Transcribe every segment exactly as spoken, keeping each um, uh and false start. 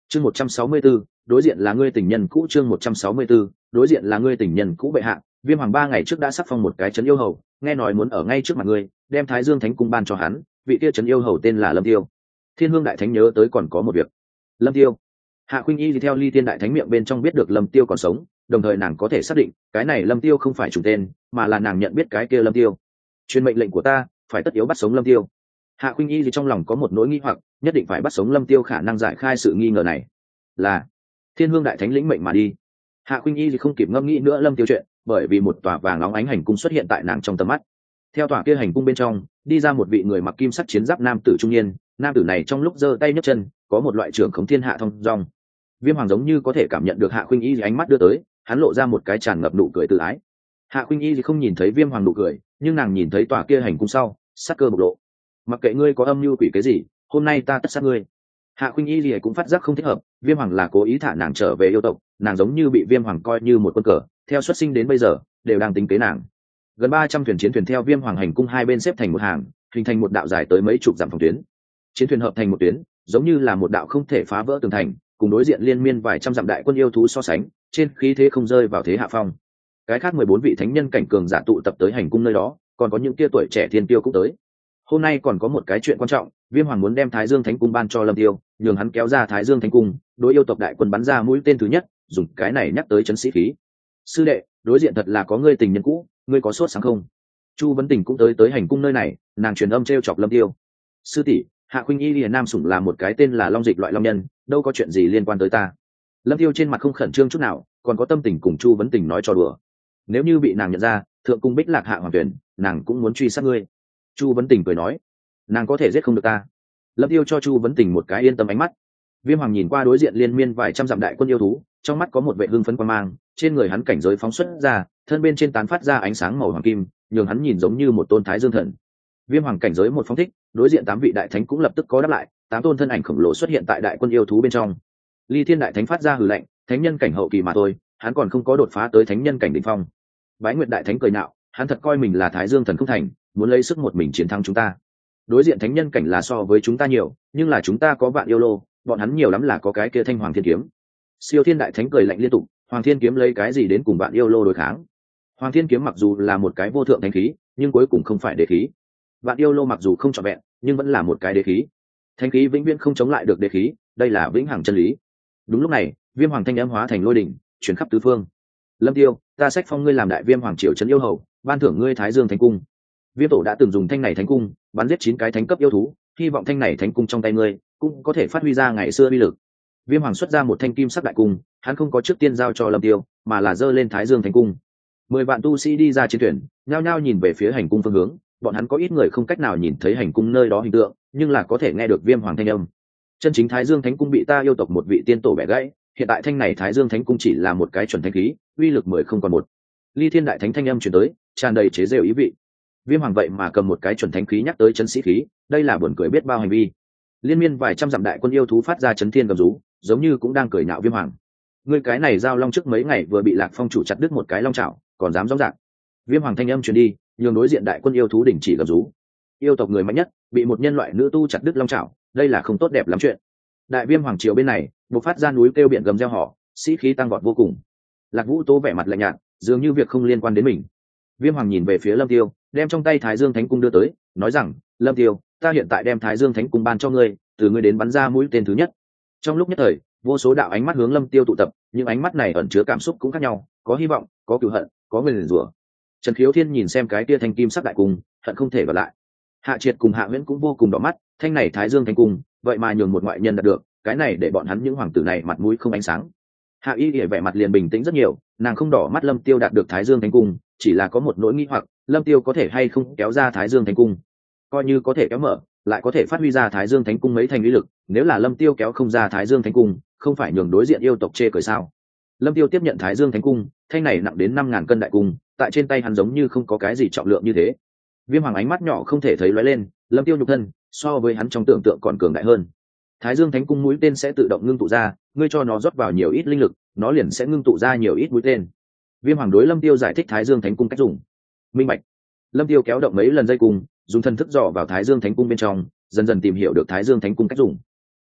chương một trăm sáu mươi 164, đối diện là ngươi tình nhân cũ. Chương một trăm sáu mươi 164, đối diện là ngươi tình nhân cũ. Bệ hạ, Viêm Hoàng ba ngày trước đã sắc phong một cái trấn yêu hầu, nghe nói muốn ở ngay trước mặt ngươi đem Thái Dương Thánh cung ban cho hắn. Vị kia trấn yêu hầu tên là Lâm Tiêu. Thiên Hương đại thánh nhớ tới còn có một việc. Lâm Tiêu. Hạ Khuynh Y theo Ly Tiên đại thánh miệng bên trong biết được Lâm Tiêu còn sống, đồng thời nàng có thể xác định cái này Lâm Tiêu không phải trùng tên, mà là nàng nhận biết cái kia Lâm Tiêu. Truyền mệnh lệnh của ta, phải tất yếu bắt sống Lâm Tiêu. Hạ Khuynh Y trong lòng có một nỗi nghi hoặc, nhất định phải bắt sống Lâm Tiêu khả năng giải khai sự nghi ngờ này. Là Thiên Hương đại thánh lĩnh mệnh mà đi. Hạ Khuynh Y không kịp ngẫm nghĩ nữa Lâm Tiêu chuyện, bởi vì một tòa vàng óng ánh hành cung xuất hiện tại nàng trong tầm mắt. Theo tòa kia hành cung bên trong, đi ra một vị người mặc kim sắc chiến giáp nam tử trung niên, nam tử này trong lúc giơ tay nhấc chân, có một loại trưởng khống thiên hạ thông dong. Viêm Hoàng giống như có thể cảm nhận được Hạ Khuynh Y ánh mắt đưa tới, hắn lộ ra một cái tràn ngập nụ cười tự ái. Hạ Khuynh Y không nhìn thấy Viêm Hoàng nụ cười, nhưng nàng nhìn thấy tòa kia hành cung sau, sắc cơ bộc lộ. Mặc kệ ngươi có âm mưu quỷ cái gì, hôm nay ta tất sát ngươi. Hạ Khuynh Y cũng phát giác không thích hợp, Viêm Hoàng là cố ý thả nàng trở về yêu tộc, nàng giống như bị Viêm Hoàng coi như một quân cờ, theo xuất sinh đến bây giờ đều đang tính kế nàng. Gần ba trăm thuyền chiến thuyền theo Viêm Hoàng hành cung hai bên xếp thành một hàng, hình thành một đạo dài tới mấy chục dặm phòng tuyến. Chiến thuyền hợp thành một tuyến, giống như là một đạo không thể phá vỡ tường thành, cùng đối diện liên miên vài trăm dặm đại quân yêu thú so sánh, trên khí thế không rơi vào thế hạ phong. Cái khác mười bốn vị thánh nhân cảnh cường giả tụ tập tới hành cung nơi đó, còn có những kia tuổi trẻ thiên tiêu cũng tới. Hôm nay còn có một cái chuyện quan trọng, Viêm Hoàng muốn đem Thái Dương Thánh cung ban cho Lâm Tiêu, nhường hắn kéo ra Thái Dương Thánh cung, đối yêu tộc đại quân bắn ra mũi tên thứ nhất, dùng cái này nhắc tới chấn sĩ khí. Sư đệ, đối diện thật là có ngươi tình nhân cũ, ngươi có sốt sáng không? Chu Vấn Tình cũng tới tới hành cung nơi này, nàng truyền âm trêu chọc Lâm Tiêu. Sư tỷ, Hạ Khuynh Y Liễu Nam Sủng là một cái tên là Long Dịch loại long nhân, đâu có chuyện gì liên quan tới ta. Lâm Tiêu trên mặt không khẩn trương chút nào, còn có tâm tình cùng Chu Vấn Tình nói trò đùa. Nếu như bị nàng nhận ra, thượng cung Bích Lạc Hạ Hoàng Tuyển, nàng cũng muốn truy sát ngươi. Chu Vấn Tình cười nói, nàng có thể giết không được ta. Lâm Tiêu cho Chu Vấn Tình một cái yên tâm ánh mắt. Viêm Hoàng nhìn qua đối diện liên miên vài trăm dặm đại quân yêu thú, trong mắt có một vẻ hưng phấn quan mang, trên người hắn cảnh giới phóng xuất ra, thân bên trên tán phát ra ánh sáng màu hoàng kim, nhường hắn nhìn giống như một tôn thái dương thần. Viêm Hoàng cảnh giới một phóng thích, đối diện tám vị đại thánh cũng lập tức có đáp lại, tám tôn thân ảnh khổng lồ xuất hiện tại đại quân yêu thú bên trong. Ly Thiên đại thánh phát ra hừ lạnh, thánh nhân cảnh hậu kỳ mà thôi, hắn còn không có đột phá tới thánh nhân cảnh đỉnh phong. Bái Nguyệt đại thánh cười nhạo, hắn thật coi mình là thái dương thần không thành, muốn lấy sức một mình chiến thắng chúng ta. Đối diện thánh nhân cảnh là so với chúng ta nhiều, nhưng là chúng ta có vạn yêu lô, bọn hắn nhiều lắm là có cái kia thanh hoàng thiên kiếm. Siêu Thiên đại thánh cười lạnh liên tục, hoàng thiên kiếm lấy cái gì đến cùng vạn yêu lô đối kháng? Hoàng thiên kiếm mặc dù là một cái vô thượng thánh khí, nhưng cuối cùng không phải đế khí. Vạn yêu lô mặc dù không trọn vẹn, nhưng vẫn là một cái đế khí. Thánh khí vĩnh viễn không chống lại được đế khí, đây là vĩnh hằng chân lý. Đúng lúc này, Viêm Hoàng thanh âm hóa thành lôi đỉnh, truyền khắp tứ phương. Lâm Tiêu, ta sách phong ngươi làm đại Viêm Hoàng triều trấn yêu hầu, ban thưởng ngươi Thái Dương Thánh cung. Viêm tổ đã từng dùng thanh này thánh cung bắn giết chín cái thánh cấp yêu thú, hy vọng thanh này thánh cung trong tay ngươi cũng có thể phát huy ra ngày xưa uy lực. Viêm Hoàng xuất ra một thanh kim sắc đại cung, hắn không có trước tiên giao cho Lâm Tiêu, mà là giơ lên Thái Dương Thánh cung. Mười vạn tu sĩ đi ra chiến thuyền, nhao nhao nhìn về phía hành cung phương hướng, bọn hắn có ít người không cách nào nhìn thấy hành cung nơi đó hình tượng, nhưng là có thể nghe được Viêm Hoàng thanh âm. Chân chính Thái Dương Thánh cung bị ta yêu tộc một vị tiên tổ bẻ gãy, hiện tại thanh này Thái Dương Thánh cung chỉ là một cái chuẩn thánh khí, uy lực mười không còn một. Ly Thiên đại thánh thanh âm truyền tới, tràn đầy chế giễu ý vị. Viêm Hoàng vậy mà cầm một cái chuẩn thánh khí nhắc tới chấn sĩ khí, đây là buồn cười biết bao hành vi. Liên miên vài trăm dặm đại quân yêu thú phát ra chấn thiên gầm rú, giống như cũng đang cười nhạo Viêm Hoàng. Ngươi cái này giao long trước mấy ngày vừa bị Lạc Phong chủ chặt đứt một cái long chảo, còn dám rõ ràng. Viêm Hoàng thanh âm truyền đi, nhường đối diện đại quân yêu thú đình chỉ gầm rú. Yêu tộc người mạnh nhất bị một nhân loại nữ tu chặt đứt long chảo, đây là không tốt đẹp lắm chuyện. Đại Viêm Hoàng triều bên này bộc phát ra núi kêu biển gầm reo hò, sĩ khí tăng vọt vô cùng. Lạc Vũ Tố vẻ mặt lạnh nhạt, dường như việc không liên quan đến mình. Viêm Hoàng nhìn về phía Lâm Tiêu, đem trong tay Thái Dương Thánh cung đưa tới, nói rằng, Lâm Tiêu, ta hiện tại đem Thái Dương Thánh cung ban cho ngươi, từ ngươi đến bắn ra mũi tên thứ nhất. Trong lúc nhất thời, vô số đạo ánh mắt hướng Lâm Tiêu tụ tập, những ánh mắt này ẩn chứa cảm xúc cũng khác nhau, có hy vọng, có cừu hận, có nguyền rủa. Trần Khiếu Thiên nhìn xem cái kia thanh kim sắc đại cung, hận không thể vào lại. Hạ Triệt cùng Hạ Huyễn cũng vô cùng đỏ mắt, thanh này Thái Dương Thánh cung, vậy mà nhường một ngoại nhân đạt được, cái này để bọn hắn những hoàng tử này mặt mũi không ánh sáng. Hạ Y Lệ vẻ mặt liền bình tĩnh rất nhiều, nàng không đỏ mắt Lâm Tiêu đạt được Thái Dương Thánh cung, chỉ là có một nỗi nghi hoặc, Lâm Tiêu có thể hay không kéo ra Thái Dương Thánh cung. Coi như có thể kéo mở, lại có thể phát huy ra Thái Dương Thánh cung mấy thành uy lực, nếu là Lâm Tiêu kéo không ra Thái Dương Thánh cung, không phải nhường đối diện yêu tộc chê cười sao? Lâm Tiêu tiếp nhận Thái Dương Thánh cung, thanh này nặng đến năm ngàn cân đại cung, tại trên tay hắn giống như không có cái gì trọng lượng như thế. Viêm Hoàng ánh mắt nhỏ không thể thấy lóe lên, Lâm Tiêu nhục thân so với hắn trong tưởng tượng còn cường đại hơn. Thái Dương Thánh cung mũi tên sẽ tự động ngưng tụ ra, ngươi cho nó rót vào nhiều ít linh lực, nó liền sẽ ngưng tụ ra nhiều ít mũi tên. Viêm Hoàng đối Lâm Tiêu giải thích Thái Dương Thánh cung cách dùng. Minh bạch. Lâm Tiêu kéo động mấy lần dây cung, dùng thân thức dò vào Thái Dương Thánh cung bên trong, dần dần tìm hiểu được Thái Dương Thánh cung cách dùng.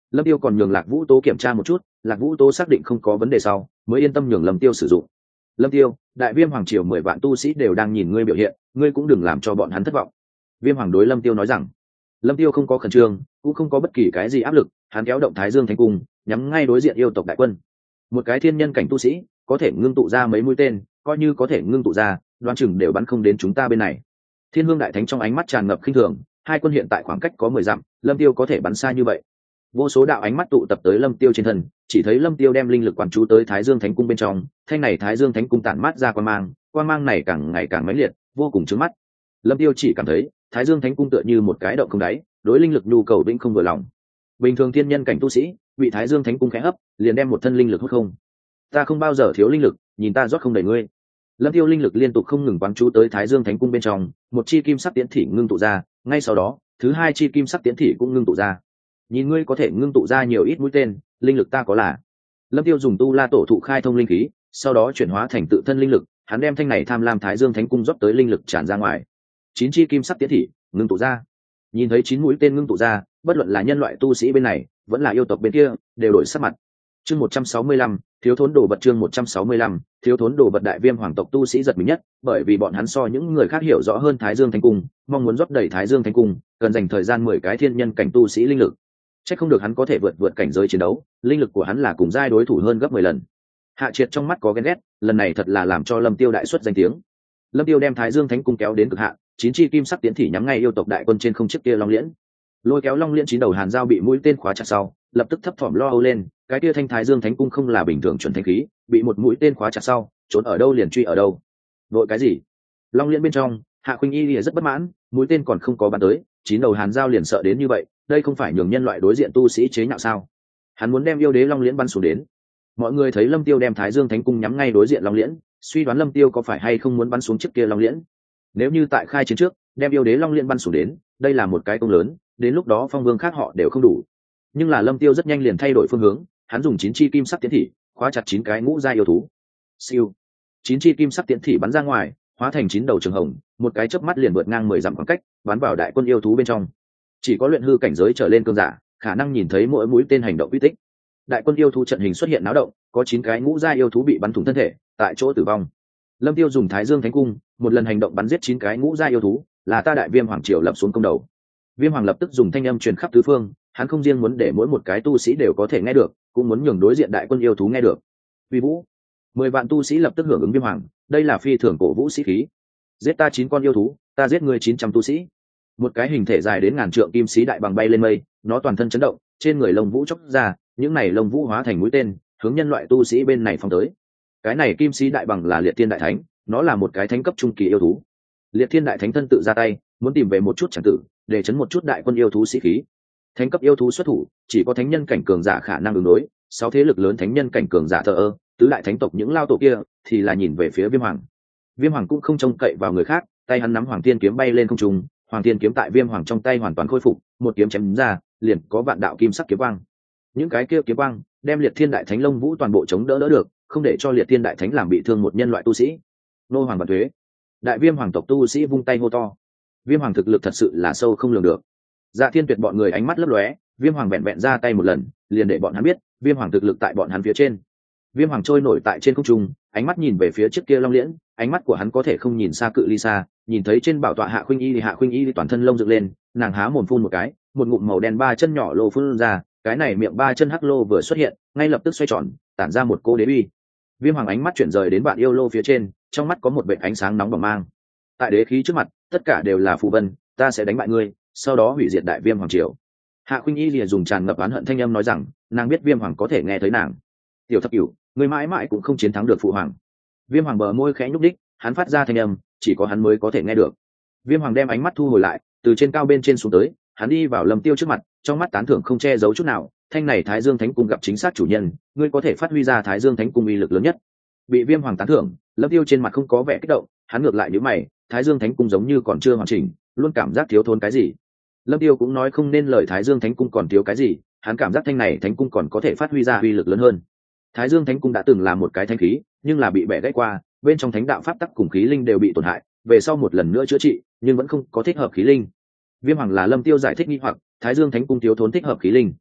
Lâm Tiêu còn nhường Lạc Vũ Tố kiểm tra một chút, Lạc Vũ Tố xác định không có vấn đề sau mới yên tâm nhường Lâm Tiêu sử dụng. Lâm Tiêu, đại viêm hoàng triều mười vạn tu sĩ đều đang nhìn ngươi biểu hiện, ngươi cũng đừng làm cho bọn hắn thất vọng. Viêm hoàng đối Lâm Tiêu nói rằng. Lâm Tiêu không có khẩn trương, cũng không có bất kỳ cái gì áp lực, hắn kéo động Thái Dương Thánh Cung, nhắm ngay đối diện yêu tộc đại quân. Một cái thiên nhân cảnh tu sĩ, có thể ngưng tụ ra mấy mũi tên, coi như có thể ngưng tụ ra, đoán chừng đều bắn không đến chúng ta bên này. Thiên Hương đại thánh trong ánh mắt tràn ngập khinh thường, hai quân hiện tại khoảng cách có mười dặm, Lâm Tiêu có thể bắn xa như vậy. Vô số đạo ánh mắt tụ tập tới Lâm Tiêu trên thân, chỉ thấy Lâm Tiêu đem linh lực quán chú tới Thái Dương Thánh Cung bên trong, thanh này Thái Dương Thánh Cung tản mát ra quang mang, quang mang này càng ngày càng mãnh liệt, vô cùng chói mắt. Lâm Tiêu chỉ cảm thấy, Thái Dương Thánh Cung tựa như một cái động không đáy, đối linh lực nhu cầu vĩnh không vừa lòng. Bình thường thiên nhân cảnh tu sĩ, bị Thái Dương Thánh Cung khẽ hấp, liền đem một thân linh lực hút không. Ta không bao giờ thiếu linh lực, nhìn ta rót không đầy ngươi. Lâm Tiêu linh lực liên tục không ngừng quán chú tới Thái Dương Thánh Cung bên trong, một chi kim sắc tiễn thị ngưng tụ ra, ngay sau đó, thứ hai chi kim sắc tiễn thị cũng ngưng tụ ra. Nhìn ngươi có thể ngưng tụ ra nhiều ít mũi tên, linh lực ta có là. Lâm Tiêu dùng tu la tổ thụ khai thông linh khí, sau đó chuyển hóa thành tự thân linh lực, hắn đem thanh này tham lam Thái Dương Thánh Cung rót tới linh lực tràn ra ngoài. Chín chi kim sắc tiễn thị ngưng tụ ra. Nhìn thấy chín mũi tên ngưng tụ ra, bất luận là nhân loại tu sĩ bên này, vẫn là yêu tộc bên kia, đều đổi sắc mặt. Chương một trăm sáu mươi lăm, thiếu thốn đồ vật chương một trăm sáu mươi lăm, thiếu thốn đồ vật đại viêm hoàng tộc tu sĩ giật mình nhất, bởi vì bọn hắn so những người khác hiểu rõ hơn Thái Dương Thánh Cung, mong muốn rót đầy Thái Dương Thánh Cung, cần dành thời gian mười cái thiên nhân cảnh tu sĩ linh lực. Chắc không được hắn có thể vượt vượt cảnh giới chiến đấu, linh lực của hắn là cùng giai đối thủ hơn gấp mười lần. Hạ Triệt trong mắt có ghen ghét, lần này thật là làm cho Lâm Tiêu đại xuất danh tiếng. Lâm Tiêu đem Thái Dương Thánh Cung kéo đến cực hạn, chín chi kim sắc tiễn thị nhắm ngay yêu tộc đại quân trên không chiếc kia long liễn. Lôi kéo long liễn chín đầu hàn dao bị mũi tên khóa chặt sau, lập tức thấp thỏm lo âu lên, cái kia thanh Thái Dương Thánh Cung không là bình thường chuẩn thánh khí, bị một mũi tên khóa chặt sau, trốn ở đâu liền truy ở đâu. Vội cái gì? Long liễn bên trong, Hạ Khuynh Y lìa rất bất mãn, mũi tên còn không có bắn tới, chín đầu hàn dao liền sợ đến như vậy, đây không phải nhường nhân loại đối diện tu sĩ chế nhạo sao? Hắn muốn đem yêu đế long liễn bắn xuống đến. Mọi người thấy Lâm Tiêu đem Thái Dương Thánh Cung nhắm ngay đối diện long liễn, suy đoán Lâm Tiêu có phải hay không muốn bắn xuống chiếc kia long liễn. Nếu như tại khai chiến trước, đem yêu đế long liễn bắn xuống đến, đây là một cái công lớn, đến lúc đó phong vương khác họ đều không đủ. Nhưng là Lâm Tiêu rất nhanh liền thay đổi phương hướng, hắn dùng chín chi kim sắc tiễn thị, khóa chặt chín cái ngũ giai yêu thú. Siêu, chín chi kim sắc tiễn thị bắn ra ngoài, hóa thành chín đầu trường hồng, một cái chớp mắt liền vượt ngang mười dặm khoảng cách, bắn vào đại quân yêu thú bên trong. Chỉ có luyện hư cảnh giới trở lên cường giả, khả năng nhìn thấy mỗi mũi tên hành động uy tích. Đại quân yêu thú trận hình xuất hiện náo động, có chín cái ngũ giai yêu thú bị bắn thủng thân thể, tại chỗ tử vong. Lâm Tiêu dùng Thái Dương Thánh Cung, một lần hành động bắn giết chín cái ngũ giai yêu thú, là ta đại viêm hoàng triều lập xuống công đầu. Viêm hoàng lập tức dùng thanh âm truyền khắp tứ phương, hắn không riêng muốn để mỗi một cái tu sĩ đều có thể nghe được, cũng muốn nhường đối diện đại quân yêu thú nghe được. Uy vũ, mười vạn tu sĩ lập tức hưởng ứng viêm hoàng, đây là phi thường cổ vũ sĩ khí. Giết ta chín con yêu thú, ta giết ngươi chín trăm tu sĩ. Một cái hình thể dài đến ngàn trượng kim sĩ đại bằng bay lên mây, nó toàn thân chấn động, trên người lông vũ chốc ra, những này lông vũ hóa thành mũi tên, hướng nhân loại tu sĩ bên này phóng tới. Cái này kim sĩ đại bằng là liệt thiên đại thánh, nó là một cái thánh cấp trung kỳ yêu thú. Liệt thiên đại thánh thân tự ra tay, muốn tìm về một chút chẳng tử, để chấn một chút đại quân yêu thú sĩ khí. Thánh cấp yêu thú xuất thủ, chỉ có thánh nhân cảnh cường giả khả năng ứng đối, sáu thế lực lớn thánh nhân cảnh cường giả thờ ơ, tứ đại thánh tộc những lao tổ kia thì là nhìn về phía viêm hoàng. Viêm hoàng cũng không trông cậy vào người khác, tay hắn nắm hoàng tiên kiếm bay lên không trung, hoàng tiên kiếm tại viêm hoàng trong tay hoàn toàn khôi phục, một kiếm chém ra, liền có vạn đạo kim sắc kiếm quang. Những cái kia kiếm quang đem liệt thiên đại thánh lông vũ toàn bộ chống đỡ đỡ được, không để cho liệt thiên đại thánh làm bị thương một nhân loại tu sĩ. Nô hoàng và thuế, đại viêm hoàng tộc tu sĩ vung tay hô to. Viêm hoàng thực lực thật sự là sâu không lường được. Dạ Thiên Tuyệt bọn người ánh mắt lấp lóe, viêm hoàng vẹn vẹn ra tay một lần, liền để bọn hắn biết, viêm hoàng thực lực tại bọn hắn phía trên. Viêm hoàng trôi nổi tại trên không trung, ánh mắt nhìn về phía trước kia long liễn, ánh mắt của hắn có thể không nhìn xa cự ly xa, nhìn thấy trên bảo tọa Hạ Khuynh Y thì Hạ Khuynh Y toàn thân lông dựng lên, nàng há mồm phun một cái, một ngụm màu đen ba chân nhỏ lô phun ra, cái này miệng ba chân hắc lô vừa xuất hiện, ngay lập tức xoay tròn, tản ra một cô đế uy. Viêm hoàng ánh mắt chuyển rời đến bạn yêu lô phía trên, trong mắt có một vệt ánh sáng nóng bỏng mang. Tại đế khí trước mặt, tất cả đều là phù vân, ta sẽ đánh bại ngươi, sau đó hủy diệt đại viêm hoàng triều. Hạ Khuynh Y lìa dùng tràn ngập oán hận thanh âm nói rằng, nàng biết viêm hoàng có thể nghe thấy nàng. Tiểu thập cửu, ngươi mãi mãi cũng không chiến thắng được phụ hoàng. Viêm hoàng bờ môi khẽ nhúc đích, hắn phát ra thanh âm, chỉ có hắn mới có thể nghe được. Viêm hoàng đem ánh mắt thu hồi lại, từ trên cao bên trên xuống tới, hắn đi vào Lâm Tiêu trước mặt, trong mắt tán thưởng không che giấu chút nào. Thanh này Thái Dương Thánh Cung gặp chính xác chủ nhân, ngươi có thể phát huy ra Thái Dương Thánh Cung uy lực lớn nhất. Bị viêm hoàng tán thưởng, Lâm Tiêu trên mặt không có vẻ kích động, hắn ngược lại nhíu mày, Thái Dương Thánh Cung giống như còn chưa hoàn chỉnh, luôn cảm giác thiếu thốn cái gì. Lâm Tiêu cũng nói không nên lời Thái Dương Thánh Cung còn thiếu cái gì, hắn cảm giác thanh này Thánh Cung còn có thể phát huy ra uy lực lớn hơn. Thái Dương Thánh Cung đã từng là một cái thánh khí, nhưng là bị bẻ gãy qua, bên trong thánh đạo pháp tắc cùng khí linh đều bị tổn hại, về sau một lần nữa chữa trị, nhưng vẫn không có thích hợp khí linh. Viêm hoàng là Lâm Tiêu giải thích nghi hoặc, Thái Dương Thánh Cung thiếu thốn thích hợp khí linh.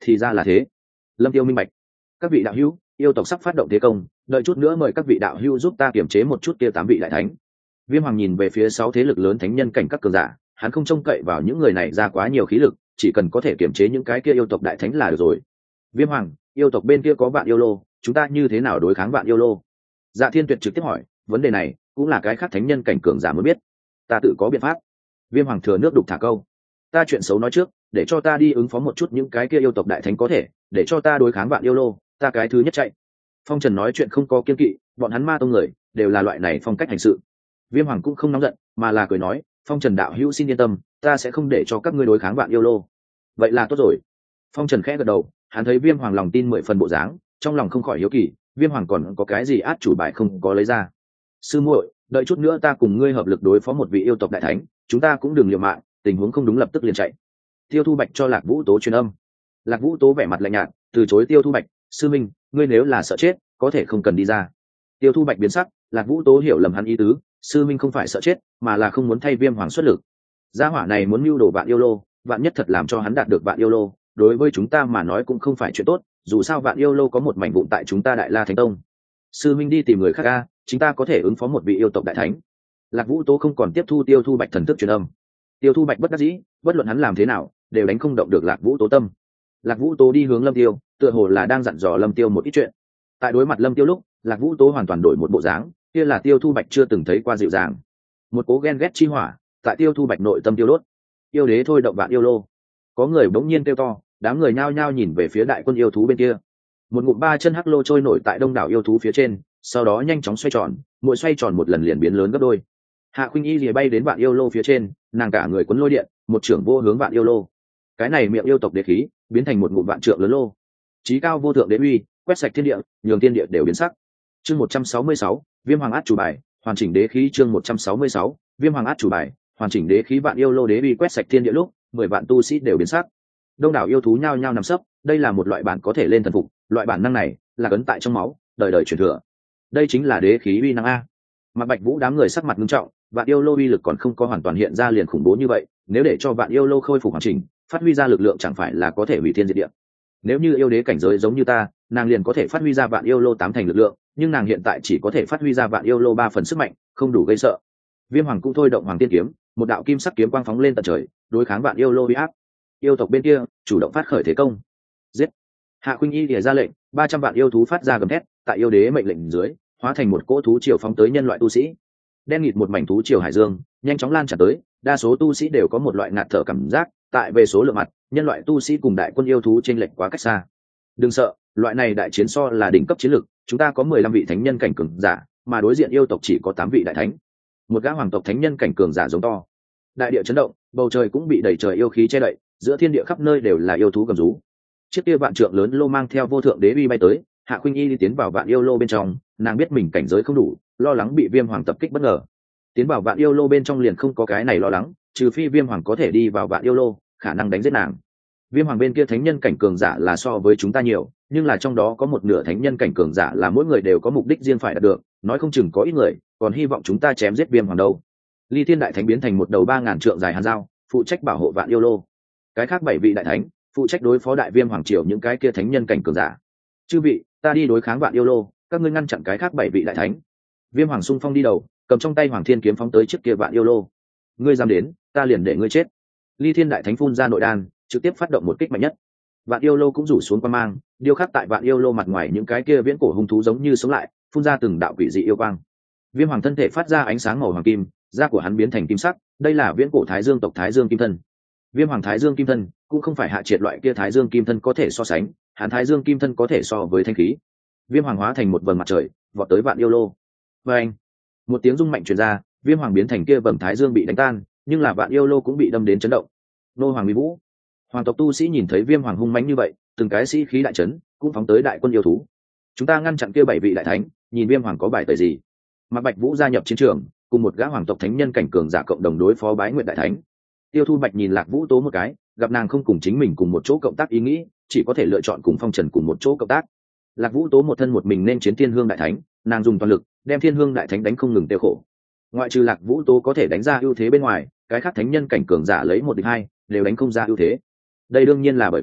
thì ra là thế. Lâm Tiêu minh bạch. Các vị đạo hữu, yêu tộc sắp phát động thế công, đợi chút nữa mời các vị đạo hữu giúp ta kiểm chế một chút kia tám vị đại thánh. Viêm Hoàng nhìn về phía sáu thế lực lớn thánh nhân cảnh các cường giả, hắn không trông cậy vào những người này ra quá nhiều khí lực, chỉ cần có thể kiểm chế những cái kia yêu tộc đại thánh là được rồi. Viêm Hoàng, yêu tộc bên kia có vạn yêu lô, chúng ta như thế nào đối kháng vạn yêu lô? Dạ Thiên Tuyệt trực tiếp hỏi, vấn đề này cũng là cái khác thánh nhân cảnh cường giả mới biết. Ta tự có biện pháp. Viêm Hoàng thừa nước đục thả câu. Ta chuyện xấu nói trước, để cho ta đi ứng phó một chút những cái kia yêu tộc đại thánh có thể, để cho ta đối kháng vạn yêu lô, ta cái thứ nhất chạy. Phong Trần nói chuyện không có kiên kỵ, bọn hắn ma tông người đều là loại này phong cách hành sự. Viêm Hoàng cũng không nóng giận, mà là cười nói, Phong Trần đạo hữu xin yên tâm, ta sẽ không để cho các ngươi đối kháng vạn yêu lô. Vậy là tốt rồi. Phong Trần khẽ gật đầu, hắn thấy Viêm Hoàng lòng tin mười phần bộ dáng, trong lòng không khỏi hiếu kỳ, Viêm Hoàng còn có cái gì át chủ bài không có lấy ra. Sư muội, đợi chút nữa ta cùng ngươi hợp lực đối phó một vị yêu tộc đại thánh, chúng ta cũng đừng liều mạng, tình huống không đúng lập tức liền chạy. Tiêu Thu Bạch cho Lạc Vũ Tố truyền âm. Lạc Vũ Tố vẻ mặt lạnh nhạt, từ chối Tiêu Thu Bạch, sư minh, ngươi nếu là sợ chết, có thể không cần đi ra. Tiêu Thu Bạch biến sắc, Lạc Vũ Tố hiểu lầm hắn ý tứ, sư minh không phải sợ chết, mà là không muốn thay Viêm Hoàng xuất lực. Gia hỏa này muốn mưu đồ vạn yêu lô, vạn nhất thật làm cho hắn đạt được vạn yêu lô, đối với chúng ta mà nói cũng không phải chuyện tốt, dù sao vạn yêu lô có một mảnh vụn tại chúng ta Đại La Thánh Tông. Sư minh đi tìm người khác a, chúng ta có thể ứng phó một vị yêu tộc đại thánh. Lạc Vũ Tố không còn tiếp thu Tiêu Thu Bạch thần thức truyền âm. Tiêu Thu Bạch bất đắc dĩ, bất luận hắn làm thế nào, đều đánh không động được Lạc Vũ Tố tâm. Lạc Vũ Tố đi hướng Lâm Tiêu, tựa hồ là đang dặn dò Lâm Tiêu một ít chuyện. Tại đối mặt Lâm Tiêu lúc, Lạc Vũ Tố hoàn toàn đổi một bộ dáng, kia là Tiêu Thu Bạch chưa từng thấy qua dịu dàng. Một cố ghen ghét chi hỏa, tại Tiêu Thu Bạch nội tâm tiêu đốt. Yêu đế thôi động vạn yêu lô. Có người bỗng nhiên kêu to, đám người nhao nhao nhìn về phía đại quân yêu thú bên kia. Một ngụm ba chân hắc lô trôi nổi tại đông đảo yêu thú phía trên, sau đó nhanh chóng xoay tròn, mỗi xoay tròn một lần liền biến lớn gấp đôi. Hạ Khuynh Y lìa bay đến vạn yêu lô phía trên, nàng cả người cuốn lôi điện, một trưởng vô hướng vạn yêu lô. Cái này miệng yêu tộc đế khí biến thành một ngụm vạn trượng lớn lô. Chí cao vô thượng đế uy, quét sạch thiên địa, nhường thiên địa đều biến sắc. Chương một trăm sáu mươi sáu, Viêm Hoàng át chủ bài, hoàn chỉnh đế khí. Chương một trăm sáu mươi sáu, Viêm Hoàng át chủ bài, hoàn chỉnh đế khí. Vạn yêu lô đế uy quét sạch thiên địa lúc, mười vạn tu sĩ đều biến sắc. Đông đảo yêu thú nhao nhao nằm sấp, đây là một loại bản có thể lên thần phục, loại bản năng này là ấn tại trong máu, đời đời truyền thừa. Đây chính là đế khí uy năng a. Mạc Bạch Vũ đám người sắc mặt nghiêm trọng, vạn yêu lô uy lực còn không có hoàn toàn hiện ra liền khủng bố như vậy, nếu để cho vạn yêu lô khôi phục hoàn chỉnh, phát huy ra lực lượng chẳng phải là có thể hủy thiên diệt địa. Nếu như yêu đế cảnh giới giống như ta, nàng liền có thể phát huy ra vạn yêu lô tám thành lực lượng, nhưng nàng hiện tại chỉ có thể phát huy ra vạn yêu lô ba phần sức mạnh, không đủ gây sợ. Viêm Hoàng cũng thôi động Hoàng Tiên kiếm, một đạo kim sắc kiếm quang phóng lên tận trời, đối kháng vạn yêu lô uy áp. Yêu tộc bên kia chủ động phát khởi thế công. Giết! Hạ Khuynh Y lìa ra lệnh, ba trăm vạn yêu thú phát ra gầm thét, tại yêu đế mệnh lệnh dưới, hóa thành một cỗ thú triều phóng tới nhân loại tu sĩ. Đen nghịt một mảnh thú triều hải dương, nhanh chóng lan tràn tới, đa số tu sĩ đều có một loại ngạt thở cảm giác, tại về số lượng mặt, nhân loại tu sĩ cùng đại quân yêu thú chênh lệch quá cách xa. Đừng sợ, loại này đại chiến so là đỉnh cấp chiến lực, chúng ta có mười lăm vị thánh nhân cảnh cường giả, mà đối diện yêu tộc chỉ có tám vị đại thánh. Một gã hoàng tộc thánh nhân cảnh cường giả giống to. Đại địa chấn động, bầu trời cũng bị đầy trời yêu khí che đậy, giữa thiên địa khắp nơi đều là yêu thú gầm rú. Chiếc kia vạn trượng lớn lô mang theo vô thượng đế uy bay tới, Hạ Khuynh Y đi tiến vào vạn yêu lô bên trong, nàng biết mình cảnh giới không đủ, lo lắng bị Viêm Hoàng tập kích bất ngờ. Tiến vào vạn yêu lô bên trong liền không có cái này lo lắng, trừ phi Viêm Hoàng có thể đi vào vạn yêu lô, khả năng đánh giết nàng. Viêm Hoàng bên kia thánh nhân cảnh cường giả là so với chúng ta nhiều, nhưng là trong đó có một nửa thánh nhân cảnh cường giả là mỗi người đều có mục đích riêng phải đạt được, nói không chừng có ít người còn hy vọng chúng ta chém giết Viêm Hoàng đâu. Ly Thiên đại thánh biến thành một đầu ba ngàn trượng dài hàn dao, phụ trách bảo hộ vạn yêu lô. Cái khác bảy vị đại thánh phụ trách đối phó đại Viêm Hoàng triều những cái kia thánh nhân cảnh cường giả. Chư vị, ta đi đối kháng vạn yêu lô, các ngươi ngăn chặn cái khác bảy vị đại thánh. Viêm Hoàng xung phong đi đầu, cầm trong tay Hoàng Thiên kiếm phóng tới trước kia vạn yêu lô. Ngươi dám đến, ta liền để ngươi chết. Ly Thiên đại thánh phun ra nội đan, trực tiếp phát động một kích mạnh nhất. Vạn yêu lô cũng rủ xuống quang mang, điêu khắc tại vạn yêu lô mặt ngoài những cái kia viễn cổ hung thú giống như sống lại, phun ra từng đạo quỷ dị yêu quang. Viêm Hoàng thân thể phát ra ánh sáng màu hoàng kim, da của hắn biến thành kim sắc, đây là viễn cổ Thái Dương tộc Thái Dương kim thân. Viêm Hoàng Thái Dương kim thân cũng không phải hạ triệt loại kia Thái Dương kim thân có thể so sánh, hắn Thái Dương kim thân có thể so với thanh khí. Viêm Hoàng hóa thành một vầng mặt trời, vọt tới vạn yêu lô. Và anh, một tiếng rung mạnh truyền ra, Viêm Hoàng biến thành kia vầng Thái Dương bị đánh tan, nhưng là vạn yêu lô cũng bị đâm đến chấn động. Nô Hoàng Mỹ Vũ, hoàng tộc tu sĩ nhìn thấy Viêm Hoàng hung mãnh như vậy, từng cái sĩ khí đại chấn, cũng phóng tới đại quân yêu thú. Chúng ta ngăn chặn kia bảy vị đại thánh, nhìn Viêm Hoàng có bài tời gì. Mạc Bạch Vũ gia nhập chiến trường, cùng một gã hoàng tộc thánh nhân cảnh cường giả cộng đồng đối phó Bái Nguyệt đại thánh. Tiêu Thu Bạch nhìn Lạc Vũ Tố một cái, gặp nàng không cùng chính mình cùng một chỗ cộng tác ý nghĩ, chỉ có thể lựa chọn cùng Phong Trần cùng một chỗ cộng tác. Lạc Vũ Tố một thân một mình nên chiến Thiên Hương đại thánh, nàng dùng toàn lực đem Thiên Hương đại thánh đánh không ngừng tiêu khổ. Ngoại trừ Lạc Vũ Tố có thể đánh ra ưu thế bên ngoài, cái khác thánh nhân cảnh cường giả lấy một địch hai đều đánh không ra ưu thế. Đây đương nhiên là bởi vì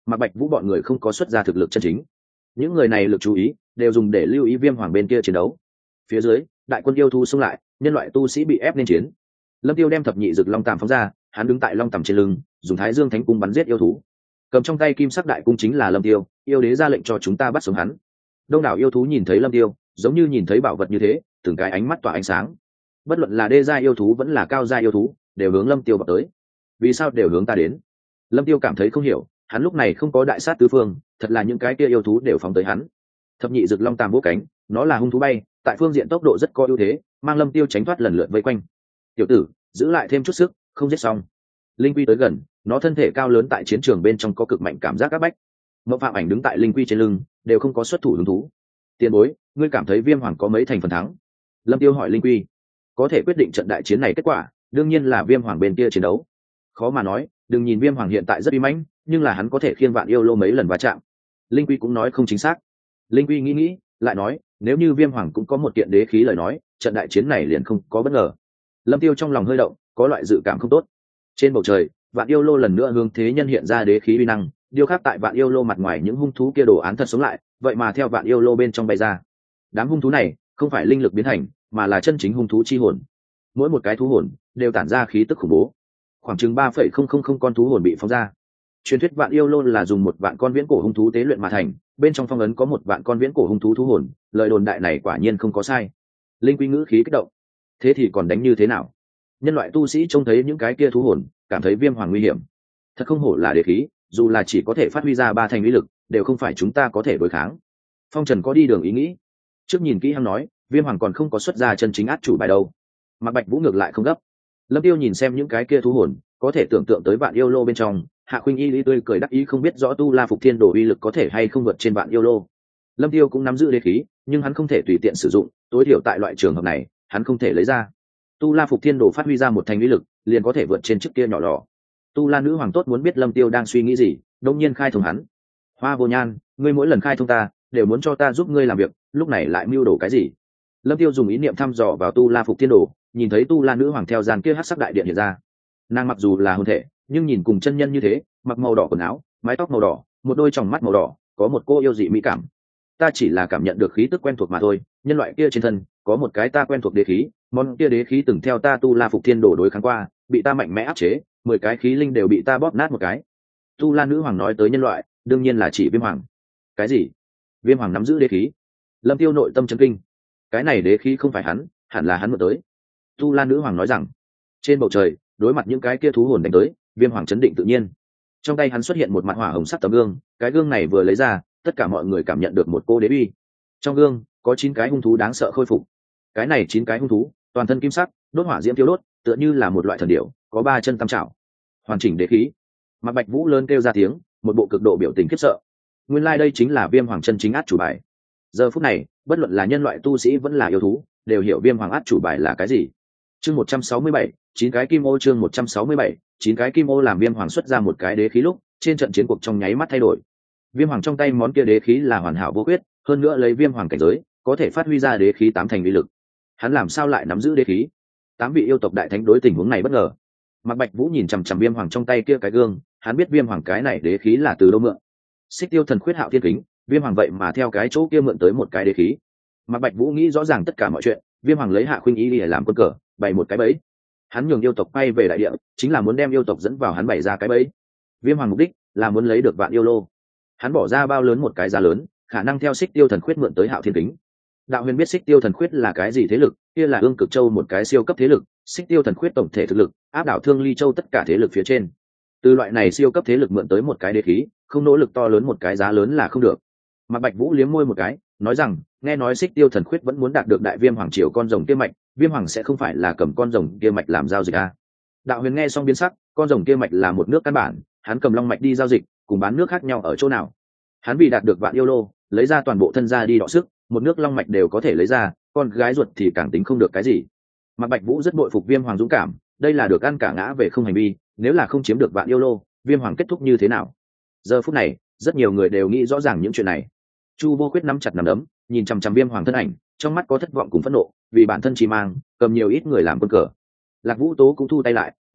mà bạch vũ bọn người không có xuất ra thực lực chân chính. Những người này lực chú ý đều dùng để lưu ý viêm hoàng bên kia chiến đấu. Phía dưới đại quân yêu thú xung lại, nhân loại tu sĩ bị ép nên chiến. Lâm Tiêu đem thập nhị dực long tàm phóng ra, hắn đứng tại long tàm trên lưng, dùng thái dương thánh cung bắn giết yêu thú. Cầm trong tay kim sắc đại cung chính là Lâm Tiêu, yêu đế ra lệnh cho chúng ta bắt sống hắn. Đông đảo yêu thú nhìn thấy Lâm Tiêu, giống như nhìn thấy bảo vật như thế, từng cái ánh mắt tỏa ánh sáng. Bất luận là đê gia yêu thú vẫn là cao gia yêu thú, đều hướng Lâm Tiêu vào tới. Vì sao đều hướng ta đến? Lâm Tiêu cảm thấy không hiểu, hắn lúc này không có đại sát tứ phương, thật là những cái kia yêu thú đều phóng tới hắn. Thập nhị dực long tàm vỗ cánh, nó là hung thú bay, tại phương diện tốc độ rất có ưu thế, mang Lâm Tiêu tránh thoát lần lượt vây quanh. Tiểu tử, giữ lại thêm chút sức, không giết xong. Linh Quy tới gần, nó thân thể cao lớn tại chiến trường bên trong có cực mạnh cảm giác áp bách. Mộng Phạm Ảnh đứng tại Linh Quy trên lưng, đều không có xuất thủ hứng thú. Tiền bối, ngươi cảm thấy Viêm Hoàng có mấy thành phần thắng? Lâm Tiêu hỏi Linh Quy. Có thể quyết định trận đại chiến này kết quả, đương nhiên là Viêm Hoàng bên kia chiến đấu. Khó mà nói, đừng nhìn Viêm Hoàng hiện tại rất uy mãnh, nhưng là hắn có thể khiêng vạn yêu lô mấy lần va chạm. Linh Quy cũng nói không chính xác. Linh Quy nghĩ nghĩ, lại nói, nếu như Viêm Hoàng cũng có một kiện đế khí lời nói, trận đại chiến này liền không có bất ngờ. Lâm Tiêu trong lòng hơi động, có loại dự cảm không tốt. Trên bầu trời, vạn yêu lô lần nữa hướng thế nhân hiện ra đế khí uy năng, điêu khắc tại vạn yêu lô mặt ngoài những hung thú kia đồ án thật sống lại, vậy mà theo vạn yêu lô bên trong bay ra. Đám hung thú này không phải linh lực biến thành, mà là chân chính hung thú chi hồn. Mỗi một cái thú hồn đều tản ra khí tức khủng bố. Khoảng chừng ba phẩy không không không con thú hồn bị phóng ra. Truyền thuyết vạn yêu lô là dùng một vạn con viễn cổ hung thú tế luyện mà thành, bên trong phong ấn có một vạn con viễn cổ hung thú thú hồn, lời đồn đại này quả nhiên không có sai. Linh Quy ngữ khí kích động. Thế thì còn đánh như thế nào? Nhân loại tu sĩ trông thấy những cái kia thú hồn, cảm thấy Viêm Hoàng nguy hiểm. Thật không hổ là đế khí, dù là chỉ có thể phát huy ra ba thành uy lực, đều không phải chúng ta có thể đối kháng. Phong Trần có đi đường ý nghĩ. Trước nhìn kỹ hắn nói, Viêm Hoàng còn không có xuất ra chân chính át chủ bài đâu. Mà Bạch Vũ ngược lại không gấp. Lâm Tiêu nhìn xem những cái kia thú hồn, có thể tưởng tượng tới vạn yêu lô bên trong, Hạ Khuynh Y lý tươi cười đắc ý không biết rõ Tu La Phục Thiên Đồ uy lực có thể hay không vượt trên vạn yêu lô. Lâm Tiêu cũng nắm giữ đế khí, nhưng hắn không thể tùy tiện sử dụng, tối thiểu tại loại trường hợp này, hắn không thể lấy ra. Tu La Phục Thiên Đồ phát huy ra một thành uy lực, liền có thể vượt trên trước kia nhỏ lọ. Tu La nữ hoàng tốt muốn biết Lâm Tiêu đang suy nghĩ gì, đột nhiên khai thông hắn. Hoa Vô Nhan, ngươi mỗi lần khai thông ta, đều muốn cho ta giúp ngươi làm việc, lúc này lại mưu đồ cái gì? Lâm Tiêu dùng ý niệm thăm dò vào Tu La Phục Thiên Đồ, nhìn thấy Tu La nữ hoàng theo gian kia hắc sắc đại điện hiện ra. Nàng mặc dù là hồn thể, nhưng nhìn cùng chân nhân như thế, mặc màu đỏ quần áo, mái tóc màu đỏ, một đôi tròng mắt màu đỏ, có một cô yêu dị mỹ cảm. Ta chỉ là cảm nhận được khí tức quen thuộc mà thôi, nhân loại kia trên thân có một cái ta quen thuộc đế khí, món kia đế khí từng theo ta Tu La Phục Thiên Đồ đối kháng qua, bị ta mạnh mẽ áp chế, mười cái khí linh đều bị ta bóp nát một cái. Tu La nữ hoàng nói tới nhân loại, đương nhiên là chỉ Viêm Hoàng. Cái gì? Viêm Hoàng nắm giữ đế khí? Lâm Tiêu nội tâm chấn kinh. Cái này đế khí không phải hắn, hẳn là hắn mượn tới. Tu La nữ hoàng nói rằng, trên bầu trời, đối mặt những cái kia thú hồn đánh tới, Viêm Hoàng chấn định tự nhiên. Trong tay hắn xuất hiện một mặt hỏa hồng sắc tấm gương, cái gương này vừa lấy ra, tất cả mọi người cảm nhận được một cô đế uy. Trong gương có chín cái hung thú đáng sợ khôi phục. Cái này chín cái hung thú, toàn thân kim sắc, đốt hỏa diễm tiêu đốt, tựa như là một loại thần điểu, có ba chân tam trảo. Hoàn chỉnh đế khí. Mạc Bạch Vũ lớn kêu ra tiếng, một bộ cực độ biểu tình khiếp sợ. Nguyên lai like đây chính là Viêm Hoàng chân chính át chủ bài. Giờ phút này, bất luận là nhân loại tu sĩ vẫn là yêu thú, đều hiểu Viêm Hoàng át chủ bài là cái gì. Chương một trăm sáu mươi bảy, chín cái kim ô chương một trăm sáu mươi bảy, chín cái kim ô làm Viêm Hoàng xuất ra một cái đế khí lúc, trên trận chiến cuộc trong nháy mắt thay đổi. Viêm Hoàng trong tay món kia đế khí là hoàn hảo vô khuyết, hơn nữa lấy Viêm Hoàng cảnh giới, có thể phát huy ra đế khí tám thành uy lực. Hắn làm sao lại nắm giữ đế khí? Tám vị yêu tộc đại thánh đối tình huống này bất ngờ. Mạc Bạch Vũ nhìn chằm chằm Viêm Hoàng trong tay kia cái gương, hắn biết Viêm Hoàng cái này đế khí là từ đâu mượn. Xích Tiêu Thần Khuyết Hạo Thiên Kính, Viêm Hoàng vậy mà theo cái chỗ kia mượn tới một cái đế khí. Mạc Bạch Vũ nghĩ rõ ràng tất cả mọi chuyện, Viêm Hoàng lấy Hạ Khuynh Y để làm quân cờ, bày một cái bẫy. Hắn nhường yêu tộc bay về đại địa, chính là muốn đem yêu tộc dẫn vào hắn bày ra cái bẫy. Viêm Hoàng mục đích là muốn lấy được vạn yêu lô. Hắn bỏ ra bao lớn một cái giá lớn, khả năng theo Xích Tiêu Thần Khuyết mượn tới Hạo Thiên Kính. Đạo Huyền biết Xích Tiêu Thần Khuyết là cái gì thế lực, kia là Ương Cực Châu một cái siêu cấp thế lực, Xích Tiêu Thần Khuyết tổng thể thực lực áp đảo Thương Ly Châu tất cả thế lực phía trên. Từ loại này siêu cấp thế lực mượn tới một cái đế khí, không nỗ lực to lớn một cái giá lớn là không được. Mạc Bạch Vũ liếm môi một cái, nói rằng, nghe nói Xích Tiêu Thần Khuyết vẫn muốn đạt được đại Viêm Hoàng triều con rồng kia mạch, Viêm Hoàng sẽ không phải là cầm con rồng kia mạch làm giao dịch à? Đạo Huyền nghe xong biến sắc, con rồng kia mạch là một nước căn bản, hắn cầm long mạch đi giao dịch, cùng bán nước khác nhau ở chỗ nào? Hắn vì đạt được vạn yêu lô, lấy ra toàn bộ thân ra đi đọ sức, một nước long mạch đều có thể lấy ra, con gái ruột thì càng tính không được cái gì. Mạc Bạch Vũ rất bội phục Viêm Hoàng dũng cảm, đây là được ăn cả ngã về không hành vi, nếu là không chiếm được vạn yêu lô, Viêm Hoàng kết thúc như thế nào? Giờ phút này, rất nhiều người đều nghĩ rõ ràng những chuyện này. Chu Vô Khuyết nắm chặt nắm đấm, nhìn chằm chằm Viêm Hoàng thân ảnh, trong mắt có thất vọng cùng phẫn nộ, vì bản thân chỉ mang, cầm nhiều ít người làm quân cờ. Lạc Vũ Tố cũng thu tay lại,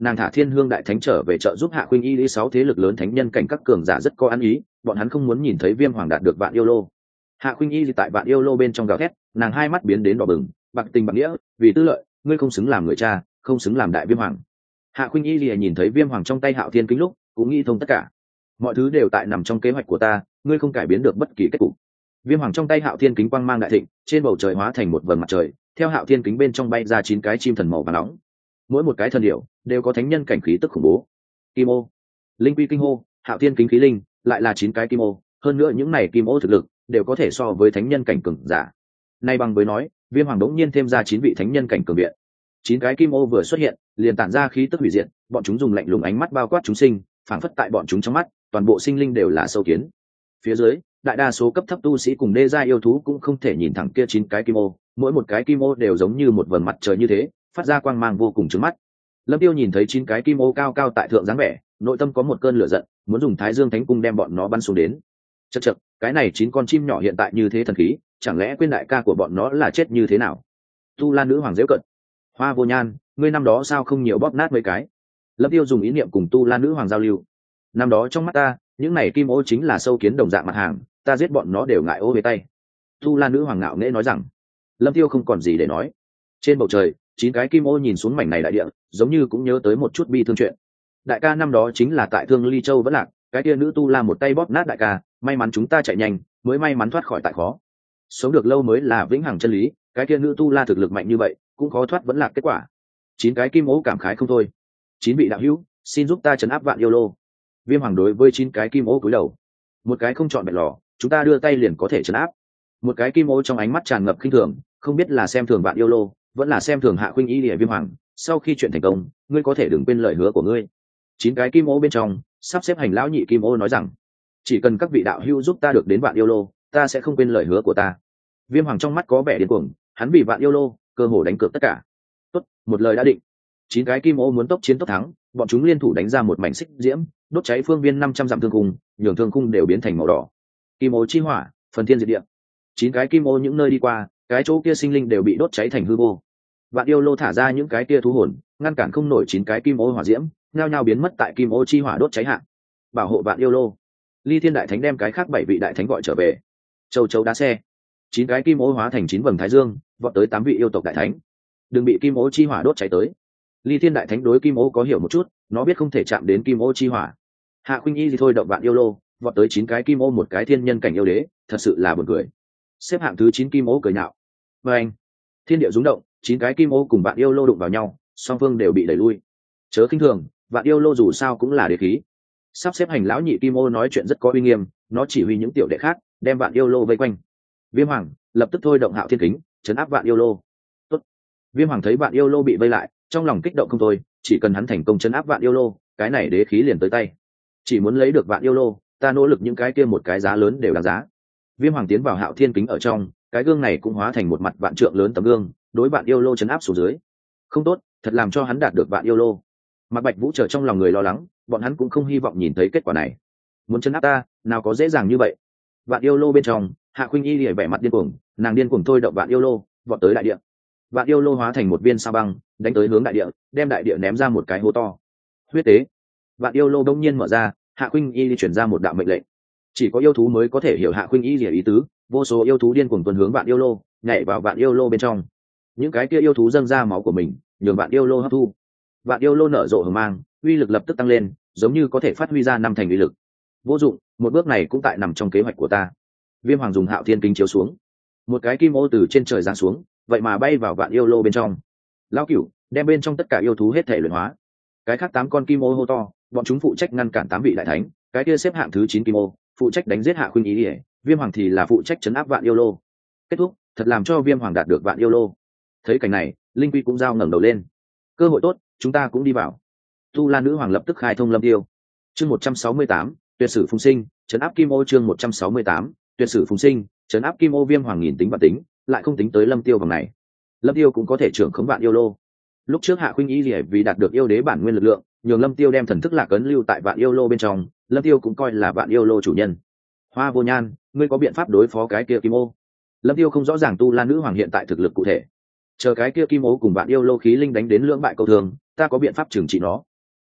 nàng thả thiên hương đại thánh trở về trợ giúp hạ khuynh y lý sáu thế lực lớn thánh nhân cảnh các cường giả rất có ăn ý, bọn hắn không muốn nhìn thấy viêm hoàng đạt được vạn yêu lô. Hạ khuynh y tại vạn yêu lô bên trong gào thét, nàng hai mắt biến đến đỏ bừng, bạc tình bạc nghĩa, vì tư lợi ngươi không xứng làm người cha, không xứng làm đại viêm hoàng. Hạ khuynh y lìa nhìn thấy viêm hoàng trong tay hạo thiên kính lúc cũng nghĩ thông tất cả, mọi thứ đều tại nằm trong kế hoạch của ta, ngươi không cải biến được bất kỳ kết cục. Viêm hoàng trong tay hạo thiên kính quang mang đại thịnh, trên bầu trời hóa thành một vầng mặt trời, theo hạo thiên kính bên trong bay ra chín cái chim thần màu vàng nóng, mỗi một cái thần điệu đều có thánh nhân cảnh khí tức khủng bố. Kim ô, linh quy kinh hô, hạo thiên kính khí linh lại là chín cái kim ô, hơn nữa những này kim ô thực lực đều có thể so với thánh nhân cảnh cường giả. Nay bằng với nói viêm hoàng đống nhiên thêm ra chín vị thánh nhân cảnh cường viện. Chín cái kim ô vừa xuất hiện liền tản ra khí tức hủy diệt, bọn chúng dùng lạnh lùng ánh mắt bao quát chúng sinh, phảng phất tại bọn chúng trong mắt toàn bộ sinh linh đều là sâu kiến. Phía dưới đại đa số cấp thấp tu sĩ cùng đê gia yêu thú cũng không thể nhìn thẳng kia chín cái kim ô, mỗi một cái kim ô đều giống như một vầng mặt trời như thế, phát ra quang mang vô cùng chói mắt. Lâm Tiêu nhìn thấy chín cái kim ô cao cao tại thượng dáng vẻ, nội tâm có một cơn lửa giận, muốn dùng Thái Dương Thánh Cung đem bọn nó bắn xuống đến. Chậc chậc, cái này chín con chim nhỏ hiện tại như thế thần khí, chẳng lẽ quên đại ca của bọn nó là chết như thế nào? Tu La nữ hoàng giễu cận. Hoa Vô Nhan, ngươi năm đó sao không nhiều bóp nát mấy cái? Lâm Tiêu dùng ý niệm cùng Tu La nữ hoàng giao lưu. Năm đó trong mắt ta, những này kim ô chính là sâu kiến đồng dạng mặt hàng, ta giết bọn nó đều ngại ô về tay. Tu La nữ hoàng ngạo nghễ nói rằng. Lâm Tiêu không còn gì để nói. Trên bầu trời, chín cái kim ô nhìn xuống mảnh này đại địa, giống như cũng nhớ tới một chút bi thương chuyện. Đại ca năm đó chính là tại Thương Ly Châu vẫn lạc, cái kia nữ tu la một tay bóp nát đại ca, may mắn chúng ta chạy nhanh, mới may mắn thoát khỏi tại khó. Sống được lâu mới là vĩnh hằng chân lý, cái kia nữ tu la thực lực mạnh như vậy, cũng khó thoát vẫn lạc kết quả. Chín cái kim ô cảm khái không thôi. Chín vị đạo hữu, xin giúp ta trấn áp vạn yêu lô. Viêm hoàng đối với chín cái kim ô cúi đầu. Một cái không chọn bẹt lò, chúng ta đưa tay liền có thể trấn áp. Một cái kim ô trong ánh mắt tràn ngập khinh thường, không biết là xem thường vạn yêu lô, vẫn là xem thường hạ khuynh y lìa viêm hoàng. Sau khi chuyện thành công, ngươi có thể đừng quên lời hứa của ngươi. Chín cái kim ô bên trong sắp xếp hành lão nhị kim ô nói rằng, chỉ cần các vị đạo hữu giúp ta được đến vạn yêu lô, ta sẽ không quên lời hứa của ta. Viêm hoàng trong mắt có vẻ điên cuồng, hắn vì vạn yêu lô cơ hồ đánh cược tất cả. Tốt, một lời đã định. Chín cái kim ô muốn tốc chiến tốc thắng, bọn chúng liên thủ đánh ra một mảnh xích diễm, đốt cháy phương viên năm trăm dặm thương cung, nhường thương cung đều biến thành màu đỏ. Kim ô chi hỏa, phần thiên diệt địa. Chín cái kim ô những nơi đi qua, cái chỗ kia sinh linh đều bị đốt cháy thành hư vô. Vạn yêu lô thả ra những cái kia thú hồn, ngăn cản không nổi chín cái kim ô hỏa diễm, nhao nhao biến mất tại kim ô chi hỏa đốt cháy hạ. Bảo hộ vạn yêu lô. Ly Thiên đại thánh đem cái khác bảy vị đại thánh gọi trở về. Châu chấu đá xe. Chín cái kim ô hóa thành chín vầng thái dương, vọt tới tám vị yêu tộc đại thánh. Đừng bị kim ô chi hỏa đốt cháy tới. Ly Thiên đại thánh đối kim ô có hiểu một chút, nó biết không thể chạm đến kim ô chi hỏa. Hạ khuynh y thì thôi động vạn yêu lô, vọt tới chín cái kim ô một cái thiên nhân cảnh yêu đế, thật sự là buồn cười. Xếp hạng thứ chín kim ô cười nhạo. Và anh, thiên địa rung động, chín cái kim ô cùng vạn yêu lô đụng vào nhau, song phương đều bị đẩy lui. Chớ khinh thường, vạn yêu lô dù sao cũng là đế khí. Sắp xếp hành lão nhị kim ô nói chuyện rất có uy nghiêm, nó chỉ huy những tiểu đệ khác đem vạn yêu lô vây quanh. Viêm hoàng lập tức thôi động hạo thiên kính, chấn áp vạn yêu lô. Tốt. Viêm hoàng thấy vạn yêu lô bị vây lại, trong lòng kích động không thôi, chỉ cần hắn thành công chấn áp vạn yêu lô, cái này đế khí liền tới tay. Chỉ muốn lấy được vạn yêu lô, ta nỗ lực những cái kia một cái giá lớn đều đáng giá. Viêm hoàng tiến vào hạo thiên kính ở trong, cái gương này cũng hóa thành một mặt vạn trượng lớn tấm gương, đối vạn yêu lô chấn áp xuống dưới. Không tốt, thật làm cho hắn đạt được vạn yêu lô. Mạc Bạch Vũ chờ trong lòng người lo lắng, bọn hắn cũng không hy vọng nhìn thấy kết quả này. Muốn chấn áp ta, nào có dễ dàng như vậy. Vạn yêu lô bên trong, Hạ Khuynh Y lìa vẻ mặt điên cuồng, nàng điên cuồng thôi động vạn yêu lô, vọt tới đại địa. Vạn yêu lô hóa thành một viên sao băng, đánh tới hướng đại địa, đem đại địa ném ra một cái hố to. Huyết tế. Vạn yêu lô đông nhiên mở ra, Hạ Khuynh Y lìa chuyển ra một đạo mệnh lệnh. Chỉ có yêu thú mới có thể hiểu Hạ Khuynh Y lìa ý tứ, vô số yêu thú điên cuồng tuần hướng vạn yêu lô, nhảy vào vạn yêu lô bên trong. Những cái kia yêu thú dâng ra máu của mình, nhường vạn yêu lô hấp thu. Vạn yêu lô nở rộ hừng mang, uy lực lập tức tăng lên, giống như có thể phát huy ra năm thành uy lực. Vô dụng, một bước này cũng tại nằm trong kế hoạch của ta. Viêm hoàng dùng hạo thiên kính chiếu xuống, một cái kim ô từ trên trời giáng xuống, vậy mà bay vào vạn yêu lô bên trong. Lão cửu đem bên trong tất cả yêu thú hết thể luyện hóa. Cái khác tám con kim ô hô to, bọn chúng phụ trách ngăn cản tám vị đại thánh, cái kia xếp hạng thứ chín kim ô phụ trách đánh giết Hạ Khuynh Y lìa, Viêm hoàng thì là phụ trách chấn áp vạn yêu lô. Kết thúc, thật làm cho Viêm hoàng đạt được vạn yêu lô. Thấy cảnh này, Linh Quy cũng giao ngẩng đầu lên. Cơ hội tốt, chúng ta cũng đi vào. Tu La nữ hoàng lập tức khai thông Lâm Tiêu. Chương một trăm sáu mươi tám, tuyệt sử phùng sinh, trấn áp kim ô. Chương một trăm sáu mươi tám, tuyệt sử phùng sinh, trấn áp kim ô. Viêm hoàng nghìn tính và tính, lại không tính tới Lâm Tiêu vòng này. Lâm Tiêu cũng có thể trưởng khống vạn yêu lô. Lúc trước Hạ Khuynh Y lìa vì đạt được yêu đế bản nguyên lực lượng, nhường Lâm Tiêu đem thần thức lạc ấn lưu tại vạn yêu lô bên trong, Lâm Tiêu cũng coi là vạn yêu lô chủ nhân. Hoa Vô Nhan, ngươi có biện pháp đối phó cái kia kim ô? Lâm Tiêu không rõ ràng Tu La nữ hoàng hiện tại thực lực cụ thể, chờ cái kia kim ô cùng vạn yêu lô khí linh đánh đến lưỡng bại câu thường, ta có biện pháp trừng trị nó.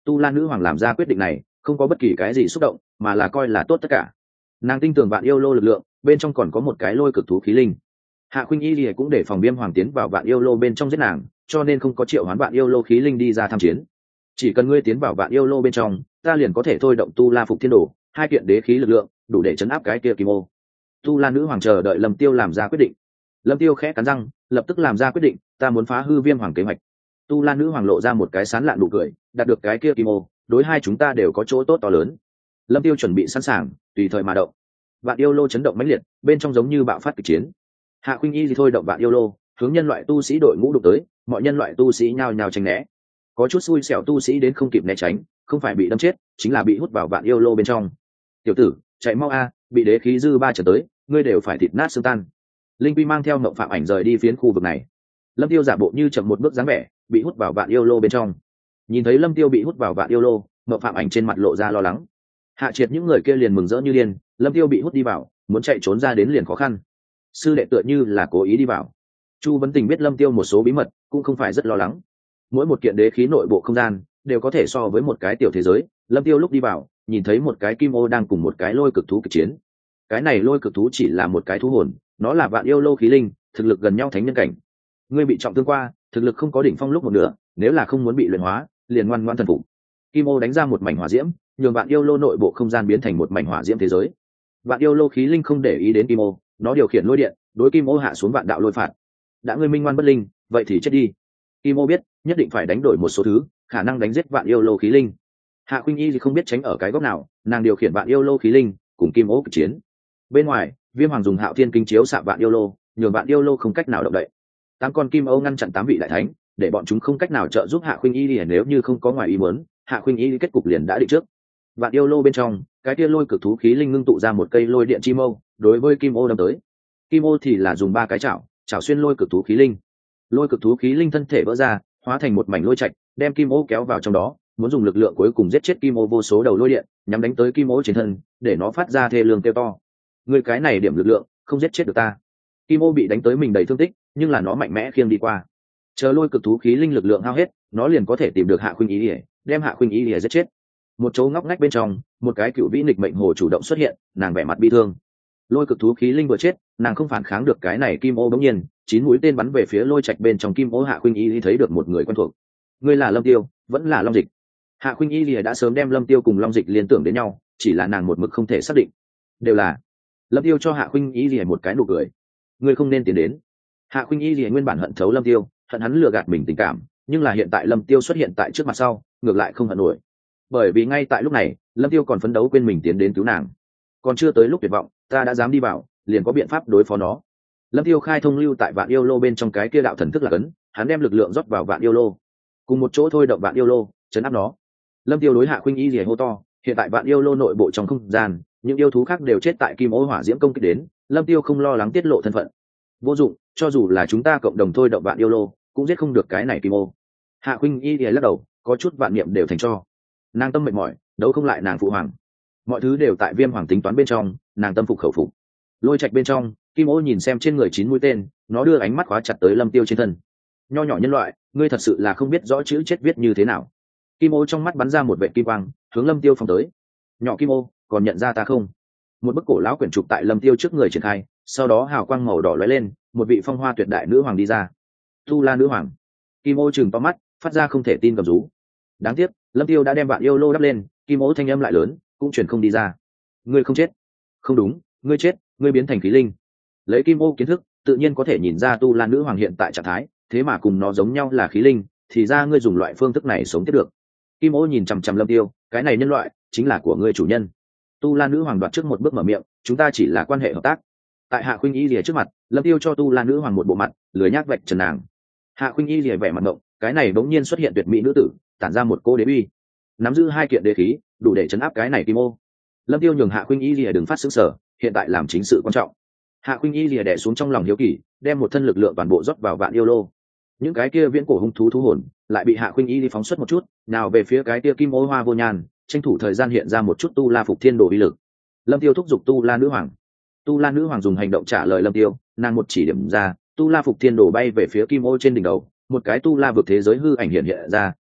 Tu La nữ hoàng làm ra quyết định này không có bất kỳ cái gì xúc động, mà là coi là tốt tất cả. Nàng tin tưởng vạn yêu lô lực lượng bên trong còn có một cái lôi cực thú khí linh. Hạ Khuynh Y Lìa cũng để phòng Viêm Hoàng tiến vào vạn yêu lô bên trong giết nàng, cho nên không có triệu hoán vạn yêu lô khí linh đi ra tham chiến. Chỉ cần ngươi tiến vào vạn yêu lô bên trong, ta liền có thể thôi động Tu La phục thiên đồ, hai kiện đế khí lực lượng, đủ để chấn áp cái kia kim ô. Tu La nữ hoàng chờ đợi Lâm Tiêu làm ra quyết định. Lâm Tiêu khẽ cắn răng, lập tức làm ra quyết định, ta muốn phá hư Viêm Hoàng kế hoạch. Tu La nữ hoàng lộ ra một cái sán lạn nụ cười, đạt được cái kia kim ô, đối hai chúng ta đều có chỗ tốt to lớn. Lâm Tiêu chuẩn bị sẵn sàng, tùy thời mà động. Vạn yêu lô chấn động mãnh liệt, bên trong giống như bạo phát kịch chiến. Hạ Khuynh Y thì thôi động vạn yêu lô, hướng nhân loại tu sĩ đội ngũ đụng tới, mọi nhân loại tu sĩ nhao nhao tránh né. Có chút xui xẻo tu sĩ đến không kịp né tránh, không phải bị đâm chết, chính là bị hút vào vạn yêu lô bên trong. Tiểu tử, chạy mau a, bị đế khí dư ba trở tới, ngươi đều phải thịt nát xương tan. Linh Quy mang theo Mộng Phạm Ảnh rời đi phiến khu vực này. Lâm Tiêu giả bộ như chậm một bước dáng vẻ, bị hút vào vạn yêu lô bên trong. Nhìn thấy Lâm Tiêu bị hút vào vạn yêu lô, Mộng Phạm Ảnh trên mặt lộ ra lo lắng. Hạ Triệt những người kia liền mừng rỡ như điên, Lâm Tiêu bị hút đi vào, muốn chạy trốn ra đến liền khó khăn. Sư đệ tựa như là cố ý đi vào. Chu Vấn Tình biết Lâm Tiêu một số bí mật, cũng không phải rất lo lắng. Mỗi một kiện đế khí nội bộ không gian đều có thể so với một cái tiểu thế giới. Lâm Tiêu lúc đi vào, nhìn thấy một cái kim ô đang cùng một cái lôi cực thú kịch chiến. Cái này lôi cực thú chỉ là một cái thú hồn, nó là vạn yêu lô khí linh, thực lực gần nhau thánh nhân cảnh. Ngươi bị trọng thương qua, thực lực không có đỉnh phong lúc một nửa, nếu là không muốn bị luyện hóa, liền ngoan ngoãn thần phục. Kim ô đánh ra một mảnh hỏa diễm, nhường vạn yêu lô nội bộ không gian biến thành một mảnh hỏa diễm thế giới. Vạn yêu lô khí linh không để ý đến kim ô, nó điều khiển lôi điện, đối kim ô hạ xuống vạn đạo lôi phạt. Đã ngươi minh ngoan bất linh, vậy thì chết đi. Kim ô biết, nhất định phải đánh đổi một số thứ, khả năng đánh giết vạn yêu lô khí linh. Hạ Khuynh Y thì không biết tránh ở cái góc nào, nàng điều khiển vạn yêu lô khí linh, cùng kim ô kịch chiến. Bên ngoài, Viêm Hoàng dùng Hạo Thiên Kinh chiếu xạ vạn yêu lô, nhường vạn yêu lô không cách nào động đậy. Tám con kim ô ngăn chặn tám vị đại thánh, để bọn chúng không cách nào trợ giúp Hạ Khuynh Y thì nếu như không có ngoài ý muốn, Hạ Khuynh Y kết cục liền đã định trước. Vạn yêu lô bên trong, cái kia lôi cực thú khí linh ngưng tụ ra một cây lôi điện chi mâu, đối với kim ô đâm tới. Kim ô thì là dùng ba cái chảo, chảo xuyên lôi cực thú khí linh. Lôi cực thú khí linh thân thể vỡ ra, hóa thành một mảnh lôi trạch, đem kim ô kéo vào trong đó, muốn dùng lực lượng cuối cùng giết chết kim ô vô số đầu lôi điện, nhắm đánh tới kim ô trên thân, để nó phát ra thê lương kêu to. Người cái này điểm lực lượng, không giết chết được ta. Kim ô bị đánh tới mình đầy thương tích, nhưng là nó mạnh mẽ khiêng đi qua. Chờ lôi cực thú khí linh lực lượng hao hết, nó liền có thể tìm được Hạ Khuynh Y, đem Hạ Khuynh Y giết chết. Một chỗ ngóc ngách bên trong, một cái cựu vĩ nghịch mệnh hồ chủ động xuất hiện, nàng vẻ mặt bi thương. Lôi cực thú khí linh vừa chết, nàng không phản kháng được cái này kim ô bỗng nhiên, chín mũi tên bắn về phía lôi trạch bên trong kim ô. Hạ Khuynh Y thấy được một người quen thuộc. Ngươi là Lâm Tiêu, vẫn là Long Dịch. Hạ Khuynh Y đã sớm đem Lâm Tiêu cùng Long Dịch liên tưởng đến nhau, chỉ là nàng một mực không thể xác định. Đều là. Lâm Tiêu cho Hạ Khuynh Y một cái nụ cười. Ngươi không nên tiến đến. Hạ Khuynh Y nguyên bản hận thấu Lâm Tiêu, hận hắn lừa gạt mình tình cảm, nhưng là hiện tại Lâm Tiêu xuất hiện tại trước mặt sau, ngược lại không hận nổi. Bởi vì ngay tại lúc này, Lâm Tiêu còn phấn đấu quên mình tiến đến cứu nàng. Còn chưa tới lúc tuyệt vọng, ta đã dám đi vào, liền có biện pháp đối phó nó. Lâm Tiêu khai thông lưu tại vạn yêu lô bên trong cái kia đạo thần thức là cấn, hắn đem lực lượng rót vào vạn yêu lô, cùng một chỗ thôi động vạn yêu lô, chấn áp nó. Lâm Tiêu đối Hạ Khuynh Y hô to, hiện tại vạn yêu lô nội bộ trong không gian, những yêu thú khác đều chết tại kim ô hỏa diễm công kích đến, Lâm Tiêu không lo lắng tiết lộ thân phận. Vô dụng, cho dù là chúng ta cộng đồng thôi động vạn yêu lô, cũng giết không được cái này kim ô. Hạ Khuynh Y lắc đầu, có chút vạn niệm đều thành cho. Nàng tâm mệt mỏi, đấu không lại nàng phụ hoàng. Mọi thứ đều tại Viêm Hoàng tính toán bên trong, nàng tâm phục khẩu phục. Lôi trạch bên trong, kim ô nhìn xem trên người chín mũi tên, nó đưa ánh mắt khóa chặt tới Lâm Tiêu trên thân. Nho nhỏ nhân loại, ngươi thật sự là không biết rõ chữ chết viết như thế nào. Kim ô trong mắt bắn ra một vệt kim quang, hướng Lâm Tiêu phóng tới. Nhỏ kim ô, còn nhận ra ta không? Một bức cổ lão quyển trục tại Lâm Tiêu trước người triển khai, sau đó hào quang màu đỏ lóe lên, một vị phong hoa tuyệt đại nữ hoàng đi ra. Tu La nữ hoàng. Kim ô trừng to mắt, phát ra không thể tin gầm rú. Đáng tiếc, Lâm Tiêu đã đem vạn yêu lô đắp lên, kim ô thanh âm lại lớn, cũng truyền không đi ra. Ngươi không chết. Không đúng, ngươi chết, ngươi biến thành khí linh. Lấy kim ô kiến thức, tự nhiên có thể nhìn ra Tu La nữ hoàng hiện tại trạng thái, thế mà cùng nó giống nhau là khí linh, thì ra ngươi dùng loại phương thức này sống tiếp được. Kim ô nhìn chằm chằm Lâm Tiêu, cái này nhân loại chính là của ngươi chủ nhân. Tu La nữ hoàng đoạt trước một bước mở miệng, chúng ta chỉ là quan hệ hợp tác. Tại Hạ Khuynh Y lìa trước mặt, Lâm Tiêu cho Tu La nữ hoàng một bộ mặt, lười nhác vạch trần nàng. Hạ Khuynh Y lìa vẻ mặt ngộng, cái này bỗng nhiên xuất hiện tuyệt mỹ nữ tử, tản ra một cô đế uy, nắm giữ hai kiện đế khí, đủ để chấn áp cái này kim ô. Lâm Tiêu nhường Hạ Khuynh Y lìa đừng phát sững sờ, hiện tại làm chính sự quan trọng. Hạ Khuynh Y lìa đè xuống trong lòng hiếu kỳ, đem một thân lực lượng toàn bộ rót vào vạn yêu lô. Những cái kia viễn cổ hung thú thú hồn lại bị Hạ Khuynh Y phóng xuất một chút, nào về phía cái kia kim ô hoa vô nhan, tranh thủ thời gian hiện ra một chút tu la phục thiên đồ uy lực. Lâm Tiêu thúc giục tu la nữ hoàng. Tu la nữ hoàng dùng hành động trả lời Lâm Tiêu, nàng một chỉ điểm ra, tu la phục thiên đồ bay về phía kim ô trên đỉnh đầu, một cái tu la vực thế giới hư ảnh hiện hiện ra,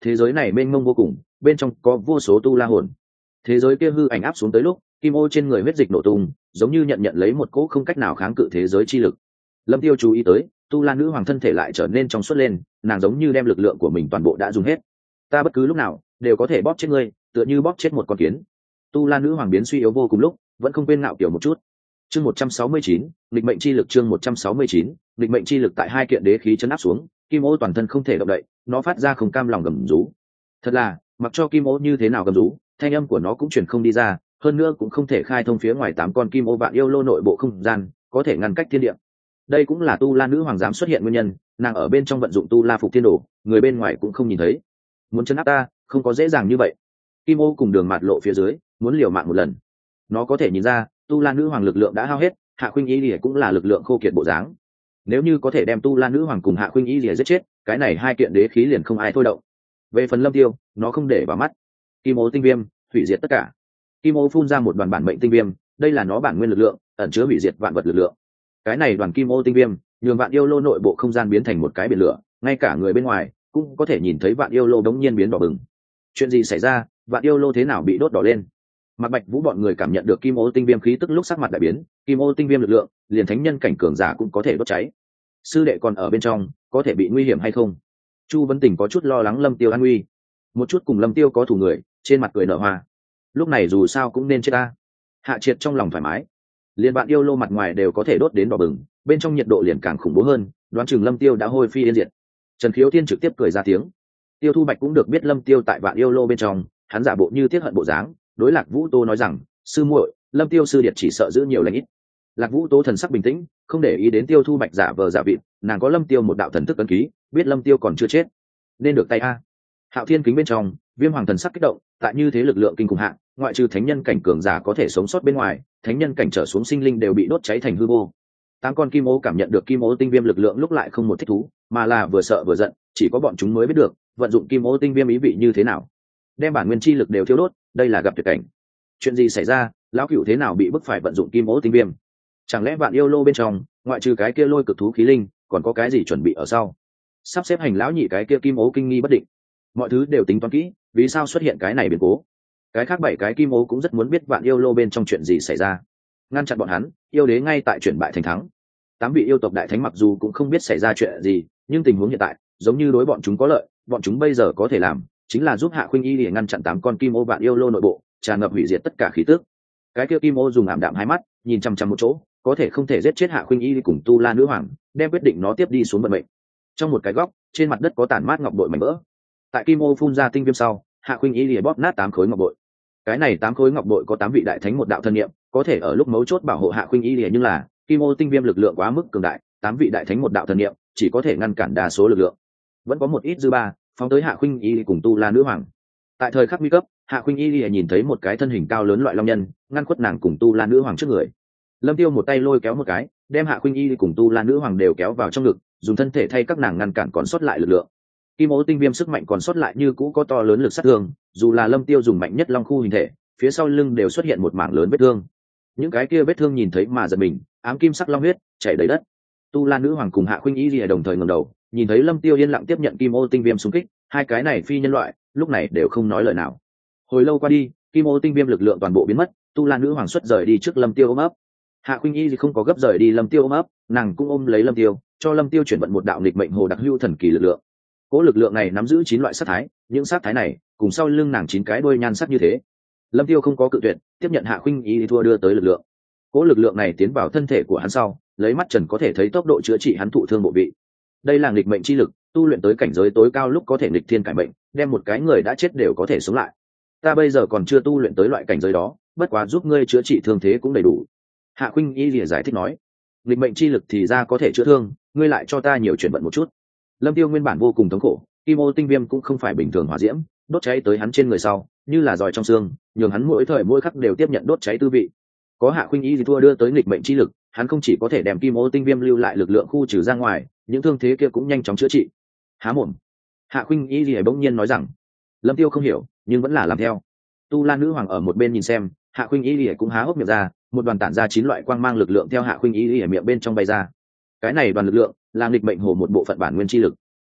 thế giới này mênh mông vô cùng, bên trong có vô số tu la hồn. Thế giới kia hư ảnh áp xuống tới lúc, kim ô trên người huyết dịch nổ tung, giống như nhận nhận lấy một cỗ không cách nào kháng cự thế giới chi lực. Lâm Tiêu chú ý tới, tu la nữ hoàng thân thể lại trở nên trong suốt lên, nàng giống như đem lực lượng của mình toàn bộ đã dùng hết. Ta bất cứ lúc nào đều có thể bóp chết ngươi, tựa như bóp chết một con kiến. Tu la nữ hoàng biến suy yếu vô cùng lúc, vẫn không quên ngạo kiểu một chút. Chương một trăm sáu mươi chín, nghịch mệnh chi lực. Chương một trăm sáu mươi chín, nghịch mệnh chi lực. Tại hai kiện đế khí chấn áp xuống, kim ô toàn thân không thể động đậy, nó phát ra không cam lòng gầm rú. Thật là, mặc cho kim ô như thế nào gầm rú, thanh âm của nó cũng truyền không đi ra, hơn nữa cũng không thể khai thông phía ngoài tám con kim ô vạn yêu lô nội bộ không gian, có thể ngăn cách thiên địa. Đây cũng là tu la nữ hoàng dám xuất hiện nguyên nhân, nàng ở bên trong vận dụng tu la phục thiên đồ, người bên ngoài cũng không nhìn thấy. Muốn chấn áp ta, không có dễ dàng như vậy. Kim ô cùng đường mạt lộ phía dưới, muốn liều mạng một lần. Nó có thể nhìn ra, tu la nữ hoàng lực lượng đã hao hết, Hạ Khuynh Y Lìa cũng là lực lượng khô kiệt bộ dáng. Nếu như có thể đem tu la nữ hoàng cùng Hạ Khuynh Y Lìa giết chết, cái này hai kiện đế khí liền không ai thôi động. Về phần Lâm Tiêu, nó không để vào mắt. Kim ô tinh viêm, hủy diệt tất cả. Kim ô phun ra một đoàn bản mệnh tinh viêm, đây là nó bản nguyên lực lượng, ẩn chứa hủy diệt vạn vật lực lượng. Cái này đoàn kim ô tinh viêm, nhường vạn yêu lô nội bộ không gian biến thành một cái biển lửa, ngay cả người bên ngoài cũng có thể nhìn thấy vạn yêu lô đống nhiên biến đỏ bừng. Chuyện gì xảy ra? Vạn yêu lô thế nào bị đốt đỏ lên? Mạc Bạch Vũ bọn người cảm nhận được kim ô tinh viêm khí tức lúc sắc mặt đại biến, kim ô tinh viêm lực lượng, liền thánh nhân cảnh cường giả cũng có thể đốt cháy. Sư đệ còn ở bên trong, có thể bị nguy hiểm hay không? Chu Vân Tình có chút lo lắng Lâm Tiêu an nguy. Một chút cùng Lâm Tiêu có thù người, trên mặt cười nở hoa. Lúc này dù sao cũng nên chết ta. Hạ Triệt trong lòng thoải mái. Liên bạn yêu lô mặt ngoài đều có thể đốt đến đỏ bừng, bên trong nhiệt độ liền càng khủng bố hơn, đoán chừng Lâm Tiêu đã hôi phi yên diệt. Trần Khiếu Thiên trực tiếp cười ra tiếng. Tiêu Thu Bạch cũng được biết Lâm Tiêu tại vạn yêu lô bên trong, hắn giả bộ như tiếc hận bộ dáng, đối Lạc Vũ Tô nói rằng, sư muội, Lâm Tiêu sư điệt chỉ sợ giữ nhiều lành ít. Lạc Vũ Tô thần sắc bình tĩnh, không để ý đến Tiêu Thu Bạch giả vờ giả vịt, nàng có Lâm Tiêu một đạo thần thức ấn ký, biết Lâm Tiêu còn chưa chết, nên được tay a. Hạo Thiên kính bên trong, Viêm Hoàng thần sắc kích động, tại như thế lực lượng kinh khủng hạ, ngoại trừ thánh nhân cảnh cường giả có thể sống sót bên ngoài, thánh nhân cảnh trở xuống sinh linh đều bị đốt cháy thành hư vô. Tám con kim ô cảm nhận được kim ô tinh viêm lực lượng lúc lại không một thích thú, mà là vừa sợ vừa giận, chỉ có bọn chúng mới biết được vận dụng kim ô tinh viêm ý vị như thế nào. Đem bản nguyên chi lực đều thiêu đốt, đây là gặp tuyệt cảnh. Chuyện gì xảy ra? Lão cửu thế nào bị bức phải vận dụng kim ô tinh viêm? Chẳng lẽ vạn yêu lô bên trong, ngoại trừ cái kia lôi cực thú khí linh, còn có cái gì chuẩn bị ở sau? Sắp xếp hành lão nhị cái kia kim ô kinh nghi bất định. Mọi thứ đều tính toán kỹ, vì sao xuất hiện cái này biến cố? Cái khác bảy cái kim ô cũng rất muốn biết vạn yêu lô bên trong chuyện gì xảy ra, ngăn chặn bọn hắn. Yêu đế ngay tại chuyển bại thành thắng. Tám vị yêu tộc đại thánh mặc dù cũng không biết xảy ra chuyện gì, nhưng tình huống hiện tại giống như đối bọn chúng có lợi, bọn chúng bây giờ có thể làm chính là giúp Hạ Khuynh Y để ngăn chặn tám con kim ô vạn yêu lô nội bộ tràn ngập hủy diệt tất cả khí tức. Cái kia kim ô dùng ảm đạm hai mắt nhìn chăm chăm một chỗ, có thể không thể giết chết Hạ Khuynh Y cùng tu la nữ hoàng, đem quyết định nó tiếp đi xuống vận mệnh. Trong một cái góc trên mặt đất có tản mát ngọc bội mảnh vỡ. Tại kim ô phun ra tinh viêm sau, Hạ Khuynh Y lìa bóp nát tám khối ngọc bội. Cái này tám khối ngọc bội có tám vị đại thánh một đạo thân niệm, có thể ở lúc mấu chốt bảo hộ Hạ Khuynh Y lìa, nhưng là kim ô tinh viêm lực lượng quá mức cường đại, tám vị đại thánh một đạo thần niệm chỉ có thể ngăn cản đa số lực lượng, vẫn có một ít dư ba phóng tới Hạ Khuynh Y cùng tu la nữ hoàng. Tại thời khắc nguy cấp, Hạ Khuynh Y lìa nhìn thấy một cái thân hình cao lớn loại long nhân ngăn khuất nàng cùng tu la nữ hoàng trước người. Lâm Tiêu một tay lôi kéo một cái, đem Hạ Khuynh Y cùng tu la nữ hoàng đều kéo vào trong ngực, dùng thân thể thay các nàng ngăn cản còn sót lại lực lượng. Kim ô tinh viêm sức mạnh còn sót lại như cũ có to lớn lực sát thương, dù là Lâm Tiêu dùng mạnh nhất long khu hình thể, phía sau lưng đều xuất hiện một mảng lớn vết thương. Những cái kia vết thương nhìn thấy mà giật mình, ám kim sắc long huyết chảy đầy đất. Tu la nữ hoàng cùng Hạ Khuynh Y lìa đồng thời ngẩng đầu, nhìn thấy Lâm Tiêu yên lặng tiếp nhận kim ô tinh viêm xung kích, hai cái này phi nhân loại lúc này đều không nói lời nào. Hồi lâu qua đi, kim ô tinh viêm lực lượng toàn bộ biến mất, tu la nữ hoàng xuất rời đi trước Lâm Tiêu ôm ấp. Hạ Khuynh Y thì không có gấp rời đi Lâm Tiêu ôm ấp, nàng cũng ôm lấy Lâm Tiêu, cho Lâm Tiêu chuyển vận một đạo nghịch mệnh hồ đặc hữu thần kỳ lực lượng. Cố lực lượng này nắm giữ chín loại sát thái, những sát thái này cùng sau lưng nàng chín cái đuôi nhan sắc như thế. Lâm Tiêu không có cự tuyệt, tiếp nhận Hạ Khuynh Y thua đưa tới lực lượng. Cố lực lượng này tiến vào thân thể của hắn sau, lấy mắt trần có thể thấy tốc độ chữa trị hắn thụ thương bộ vị. Đây là nghịch mệnh chi lực, tu luyện tới cảnh giới tối cao lúc có thể nghịch thiên cải mệnh, đem một cái người đã chết đều có thể sống lại. Ta bây giờ còn chưa tu luyện tới loại cảnh giới đó, bất quá giúp ngươi chữa trị thương thế cũng đầy đủ. Hạ Khuynh Y lìa giải thích nói, nghịch mệnh chi lực thì ra có thể chữa thương, ngươi lại cho ta nhiều chuyển vận một chút. Lâm Tiêu nguyên bản vô cùng thống khổ, kim ô tinh viêm cũng không phải bình thường hỏa diễm, đốt cháy tới hắn trên người sau, như là giòi trong xương, nhường hắn mỗi thời mỗi khắc đều tiếp nhận đốt cháy tư vị. Có Hạ Khuynh Y thì thua đưa tới nghịch mệnh chi lực, hắn không chỉ có thể đem kim ô tinh viêm lưu lại lực lượng khu trừ ra ngoài, những thương thế kia cũng nhanh chóng chữa trị. Há mồm. Hạ Khuynh Y thì bỗng nhiên nói rằng, Lâm Tiêu không hiểu, nhưng vẫn là làm theo. Tu la nữ hoàng ở một bên nhìn xem, Hạ Khuynh Y thì cũng há hốc miệng ra, một đoàn tản ra chín loại quang mang lực lượng theo Hạ Khuynh Y thì miệng bên trong bay ra. Cái này đoàn lực lượng là nghịch mệnh hồ một bộ phận bản nguyên chi lực.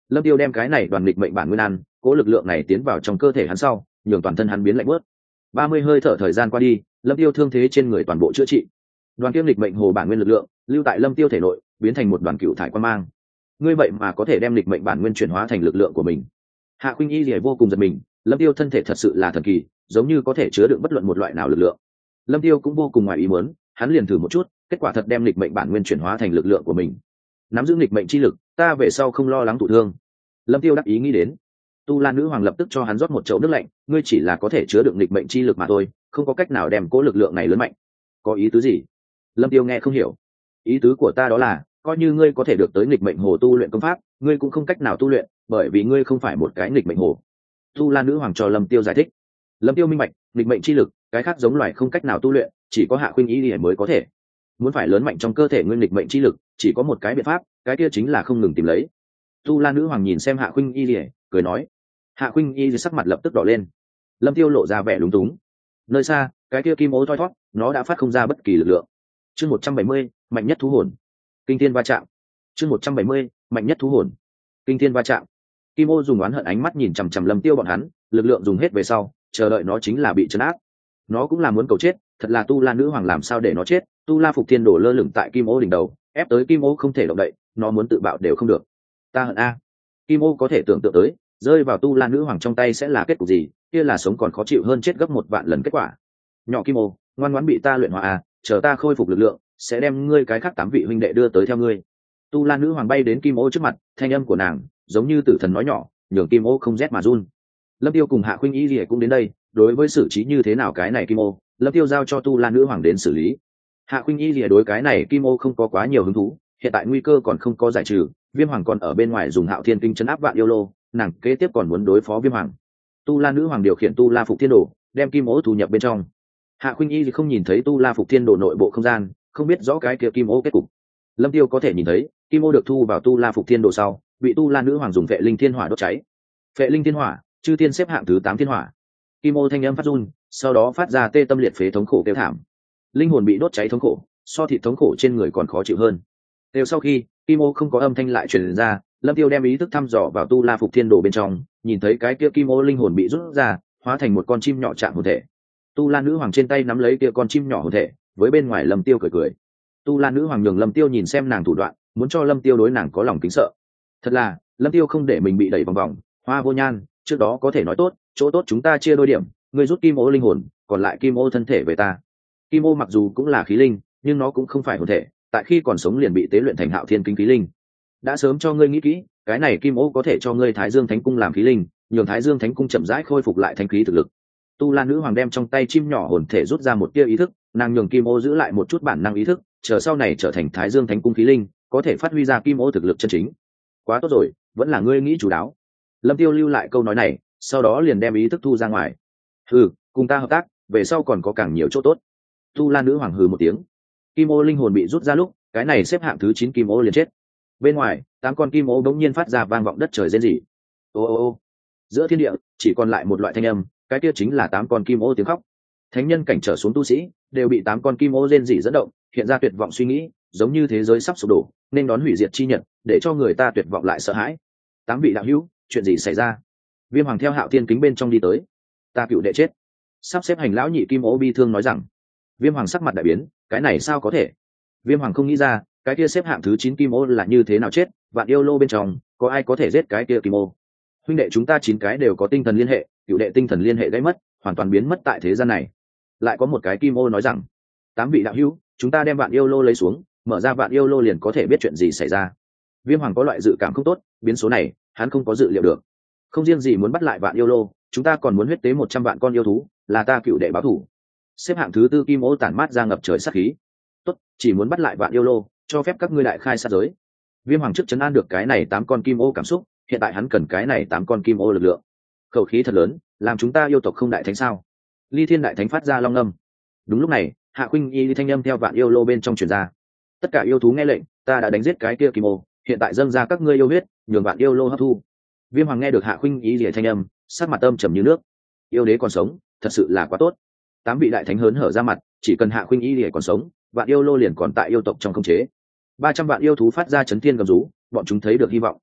Lâm Tiêu đem cái này đoàn nghịch mệnh bản nguyên ăn, cố lực lượng này tiến vào trong cơ thể hắn sau, nhường toàn thân hắn biến lạnh bớt. ba mươi hơi thở thời gian qua đi, Lâm Tiêu thương thế trên người toàn bộ chữa trị. Đoàn kiêm nghịch mệnh hồ bản nguyên lực lượng lưu tại Lâm Tiêu thể nội, biến thành một đoàn cựu thải quan mang. Ngươi vậy mà có thể đem nghịch mệnh bản nguyên chuyển hóa thành lực lượng của mình. Hạ Khuynh Y Lìa vô cùng giật mình, Lâm Tiêu thân thể thật sự là thần kỳ, giống như có thể chứa đựng bất luận một loại nào lực lượng. Lâm Tiêu cũng vô cùng ngoài ý muốn, hắn liền thử một chút, kết quả thật đem nghịch mệnh bản nguyên chuyển hóa thành lực lượng của mình. Nắm giữ nghịch mệnh chi lực, ta về sau không lo lắng thụ thương. Lâm Tiêu đắc ý nghĩ đến. Tu La nữ hoàng lập tức cho hắn rót một chậu nước lạnh, ngươi chỉ là có thể chứa đựng nghịch mệnh chi lực mà thôi, không có cách nào đem cố lực lượng này lớn mạnh. Có ý tứ gì? Lâm Tiêu nghe không hiểu. Ý tứ của ta đó là, coi như ngươi có thể được tới nghịch mệnh hồ tu luyện công pháp, ngươi cũng không cách nào tu luyện, bởi vì ngươi không phải một cái nghịch mệnh hồ. Tu La nữ hoàng cho Lâm Tiêu giải thích. Lâm Tiêu minh bạch, nghịch mệnh chi lực, cái khác giống loài không cách nào tu luyện, chỉ có Hạ Khuynh Y Lìa mới có thể. Muốn phải lớn mạnh trong cơ thể nguyên nghịch mệnh chi lực, chỉ có một cái biện pháp, cái kia chính là không ngừng tìm lấy. Tu La nữ hoàng nhìn xem Hạ Khuynh Y Lìa, cười nói. Hạ Khuynh Y Lìa sắc mặt lập tức đỏ lên. Lâm Tiêu lộ ra vẻ lúng túng. Nơi xa, cái kia kim ô thoi thoát, nó đã phát không ra bất kỳ lực lượng. Chương một trăm bảy mươi, mạnh nhất thú hồn. Kinh thiên va chạm. Chương một trăm bảy mươi, mạnh nhất thú hồn. Kinh thiên va chạm. Kim ô dùng oán hận ánh mắt nhìn chằm chằm Lâm Tiêu bọn hắn, lực lượng dùng hết về sau, chờ đợi nó chính là bị trấn áp. Nó cũng là muốn cầu chết, thật là Tu La nữ hoàng làm sao để nó chết? Tu La Phục Thiên đổ lơ lửng tại Kim ô đỉnh đầu, ép tới Kim ô không thể động đậy, nó muốn tự bạo đều không được. Ta hận a. Kim ô có thể tưởng tượng tới, rơi vào Tu La nữ hoàng trong tay sẽ là kết cục gì, kia là sống còn khó chịu hơn chết gấp một vạn lần kết quả. Nhỏ Kim ô, ngoan ngoãn bị ta luyện hóa a, chờ ta khôi phục lực lượng, sẽ đem ngươi cái khác tám vị huynh đệ đưa tới theo ngươi. Tu La nữ hoàng bay đến Kim ô trước mặt, thanh âm của nàng giống như tử thần nói nhỏ, nhường Kim ô không rét mà run. Lâm Tiêu cùng Hạ Khuynh Y Lìa cũng đến đây, đối với xử trí như thế nào cái này Kim ô, Lâm Tiêu giao cho Tu La nữ hoàng đến xử lý. Hạ Khuynh Y Lìa đối cái này Kim ô không có quá nhiều hứng thú, hiện tại nguy cơ còn không có giải trừ, Viêm Hoàng còn ở bên ngoài dùng Hạo Thiên Kinh trấn áp vạn yêu lô, nàng kế tiếp còn muốn đối phó Viêm Hoàng. Tu La nữ hoàng điều khiển Tu La Phục Thiên Đồ, đem Kim ô thu nhập bên trong. Hạ Khuynh Y thì không nhìn thấy Tu La Phục Thiên Đồ nội bộ không gian, không biết rõ cái kia Kim ô kết cục. Lâm Tiêu có thể nhìn thấy, Kim ô được thu vào Tu La Phục Thiên Đồ sau, bị Tu La nữ hoàng dùng Vệ Linh Thiên Hỏa đốt cháy. Vệ Linh Thiên Hỏa, chư tiên xếp hạng thứ tám thiên hỏa. Kim ô thanh âm phát run, sau đó phát ra tê tâm liệt phế thống khổ kêu thảm. Linh hồn bị đốt cháy thống khổ, so thịt thống khổ trên người còn khó chịu hơn. Đều sau khi, Kim ô không có âm thanh lại truyền ra, Lâm Tiêu đem ý thức thăm dò vào Tu La Phục Thiên Đồ bên trong, nhìn thấy cái kia Kim ô linh hồn bị rút ra, hóa thành một con chim nhỏ trạng hồn thể. Tu La nữ hoàng trên tay nắm lấy kia con chim nhỏ hồn thể, với bên ngoài Lâm Tiêu cười cười. Tu La nữ hoàng nhường Lâm Tiêu nhìn xem nàng thủ đoạn, muốn cho Lâm Tiêu đối nàng có lòng kính sợ. Thật là, Lâm Tiêu không để mình bị đẩy vòng vòng, Hoa Vô Nhan, trước đó có thể nói tốt, chỗ tốt chúng ta chia đôi điểm, ngươi rút Kim ô linh hồn, còn lại Kim ô thân thể về ta. Kim ô mặc dù cũng là khí linh, nhưng nó cũng không phải hồn thể, tại khi còn sống liền bị tế luyện thành Hạo Thiên Kinh khí linh. Đã sớm cho ngươi nghĩ kỹ, cái này Kim ô có thể cho ngươi Thái Dương Thánh Cung làm khí linh, nhường Thái Dương Thánh Cung chậm rãi khôi phục lại thanh khí thực lực. Tu La nữ hoàng đem trong tay chim nhỏ hồn thể rút ra một tia ý thức, nàng nhường Kim ô giữ lại một chút bản năng ý thức, chờ sau này trở thành Thái Dương Thánh Cung khí linh, có thể phát huy ra Kim ô thực lực chân chính. Quá tốt rồi, vẫn là ngươi nghĩ chủ đáo. Lâm Tiêu lưu lại câu nói này, sau đó liền đem ý thức thu ra ngoài. Hừ, cùng ta hợp tác, về sau còn có càng nhiều chỗ tốt. Tu La nữ hoàng hừ một tiếng. Kim ô linh hồn bị rút ra lúc, cái này xếp hạng thứ chín Kim ô liền chết. Bên ngoài, tám con Kim ô đống nhiên phát ra vang vọng đất trời rên rỉ. Ô ô ô. Giữa thiên địa, chỉ còn lại một loại thanh âm, cái kia chính là tám con Kim ô tiếng khóc. Thánh nhân cảnh trở xuống tu sĩ, đều bị tám con Kim ô rên rỉ dẫn động, hiện ra tuyệt vọng suy nghĩ, giống như thế giới sắp sụp đổ, nên đón hủy diệt chi nhật, để cho người ta tuyệt vọng lại sợ hãi. Tám vị đạo hữu, chuyện gì xảy ra? Viêm Hoàng theo Hạo Thiên Kính bên trong đi tới. Ta cựu đệ chết. Sắp xếp hành lão nhị Kim ô bi thương nói rằng. Viêm Hoàng sắc mặt đại biến, cái này sao có thể? Viêm Hoàng không nghĩ ra, cái kia xếp hạng thứ chín Kim ô là như thế nào chết, vạn yêu lô bên trong, có ai có thể giết cái kia Kim ô? Huynh đệ chúng ta chín cái đều có tinh thần liên hệ, cựu đệ tinh thần liên hệ gãy mất, hoàn toàn biến mất tại thế gian này. Lại có một cái Kim ô nói rằng, tám vị đạo hữu, chúng ta đem vạn yêu lô lấy xuống, mở ra vạn yêu lô liền có thể biết chuyện gì xảy ra. Viêm Hoàng có loại dự cảm không tốt, biến số này, hắn không có dự liệu được. Không riêng gì muốn bắt lại vạn yêu lô, chúng ta còn muốn huyết tế một trăm vạn con yêu thú, là ta cựu đệ báo thủ. Xếp hạng thứ tư Kim ô tản mát ra ngập trời sát khí. Tốt, chỉ muốn bắt lại vạn yêu lô, cho phép các ngươi đại khai sát giới. Viêm Hoàng trước chấn an được cái này tám con Kim ô cảm xúc, hiện tại hắn cần cái này tám con Kim ô lực lượng. Khẩu khí thật lớn, làm chúng ta yêu tộc không đại thánh sao? Ly Thiên đại thánh phát ra long ngâm. Đúng lúc này, Hạ Khuynh Y thanh âm theo vạn yêu lô bên trong truyền ra. Tất cả yêu thú nghe lệnh, ta đã đánh giết cái kia Kim ô, hiện tại dâng ra các ngươi yêu huyết, nhường vạn yêu lô hấp thu. Viêm Hoàng nghe được Hạ Khuynh Y liễu thanh âm, sắc mặt âm trầm như nước. Yêu đế còn sống, thật sự là quá tốt. Tám vị đại thánh hớn hở ra mặt, chỉ cần Hạ Khuynh Y liễu còn sống, vạn yêu lô liền còn tại yêu tộc trong khống chế. Ba trăm vạn yêu thú phát ra chấn thiên gầm rú, bọn chúng thấy được hy vọng.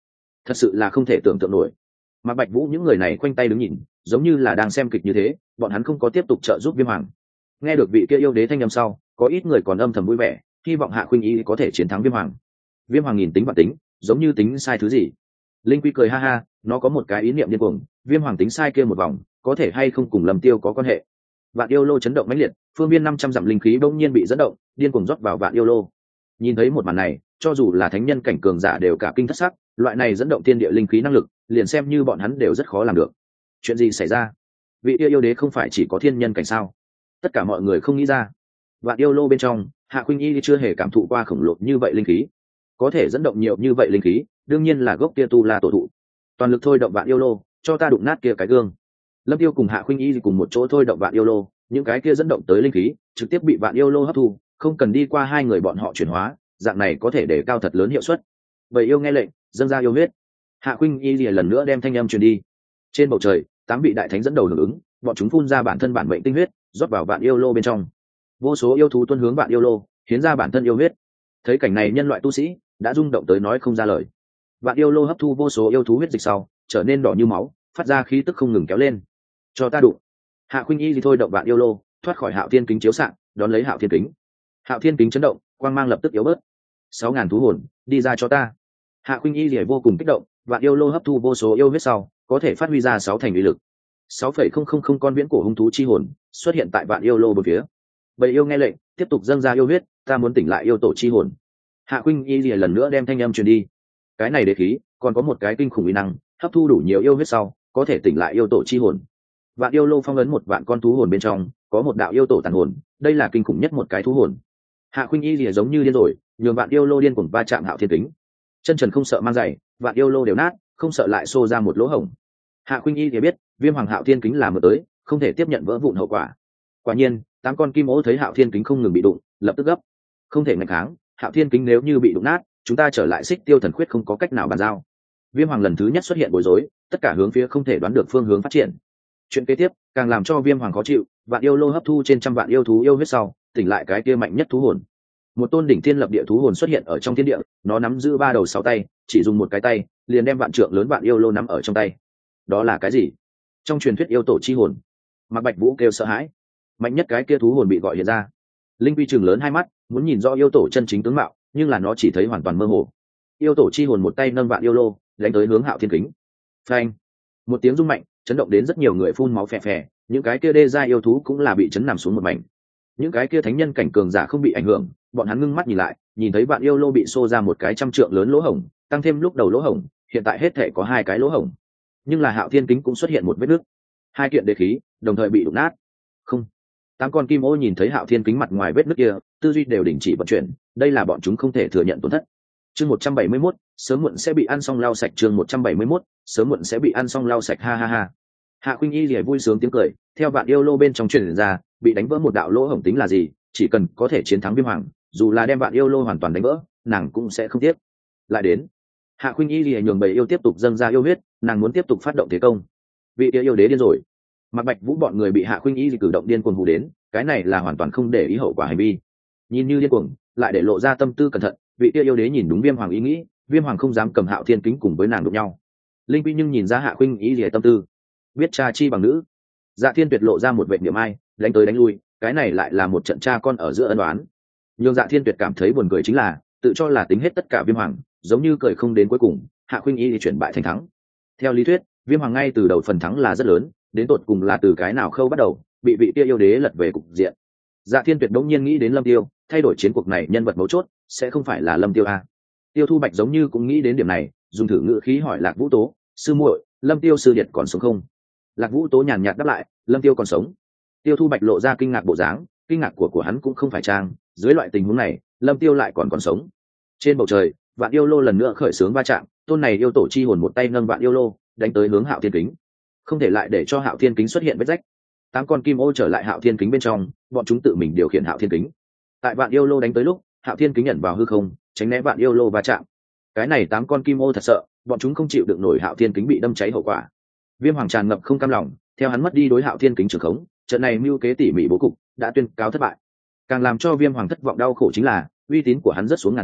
thật sự là không thể tưởng tượng nổi. Mà Bạch Vũ những người này khoanh tay đứng nhìn, giống như là đang xem kịch như thế, bọn hắn không có tiếp tục trợ giúp Viêm Hoàng. Nghe được vị kia yêu đế thanh âm sau, có ít người còn âm thầm vui vẻ, hy vọng Hạ Khuynh Y có thể chiến thắng Viêm Hoàng. Viêm Hoàng nhìn tính và tính, giống như tính sai thứ gì. Linh Quy cười ha ha, nó có một cái ý niệm điên cuồng, Viêm Hoàng tính sai kia một vòng, có thể hay không cùng Lâm Tiêu có quan hệ. Vạn yêu lô chấn động mãnh liệt, phương viên năm trăm dặm linh khí bỗng nhiên bị dẫn động, điên cuồng rót vào vạn yêu lô. Nhìn thấy một màn này, cho dù là thánh nhân cảnh cường giả đều cả kinh thất sắc, loại này dẫn động thiên địa linh khí năng lực, liền xem như bọn hắn đều rất khó làm được. Chuyện gì xảy ra? Vị yêu yêu đế không phải chỉ có thiên nhân cảnh sao? Tất cả mọi người không nghĩ ra. Vạn yêu lô bên trong, Hạ Khuynh Y chưa hề cảm thụ qua khổng lồ như vậy linh khí, có thể dẫn động nhiều như vậy linh khí, đương nhiên là gốc kia tu la tổ thụ. Toàn lực thôi động vạn yêu lô, cho ta đụng nát kia cái gương. Lâm Tiêu cùng Hạ Khuynh Y cùng một chỗ thôi động vạn yêu lô, những cái kia dẫn động tới linh khí, trực tiếp bị vạn yêu lô hấp thu, không cần đi qua hai người bọn họ chuyển hóa, dạng này có thể để cao thật lớn hiệu suất. Bầy yêu nghe lệnh, dâng ra yêu huyết. Hạ Khuynh Y lìa lần nữa đem thanh âm truyền đi. Trên bầu trời, tám vị đại thánh dẫn đầu hưởng ứng, bọn chúng phun ra bản thân bản mệnh tinh huyết, rót vào vạn yêu lô bên trong. Vô số yêu thú tuân hướng vạn yêu lô, hiến ra bản thân yêu huyết. Thấy cảnh này, nhân loại tu sĩ đã rung động tới nói không ra lời. Vạn yêu lô hấp thu vô số yêu thú huyết dịch sau, trở nên đỏ như máu, phát ra khí tức không ngừng kéo lên. Cho ta đụng. Hạ Khuynh Y thì thôi động vạn yêu lô, thoát khỏi Hạo Thiên kính chiếu xạ, đón lấy Hạo Thiên kính. Hạo Thiên kính chấn động, quang mang lập tức yếu bớt. Sáu ngàn thú hồn, đi ra cho ta. Hạ Khuynh Y thì vô cùng kích động, vạn yêu lô hấp thu vô số yêu huyết sau, có thể phát huy ra sáu thành uy lực. Sáu phẩy không không không con viễn cổ hung thú chi hồn xuất hiện tại vạn yêu lô bốn phía. Bầy yêu nghe lệnh, tiếp tục dâng ra yêu huyết, ta muốn tỉnh lại yêu tổ chi hồn. Hạ Khuynh Y lìa lần nữa đem thanh âm truyền đi. Cái này đế khí còn có một cái kinh khủng uy năng, hấp thu đủ nhiều yêu huyết sau, có thể tỉnh lại yêu tổ chi hồn. Vạn yêu lô phong ấn một vạn con thú hồn bên trong, có một đạo yêu tổ tàn hồn, đây là kinh khủng nhất một cái thú hồn. Hạ Khuynh Y lìa giống như điên rồi, nhường vạn yêu lô điên cuồng va chạm Hạo Thiên kính. Chân trần không sợ mang giày, vạn yêu lô đều nát, không sợ lại xô ra một lỗ hổng. Hạ Khuynh Y thì biết, Viêm Hoàng Hạo Thiên kính là mở tới, không thể tiếp nhận vỡ vụn hậu quả. Quả nhiên, tám con kim ô thấy Hạo Thiên kính không ngừng bị đụng, lập tức gấp. Không thể ngăn kháng, Hạo Thiên kính nếu như bị đụng nát, chúng ta trở lại Xích Tiêu Thần Khuyết không có cách nào bàn giao. Viêm Hoàng lần thứ nhất xuất hiện bối rối, tất cả hướng phía không thể đoán được phương hướng phát triển. Chuyện kế tiếp càng làm cho Viêm Hoàng khó chịu, vạn yêu lô hấp thu trên trăm vạn yêu thú yêu huyết sau, tỉnh lại cái kia mạnh nhất thú hồn. Một tôn đỉnh thiên lập địa thú hồn xuất hiện ở trong thiên địa, nó nắm giữ ba đầu sáu tay, chỉ dùng một cái tay, liền đem vạn trượng lớn vạn yêu lô nắm ở trong tay. Đó là cái gì? Trong truyền thuyết yêu tổ chi hồn. Mạc Bạch Vũ kêu sợ hãi. Mạnh nhất cái kia thú hồn bị gọi hiện ra. Linh Quy trừng lớn hai mắt, muốn nhìn rõ yêu tổ chân chính tướng mạo, nhưng là nó chỉ thấy hoàn toàn mơ hồ. Yêu tổ chi hồn một tay nâng vạn yêu lô, đánh tới hướng Hạo Thiên kính. Phanh! Một tiếng rung mạnh, chấn động đến rất nhiều người phun máu phè phè, những cái kia đê gia yêu thú cũng là bị chấn nằm xuống một mảnh. Những cái kia thánh nhân cảnh cường giả không bị ảnh hưởng, bọn hắn ngưng mắt nhìn lại, nhìn thấy vạn yêu lô bị xô ra một cái trăm trượng lớn lỗ hổng, tăng thêm lúc đầu lỗ hổng, hiện tại hết thể có hai cái lỗ hổng. Nhưng là Hạo Thiên kính cũng xuất hiện một vết nứt. Hai kiện đế khí đồng thời bị đụng nát. Không. Tám con kim ô nhìn thấy Hạo Thiên kính mặt ngoài vết nứt kia, tư duy đều đình chỉ vận chuyển, đây là bọn chúng không thể thừa nhận tổn thất. Chương một trăm bảy mươi mốt, sớm muộn sẽ bị ăn xong lau sạch. Chương một trăm bảy mươi mốt, sớm muộn sẽ bị ăn xong lau sạch, ha ha ha. Hạ Khuynh Y liễu vui sướng tiếng cười, theo vạn yêu lô bên trong truyền ra, bị đánh vỡ một đạo lỗ hổng tính là gì, chỉ cần có thể chiến thắng Viêm Hoàng, dù là đem vạn yêu lô hoàn toàn đánh vỡ, nàng cũng sẽ không tiếc. Lại đến, Hạ Khuynh Y liễu nhường bầy yêu tiếp tục dâng ra yêu huyết, nàng muốn tiếp tục phát động thế công. Vị kia yêu đế điên rồi. Mạc Bạch Vũ bọn người bị Hạ Khuynh Y cử động điên cuồng hù đến, cái này là hoàn toàn không để ý hậu quả hành vi. Nhìn như điên cuồng, lại để lộ ra tâm tư cẩn thận, vị kia yêu đế nhìn đúng Viêm Hoàng ý nghĩ, Viêm Hoàng không dám cầm Hạo Thiên kính cùng với nàng đụng nhau. Linh Quy nhưng nhìn ra Hạ Khuynh Y liễu tâm tư, biết cha chi bằng nữ. Dạ Thiên Tuyệt lộ ra một vệ niệm ai, đánh tới đánh lui, cái này lại là một trận cha con ở giữa ân oán. Nhưng Dạ Thiên Tuyệt cảm thấy buồn cười chính là, tự cho là tính hết tất cả Viêm Hoàng, giống như cười không đến cuối cùng, Hạ Khuynh Y thì chuyển bại thành thắng. Theo lý thuyết, Viêm Hoàng ngay từ đầu phần thắng là rất lớn, đến tột cùng là từ cái nào khâu bắt đầu, bị vị kia yêu đế lật về cục diện. Dạ Thiên Tuyệt đống nhiên nghĩ đến Lâm Tiêu, thay đổi chiến cuộc này nhân vật mấu chốt sẽ không phải là Lâm Tiêu a. Tiêu Thu Bạch giống như cũng nghĩ đến điểm này, dùng thử ngữ khí hỏi Lạc Vũ Tố, sư muội, Lâm Tiêu sư điệt còn sống không? Lạc Vũ Tố nhàn nhạt đáp lại, Lâm Tiêu còn sống. Tiêu Thu Bạch lộ ra kinh ngạc bộ dáng, kinh ngạc của của hắn cũng không phải trang, dưới loại tình huống này, Lâm Tiêu lại còn còn sống. Trên bầu trời, vạn yêu lô lần nữa khởi sướng va chạm, tôn này yêu tổ chi hồn một tay nâng vạn yêu lô, đánh tới hướng Hạo Thiên kính. Không thể lại để cho Hạo Thiên kính xuất hiện vết rách. Tám con kim ô trở lại Hạo Thiên kính bên trong, bọn chúng tự mình điều khiển Hạo Thiên kính. Tại vạn yêu lô đánh tới lúc, Hạo Thiên kính nhận vào hư không, tránh né vạn yêu lô va chạm. Cái này tám con kim ô thật sợ, bọn chúng không chịu được nổi Hạo Thiên kính bị đâm cháy hậu quả. Viêm Hoàng tràn ngập không cam lòng, theo hắn mất đi đối Hạo Thiên kính trường khống, trận này mưu kế tỉ mỉ bố cục đã tuyên cáo thất bại. Càng làm cho Viêm Hoàng thất vọng đau khổ chính là uy tín của hắn rất xuống ngàn trượng,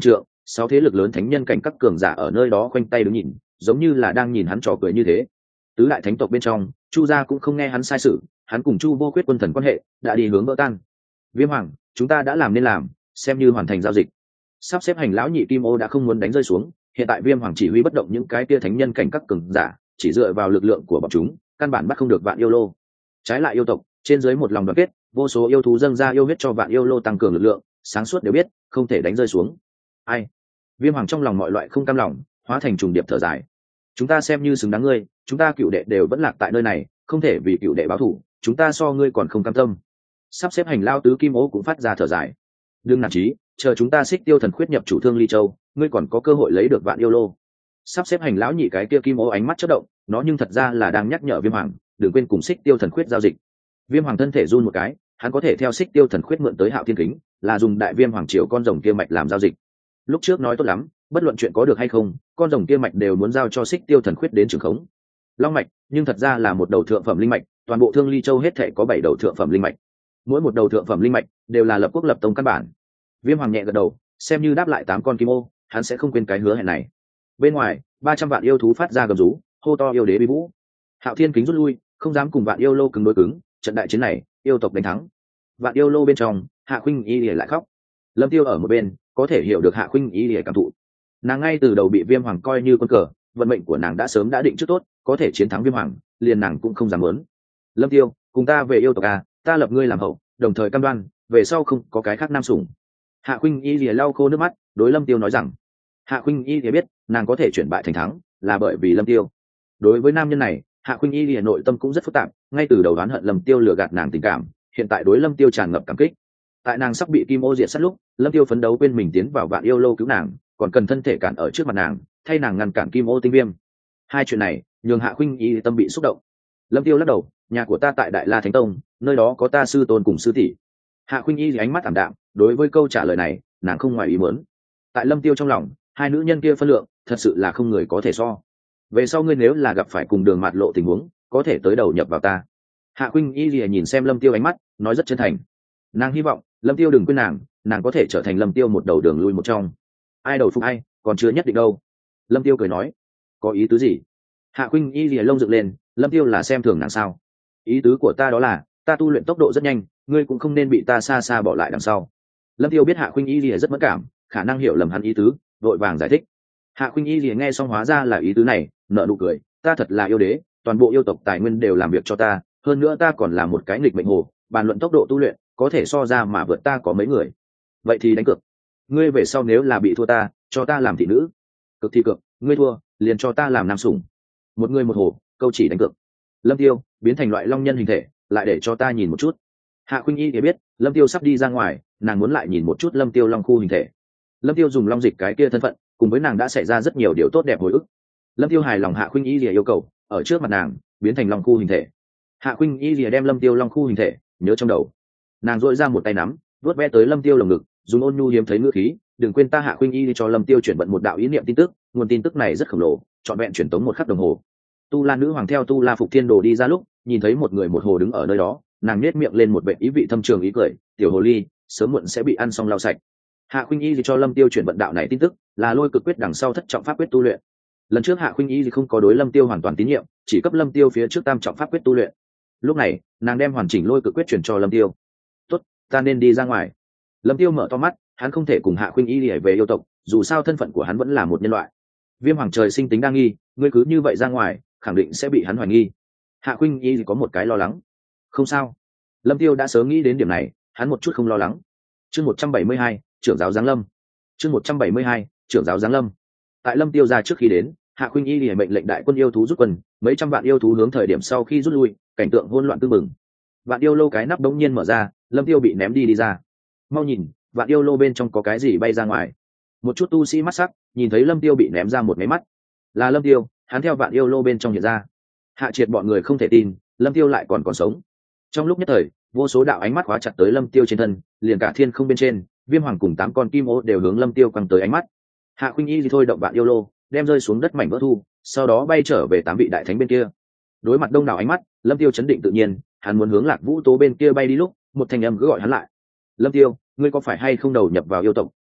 sáu thế lực lớn thánh nhân cảnh các cường giả ở nơi đó khoanh tay đứng nhìn, giống như là đang nhìn hắn trò cười như thế. Tứ đại thánh tộc bên trong, Chu gia cũng không nghe hắn sai sự, hắn cùng Chu Vô Quyết quân thần quan hệ đã đi hướng vỡ tan. Viêm Hoàng, chúng ta đã làm nên làm, xem như hoàn thành giao dịch. Sắp xếp hành lão nhị Kim Ô đã không muốn đánh rơi xuống, hiện tại Viêm Hoàng chỉ huy bất động những cái kia thánh nhân cảnh các cường giả, chỉ dựa vào lực lượng của bọn chúng, căn bản bắt không được Vạn Yêu Lô. Trái lại yêu tộc, trên dưới một lòng đoàn kết, vô số yêu thú dâng ra yêu huyết cho Vạn Yêu Lô tăng cường lực lượng, sáng suốt đều biết, không thể đánh rơi xuống. Ai? Viêm Hoàng trong lòng mọi loại không cam lòng, hóa thành trùng điệp thở dài. Chúng ta xem như xứng đáng ngươi, chúng ta cựu đệ đều vẫn lạc tại nơi này, không thể vì cựu đệ báo thù, chúng ta so ngươi còn không cam tâm. Sắp xếp hành lao tứ Kim Ô cũng phát ra thở dài. Đừng nản chí, chờ chúng ta Xích Tiêu Thần Khuyết nhập chủ Thương Ly Châu, ngươi còn có cơ hội lấy được Vạn Yêu Lô. Sắp xếp hành lão nhị cái kia Kim Ô ánh mắt chớp động, nó nhưng thật ra là đang nhắc nhở Viêm Hoàng, đừng quên cùng Xích Tiêu Thần Khuyết giao dịch. Viêm Hoàng thân thể run một cái, hắn có thể theo Xích Tiêu Thần Khuyết mượn tới Hạo Thiên Kính, là dùng đại Viêm Hoàng triều con rồng kia mạch làm giao dịch. Lúc trước nói tốt lắm, bất luận chuyện có được hay không, con rồng kia mạch đều muốn giao cho Xích Tiêu Thần Khuyết đến trường khống. Long mạch, nhưng thật ra là một đầu thượng phẩm linh mạch, toàn bộ Thương Ly Châu hết thể có bảy đầu thượng phẩm linh mạch. Mỗi một đầu thượng phẩm linh mạch đều là lập quốc lập tông căn bản. Viêm Hoàng nhẹ gật đầu, xem như đáp lại tám con Kim Ô, hắn sẽ không quên cái hứa hẹn này. Bên ngoài, ba trăm vạn yêu thú phát ra gầm rú, hô to yêu đế bi vũ. Hạo Thiên Kính rút lui, không dám cùng Vạn Yêu Lô cứng đối cứng, trận đại chiến này, yêu tộc đánh thắng. Vạn Yêu Lô bên trong, Hạ Khuynh Y lại khóc. Lâm Tiêu ở một bên, có thể hiểu được Hạ Khuynh Y cảm thụ. Nàng ngay từ đầu bị Viêm Hoàng coi như con cờ, vận mệnh của nàng đã sớm đã định trước tốt, có thể chiến thắng Viêm Hoàng, liền nàng cũng không dám muốn. Lâm Tiêu, cùng ta về yêu tộc à, ta lập ngươi làm hậu, đồng thời cam đoan, về sau không có cái khác nam sủng. Hạ Khuynh Y lìa lau khô nước mắt, đối Lâm Tiêu nói rằng, Hạ Khuynh Y lìa biết, nàng có thể chuyển bại thành thắng, là bởi vì Lâm Tiêu. Đối với nam nhân này, Hạ Khuynh Y lìa nội tâm cũng rất phức tạp, ngay từ đầu đoán hận Lâm Tiêu lừa gạt nàng tình cảm, hiện tại đối Lâm Tiêu tràn ngập cảm kích. Tại nàng sắp bị Kim Ô diệt sát lúc, Lâm Tiêu phấn đấu quên mình tiến vào Vạn Yêu Lô cứu nàng, còn cần thân thể cản ở trước mặt nàng, thay nàng ngăn cản Kim Ô tinh viêm. Hai chuyện này, nhường Hạ Khuynh Y tâm bị xúc động. Lâm Tiêu lắc đầu, nhà của ta tại Đại La Thánh Tông, nơi đó có ta sư tôn cùng sư tỷ. Hạ Khuynh Y ánh mắt ảm đạm, đối với câu trả lời này, nàng không ngoài ý muốn. Tại Lâm Tiêu trong lòng, hai nữ nhân kia phân lượng, thật sự là không người có thể so. Về sau ngươi nếu là gặp phải cùng đường mạt lộ tình huống, có thể tới đầu nhập vào ta. Hạ Khuynh Y lìa nhìn xem Lâm Tiêu ánh mắt, nói rất chân thành. Nàng hy vọng Lâm Tiêu đừng quên nàng, nàng có thể trở thành Lâm Tiêu một đầu đường lui một trong. Ai đầu phục ai, còn chưa nhất định đâu. Lâm Tiêu cười nói, có ý tứ gì? Hạ Khuynh Y lìa lông dựng lên, Lâm Tiêu là xem thường nàng sao? Ý tứ của ta đó là, ta tu luyện tốc độ rất nhanh, ngươi cũng không nên bị ta xa xa bỏ lại đằng sau. Lâm Tiêu biết Hạ Khuynh Y lìa rất mẫn cảm, khả năng hiểu lầm hắn ý tứ, vội vàng giải thích. Hạ Khuynh Y lìa nghe xong hóa ra là ý tứ này, nở nụ cười, ta thật là yêu đế, toàn bộ yêu tộc tài nguyên đều làm việc cho ta, hơn nữa ta còn là một cái nghịch mệnh hồ, bàn luận tốc độ tu luyện, có thể so ra mà vượt ta có mấy người. Vậy thì đánh cược, ngươi về sau nếu là bị thua ta, cho ta làm thị nữ. Cực thì cực, ngươi thua, liền cho ta làm nam sủng. Một người một hồ, câu chỉ đánh cược. Lâm Tiêu biến thành loại long nhân hình thể, lại để cho ta nhìn một chút. Hạ Khuynh Y thì biết, Lâm Tiêu sắp đi ra ngoài, nàng muốn lại nhìn một chút Lâm Tiêu long khu hình thể. Lâm Tiêu dùng long dịch cái kia thân phận, cùng với nàng đã xảy ra rất nhiều điều tốt đẹp hồi ức. Lâm Tiêu hài lòng Hạ Khuynh Y lìa yêu cầu, ở trước mặt nàng biến thành long khu hình thể. Hạ Khuynh Y lìa đem Lâm Tiêu long khu hình thể nhớ trong đầu, nàng dội ra một tay nắm, vuốt ve tới Lâm Tiêu lồng ngực, dùng ôn nhu hiếm thấy ngữ khí, đừng quên ta Hạ Khuynh Y cho Lâm Tiêu chuyển vận một đạo ý niệm tin tức, nguồn tin tức này rất khổng lồ, trọn vẹn chuyển tống một khắc đồng hồ. Tu La nữ hoàng theo Tu La Phục Thiên Đồ đi ra lúc, nhìn thấy một người một hồ đứng ở nơi đó, nàng nhếch miệng lên một vẻ ý vị thâm trường ý cười, tiểu hồ ly, sớm muộn sẽ bị ăn xong lau sạch. Hạ Khuynh Y cho Lâm Tiêu chuyển vận đạo này tin tức, là lôi cực quyết đằng sau thất trọng pháp quyết tu luyện. Lần trước Hạ Khuynh Y không có đối Lâm Tiêu hoàn toàn tín nhiệm, chỉ cấp Lâm Tiêu phía trước tam trọng pháp quyết tu luyện. Lúc này, nàng đem hoàn chỉnh lôi cực quyết truyền cho Lâm Tiêu. "Tốt, ta nên đi ra ngoài." Lâm Tiêu mở to mắt, hắn không thể cùng Hạ Khuynh Y về yêu tộc, dù sao thân phận của hắn vẫn là một nhân loại. Viêm Hoàng trời sinh tính đa nghi, ngươi cứ như vậy ra ngoài, khẳng định sẽ bị hắn hoài nghi. Hạ Khuynh Y có một cái lo lắng. Không sao. Lâm Tiêu đã sớm nghĩ đến điểm này, hắn một chút không lo lắng. Chương một trăm bảy mươi hai, trưởng giáo giáng lâm. Chương một trăm bảy mươi hai, trưởng giáo giáng lâm. Tại Lâm Tiêu ra trước khi đến, Hạ Khuynh Y liền mệnh lệnh đại quân yêu thú rút quân, mấy trăm vạn yêu thú hướng thời điểm sau khi rút lui, cảnh tượng hỗn loạn tương mừng. Vạn yêu lô cái nắp đống nhiên mở ra, Lâm Tiêu bị ném đi đi ra. Mau nhìn, vạn yêu lô bên trong có cái gì bay ra ngoài. Một chút tu sĩ mắt sắc, nhìn thấy Lâm Tiêu bị ném ra một máy mắt. Là Lâm Tiêu, hắn theo vạn yêu lô bên trong hiện ra. Hạ Triệt bọn người không thể tin, Lâm Tiêu lại còn còn sống. Trong lúc nhất thời, vô số đạo ánh mắt khóa chặt tới Lâm Tiêu trên thân, liền cả thiên không bên trên, Viêm Hoàng cùng tám con kim ô đều hướng Lâm Tiêu quăng tới ánh mắt. Hạ Khuynh Y thì thôi động vạn yêu lô, đem rơi xuống đất mảnh vỡ thu, sau đó bay trở về tám vị đại thánh bên kia. Đối mặt đông đảo ánh mắt, Lâm Tiêu chấn định tự nhiên, hắn muốn hướng Lạc Vũ Tố bên kia bay đi lúc, một thanh âm cứ gọi hắn lại. "Lâm Tiêu, ngươi có phải hay không đầu nhập vào yêu tộc,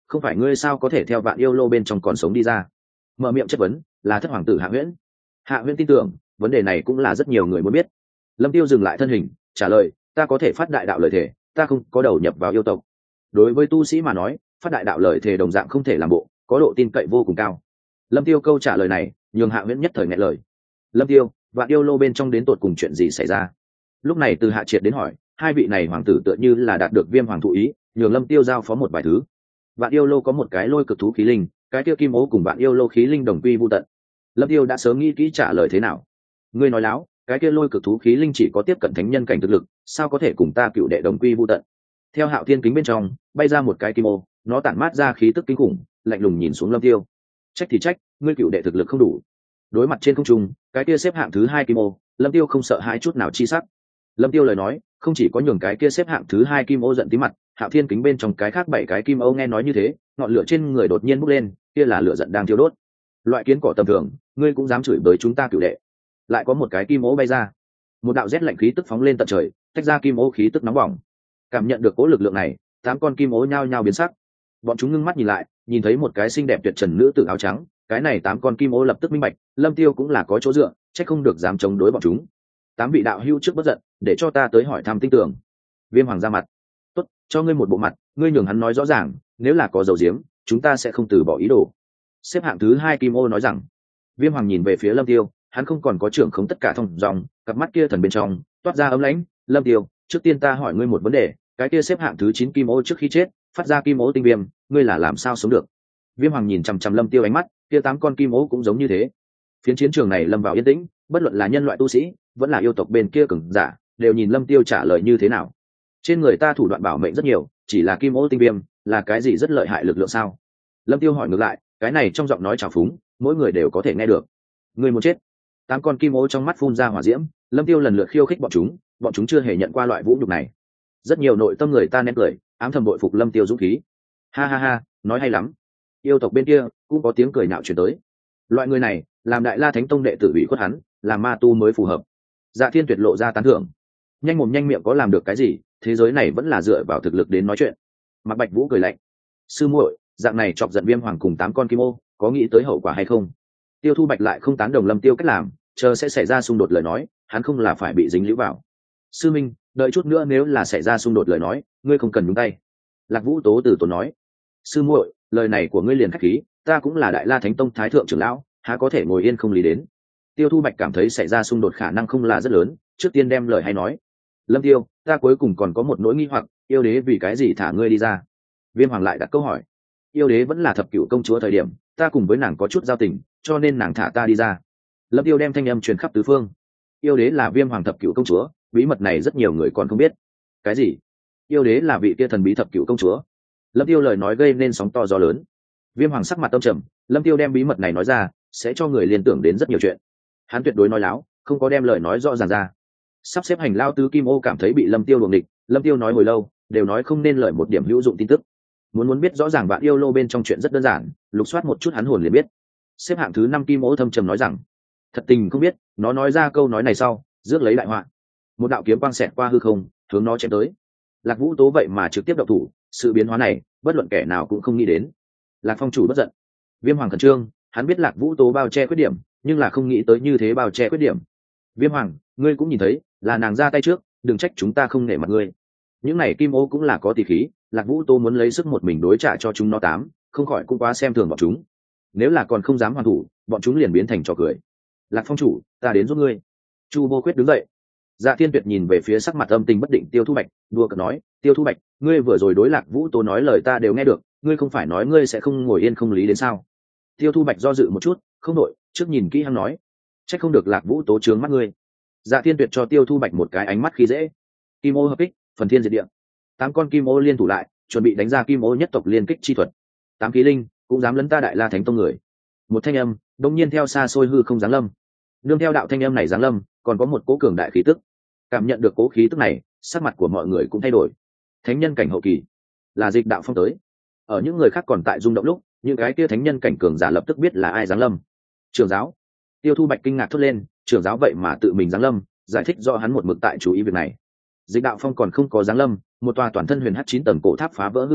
không phải ngươi sao có thể theo vạn yêu lô bên trong còn sống đi ra? Mở miệng chất vấn là thất hoàng tử Hạ Huyễn. Hạ Huyễn tin tưởng vấn đề này cũng là rất nhiều người muốn biết. Lâm Tiêu dừng lại thân hình trả lời, ta có thể phát đại đạo lời thể, ta không có đầu nhập vào yêu tộc. Đối với tu sĩ mà nói, phát đại đạo lời thể đồng dạng không thể làm bộ, có độ tin cậy vô cùng cao. Lâm Tiêu câu trả lời này nhường Hạ Huyễn nhất thời nghẹn lời. Lâm Tiêu, vạn yêu lô bên trong đến tột cùng chuyện gì xảy ra? Lúc này từ Hạ Triệt đến hỏi, hai vị này hoàng tử tựa như là đạt được Viêm hoàng thụ ý, nhường Lâm Tiêu giao phó một vài thứ. Vạn yêu lô có một cái lôi cực thú khí linh, cái kia kim ố cùng vạn yêu lô khí linh đồng quy vu tận. Lâm Tiêu đã sớm nghĩ kỹ trả lời thế nào. Ngươi nói láo, cái kia lôi cực thú khí linh chỉ có tiếp cận thánh nhân cảnh thực lực, sao có thể cùng ta cựu đệ đồng quy vu tận? Theo Hạo Thiên kính bên trong bay ra một cái kim ô, nó tản mát ra khí tức kinh khủng, lạnh lùng nhìn xuống Lâm Tiêu. Trách thì trách, ngươi cựu đệ thực lực không đủ. Đối mặt trên không trung, cái kia xếp hạng thứ hai kim ô, Lâm Tiêu không sợ hãi chút nào chi sắc. Lâm Tiêu lời nói không chỉ có nhường cái kia xếp hạng thứ hai kim ô giận tí mặt, Hạo Thiên kính bên trong cái khác bảy cái kim ô nghe nói như thế, ngọn lửa trên người đột nhiên bốc lên, kia là lửa giận đang thiêu đốt. Loại kiến cỏ tầm thường, ngươi cũng dám chửi bới chúng ta cửu đệ? Lại có một cái kim ô bay ra, một đạo rét lạnh khí tức phóng lên tận trời, tách ra kim ô khí tức nóng bỏng. Cảm nhận được cỗ lực lượng này, tám con kim ô nhao nhao biến sắc. Bọn chúng ngưng mắt nhìn lại, nhìn thấy một cái xinh đẹp tuyệt trần nữ tử áo trắng, cái này tám con kim ô lập tức minh bạch, Lâm Tiêu cũng là có chỗ dựa, chắc không được dám chống đối bọn chúng. Tám vị đạo hữu trước bất giận, để cho ta tới hỏi thăm tinh tường. Viêm hoàng ra mặt, tốt, cho ngươi một bộ mặt, ngươi nhường hắn nói rõ ràng, nếu là có dầu diếm, chúng ta sẽ không từ bỏ ý đồ. Xếp hạng thứ hai kim ô nói rằng. Viêm hoàng nhìn về phía Lâm Tiêu, hắn không còn có trưởng khống tất cả thông dòng, cặp mắt kia thần bên trong toát ra ấm lãnh. Lâm Tiêu, trước tiên ta hỏi ngươi một vấn đề, cái kia xếp hạng thứ chín kim ô trước khi chết phát ra kim ô tinh viêm, ngươi là làm sao sống được? Viêm hoàng nhìn chằm chằm Lâm Tiêu ánh mắt, kia tám con kim ô cũng giống như thế. Phiến chiến trường này lâm vào yên tĩnh, bất luận là nhân loại tu sĩ vẫn là yêu tộc bên kia cường giả, đều nhìn Lâm Tiêu trả lời như thế nào. Trên người ta thủ đoạn bảo mệnh rất nhiều, chỉ là kim ô tinh viêm là cái gì rất lợi hại lực lượng sao? Lâm Tiêu hỏi ngược lại, cái này trong giọng nói trào phúng, mỗi người đều có thể nghe được. Người muốn chết? Tám con kim ô trong mắt phun ra hỏa diễm. Lâm Tiêu lần lượt khiêu khích bọn chúng, bọn chúng chưa hề nhận qua loại vũ nhục này. Rất nhiều nội tâm người ta nén cười, ám thầm bội phục Lâm Tiêu dũng khí. Ha ha ha, nói hay lắm. Yêu tộc bên kia cũng có tiếng cười nhạo truyền tới. Loại người này, làm Đại La Thánh Tông đệ tử bị khuất hắn, làm ma tu mới phù hợp. Dạ Thiên Tuyệt lộ ra tán thưởng. Nhanh mồm nhanh miệng có làm được cái gì, thế giới này vẫn là dựa vào thực lực đến nói chuyện. Mạc Bạch Vũ cười lạnh. Sư muội, dạng này chọc giận Viêm hoàng cùng tám con kim ô, có nghĩ tới hậu quả hay không? Tiêu Thu Bạch lại không tán đồng Lâm Tiêu cách làm, chờ sẽ xảy ra xung đột lời nói, hắn không là phải bị dính líu vào. Sư minh, đợi chút nữa nếu là xảy ra xung đột lời nói, ngươi không cần nhúng tay. Lạc Vũ Tố từ tốn nói. Sư muội, lời này của ngươi liền khách khí, ta cũng là Đại La Thánh Tông thái thượng trưởng lão, há có thể ngồi yên không lý đến. Tiêu Thu Bạch cảm thấy xảy ra xung đột khả năng không là rất lớn, trước tiên đem lời hay nói. Lâm Tiêu, ta cuối cùng còn có một nỗi nghi hoặc, yêu đế vì cái gì thả ngươi đi ra? Viêm hoàng lại đặt câu hỏi. Yêu đế vẫn là thập cửu công chúa thời điểm, ta cùng với nàng có chút giao tình, cho nên nàng thả ta đi ra. Lâm Tiêu đem thanh âm truyền khắp tứ phương. Yêu đế là Viêm hoàng thập cửu công chúa, bí mật này rất nhiều người còn không biết. Cái gì? Yêu đế là vị kia thần bí thập cửu công chúa? Lâm Tiêu lời nói gây nên sóng to gió lớn. Viêm hoàng sắc mặt tâm trầm, Lâm Tiêu đem bí mật này nói ra, sẽ cho người liên tưởng đến rất nhiều chuyện. Hắn tuyệt đối nói láo, không có đem lời nói rõ ràng ra. Sắp xếp hành lao tứ kim ô cảm thấy bị Lâm Tiêu đuồng địch, Lâm Tiêu nói hồi lâu, đều nói không nên lời một điểm hữu dụng tin tức. Muốn muốn biết rõ ràng bạn yêu lô bên trong chuyện rất đơn giản, lục soát một chút hắn hồn liền biết. Xếp hạng thứ năm kim ô thâm trầm nói rằng, thật tình không biết, nó nói ra câu nói này sau, rước lấy đại họa. Một đạo kiếm quang xẹt qua hư không, hướng nó chém tới. Lạc Vũ Tố vậy mà trực tiếp động thủ, sự biến hóa này, bất luận kẻ nào cũng không nghĩ đến. Lạc Phong chủ bất giận. Viêm hoàng khẩn trương, hắn biết Lạc Vũ Tố bao che khuyết điểm, nhưng là không nghĩ tới như thế bao che khuyết điểm. Viêm hoàng, ngươi cũng nhìn thấy, là nàng ra tay trước, đừng trách chúng ta không nể mặt ngươi. Những này kim ô cũng là có tỷ khí, Lạc Vũ Tố muốn lấy sức một mình đối trả cho chúng nó tám, không khỏi cũng quá xem thường bọn chúng. Nếu là còn không dám hoàn thủ, bọn chúng liền biến thành trò cười. Lạc Phong chủ, ta đến giúp ngươi. Chu Vô Khuyết đứng dậy. Dạ Thiên Tuyệt nhìn về phía sắc mặt âm tình bất định Tiêu Thu Bạch, đùa cợt nói, Tiêu Thu Bạch, ngươi vừa rồi đối Lạc Vũ Tố nói lời ta đều nghe được, ngươi không phải nói ngươi sẽ không ngồi yên không lý đến sao? Tiêu Thu Bạch do dự một chút, không đổi, trước nhìn kỹ hắn nói, trách không được Lạc Vũ Tố trướng mắt ngươi. Dạ Thiên Tuyệt cho Tiêu Thu Bạch một cái ánh mắt khi dễ. Kim ô hợp kích, phần thiên diệt địa. Tám con kim ô liên thủ lại, chuẩn bị đánh ra kim ô nhất tộc liên kích chi thuật. Tám khí linh cũng dám lấn ta Đại La Thánh Tông người. Một thanh âm đột nhiên theo xa xôi hư không giáng lâm. Nương theo đạo thanh âm này giáng lâm, còn có một cố cường đại khí tức. Cảm nhận được cố khí tức này, sắc mặt của mọi người cũng thay đổi. Thánh nhân cảnh hậu kỳ, là Dịch Đạo Phong tới. Ở những người khác còn tại rung động lúc, những cái kia thánh nhân cảnh cường giả lập tức biết là ai giáng lâm. Trưởng giáo. Tiêu Thu Bạch kinh ngạc thốt lên, trưởng giáo vậy mà tự mình giáng lâm, giải thích do hắn một mực tại chú ý việc này. Dịch Đạo Phong còn không có giáng lâm, một tòa toàn thân huyền hắc chín tầng cổ tháp phá vỡ hư không,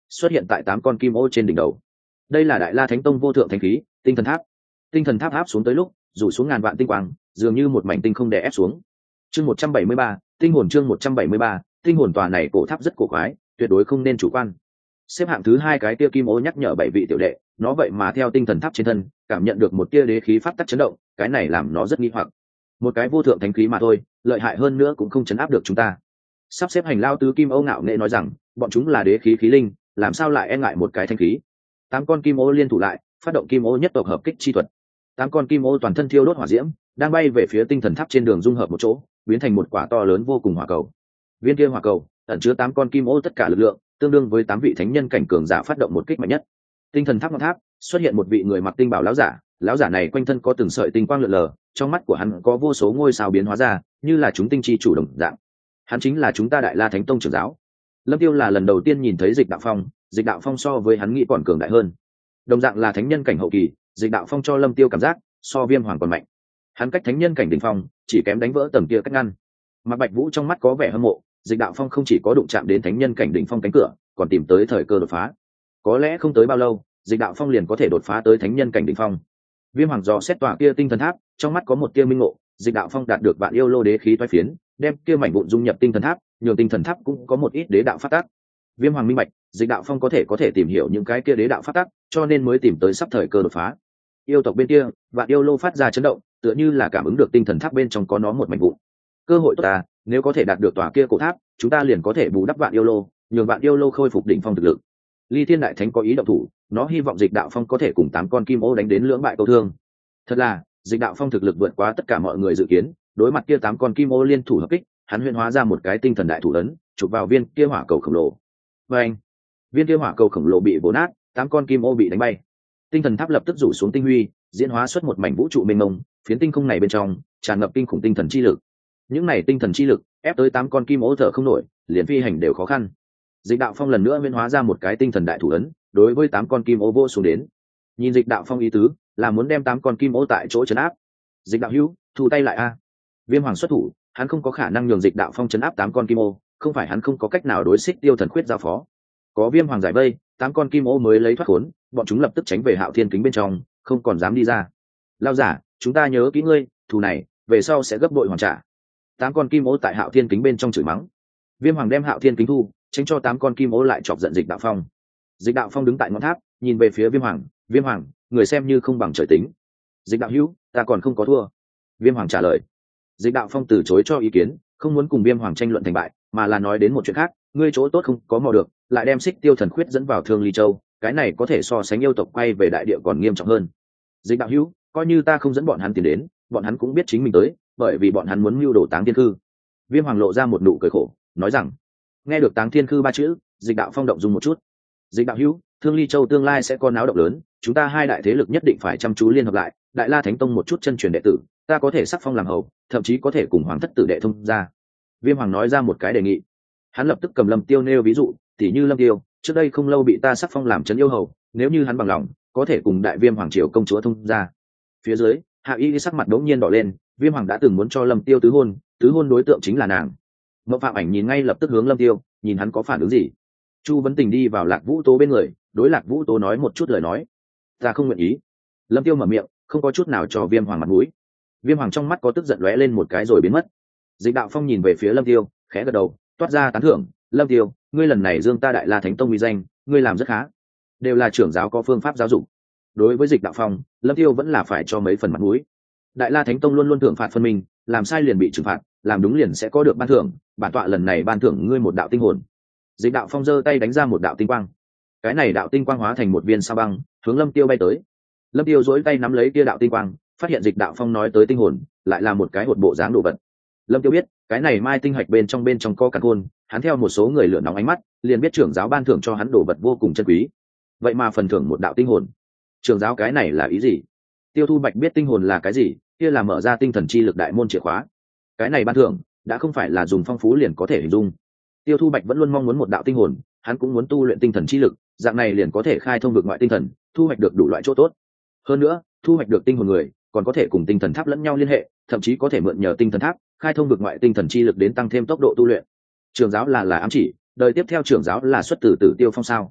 xuất hiện tại tám con kim ô trên đỉnh đầu. Đây là Đại La Thánh Tông vô thượng thánh khí, Tinh Thần Tháp. Tinh Thần Tháp áp xuống tới lúc, rủ xuống ngàn vạn tinh quang, dường như một mảnh tinh không đè ép xuống. Chương một trăm bảy mươi ba, tinh hồn chương một trăm bảy mươi ba, tinh hồn tòa này cổ tháp rất cổ quái, tuyệt đối không nên chủ quan. Xếp hạng thứ hai cái tia kim ô nhắc nhở bảy vị tiểu đệ, nó vậy mà theo tinh thần tháp trên thân, cảm nhận được một tia đế khí pháp tắc chấn động, cái này làm nó rất nghi hoặc. Một cái vô thượng thánh khí mà thôi, lợi hại hơn nữa cũng không chấn áp được chúng ta. Sắp xếp hành lao tứ kim ô ngạo nghệ nói rằng, bọn chúng là đế khí khí linh, làm sao lại e ngại một cái thanh khí. Tám con kim ô liên thủ lại, phát động kim ô nhất tộc hợp kích chi thuật. Tám con kim ô toàn thân thiêu đốt hỏa diễm, đang bay về phía tinh thần tháp trên đường dung hợp một chỗ, biến thành một quả to lớn vô cùng hỏa cầu. Viên kia hỏa cầu ẩn chứa tám con kim ô tất cả lực lượng, tương đương với tám vị thánh nhân cảnh cường giả phát động một kích mạnh nhất. Tinh thần tháp ngọn tháp xuất hiện một vị người mặc tinh bảo lão giả, lão giả này quanh thân có từng sợi tinh quang lượn lờ, trong mắt của hắn có vô số ngôi sao biến hóa ra, như là chúng tinh chi chủ động dạng. Hắn chính là chúng ta Đại La Thánh Tông trưởng giáo. Lâm Tiêu là lần đầu tiên nhìn thấy Dịch Đạo Phong, Dịch Đạo Phong so với hắn nghĩ còn cường đại hơn. Đồng dạng là thánh nhân cảnh hậu kỳ, Dịch Đạo Phong cho Lâm Tiêu cảm giác so Viêm Hoàng còn mạnh. Hắn cách thánh nhân cảnh đỉnh phong, chỉ kém đánh vỡ tầng kia cách ngăn. Mạc Bạch Vũ trong mắt có vẻ hâm mộ, Dịch Đạo Phong không chỉ có đụng chạm đến thánh nhân cảnh đỉnh phong cánh cửa, còn tìm tới thời cơ đột phá. Có lẽ không tới bao lâu, Dịch Đạo Phong liền có thể đột phá tới thánh nhân cảnh đỉnh phong. Viêm Hoàng dò xét tòa kia tinh thần tháp, trong mắt có một tia minh ngộ, Dịch Đạo Phong đạt được vạn yêu lô đế khí toái phiến, đem kia mảnh vụn dung nhập tinh thần tháp, nhường tinh thần tháp cũng có một ít đế đạo phát tác. Viêm Hoàng minh bạch, Dịch Đạo Phong có thể có thể tìm hiểu những cái kia đế đạo phát tác, cho nên mới tìm tới sắp thời cơ đột phá. Yêu tộc bên kia, vạn yêu lô phát ra chấn động, tựa như là cảm ứng được tinh thần tháp bên trong có nó một mảnh vụn. Cơ hội tốt ta, nếu có thể đạt được tòa kia cổ tháp, chúng ta liền có thể bù đắp vạn yêu lô, nhường vạn yêu lô khôi phục đỉnh phong thực lực. Ly Thiên Đại Thánh có ý động thủ, nó hy vọng Dịch Đạo Phong có thể cùng tám con kim ô đánh đến lưỡng bại câu thương. Thật là, Dịch Đạo Phong thực lực vượt quá tất cả mọi người dự kiến, đối mặt kia tám con kim ô liên thủ hợp kích, hắn huyễn hóa ra một cái tinh thần đại thủ ấn, chụp vào viên kia hỏa cầu khổng lồ. Và anh, viên kia hỏa cầu khổng lồ bị vồ nát, tám con kim ô bị đánh bay. Tinh thần tháp lập tức rủ xuống tinh huy, diễn hóa xuất một mảnh vũ trụ mênh mông, phiến tinh không này bên trong tràn ngập kinh khủng tinh thần chi lực. Những này tinh thần chi lực ép tới tám con kim ô thở không nổi, liền phi hành đều khó khăn. Dịch Đạo Phong lần nữa huyễn hóa ra một cái tinh thần đại thủ ấn, đối với tám con kim ô vô xuống đến. Nhìn Dịch Đạo Phong ý tứ, là muốn đem tám con kim ô tại chỗ trấn áp. Dịch đạo hữu, thu tay lại a. Viêm Hoàng xuất thủ, hắn không có khả năng nhường Dịch Đạo Phong trấn áp tám con kim ô, không phải hắn không có cách nào đối xích Tiêu Thần Khuyết giao phó. Có Viêm Hoàng giải vây, tám con kim ô mới lấy thoát khốn, bọn chúng lập tức tránh về Hạo Thiên Kính bên trong, không còn dám đi ra. Lao giả, chúng ta nhớ kỹ ngươi, thù này về sau sẽ gấp bội hoàn trả. Tám con kim ô tại Hạo Thiên Kính bên trong chửi mắng. Viêm Hoàng đem Hạo Thiên Kính thu, tránh cho tám con kim ô lại chọc giận Dịch Đạo Phong. Dịch Đạo Phong đứng tại ngọn tháp, nhìn về phía Viêm Hoàng, Viêm Hoàng, người xem như không bằng trời tính. Dịch đạo hữu, ta còn không có thua. Viêm Hoàng trả lời. Dịch Đạo Phong từ chối cho ý kiến, không muốn cùng Viêm Hoàng tranh luận thành bại, mà là nói đến một chuyện khác, ngươi chỗ tốt không có mò được, lại đem xích Tiêu Thần Khuyết dẫn vào Thương Ly Châu, cái này có thể so sánh yêu tộc quay về đại địa còn nghiêm trọng hơn. Dịch đạo hữu, coi như ta không dẫn bọn hắn tiến đến, bọn hắn cũng biết chính mình tới, bởi vì bọn hắn muốn mưu đồ Táng Thiên Khư. Viêm Hoàng lộ ra một nụ cười khổ, nói rằng, nghe được Táng Thiên Khư ba chữ, Dịch Đạo Phong động dung một chút. Dịch đạo hữu, Thương Ly Châu tương lai sẽ có náo động lớn, chúng ta hai đại thế lực nhất định phải chăm chú liên hợp lại. Đại La Thánh Tông một chút chân truyền đệ tử, ta có thể sắc phong làm hầu, thậm chí có thể cùng Hoàng thất tử đệ thông ra. Viêm Hoàng nói ra một cái đề nghị. Hắn lập tức cầm Lâm Tiêu nêu ví dụ, tỉ như Lâm Tiêu trước đây không lâu bị ta sắc phong làm trấn yêu hầu, nếu như hắn bằng lòng, có thể cùng Đại Viêm Hoàng triều công chúa thông ra. Phía dưới, Hạ Y sắc mặt đống nhiên đỏ lên, Viêm Hoàng đã từng muốn cho Lâm Tiêu tứ hôn, tứ hôn đối tượng chính là nàng. Mộng Phạm Ảnh nhìn ngay lập tức hướng Lâm Tiêu, nhìn hắn có phản ứng gì. Chu Vấn Tình đi vào Lạc Vũ Tố bên người, đối Lạc Vũ Tố nói một chút lời nói. Ta không nguyện ý. Lâm Tiêu mở miệng, không có chút nào cho Viêm Hoàng mặt mũi. Viêm Hoàng trong mắt có tức giận lóe lên một cái rồi biến mất. Dịch Đạo Phong nhìn về phía Lâm Tiêu, khẽ gật đầu, toát ra tán thưởng. Lâm Tiêu, ngươi lần này dương ta Đại La Thánh Tông uy danh, ngươi làm rất khá. Đều là trưởng giáo có phương pháp giáo dục. Đối với Dịch Đạo Phong, Lâm Tiêu vẫn là phải cho mấy phần mặt mũi. Đại La Thánh Tông luôn luôn thưởng phạt phân minh, làm sai liền bị trừng phạt, làm đúng liền sẽ có được ban thưởng. Bản tọa lần này ban thưởng ngươi một đạo tinh hồn. Dịch Đạo Phong giơ tay đánh ra một đạo tinh quang. Cái này đạo tinh quang hóa thành một viên sao băng, hướng Lâm Tiêu bay tới. Lâm Tiêu duỗi tay nắm lấy kia đạo tinh quang, phát hiện Dịch Đạo Phong nói tới tinh hồn, lại là một cái hột bộ dáng đồ vật. Lâm Tiêu biết, cái này mai tinh hạch bên trong bên trong có càn khôn, hắn theo một số người lửa nóng ánh mắt, liền biết trưởng giáo ban thưởng cho hắn đồ vật vô cùng chân quý. Vậy mà phần thưởng một đạo tinh hồn. Trưởng giáo cái này là ý gì? Tiêu Thu Bạch biết tinh hồn là cái gì, kia là mở ra tinh thần chi lực đại môn chìa khóa. Cái này ban thưởng đã không phải là dùng phong phú liền có thể hình dung. Tiêu Thu Bạch vẫn luôn mong muốn một đạo tinh hồn, hắn cũng muốn tu luyện tinh thần chi lực, dạng này liền có thể khai thông vực ngoại tinh thần, thu hoạch được đủ loại chỗ tốt. Hơn nữa, thu hoạch được tinh hồn người, còn có thể cùng tinh thần tháp lẫn nhau liên hệ, thậm chí có thể mượn nhờ tinh thần tháp, khai thông vực ngoại tinh thần chi lực đến tăng thêm tốc độ tu luyện. Trưởng giáo là là ám chỉ, đời tiếp theo trưởng giáo là xuất từ Tử Tiêu Phong sao?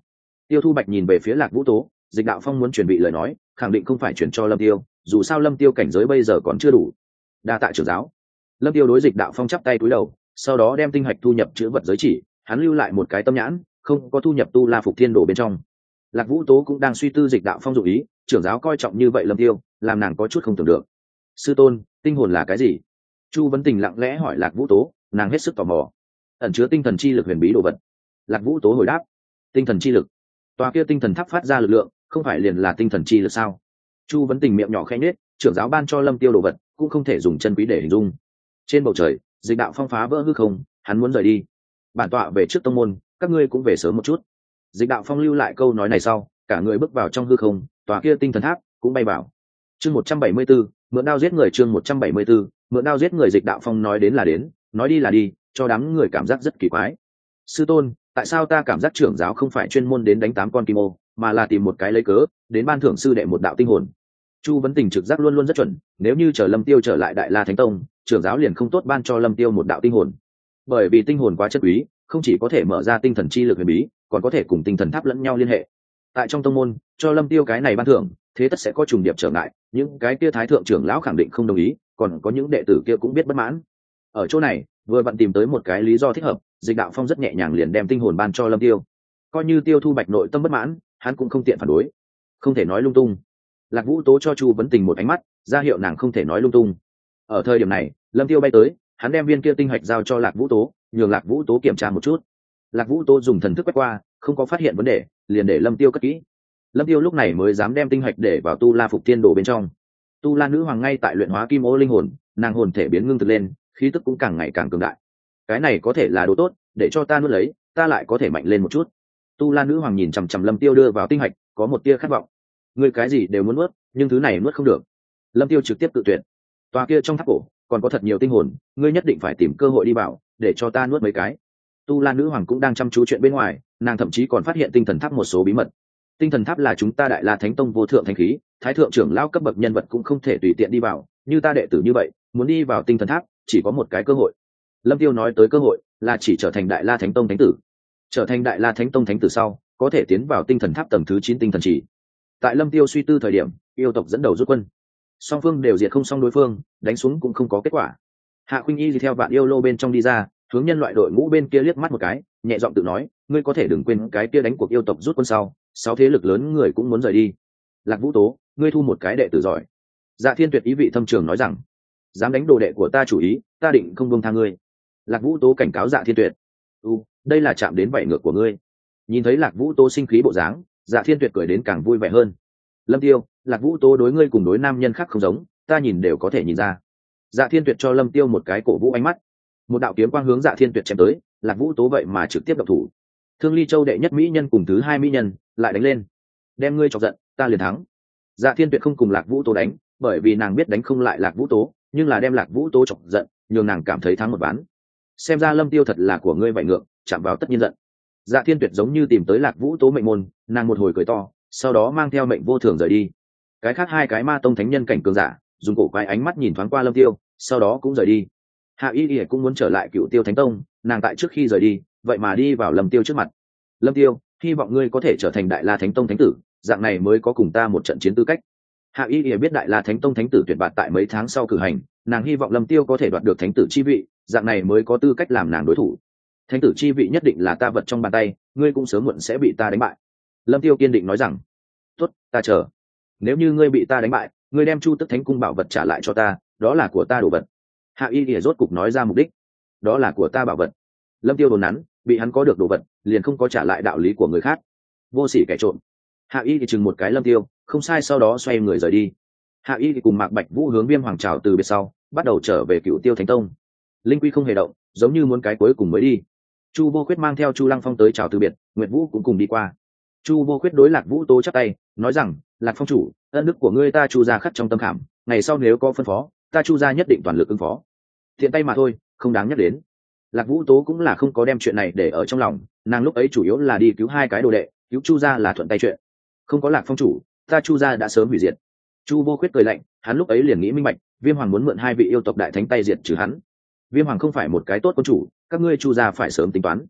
Tiêu Thu Bạch nhìn về phía Lạc Vũ Tố, Dịch Đạo Phong muốn chuẩn bị lời nói, khẳng định không phải chuyển cho Lâm Tiêu, dù sao Lâm Tiêu cảnh giới bây giờ còn chưa đủ. Đa tạ trưởng giáo. Lâm Tiêu đối Dịch Đạo Phong chắp tay cúi đầu, sau đó đem tinh hạch thu nhập chữ vật giới chỉ, hắn lưu lại một cái tâm nhãn, không có thu nhập tu La Phục Thiên Đồ bên trong. Lạc Vũ Tố cũng đang suy tư Dịch Đạo Phong dụng ý, trưởng giáo coi trọng như vậy Lâm Tiêu, làm nàng có chút không tưởng được. Sư tôn, tinh hồn là cái gì? Chu Vấn Tình lặng lẽ hỏi Lạc Vũ Tố, nàng hết sức tò mò. Ẩn chứa tinh thần chi lực huyền bí đồ vật. Lạc Vũ Tố hồi đáp, tinh thần chi lực. Tòa kia tinh thần tháp phát ra lực lượng, không phải liền là tinh thần chi lực sao? Chu Vấn Tình miệng nhỏ khẽ nhếch, trưởng giáo ban cho Lâm Tiêu đồ vật, cũng không thể dùng chân quý để hình dung. Trên bầu trời, Dịch Đạo Phong phá vỡ hư không, hắn muốn rời đi. Bản tọa về trước tông môn, các ngươi cũng về sớm một chút. Dịch Đạo Phong lưu lại câu nói này sau, cả người bước vào trong hư không, tòa kia tinh thần tháp cũng bay vào. Chương một trăm bảy mươi 174, mượn đao giết người chương một trăm bảy mươi 174, mượn đao giết người Dịch Đạo Phong nói đến là đến, nói đi là đi, cho đám người cảm giác rất kỳ quái. Sư tôn, tại sao ta cảm giác trưởng giáo không phải chuyên môn đến đánh tám con kim ô, mà là tìm một cái lấy cớ, đến ban thưởng sư đệ một đạo tinh hồn? Chu Vấn Tình trực giác luôn luôn rất chuẩn, nếu như chờ Lâm Tiêu trở lại Đại La Thánh Tông, trưởng giáo liền không tốt ban cho Lâm Tiêu một đạo tinh hồn. Bởi vì tinh hồn quá chất quý, không chỉ có thể mở ra tinh thần chi lực huyền bí, còn có thể cùng tinh thần tháp lẫn nhau liên hệ. Tại trong tông môn, cho Lâm Tiêu cái này ban thưởng, thế tất sẽ có trùng điệp trở ngại, những cái kia thái thượng trưởng lão khẳng định không đồng ý, còn có những đệ tử kia cũng biết bất mãn. Ở chỗ này, vừa vặn tìm tới một cái lý do thích hợp, Dịch Đạo Phong rất nhẹ nhàng liền đem tinh hồn ban cho Lâm Tiêu. Coi như Tiêu Thu Bạch nội tâm bất mãn, hắn cũng không tiện phản đối. Không thể nói lung tung. Lạc Vũ Tố cho Chu Vấn Tình một ánh mắt, ra hiệu nàng không thể nói lung tung. Ở thời điểm này, Lâm Tiêu bay tới, hắn đem viên kia tinh hạch giao cho Lạc Vũ Tố, nhường Lạc Vũ Tố kiểm tra một chút. Lạc Vũ Tố dùng thần thức quét qua, không có phát hiện vấn đề, liền để Lâm Tiêu cất kỹ. Lâm Tiêu lúc này mới dám đem tinh hạch để vào tu La Phục Tiên Đồ bên trong. Tu La nữ hoàng ngay tại luyện hóa kim ô linh hồn, nàng hồn thể biến ngưng thực lên, khí tức cũng càng ngày càng cường đại. Cái này có thể là đồ tốt, để cho ta nuốt lấy, ta lại có thể mạnh lên một chút. Tu La nữ hoàng nhìn chằm chằm Lâm Tiêu đưa vào tinh hạch, có một tia khát vọng. Ngươi cái gì đều muốn nuốt, nhưng thứ này nuốt không được. Lâm Tiêu trực tiếp tự tuyệt. Tòa kia trong tháp cổ còn có thật nhiều tinh hồn, ngươi nhất định phải tìm cơ hội đi vào, để cho ta nuốt mấy cái. Tu La nữ hoàng cũng đang chăm chú chuyện bên ngoài, nàng thậm chí còn phát hiện tinh thần tháp một số bí mật. Tinh thần tháp là chúng ta Đại La Thánh Tông vô thượng thánh khí, thái thượng trưởng lão cấp bậc nhân vật cũng không thể tùy tiện đi vào, như ta đệ tử như vậy, muốn đi vào tinh thần tháp, chỉ có một cái cơ hội. Lâm Tiêu nói tới cơ hội, là chỉ trở thành Đại La Thánh Tông thánh tử. Trở thành Đại La Thánh Tông thánh tử sau, có thể tiến vào tinh thần tháp tầng thứ chín tinh thần chỉ. Tại Lâm Tiêu suy tư thời điểm, yêu tộc dẫn đầu rút quân. Song phương đều diệt không xong đối phương, đánh xuống cũng không có kết quả. Hạ Khuynh Y đi theo Vạn Yêu Lô bên trong đi ra, hướng nhân loại đội ngũ bên kia liếc mắt một cái, nhẹ giọng tự nói, ngươi có thể đừng quên cái kia đánh cuộc yêu tộc rút quân sau, sáu thế lực lớn người cũng muốn rời đi. Lạc Vũ Tố, ngươi thu một cái đệ tử giỏi. Dạ Thiên Tuyệt ý vị thâm trường nói rằng, dám đánh đồ đệ của ta chủ ý, ta định không buông tha ngươi. Lạc Vũ Tố cảnh cáo Dạ Thiên Tuyệt, u, đây là chạm đến vảy ngược của ngươi. Nhìn thấy Lạc Vũ Tố sinh khí bộ dáng, Dạ Thiên Tuyệt cười đến càng vui vẻ hơn. Lâm Tiêu, Lạc Vũ Tố đối ngươi cùng đối nam nhân khác không giống, ta nhìn đều có thể nhìn ra. Dạ Thiên Tuyệt cho Lâm Tiêu một cái cổ vũ ánh mắt, một đạo kiếm quang hướng Dạ Thiên Tuyệt chém tới, Lạc Vũ Tố vậy mà trực tiếp động thủ. Thương Ly Châu đệ nhất mỹ nhân cùng thứ hai mỹ nhân lại đánh lên, đem ngươi chọc giận, ta liền thắng. Dạ Thiên Tuyệt không cùng Lạc Vũ Tố đánh, bởi vì nàng biết đánh không lại Lạc Vũ Tố, nhưng là đem Lạc Vũ Tố chọc giận, nhường nàng cảm thấy thắng một ván. Xem ra Lâm Tiêu thật là của ngươi vậy ngượng, chạm vào tất nhiên giận. Dạ Thiên Tuyệt giống như tìm tới Lạc Vũ Tố mệnh môn, nàng một hồi cười to, sau đó mang theo mệnh vô thường rời đi. Cái khác hai cái ma tông thánh nhân cảnh cường giả, dùng cổ quái ánh mắt nhìn thoáng qua Lâm Tiêu, sau đó cũng rời đi. Hạ Y Y cũng muốn trở lại Cựu Tiêu Thánh Tông, nàng tại trước khi rời đi, vậy mà đi vào Lâm Tiêu trước mặt. Lâm Tiêu, hy vọng ngươi có thể trở thành Đại La Thánh Tông thánh tử, dạng này mới có cùng ta một trận chiến tư cách. Hạ Y Y biết Đại La Thánh Tông thánh tử tuyển bạt tại mấy tháng sau cử hành, nàng hy vọng Lâm Tiêu có thể đoạt được thánh tử chi vị, dạng này mới có tư cách làm nàng đối thủ. Thánh tử chi vị nhất định là ta vật trong bàn tay, ngươi cũng sớm muộn sẽ bị ta đánh bại. Lâm Tiêu kiên định nói rằng, tốt, ta chờ. Nếu như ngươi bị ta đánh bại, ngươi đem Chu Tức Thánh Cung bảo vật trả lại cho ta, đó là của ta đồ vật. Hạ Y Y rốt cục nói ra mục đích, đó là của ta bảo vật. Lâm Tiêu đồn nắn, bị hắn có được đồ vật, liền không có trả lại đạo lý của người khác. Vô sỉ kẻ trộm. Hạ Y thì chừng một cái Lâm Tiêu, không sai, sau đó xoay người rời đi. Hạ Y thì cùng Mạc Bạch Vũ hướng Viêm Hoàng chào từ biệt sau, bắt đầu trở về Cựu Tiêu Thánh Tông. Linh Quy không hề động, giống như muốn cái cuối cùng mới đi. Chu Vô Khuyết mang theo Chu Lăng Phong tới chào từ biệt, Nguyệt Vũ cũng cùng đi qua. Chu Vô Khuyết đối Lạc Vũ Tố chắp tay, nói rằng, Lạc Phong chủ, ân đức của ngươi ta Chu gia khắc trong tâm khảm, ngày sau nếu có phân phó, ta Chu gia nhất định toàn lực ứng phó. Thiện tay mà thôi, không đáng nhắc đến. Lạc Vũ Tố cũng là không có đem chuyện này để ở trong lòng, nàng lúc ấy chủ yếu là đi cứu hai cái đồ đệ, cứu Chu gia là thuận tay chuyện. Không có Lạc Phong chủ, ta Chu gia đã sớm hủy diệt. Chu Vô Khuyết cười lạnh, hắn lúc ấy liền nghĩ minh bạch, Viêm Hoàng muốn mượn hai vị yêu tộc đại thánh tay diệt trừ hắn. Viêm Hoàng không phải một cái tốt quân chủ, các ngươi Chu gia phải sớm tính toán.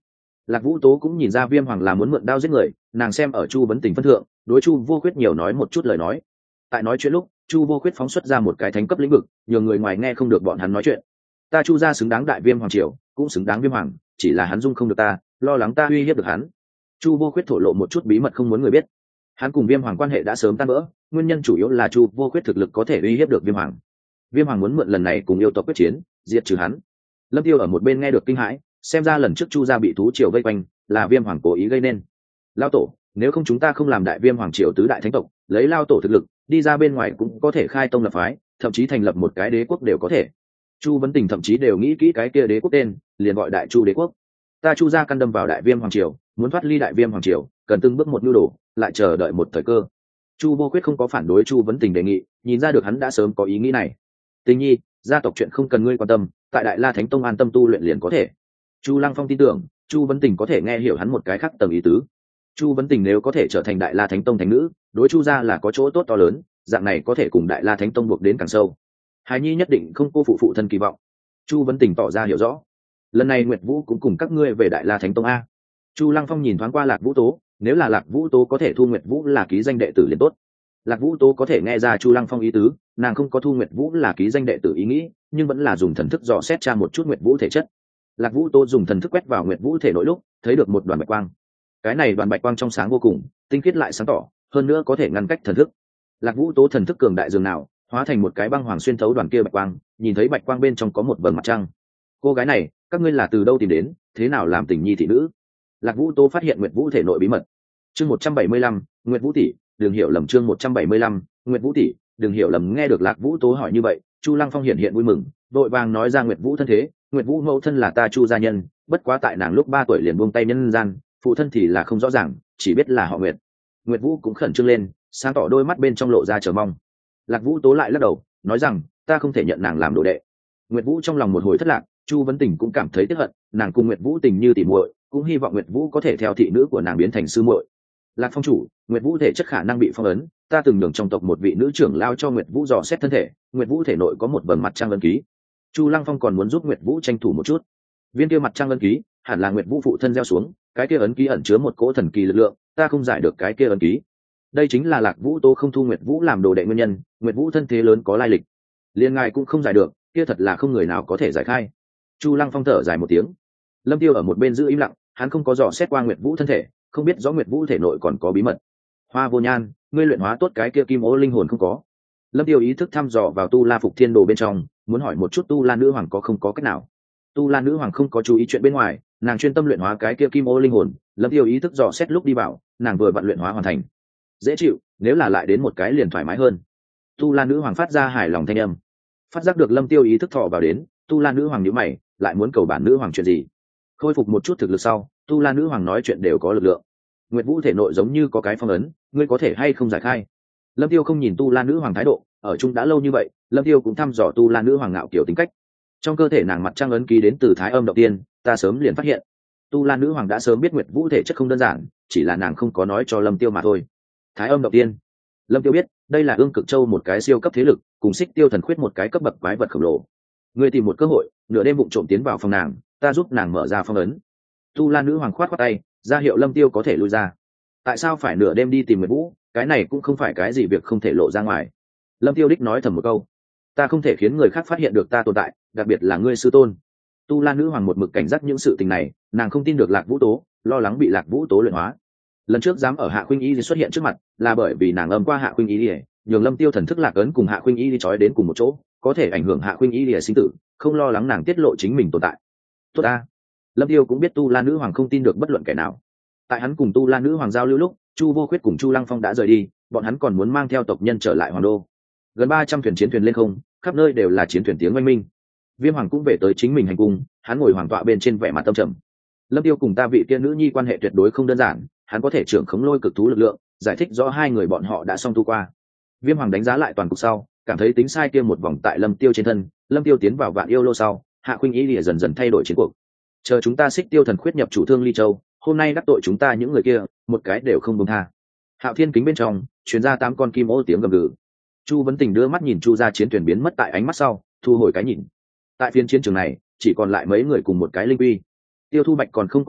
Lạc Vũ Tố cũng nhìn ra Viêm Hoàng là muốn mượn đao giết người, nàng xem ở Chu Vấn Tình phân thượng, đối Chu Vô Khuyết nhiều nói một chút lời nói. Tại nói chuyện lúc, Chu Vô Khuyết phóng xuất ra một cái thánh cấp lĩnh vực, nhiều người ngoài nghe không được bọn hắn nói chuyện. Ta Chu gia xứng đáng đại Viêm Hoàng triều, cũng xứng đáng Viêm Hoàng, chỉ là hắn dung không được ta, lo lắng ta uy hiếp được hắn. Chu Vô Khuyết thổ lộ một chút bí mật không muốn người biết. Hắn cùng Viêm Hoàng quan hệ đã sớm tan vỡ, nguyên nhân chủ yếu là Chu Vô Khuyết thực lực có thể uy hiếp được Viêm Hoàng. Viêm Hoàng muốn mượn lần này cùng yêu tộc quyết chiến, diệt trừ hắn. Lâm Tiêu ở một bên nghe được kinh hãi, xem ra lần trước Chu gia bị thú triều vây quanh, là Viêm Hoàng cố ý gây nên. Lao tổ, nếu không chúng ta không làm đại Viêm Hoàng triều tứ đại thánh tộc, lấy lao tổ thực lực, đi ra bên ngoài cũng có thể khai tông lập phái, thậm chí thành lập một cái đế quốc đều có thể. Chu Vấn Tình thậm chí đều nghĩ kỹ cái kia đế quốc tên, liền gọi Đại Chu đế quốc. Ta Chu gia căn đâm vào đại Viêm Hoàng triều, muốn thoát ly đại Viêm Hoàng triều, cần từng bước một nhu đồ, lại chờ đợi một thời cơ. Chu Vô Khuyết không có phản đối Chu Vấn Tình đề nghị, nhìn ra được hắn đã sớm có ý nghĩ này. Tình nhi, gia tộc chuyện không cần ngươi quan tâm, tại Đại La Thánh Tông an tâm tu luyện liền có thể. Chu Lăng Phong tin tưởng, Chu Vấn Tình có thể nghe hiểu hắn một cái khác tầng ý tứ. Chu Vấn Tình nếu có thể trở thành Đại La Thánh Tông thánh nữ, đối Chu gia là có chỗ tốt to lớn, dạng này có thể cùng Đại La Thánh Tông buộc đến càng sâu. Hài nhi nhất định không cô phụ phụ thân kỳ vọng. Chu Vấn Tình tỏ ra hiểu rõ. Lần này Nguyệt Vũ cũng cùng các ngươi về Đại La Thánh Tông a. Chu Lăng Phong nhìn thoáng qua Lạc Vũ Tố, nếu là Lạc Vũ Tố có thể thu Nguyệt Vũ là ký danh đệ tử liền tốt. Lạc Vũ Tố có thể nghe ra Chu Lăng Phong ý tứ, nàng không có thu Nguyệt Vũ là ký danh đệ tử ý nghĩ, nhưng vẫn là dùng thần thức dò xét tra một chút Nguyệt Vũ thể chất. Lạc Vũ Tố dùng thần thức quét vào Nguyệt Vũ thể nội lúc, thấy được một đoàn bạch quang. Cái này đoàn bạch quang trong sáng vô cùng, tinh khiết lại sáng tỏ, hơn nữa có thể ngăn cách thần thức. Lạc Vũ Tố thần thức cường đại dường nào, hóa thành một cái băng hoàng xuyên thấu đoàn kia bạch quang, nhìn thấy bạch quang bên trong có một vầng mặt trăng. Cô gái này, các ngươi là từ đâu tìm đến, thế nào làm tình nhi thị nữ? Lạc Vũ Tố phát hiện Nguyệt Vũ thể nội bí mật. Chương một trăm bảy mươi lăm, Nguyệt Vũ tỷ, đừng hiểu lầm chương một trăm bảy mươi lăm, Nguyệt Vũ tỷ, đừng hiểu lầm. Nghe được Lạc Vũ Tố hỏi như vậy, Chu Lăng Phong hiện hiện vui mừng, vội vàng nói ra Nguyệt Vũ thân thế, Nguyệt Vũ mẫu thân là ta Chu gia nhân, bất quá tại nàng lúc ba tuổi liền buông tay nhân gian, phụ thân thì là không rõ ràng, chỉ biết là họ Nguyệt. Nguyệt Vũ cũng khẩn trương lên, sáng tỏ đôi mắt bên trong lộ ra chờ mong. Lạc Vũ Tố lại lắc đầu, nói rằng, ta không thể nhận nàng làm đồ đệ. Nguyệt Vũ trong lòng một hồi thất lạc, Chu Vấn Tình cũng cảm thấy tiếc hận, nàng cùng Nguyệt Vũ tình như tỉ muội, cũng hy vọng Nguyệt Vũ có thể theo thị nữ của nàng biến thành sư muội. Lạc Phong chủ, Nguyệt Vũ thể chất khả năng bị phong ấn, ta từng nhường trong tộc một vị nữ trưởng lao cho Nguyệt Vũ dò xét thân thể, Nguyệt Vũ thể nội có một vầng mặt trăng ấn ký. Chu Lăng Phong còn muốn giúp Nguyệt Vũ tranh thủ một chút. Viên kia mặt trăng ấn ký, hẳn là Nguyệt Vũ phụ thân gieo xuống, cái kia ấn ký ẩn chứa một cỗ thần kỳ lực lượng, ta không giải được cái kia ấn ký. Đây chính là Lạc Vũ Tố không thu Nguyệt Vũ làm đồ đệ nguyên nhân, Nguyệt Vũ thân thế lớn có lai lịch, liên ngài cũng không giải được, kia thật là không người nào có thể giải khai. Chu Lăng Phong thở dài một tiếng. Lâm Tiêu ở một bên giữ im lặng, hắn không có dò xét qua Nguyệt Vũ thân thể, không biết rõ Nguyệt Vũ thể nội còn có bí mật. Hoa Vô Nhan, ngươi luyện hóa tốt cái kia kim ô linh hồn không có? Lâm Tiêu ý thức thăm dò vào Tu La Phục Thiên Đồ bên trong, muốn hỏi một chút Tu La nữ hoàng có không có cách nào. Tu La nữ hoàng không có chú ý chuyện bên ngoài, nàng chuyên tâm luyện hóa cái kia kim ô linh hồn. Lâm Tiêu ý thức dò xét lúc đi vào, nàng vừa vận luyện hóa hoàn thành. Dễ chịu, nếu là lại đến một cái liền thoải mái hơn. Tu La nữ hoàng phát ra hài lòng thanh âm. Phát giác được Lâm Tiêu ý thức thọ vào đến, Tu La nữ hoàng nhíu mày, lại muốn cầu bản nữ hoàng chuyện gì? Khôi phục một chút thực lực sau, Tu La nữ hoàng nói chuyện đều có lực lượng. Nguyệt Vũ thể nội giống như có cái phong ấn, ngươi có thể hay không giải khai? Lâm Tiêu không nhìn Tu La nữ hoàng thái độ, ở chung đã lâu như vậy, Lâm Tiêu cũng thăm dò Tu La nữ hoàng ngạo kiểu tính cách. Trong cơ thể nàng mặt trăng ấn ký đến từ Thái Âm động tiên, ta sớm liền phát hiện. Tu La nữ hoàng đã sớm biết Nguyệt Vũ thể chất không đơn giản, chỉ là nàng không có nói cho Lâm Tiêu mà thôi. Thái Âm động tiên, Lâm Tiêu biết, đây là Ương Cực Châu một cái siêu cấp thế lực, cùng Xích Tiêu thần khuyết một cái cấp bậc quái vật khổng lồ. Ngươi tìm một cơ hội, nửa đêm vụng trộm tiến vào phòng nàng, ta giúp nàng mở ra phong ấn. Tu La nữ hoàng khoát khoát tay, ra hiệu Lâm Tiêu có thể lui ra. Tại sao phải nửa đêm đi tìm Nguyệt Vũ, cái này cũng không phải cái gì việc không thể lộ ra ngoài. Lâm Tiêu đích nói thầm một câu, ta không thể khiến người khác phát hiện được ta tồn tại, đặc biệt là ngươi sư tôn. Tu La nữ hoàng một mực cảnh giác những sự tình này, nàng không tin được Lạc Vũ Tố, lo lắng bị Lạc Vũ Tố luyện hóa. Lần trước dám ở Hạ Khuynh Y xuất hiện trước mặt, là bởi vì nàng âm qua Hạ Khuynh Y, nhường Lâm Tiêu thần thức lạc ấn cùng Hạ Khuynh Y trói đến cùng một chỗ, có thể ảnh hưởng Hạ Khuynh Y sinh tử, không lo lắng nàng tiết lộ chính mình tồn tại. Tốt ta. Lâm Tiêu cũng biết Tu La nữ hoàng không tin được bất luận kẻ nào. Tại hắn cùng Tu La nữ hoàng giao lưu lúc, Chu Vô Khuyết cùng Chu Lăng Phong đã rời đi, bọn hắn còn muốn mang theo tộc nhân trở lại Hoàng Đô. Gần ba trăm thuyền chiến thuyền lên không, khắp nơi đều là chiến thuyền tiếng oanh minh. Viêm Hoàng cũng về tới chính mình hành cung, hắn ngồi hoàng tọa bên trên vẻ mặt tâm trầm. Lâm Tiêu cùng ta vị tiên nữ nhi quan hệ tuyệt đối không đơn giản, hắn có thể trưởng khống lôi cực thú lực lượng, giải thích rõ hai người bọn họ đã song tu qua. Viêm Hoàng đánh giá lại toàn cục sau, cảm thấy tính sai kia một vòng tại Lâm Tiêu trên thân, Lâm Tiêu tiến vào Vạn Yêu Lô sau, Hạ Khuynh Y lìa dần dần thay đổi chiến cuộc. Chờ chúng ta Xích Tiêu thần khuyết nhập chủ Thương Ly Châu, hôm nay đắc tội chúng ta những người kia, một cái đều không buông tha. Hạo Thiên kính bên trong, truyền ra tám con kim ô tiếng gầm gừ. Chu Vấn Tình đưa mắt nhìn Chu gia chiến thuyền biến mất tại ánh mắt sau, thu hồi cái nhìn. Tại phiên chiến trường này, chỉ còn lại mấy người cùng một cái linh quy. Tiêu Thu Bạch còn không có đi,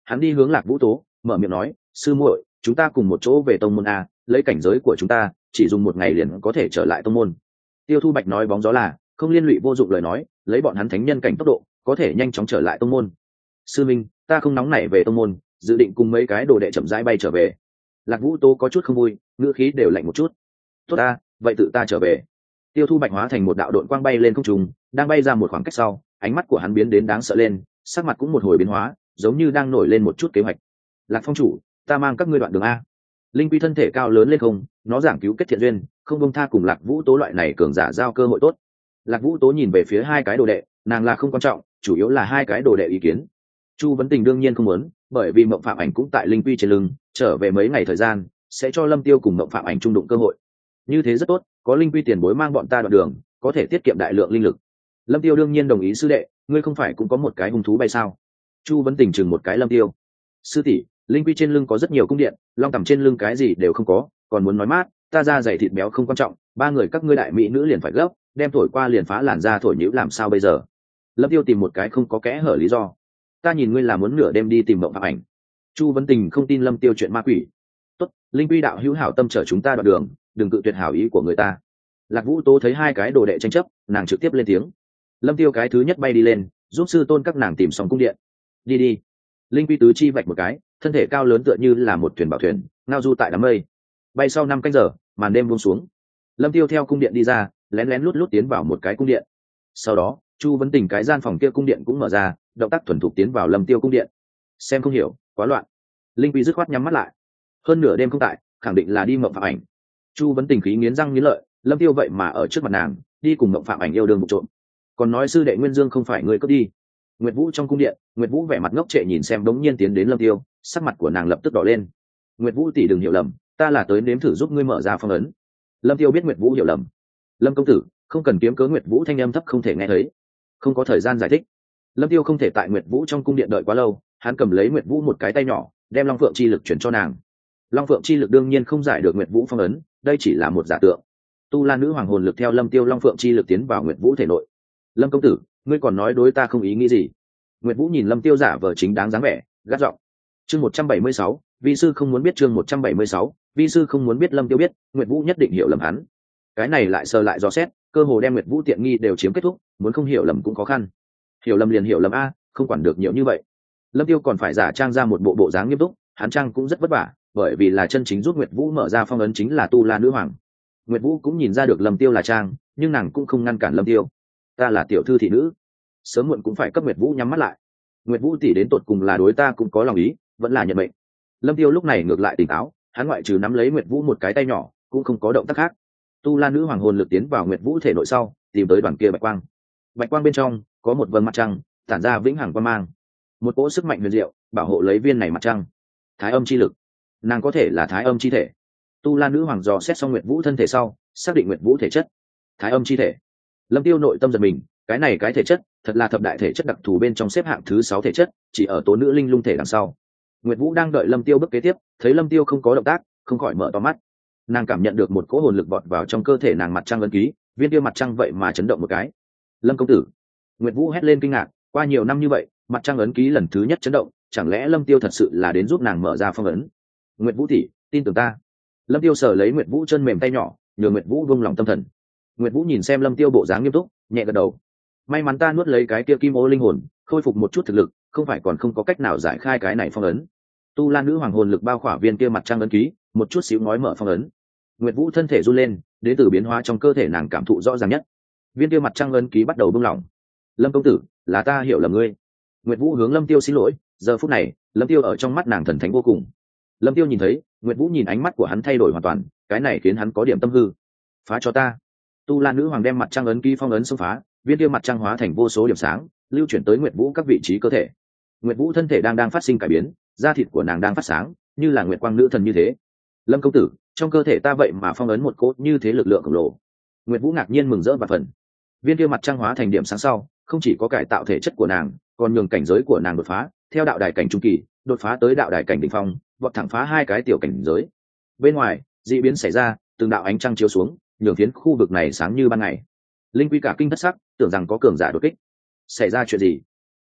hắn đi hướng Lạc Vũ Tố, mở miệng nói, sư muội, chúng ta cùng một chỗ về tông môn a, lấy cảnh giới của chúng ta chỉ dùng một ngày liền có thể trở lại tông môn. Tiêu Thu Bạch nói bóng gió là không liên lụy vô dụng lời nói, lấy bọn hắn thánh nhân cảnh tốc độ có thể nhanh chóng trở lại tông môn. Sư minh, ta không nóng nảy về tông môn, dự định cùng mấy cái đồ đệ chậm rãi bay trở về. Lạc Vũ Tố có chút không vui, ngữ khí đều lạnh một chút. Tốt ta, vậy tự ta trở về. Tiêu Thu Bạch hóa thành một đạo đội quang bay lên không trung, đang bay ra một khoảng cách sau, ánh mắt của hắn biến đến đáng sợ lên, sắc mặt cũng một hồi biến hóa, giống như đang nổi lên một chút kế hoạch. Lạc Phong chủ, ta mang các ngươi đoạn đường a. Linh Quy thân thể cao lớn lên không, nó giảng cứu kết thiện duyên, không bông tha cùng Lạc Vũ Tố loại này cường giả giao cơ hội tốt. Lạc Vũ Tố nhìn về phía hai cái đồ đệ, nàng là không quan trọng, chủ yếu là hai cái đồ đệ ý kiến. Chu Vấn Tình đương nhiên không muốn, bởi vì Mộng Phạm Ảnh cũng tại Linh Quy trên lưng, trở về mấy ngày thời gian, sẽ cho Lâm Tiêu cùng Mộng Phạm Ảnh trung đụng cơ hội. Như thế rất tốt, có Linh Quy tiền bối mang bọn ta đoạn đường, có thể tiết kiệm đại lượng linh lực. Lâm Tiêu đương nhiên đồng ý sư đệ, ngươi không phải cũng có một cái hung thú bay sao? Chu Vấn Tình chừng một cái Lâm Tiêu. Sư tỷ, Linh Quy trên lưng có rất nhiều cung điện, long tầm trên lưng cái gì đều không có, còn muốn nói mát, ta ra dày thịt béo không quan trọng, ba người các ngươi đại mỹ nữ liền phải gấp, đem thổi qua liền phá làn da thổi nhũ làm sao bây giờ? Lâm Tiêu tìm một cái không có kẽ hở lý do. Ta nhìn ngươi là muốn nửa đêm đi tìm Mộng Phạm Ảnh. Chu Vấn Tình không tin Lâm Tiêu chuyện ma quỷ. Tốt, Linh Quy đạo hữu hảo tâm chở chúng ta đoạn đường, đừng cự tuyệt hảo ý của người ta. Lạc Vũ Tố thấy hai cái đồ đệ tranh chấp, nàng trực tiếp lên tiếng. Lâm Tiêu cái thứ nhất bay đi lên, giúp sư tôn các nàng tìm xong cung điện. Đi đi. Linh Quy tứ chi vạch một cái, thân thể cao lớn tựa như là một thuyền bảo thuyền, ngao du tại đám mây. Bay sau năm canh giờ, màn đêm buông xuống. Lâm Tiêu theo cung điện đi ra, lén lén lút lút tiến vào một cái cung điện. Sau đó, Chu Vấn Tình cái gian phòng kia cung điện cũng mở ra, động tác thuần thục tiến vào Lâm Tiêu cung điện. Xem không hiểu, quá loạn. Linh Quy dứt khoát nhắm mắt lại. Hơn nửa đêm không tại, khẳng định là đi Mộng Phạm Ảnh. Chu Vấn Tình khí nghiến răng nghiến lợi, Lâm Tiêu vậy mà ở trước mặt nàng, đi cùng Mộng Phạm Ảnh yêu đương một trộm. Còn nói sư đệ Nguyên Dương không phải người cướp đi. Nguyệt Vũ trong cung điện, Nguyệt Vũ vẻ mặt ngốc trệ nhìn xem đống nhiên tiến đến Lâm Tiêu, sắc mặt của nàng lập tức đỏ lên. Nguyệt Vũ tỷ đừng hiểu lầm, ta là tới nếm thử giúp ngươi mở ra phong ấn. Lâm Tiêu biết Nguyệt Vũ hiểu lầm. Lâm công tử, không cần kiếm cớ. Nguyệt Vũ thanh âm thấp không thể nghe thấy, không có thời gian giải thích. Lâm Tiêu không thể tại Nguyệt Vũ trong cung điện đợi quá lâu, hắn cầm lấy Nguyệt Vũ một cái tay nhỏ, đem Long Phượng chi lực chuyển cho nàng. Long Phượng chi lực đương nhiên không giải được Nguyệt Vũ phong ấn, đây chỉ là một giả tượng. Tu La nữ hoàng hồn lực theo Lâm Tiêu Long Phượng chi lực tiến vào Nguyệt Vũ thể nội. Lâm công tử, ngươi còn nói đối ta không ý nghĩ gì? Nguyệt Vũ nhìn Lâm Tiêu giả vờ chính đáng dáng vẻ, gắt giọng. Chương một trăm bảy mươi sáu, vi sư không muốn biết. Chương một trăm bảy mươi sáu, vi sư không muốn biết. Lâm Tiêu biết, Nguyệt Vũ nhất định hiểu lầm hắn. Cái này lại sờ lại dò xét, cơ hồ đem Nguyệt Vũ tiện nghi đều chiếm kết thúc, muốn không hiểu lầm cũng khó khăn. Hiểu lầm liền hiểu lầm a, không quản được nhiều như vậy. Lâm Tiêu còn phải giả trang ra một bộ bộ dáng nghiêm túc, hắn trang cũng rất vất vả, bởi vì là chân chính giúp Nguyệt Vũ mở ra phong ấn chính là Tu La nữ hoàng. Nguyệt Vũ cũng nhìn ra được Lâm Tiêu là trang, nhưng nàng cũng không ngăn cản Lâm Tiêu. Ta là tiểu thư thị nữ, sớm muộn cũng phải cấp Nguyệt Vũ nhắm mắt lại. Nguyệt Vũ tỷ đến tột cùng là đối ta cũng có lòng ý, vẫn là nhận mệnh. Lâm Tiêu lúc này ngược lại tỉnh táo, hắn ngoại trừ nắm lấy Nguyệt Vũ một cái tay nhỏ, cũng không có động tác khác. Tu La nữ hoàng hồn lực tiến vào Nguyệt Vũ thể nội sau, tìm tới đoàn kia bạch quang. Bạch quang bên trong có một vầng mặt trăng, tản ra vĩnh hằng quang mang. Một cỗ sức mạnh huyền diệu bảo hộ lấy viên này mặt trăng. Thái âm chi lực, nàng có thể là thái âm chi thể. Tu La nữ hoàng dò xét xong Nguyệt Vũ thân thể sau, xác định Nguyệt Vũ thể chất thái âm chi thể. Lâm Tiêu nội tâm giật mình, cái này cái thể chất thật là thập đại thể chất đặc thù bên trong xếp hạng thứ sáu thể chất, chỉ ở tố nữ linh lung thể đằng sau. Nguyệt Vũ đang đợi Lâm Tiêu bước kế tiếp, thấy Lâm Tiêu không có động tác, không khỏi mở to mắt. Nàng cảm nhận được một cỗ hồn lực vọt vào trong cơ thể nàng, mặt trăng ấn ký, viên kia mặt trăng vậy mà chấn động một cái. Lâm công tử! Nguyệt Vũ hét lên kinh ngạc, qua nhiều năm như vậy, mặt trăng ấn ký lần thứ nhất chấn động, chẳng lẽ Lâm Tiêu thật sự là đến giúp nàng mở ra phong ấn? Nguyệt Vũ tỷ, tin tưởng ta. Lâm Tiêu sờ lấy Nguyệt Vũ chân mềm tay nhỏ, nhờ Nguyệt Vũ vung lòng tâm thần. Nguyệt Vũ nhìn xem Lâm Tiêu bộ dáng nghiêm túc, nhẹ gật đầu. May mắn ta nuốt lấy cái kia kim ô linh hồn, khôi phục một chút thực lực, không phải còn không có cách nào giải khai cái này phong ấn. Tu La nữ hoàng hồn lực bao khỏa viên kia mặt trăng ấn ký, một chút xíu ngói mở phong ấn. Nguyệt Vũ thân thể run lên, đến từ biến hóa trong cơ thể nàng cảm thụ rõ ràng nhất. Viên kia mặt trăng ấn ký bắt đầu buông lỏng. Lâm công tử, là ta hiểu lầm ngươi. Nguyệt Vũ hướng Lâm Tiêu xin lỗi, giờ phút này, Lâm Tiêu ở trong mắt nàng thần thánh vô cùng. Lâm Tiêu nhìn thấy, Nguyệt Vũ nhìn ánh mắt của hắn thay đổi hoàn toàn, cái này khiến hắn có điểm tâm hư. Phá cho ta. Tu La nữ hoàng đem mặt trăng ấn ký phong ấn xông phá, viên kia mặt trăng hóa thành vô số điểm sáng, lưu chuyển tới Nguyệt Vũ các vị trí cơ thể. Nguyệt Vũ thân thể đang đang phát sinh cải biến, da thịt của nàng đang phát sáng, như là nguyệt quang nữ thần như thế. Lâm công tử, trong cơ thể ta vậy mà phong ấn một cốt như thế lực lượng khổng lồ. Nguyệt Vũ ngạc nhiên mừng rỡ và phần. Viên kia mặt trăng hóa thành điểm sáng sau, không chỉ có cải tạo thể chất của nàng, còn nhường cảnh giới của nàng đột phá, theo đạo đài cảnh trung kỳ, đột phá tới đạo đài cảnh đỉnh phong, vọt thẳng phá hai cái tiểu cảnh giới. Bên ngoài, dị biến xảy ra, từng đạo ánh trăng chiếu xuống, nhường phiến khu vực này sáng như ban ngày. Linh Quy cả kinh thất sắc, tưởng rằng có cường giả đột kích. Xảy ra chuyện gì?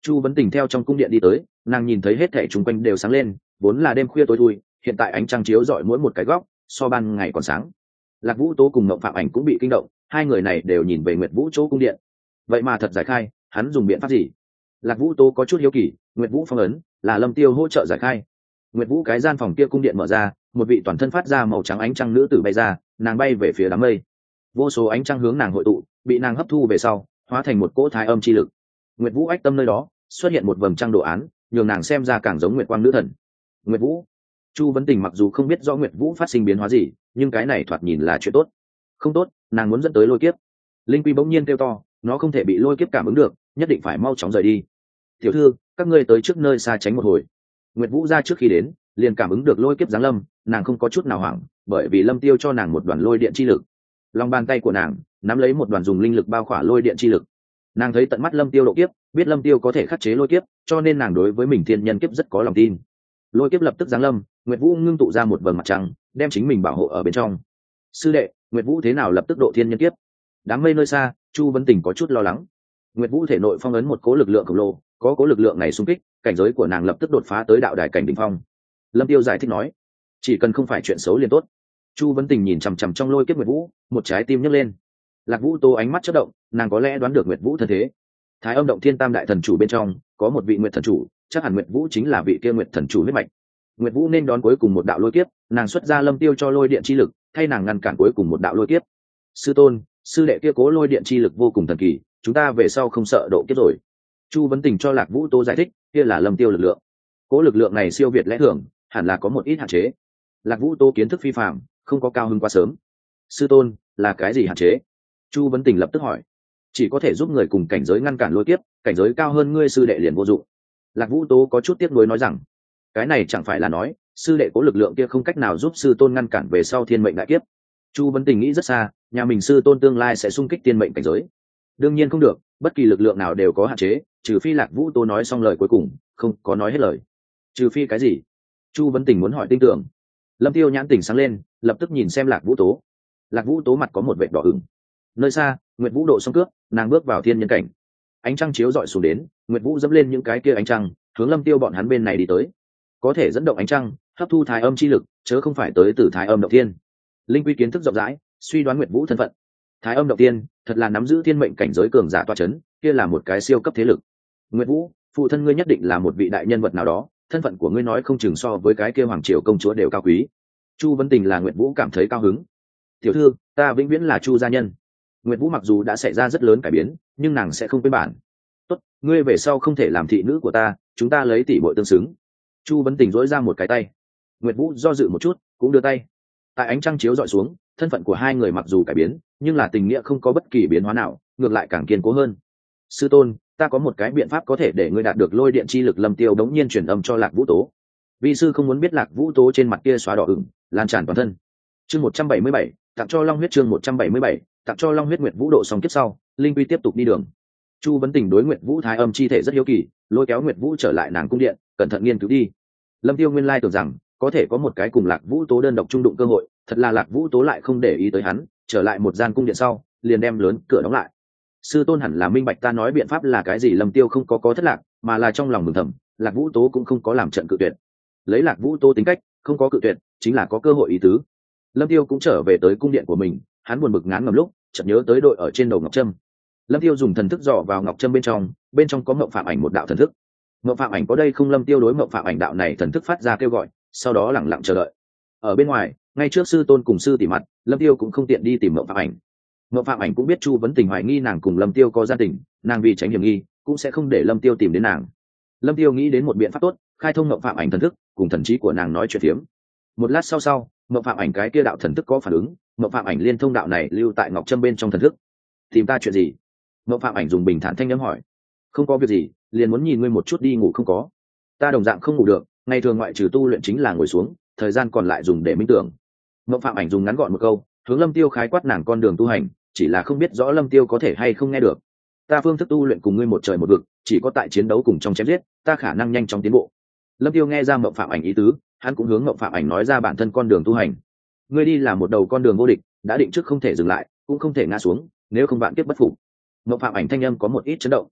Chu Vấn Tình theo trong cung điện đi tới, nàng nhìn thấy hết thảy chung quanh đều sáng lên, vốn là đêm khuya tối thui, hiện tại ánh trăng chiếu rọi mỗi một cái góc, so ban ngày còn sáng. Lạc Vũ Tố cùng Mộng Phạm Ảnh cũng bị kinh động, hai người này đều nhìn về Nguyệt Vũ chỗ cung điện. Vậy mà thật giải khai, hắn dùng biện pháp gì? Lạc Vũ Tố có chút hiếu kỳ, Nguyệt Vũ phong ấn là Lâm Tiêu hỗ trợ giải khai. Nguyệt Vũ cái gian phòng kia cung điện mở ra, một vị toàn thân phát ra màu trắng ánh trăng nữ tử bay ra, nàng bay về phía đám mây. Vô số ánh trăng hướng nàng hội tụ, bị nàng hấp thu về sau, hóa thành một cỗ thái âm chi lực. Nguyệt Vũ ách tâm nơi đó xuất hiện một vầng trăng đồ án, nhường nàng xem ra càng giống Nguyệt Quang nữ thần. Nguyệt Vũ. Chu Vấn Tình mặc dù không biết rõ Nguyệt Vũ phát sinh biến hóa gì, nhưng cái này thoạt nhìn là chuyện tốt. Không tốt, nàng muốn dẫn tới lôi kiếp. Linh Quy bỗng nhiên kêu to, nó không thể bị lôi kiếp cảm ứng được, nhất định phải mau chóng rời đi. Tiểu thư, các ngươi tới trước nơi xa tránh một hồi. Nguyệt Vũ ra trước khi đến, liền cảm ứng được lôi kiếp giáng lâm, nàng không có chút nào hoảng, bởi vì Lâm Tiêu cho nàng một đoàn lôi điện chi lực. Lòng bàn tay của nàng nắm lấy một đoàn dùng linh lực bao khỏa lôi điện chi lực. Nàng thấy tận mắt Lâm Tiêu độ kiếp, biết Lâm Tiêu có thể khắc chế lôi kiếp, cho nên nàng đối với mình thiên nhân kiếp rất có lòng tin. Lôi kiếp lập tức giáng lâm, Nguyệt Vũ ngưng tụ ra một vầng mặt trăng, đem chính mình bảo hộ ở bên trong. Sư đệ, Nguyệt Vũ thế nào lập tức độ thiên nhân kiếp? Đám mây nơi xa, Chu Vấn Tình có chút lo lắng. Nguyệt Vũ thể nội phong ấn một cố lực lượng khổng lồ, có cố lực lượng này xung kích, cảnh giới của nàng lập tức đột phá tới đạo đài cảnh đỉnh phong. Lâm Tiêu giải thích nói, chỉ cần không phải chuyện xấu liền tốt. Chu Vấn Tình nhìn chằm chằm trong lôi kiếp Nguyệt Vũ, một trái tim nhấc lên. Lạc Vũ Tô ánh mắt chớp động, nàng có lẽ đoán được Nguyệt Vũ thân thế. Thái Âm động thiên tam đại thần chủ bên trong có một vị Nguyệt thần chủ, chắc hẳn Nguyệt Vũ chính là vị kia Nguyệt thần chủ huyết mạch. Nguyệt Vũ nên đón cuối cùng một đạo lôi kiếp, nàng xuất ra Lâm Tiêu cho lôi điện chi lực, thay nàng ngăn cản cuối cùng một đạo lôi kiếp. Sư tôn, sư đệ kia cố lôi điện chi lực vô cùng thần kỳ, chúng ta về sau không sợ độ kiếp rồi. Chu Vấn Tình cho Lạc Vũ Tô giải thích, kia là Lâm Tiêu lực lượng. Cố lực lượng này siêu việt lẽ thường, hẳn là có một ít hạn chế. Lạc Vũ Tô kiến thức phi phàm, không có cao hứng quá sớm. Sư tôn, là cái gì hạn chế? Chu Vấn Tình lập tức hỏi. Chỉ có thể giúp người cùng cảnh giới ngăn cản lôi kiếp, cảnh giới cao hơn ngươi sư đệ liền vô dụng. Lạc Vũ Tố có chút tiếc nuối nói rằng, cái này chẳng phải là nói sư đệ có lực lượng kia không cách nào giúp sư tôn ngăn cản về sau thiên mệnh đại kiếp. Chu Vấn Tình nghĩ rất xa, nhà mình sư tôn tương lai sẽ xung kích thiên mệnh cảnh giới. Đương nhiên không được, bất kỳ lực lượng nào đều có hạn chế, trừ phi Lạc Vũ Tố nói xong lời cuối cùng, không có nói hết lời. Trừ phi cái gì? Chu Vấn Tình muốn hỏi tinh tưởng. Lâm Tiêu nhãn tỉnh sáng lên, lập tức nhìn xem Lạc Vũ Tố. Lạc Vũ Tố mặt có một vệt đỏ ửng. Nơi xa, Nguyệt Vũ độ xong cướp, nàng bước vào thiên nhân cảnh. Ánh trăng chiếu rọi xuống đến, Nguyệt Vũ dẫm lên những cái kia ánh trăng, hướng Lâm Tiêu bọn hắn bên này đi tới. Có thể dẫn động ánh trăng, hấp thu thái âm chi lực, chớ không phải tới từ thái âm động thiên. Linh Quy kiến thức rộng rãi, suy đoán Nguyệt Vũ thân phận. Thái âm động thiên, thật là nắm giữ thiên mệnh cảnh giới cường giả tọa chấn, kia là một cái siêu cấp thế lực. Nguyệt Vũ, phụ thân ngươi nhất định là một vị đại nhân vật nào đó, thân phận của ngươi nói không chừng so với cái kia hoàng triều công chúa đều cao quý. Chu Vấn Tình là Nguyệt Vũ cảm thấy cao hứng. Tiểu thư, ta vĩnh viễn là Chu gia nhân. Nguyệt Vũ mặc dù đã xảy ra rất lớn cải biến, nhưng nàng sẽ không quên bản. Tốt, ngươi về sau không thể làm thị nữ của ta, chúng ta lấy tỷ muội tương xứng. Chu Vấn Tình dỗi ra một cái tay. Nguyệt Vũ do dự một chút, cũng đưa tay. Tại ánh trăng chiếu dọi xuống, thân phận của hai người mặc dù cải biến, nhưng là tình nghĩa không có bất kỳ biến hóa nào, ngược lại càng kiên cố hơn. Sư tôn, ta có một cái biện pháp có thể để ngươi đạt được lôi điện chi lực. Lâm Tiêu đống nhiên truyền âm cho Lạc Vũ Tố. Vi sư không muốn biết Lạc Vũ Tố trên mặt kia xóa đỏ ửng, lan tràn toàn thân. Chương một trăm bảy mươi bảy, tặng cho Long huyết. Chương một trăm bảy mươi bảy, tặng cho Long huyết. Nguyệt Vũ độ xong kiếp sau, Linh Quy tiếp tục đi đường. Chu Vấn Tình đối Nguyệt Vũ thái âm chi thể rất hiếu kỳ, lôi kéo Nguyệt Vũ trở lại nàng cung điện, cẩn thận nghiên cứu đi. Lâm Tiêu nguyên lai tưởng rằng có thể có một cái cùng Lạc Vũ Tố đơn độc trung đụng cơ hội, thật là Lạc Vũ Tố lại không để ý tới hắn, trở lại một gian cung điện sau, liền đem lớn cửa đóng lại. Sư tôn hẳn là minh bạch ta nói biện pháp là cái gì. Lâm Tiêu không có có thất lạc, mà là trong lòng mừng thầm, Lạc Vũ Tố cũng không có làm trận cự tuyệt. Lấy Lạc Vũ Tố tính cách, không có cự tuyệt, chính là có cơ hội ý tứ. Lâm Tiêu cũng trở về tới cung điện của mình, hắn buồn bực ngán ngẩm lúc, chợt nhớ tới đội ở trên đầu ngọc trâm. Lâm Tiêu dùng thần thức dò vào ngọc trâm bên trong, bên trong có Mộng Phạm Ảnh một đạo thần thức. Mộng Phạm Ảnh có đây không? Lâm Tiêu đối Mộng Phạm Ảnh đạo này thần thức phát ra kêu gọi, sau đó lặng lặng chờ đợi. Ở bên ngoài, ngay trước sư tôn cùng sư tỷ mặt, Lâm Tiêu cũng không tiện đi tìm Mộng Phạm Ảnh. Mộng Phạm Ảnh cũng biết Chu Vấn Tình hoài nghi nàng cùng Lâm Tiêu có gian tình, nàng vì tránh hiểm nghi, cũng sẽ không để Lâm Tiêu tìm đến nàng. Lâm Tiêu nghĩ đến một biện pháp tốt, khai thông Mộng Phạm Ảnh thần thức, cùng thần trí của nàng nói chuyện phiếm. Một lát sau sau, Mộng Phạm Ảnh cái kia đạo thần thức có phản ứng, Mộng Phạm Ảnh liên thông đạo này lưu tại ngọc trâm bên trong thần thức. Tìm ta chuyện gì? Mộng Phạm Ảnh dùng bình thản thanh âm hỏi. Không có việc gì, liền muốn nhìn ngươi một chút. Đi ngủ không có? Ta đồng dạng không ngủ được, ngày thường ngoại trừ tu luyện chính là ngồi xuống, thời gian còn lại dùng để minh tưởng. Mộng Phạm Ảnh dùng ngắn gọn một câu, hướng Lâm Tiêu khái quát nàng con đường tu hành, chỉ là không biết rõ Lâm Tiêu có thể hay không nghe được. Ta phương thức tu luyện cùng ngươi một trời một vực, chỉ có tại chiến đấu cùng trong chém giết, ta khả năng nhanh chóng tiến bộ. Lâm Tiêu nghe ra Mộng Phạm Ảnh ý tứ, hắn cũng hướng Mộng Phạm Ảnh nói ra bản thân con đường tu hành. Ngươi đi là một đầu con đường vô địch, đã định trước không thể dừng lại, cũng không thể ngã xuống, nếu không vạn kiếp bất phục. Mộng Phạm Ảnh thanh âm có một ít chấn động.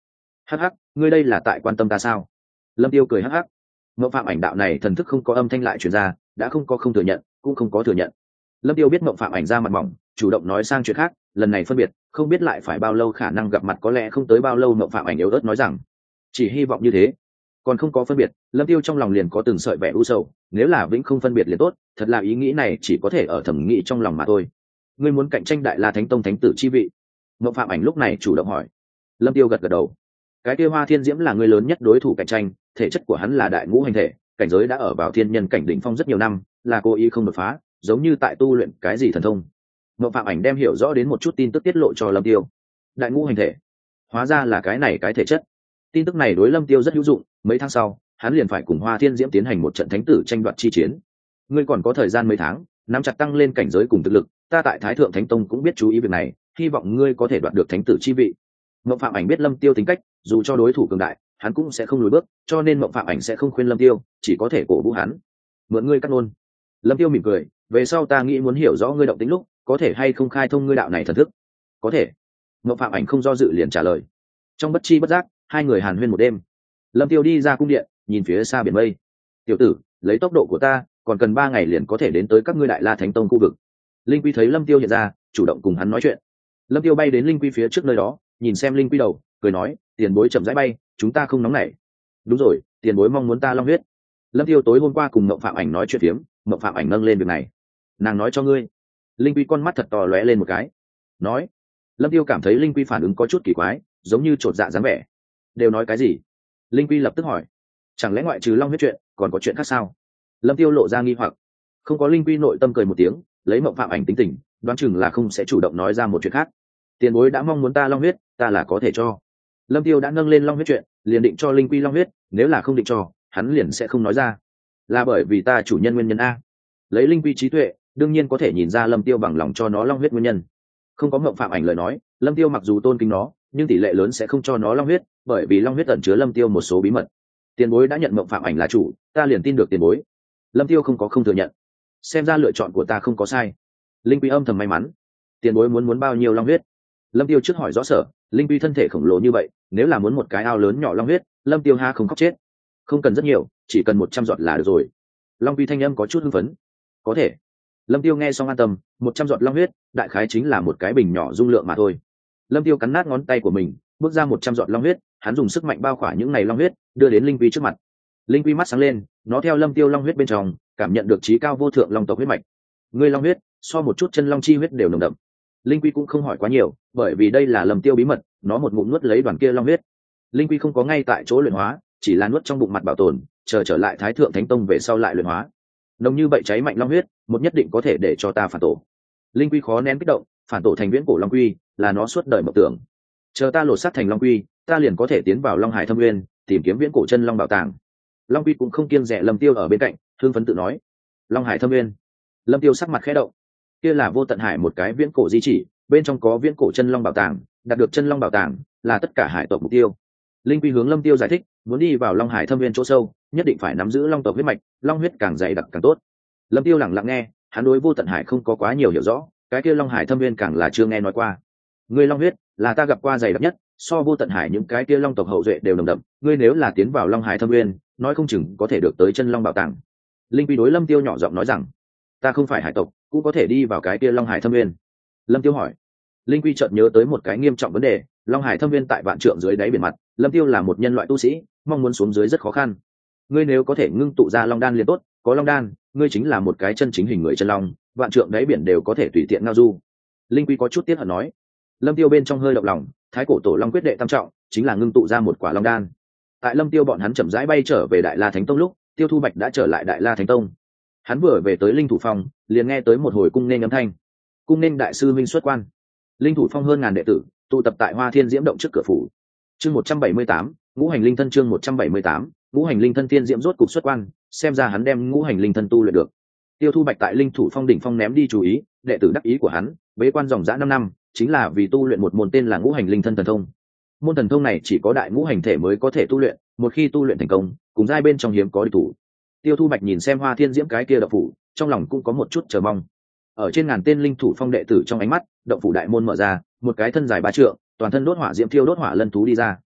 hắc hắc, ngươi đây là tại quan tâm ta sao? Lâm Tiêu cười hắc hắc. Mộng phạm ảnh đạo này thần thức không có âm thanh lại truyền ra, đã không có không thừa nhận, cũng không có thừa nhận. Lâm Tiêu biết mộng phạm ảnh ra mặt mỏng, chủ động nói sang chuyện khác, lần này phân biệt, không biết lại phải bao lâu khả năng gặp mặt, có lẽ không tới bao lâu. Mộng phạm ảnh yếu ớt nói rằng, chỉ hy vọng như thế. Còn không có phân biệt, Lâm Tiêu trong lòng liền có từng sợi vẻ u sầu, nếu là vĩnh không phân biệt liền tốt, thật là ý nghĩ này chỉ có thể ở thẩm nghĩ trong lòng mà thôi. Ngươi muốn cạnh tranh Đại La Thánh Tông thánh tử chi vị? Mộng phạm ảnh lúc này chủ động hỏi. Lâm Tiêu gật gật đầu. Cái kia Hoa Thiên Diễm là người lớn nhất đối thủ cạnh tranh, thể chất của hắn là đại ngũ hành thể, cảnh giới đã ở vào thiên nhân cảnh đỉnh phong rất nhiều năm, là cố ý không đột phá, giống như tại tu luyện cái gì thần thông. Mộng phạm ảnh đem hiểu rõ đến một chút tin tức tiết lộ cho Lâm Tiêu. Đại ngũ hành thể, hóa ra là cái này cái thể chất. Tin tức này đối Lâm Tiêu rất hữu dụng, mấy tháng sau, hắn liền phải cùng Hoa Thiên Diễm tiến hành một trận thánh tử tranh đoạt chi chiến. Ngươi còn có thời gian mấy tháng, nắm chặt tăng lên cảnh giới cùng thực lực, ta tại Thái Thượng Thánh Tông cũng biết chú ý việc này, hy vọng ngươi có thể đoạt được thánh tử chi vị. Mộng phạm ảnh biết Lâm Tiêu tính cách, dù cho đối thủ cường đại, hắn cũng sẽ không lùi bước, cho nên Mộng phạm ảnh sẽ không khuyên Lâm Tiêu, chỉ có thể cổ vũ hắn. Mượn ngươi cắt nôn. Lâm Tiêu mỉm cười, về sau ta nghĩ muốn hiểu rõ ngươi động tính lúc, có thể hay không khai thông ngươi đạo này thần thức? Có thể. Mộng phạm ảnh không do dự liền trả lời. Trong bất chi bất giác, hai người hàn huyên một đêm. Lâm Tiêu đi ra cung điện, nhìn phía xa biển mây. Tiểu tử, lấy tốc độ của ta, còn cần ba ngày liền có thể đến tới các ngươi Đại La Thánh Tông khu vực. Linh Quy thấy Lâm Tiêu hiện ra, chủ động cùng hắn nói chuyện. Lâm Tiêu bay đến Linh Quy phía trước nơi đó, nhìn xem Linh Quy đầu, cười nói, tiền bối chậm rãi bay, chúng ta không nóng nảy. Đúng rồi, tiền bối mong muốn ta long huyết. Lâm Tiêu tối hôm qua cùng Mộng phạm ảnh nói chuyện phiếm, Mộng phạm ảnh nâng lên việc này. Nàng nói cho ngươi. Linh Quy con mắt thật to lóe lên một cái. Nói. Lâm Tiêu cảm thấy Linh Quy phản ứng có chút kỳ quái, giống như trột dạ dáng vẻ. Đều nói cái gì? Linh Quy lập tức hỏi. Chẳng lẽ ngoại trừ long huyết chuyện, còn có chuyện khác sao? Lâm Tiêu lộ ra nghi hoặc. Không có. Linh Quy nội tâm cười một tiếng, lấy Mộng phạm ảnh tính tình, đoán chừng là không sẽ chủ động nói ra một chuyện khác. Tiền bối đã mong muốn ta long huyết, ta là có thể cho. Lâm Tiêu đã nâng lên long huyết chuyện, liền định cho Linh Quy long huyết, nếu là không định cho, hắn liền sẽ không nói ra. Là bởi vì ta chủ nhân nguyên nhân a. Lấy Linh Quy trí tuệ, đương nhiên có thể nhìn ra Lâm Tiêu bằng lòng cho nó long huyết nguyên nhân. Không có Mộng phạm ảnh lời nói, Lâm Tiêu mặc dù tôn kính nó, nhưng tỷ lệ lớn sẽ không cho nó long huyết, bởi vì long huyết ẩn chứa Lâm Tiêu một số bí mật. Tiền bối đã nhận Mộng phạm ảnh là chủ, ta liền tin được tiền bối. Lâm Tiêu không có không thừa nhận. Xem ra lựa chọn của ta không có sai. Linh Quy âm thầm may mắn. Tiền bối muốn muốn bao nhiêu long huyết? Lâm Tiêu trước hỏi rõ sở. Linh Quy thân thể khổng lồ như vậy, nếu là muốn một cái ao lớn nhỏ long huyết, Lâm Tiêu ha không khóc chết. Không cần rất nhiều, chỉ cần một trăm giọt là được rồi. Long Quy thanh âm có chút hưng phấn. Có thể. Lâm Tiêu nghe xong an tâm, một trăm giọt long huyết, đại khái chính là một cái bình nhỏ dung lượng mà thôi. Lâm Tiêu cắn nát ngón tay của mình, bước ra một trăm giọt long huyết, hắn dùng sức mạnh bao khỏa những này long huyết, đưa đến Linh Quy trước mặt. Linh Quy mắt sáng lên, nó theo Lâm Tiêu long huyết bên trong, cảm nhận được trí cao vô thượng long tộc huyết mạch. Ngươi long huyết, so một chút chân long chi huyết đều nồng đậm. Linh Quy cũng không hỏi quá nhiều, bởi vì đây là Lâm Tiêu bí mật, nó một ngụm nuốt lấy đoàn kia long huyết. Linh Quy không có ngay tại chỗ luyện hóa, chỉ là nuốt trong bụng mặt bảo tồn, chờ trở lại Thái Thượng Thánh Tông về sau lại luyện hóa. Nồng như vậy cháy mạnh long huyết, một nhất định có thể để cho ta phản tổ. Linh Quy khó nén kích động, phản tổ thành viễn cổ long quy, là nó suốt đời mộng tưởng. Chờ ta lột xác thành long quy, ta liền có thể tiến vào Long Hải Thâm Nguyên, tìm kiếm viễn cổ chân long bảo tàng. Long Quy cũng không kiêng dè Lâm Tiêu ở bên cạnh, hưng phấn tự nói. Long Hải Thâm Nguyên. Lâm Tiêu sắc mặt khẽ động. Kia là vô tận hải một cái viễn cổ di chỉ, bên trong có viễn cổ chân long bảo tàng, đạt được chân long bảo tàng là tất cả hải tộc mục tiêu. Linh Quy hướng Lâm Tiêu giải thích, muốn đi vào Long Hải Thâm Nguyên chỗ sâu, nhất định phải nắm giữ long tộc huyết mạch, long huyết càng dày đặc càng tốt. Lâm Tiêu lặng lặng nghe, hắn đối vô tận hải không có quá nhiều hiểu rõ, cái kia Long Hải Thâm Nguyên càng là chưa nghe nói qua. Ngươi long huyết là ta gặp qua dày đặc nhất, so vô tận hải những cái kia long tộc hậu duệ đều nồng đậm, ngươi nếu là tiến vào Long Hải Thâm Nguyên, nói không chừng có thể được tới chân long bảo tàng. Linh Quy đối Lâm Tiêu nhỏ giọng nói rằng, ta không phải hải tộc, cũng có thể đi vào cái kia Long Hải Thâm Nguyên. Lâm Tiêu hỏi. Linh Quy chợt nhớ tới một cái nghiêm trọng vấn đề, Long Hải Thâm Nguyên tại vạn trượng dưới đáy biển mặt, Lâm Tiêu là một nhân loại tu sĩ, mong muốn xuống dưới rất khó khăn. Ngươi nếu có thể ngưng tụ ra long đan liền tốt, có long đan, ngươi chính là một cái chân chính hình người chân long, vạn trượng đáy biển đều có thể tùy tiện ngao du. Linh Quy có chút tiếc hận nói. Lâm Tiêu bên trong hơi động lòng, thái cổ tổ long quyết đệ tam trọng chính là ngưng tụ ra một quả long đan. Tại Lâm Tiêu bọn hắn chậm rãi bay trở về Đại La Thánh Tông lúc, Tiêu Thu Bạch đã trở lại Đại La Thánh Tông. Hắn vừa về tới Linh Thủ Phong, liền nghe tới một hồi cung nên âm thanh. Cung nên đại sư minh xuất quan. Linh Thủ Phong hơn ngàn đệ tử tụ tập tại Hoa Thiên Diễm động trước cửa phủ. Chương một trăm bảy mươi tám, Ngũ Hành Linh Thân chương một trăm bảy mươi tám, Ngũ Hành Linh Thân Thiên Diễm rốt cục xuất quan, xem ra hắn đem Ngũ Hành Linh Thân tu luyện được. Tiêu Thu Bạch tại Linh Thủ Phong đỉnh phong ném đi chú ý, đệ tử đắc ý của hắn, bế quan dòng dã năm năm, chính là vì tu luyện một môn tên là Ngũ Hành Linh Thân thần thông. Môn thần thông này chỉ có đại ngũ hành thể mới có thể tu luyện, một khi tu luyện thành công, cùng giai bên trong hiếm có địch thủ. Tiêu Thu Bạch nhìn xem Hoa Thiên Diễm cái kia động phủ, trong lòng cũng có một chút chờ mong. Ở trên ngàn tên Linh Thủ Phong đệ tử trong ánh mắt, động phủ đại môn mở ra, một cái thân dài ba trượng, toàn thân đốt hỏa diễm thiêu đốt hỏa lân thú đi ra.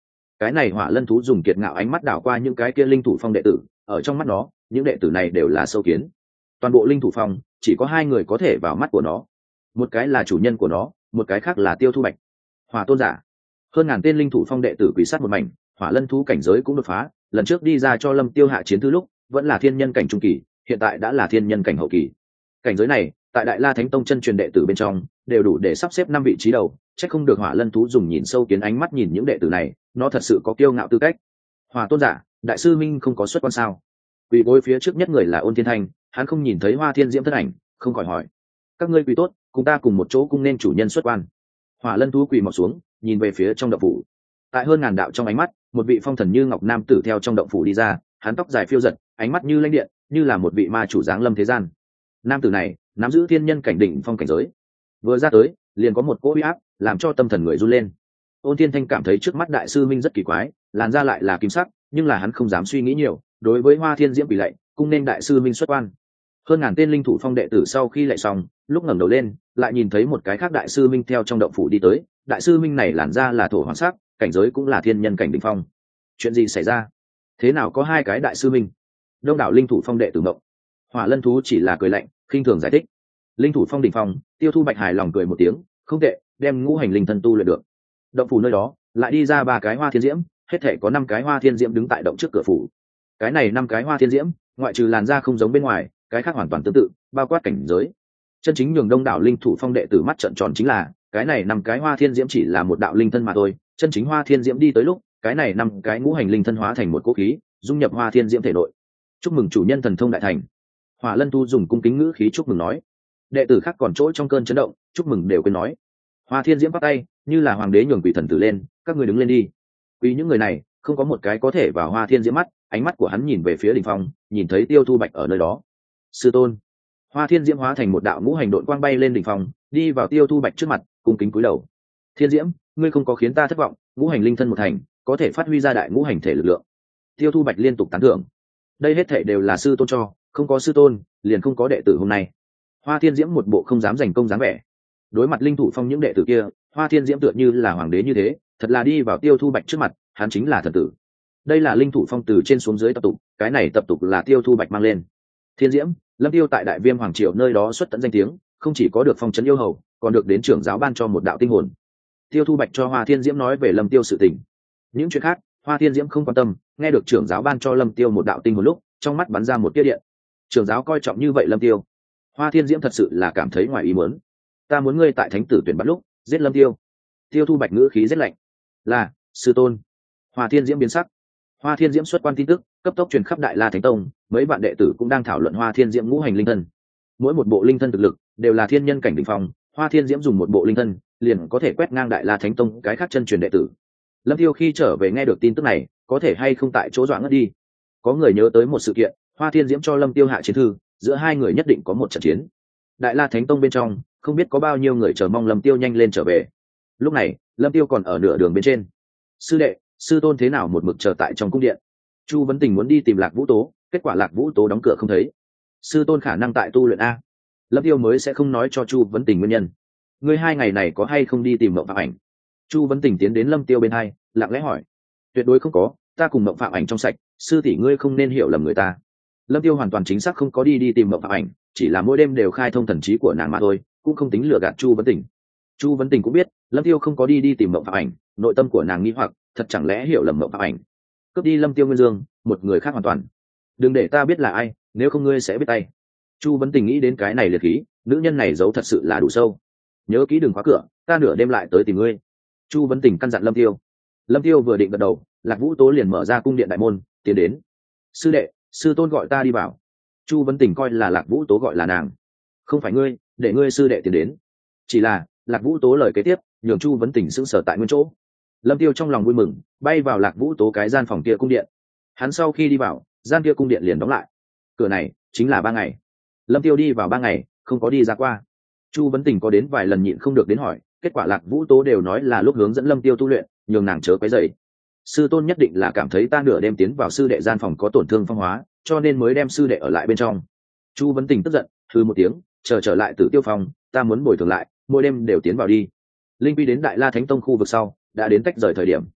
Cái này hỏa lân thú dùng kiệt ngạo ánh mắt đảo qua những cái kia linh thủ phong đệ tử, ở trong mắt nó những đệ tử này đều là sâu kiến. Toàn bộ linh thủ phong chỉ có hai người có thể vào mắt của nó, một cái là chủ nhân của nó, một cái khác là Tiêu Thu Bạch. Hỏa tôn giả, hơn ngàn tên linh thủ phong đệ tử quỷ sát một mảnh, hỏa lân thú cảnh giới cũng đột phá. Lần trước đi ra cho Lâm Tiêu hạ chiến thư lúc vẫn là thiên nhân cảnh trung kỳ, hiện tại đã là thiên nhân cảnh hậu kỳ. Cảnh giới này tại Đại La Thánh Tông chân truyền đệ tử bên trong đều đủ để sắp xếp năm vị trí đầu. Chắc không được hỏa lân thú dùng nhìn sâu kiến ánh mắt nhìn những đệ tử này, nó thật sự có kiêu ngạo tư cách. Hỏa tôn giả, đại sư minh không có xuất quan sao? Quỷ bối phía trước nhất người là Ôn Thiên Thanh, hắn không nhìn thấy Hoa Thiên Diễm thân ảnh, không khỏi hỏi: các ngươi quỷ tốt, cùng ta cùng một chỗ cung nên chủ nhân xuất quan. Hỏa lân thú quỳ mọc xuống, nhìn về phía trong động phủ. Tại hơn ngàn đạo trong ánh mắt, một vị phong thần như ngọc nam tử theo trong động phủ đi ra, hắn tóc dài phiêu giật, ánh mắt như lanh điện, như là một vị ma chủ giáng lâm thế gian. Nam tử này nắm giữ thiên nhân cảnh đỉnh phong cảnh giới, vừa ra tới liền có một cỗ uy áp làm cho tâm thần người run lên. Ôn Thiên Thanh cảm thấy trước mắt đại sư minh rất kỳ quái, làn da lại là kim sắc, nhưng là hắn không dám suy nghĩ nhiều, đối với Hoa Thiên Diễm quỳ lạy, cung nên đại sư minh xuất quan. Hơn ngàn tên linh thủ phong đệ tử sau khi lạy xong, lúc ngẩng đầu lên lại nhìn thấy một cái khác đại sư minh theo trong động phủ đi tới. Đại sư minh này làn da là thổ hoàng sắc, cảnh giới cũng là thiên nhân cảnh đỉnh phong. Chuyện gì xảy ra? Thế nào có hai cái đại sư minh? Đông đảo linh thủ phong đệ tử mộng. Hỏa lân thú chỉ là cười lạnh, khinh thường giải thích. Linh thủ phong đỉnh phong, Tiêu Thu Bạch hài lòng cười một tiếng, không tệ, đem ngũ hành linh thân tu luyện được. Động phủ nơi đó lại đi ra ba cái Hoa Thiên Diễm, hết thể có năm cái Hoa Thiên Diễm đứng tại động trước cửa phủ. Cái này năm cái Hoa Thiên Diễm, ngoại trừ làn da không giống bên ngoài, cái khác hoàn toàn tương tự, bao quát cảnh giới. Chân chính nhường đông đảo linh thủ phong đệ tử mắt trợn tròn chính là, cái này năm cái Hoa Thiên Diễm chỉ là một đạo linh thân mà thôi. Chân chính Hoa Thiên Diễm đi tới lúc, cái này năm cái ngũ hành linh thân hóa thành một cỗ khí, dung nhập Hoa Thiên Diễm thể nội. Chúc mừng chủ nhân thần thông đại thành. Hỏa lân thu dùng cung kính ngữ khí chúc mừng nói. Đệ tử khác còn chỗ trong cơn chấn động, chúc mừng đều quên nói. Hoa Thiên Diễm bắt tay, như là hoàng đế nhường quỷ thần tử lên, các người đứng lên đi. Vì những người này không có một cái có thể vào Hoa Thiên Diễm mắt, ánh mắt của hắn nhìn về phía đỉnh phong, nhìn thấy Tiêu Thu Bạch ở nơi đó. Sư tôn. Hoa Thiên Diễm hóa thành một đạo ngũ hành độn quang bay lên đỉnh phong, đi vào Tiêu Thu Bạch trước mặt, cung kính cúi đầu. Thiên Diễm, ngươi không có khiến ta thất vọng, ngũ hành linh thân một thành, có thể phát huy ra đại ngũ hành thể lực lượng. Tiêu Thu Bạch liên tục tán thưởng. Đây hết thảy đều là sư tôn cho, không có sư tôn, liền không có đệ tử hôm nay. Hoa Thiên Diễm một bộ không dám giành công dáng vẻ. Đối mặt linh thủ phong những đệ tử kia, Hoa Thiên Diễm tựa như là hoàng đế như thế, thật là đi vào Tiêu Thu Bạch trước mặt, hắn chính là thần tử. Đây là linh thủ phong từ trên xuống dưới tập tục, cái này tập tục là Tiêu Thu Bạch mang lên. Thiên Diễm, Lâm Tiêu tại Đại Viêm hoàng triều nơi đó xuất tận danh tiếng, không chỉ có được phong trấn yêu hầu, còn được đến trưởng giáo ban cho một đạo tinh hồn. Tiêu Thu Bạch cho Hoa Thiên Diễm nói về Lâm Tiêu sự tình. Những chuyện khác, Hoa Thiên Diễm không quan tâm, nghe được trưởng giáo ban cho Lâm Tiêu một đạo tinh hồn lúc, trong mắt bắn ra một tia điện. Trưởng giáo coi trọng như vậy Lâm Tiêu. Hoa Thiên Diễm thật sự là cảm thấy ngoài ý muốn. Ta muốn ngươi tại thánh tử tuyển bắt lúc giết Lâm Tiêu. Tiêu Thu Bạch ngữ khí rất lạnh. Là, sư tôn. Hoa Thiên Diễm biến sắc. Hoa Thiên Diễm xuất quan tin tức cấp tốc truyền khắp Đại La Thánh Tông, mấy bạn đệ tử cũng đang thảo luận Hoa Thiên Diễm ngũ hành linh thân. Mỗi một bộ linh thân thực lực đều là thiên nhân cảnh đỉnh phong, Hoa Thiên Diễm dùng một bộ linh thân liền có thể quét ngang Đại La Thánh Tông cái khác chân truyền đệ tử. Lâm Tiêu khi trở về nghe được tin tức này, có thể hay không tại chỗ dọa ngất đi. Có người nhớ tới một sự kiện, Hoa Thiên Diễm cho Lâm Tiêu hạ chiến thư, giữa hai người nhất định có một trận chiến. Đại La Thánh Tông bên trong, không biết có bao nhiêu người chờ mong Lâm Tiêu nhanh lên trở về. Lúc này, Lâm Tiêu còn ở nửa đường bên trên. Sư đệ, sư tôn thế nào một mực chờ tại trong cung điện? Chu Vấn Tình muốn đi tìm Lạc Vũ Tố, kết quả Lạc Vũ Tố đóng cửa không thấy. Sư tôn khả năng tại tu luyện a. Lâm Tiêu mới sẽ không nói cho Chu Vấn Tình nguyên nhân. Ngươi hai ngày này có hay không đi tìm Mộng Phạm Ảnh? Chu Vấn Tình tiến đến Lâm Tiêu bên hai, lặng lẽ hỏi. Tuyệt đối không có, ta cùng Mộng Phạm Ảnh trong sạch, sư tỷ ngươi không nên hiểu lầm người ta. Lâm Tiêu hoàn toàn chính xác không có đi đi tìm Mộng Phạm Ảnh, chỉ là mỗi đêm đều khai thông thần trí của nàng mà thôi, cũng không tính lừa gạt Chu Vấn Tình. Chu Vấn Tình cũng biết, Lâm Tiêu không có đi đi tìm Mộng Phạm Ảnh, nội tâm của nàng nghi hoặc, thật chẳng lẽ hiểu lầm Mộng Phạm Ảnh. Cướp đi Lâm Tiêu Nguyên Dương, một người khác hoàn toàn. Đừng để ta biết là ai, nếu không ngươi sẽ biết tay. Chu Vấn Tình nghĩ đến cái này liệt khí, nữ nhân này giấu thật sự là đủ sâu. Nhớ kỹ đừng khóa cửa, ta nửa đêm lại tới tìm ngươi. Chu Vấn Tình căn dặn Lâm Tiêu. Lâm Tiêu vừa định gật đầu, Lạc Vũ Tố liền mở ra cung điện đại môn, tiến đến. Sư đệ, sư tôn gọi ta đi vào. Chu Vấn Tình coi là Lạc Vũ Tố gọi là nàng. Không phải ngươi, để ngươi sư đệ tiến đến. Chỉ là Lạc Vũ Tố lời kế tiếp nhường Chu Vấn Tình sững sờ tại nguyên chỗ. Lâm Tiêu trong lòng vui mừng, bay vào Lạc Vũ Tố cái gian phòng kia cung điện. Hắn sau khi đi vào, gian kia cung điện liền đóng lại. Cửa này chính là ba ngày. Lâm Tiêu đi vào ba ngày, không có đi ra qua. Chu Vấn Tình có đến vài lần nhịn không được đến hỏi, kết quả Lạc Vũ Tố đều nói là lúc hướng dẫn Lâm Tiêu tu luyện, nhường nàng chớ quấy rầy. Sư tôn nhất định là cảm thấy ta nửa đêm tiến vào sư đệ gian phòng có tổn thương phong hóa, cho nên mới đem sư đệ ở lại bên trong. Chu Vấn Tình tức giận, hừ một tiếng, chờ trở lại Tử Tiêu phòng, ta muốn bồi thường lại, mỗi đêm đều tiến vào đi. Linh Pi đến Đại La Thánh Tông khu vực sau, đã đến tách rời thời điểm.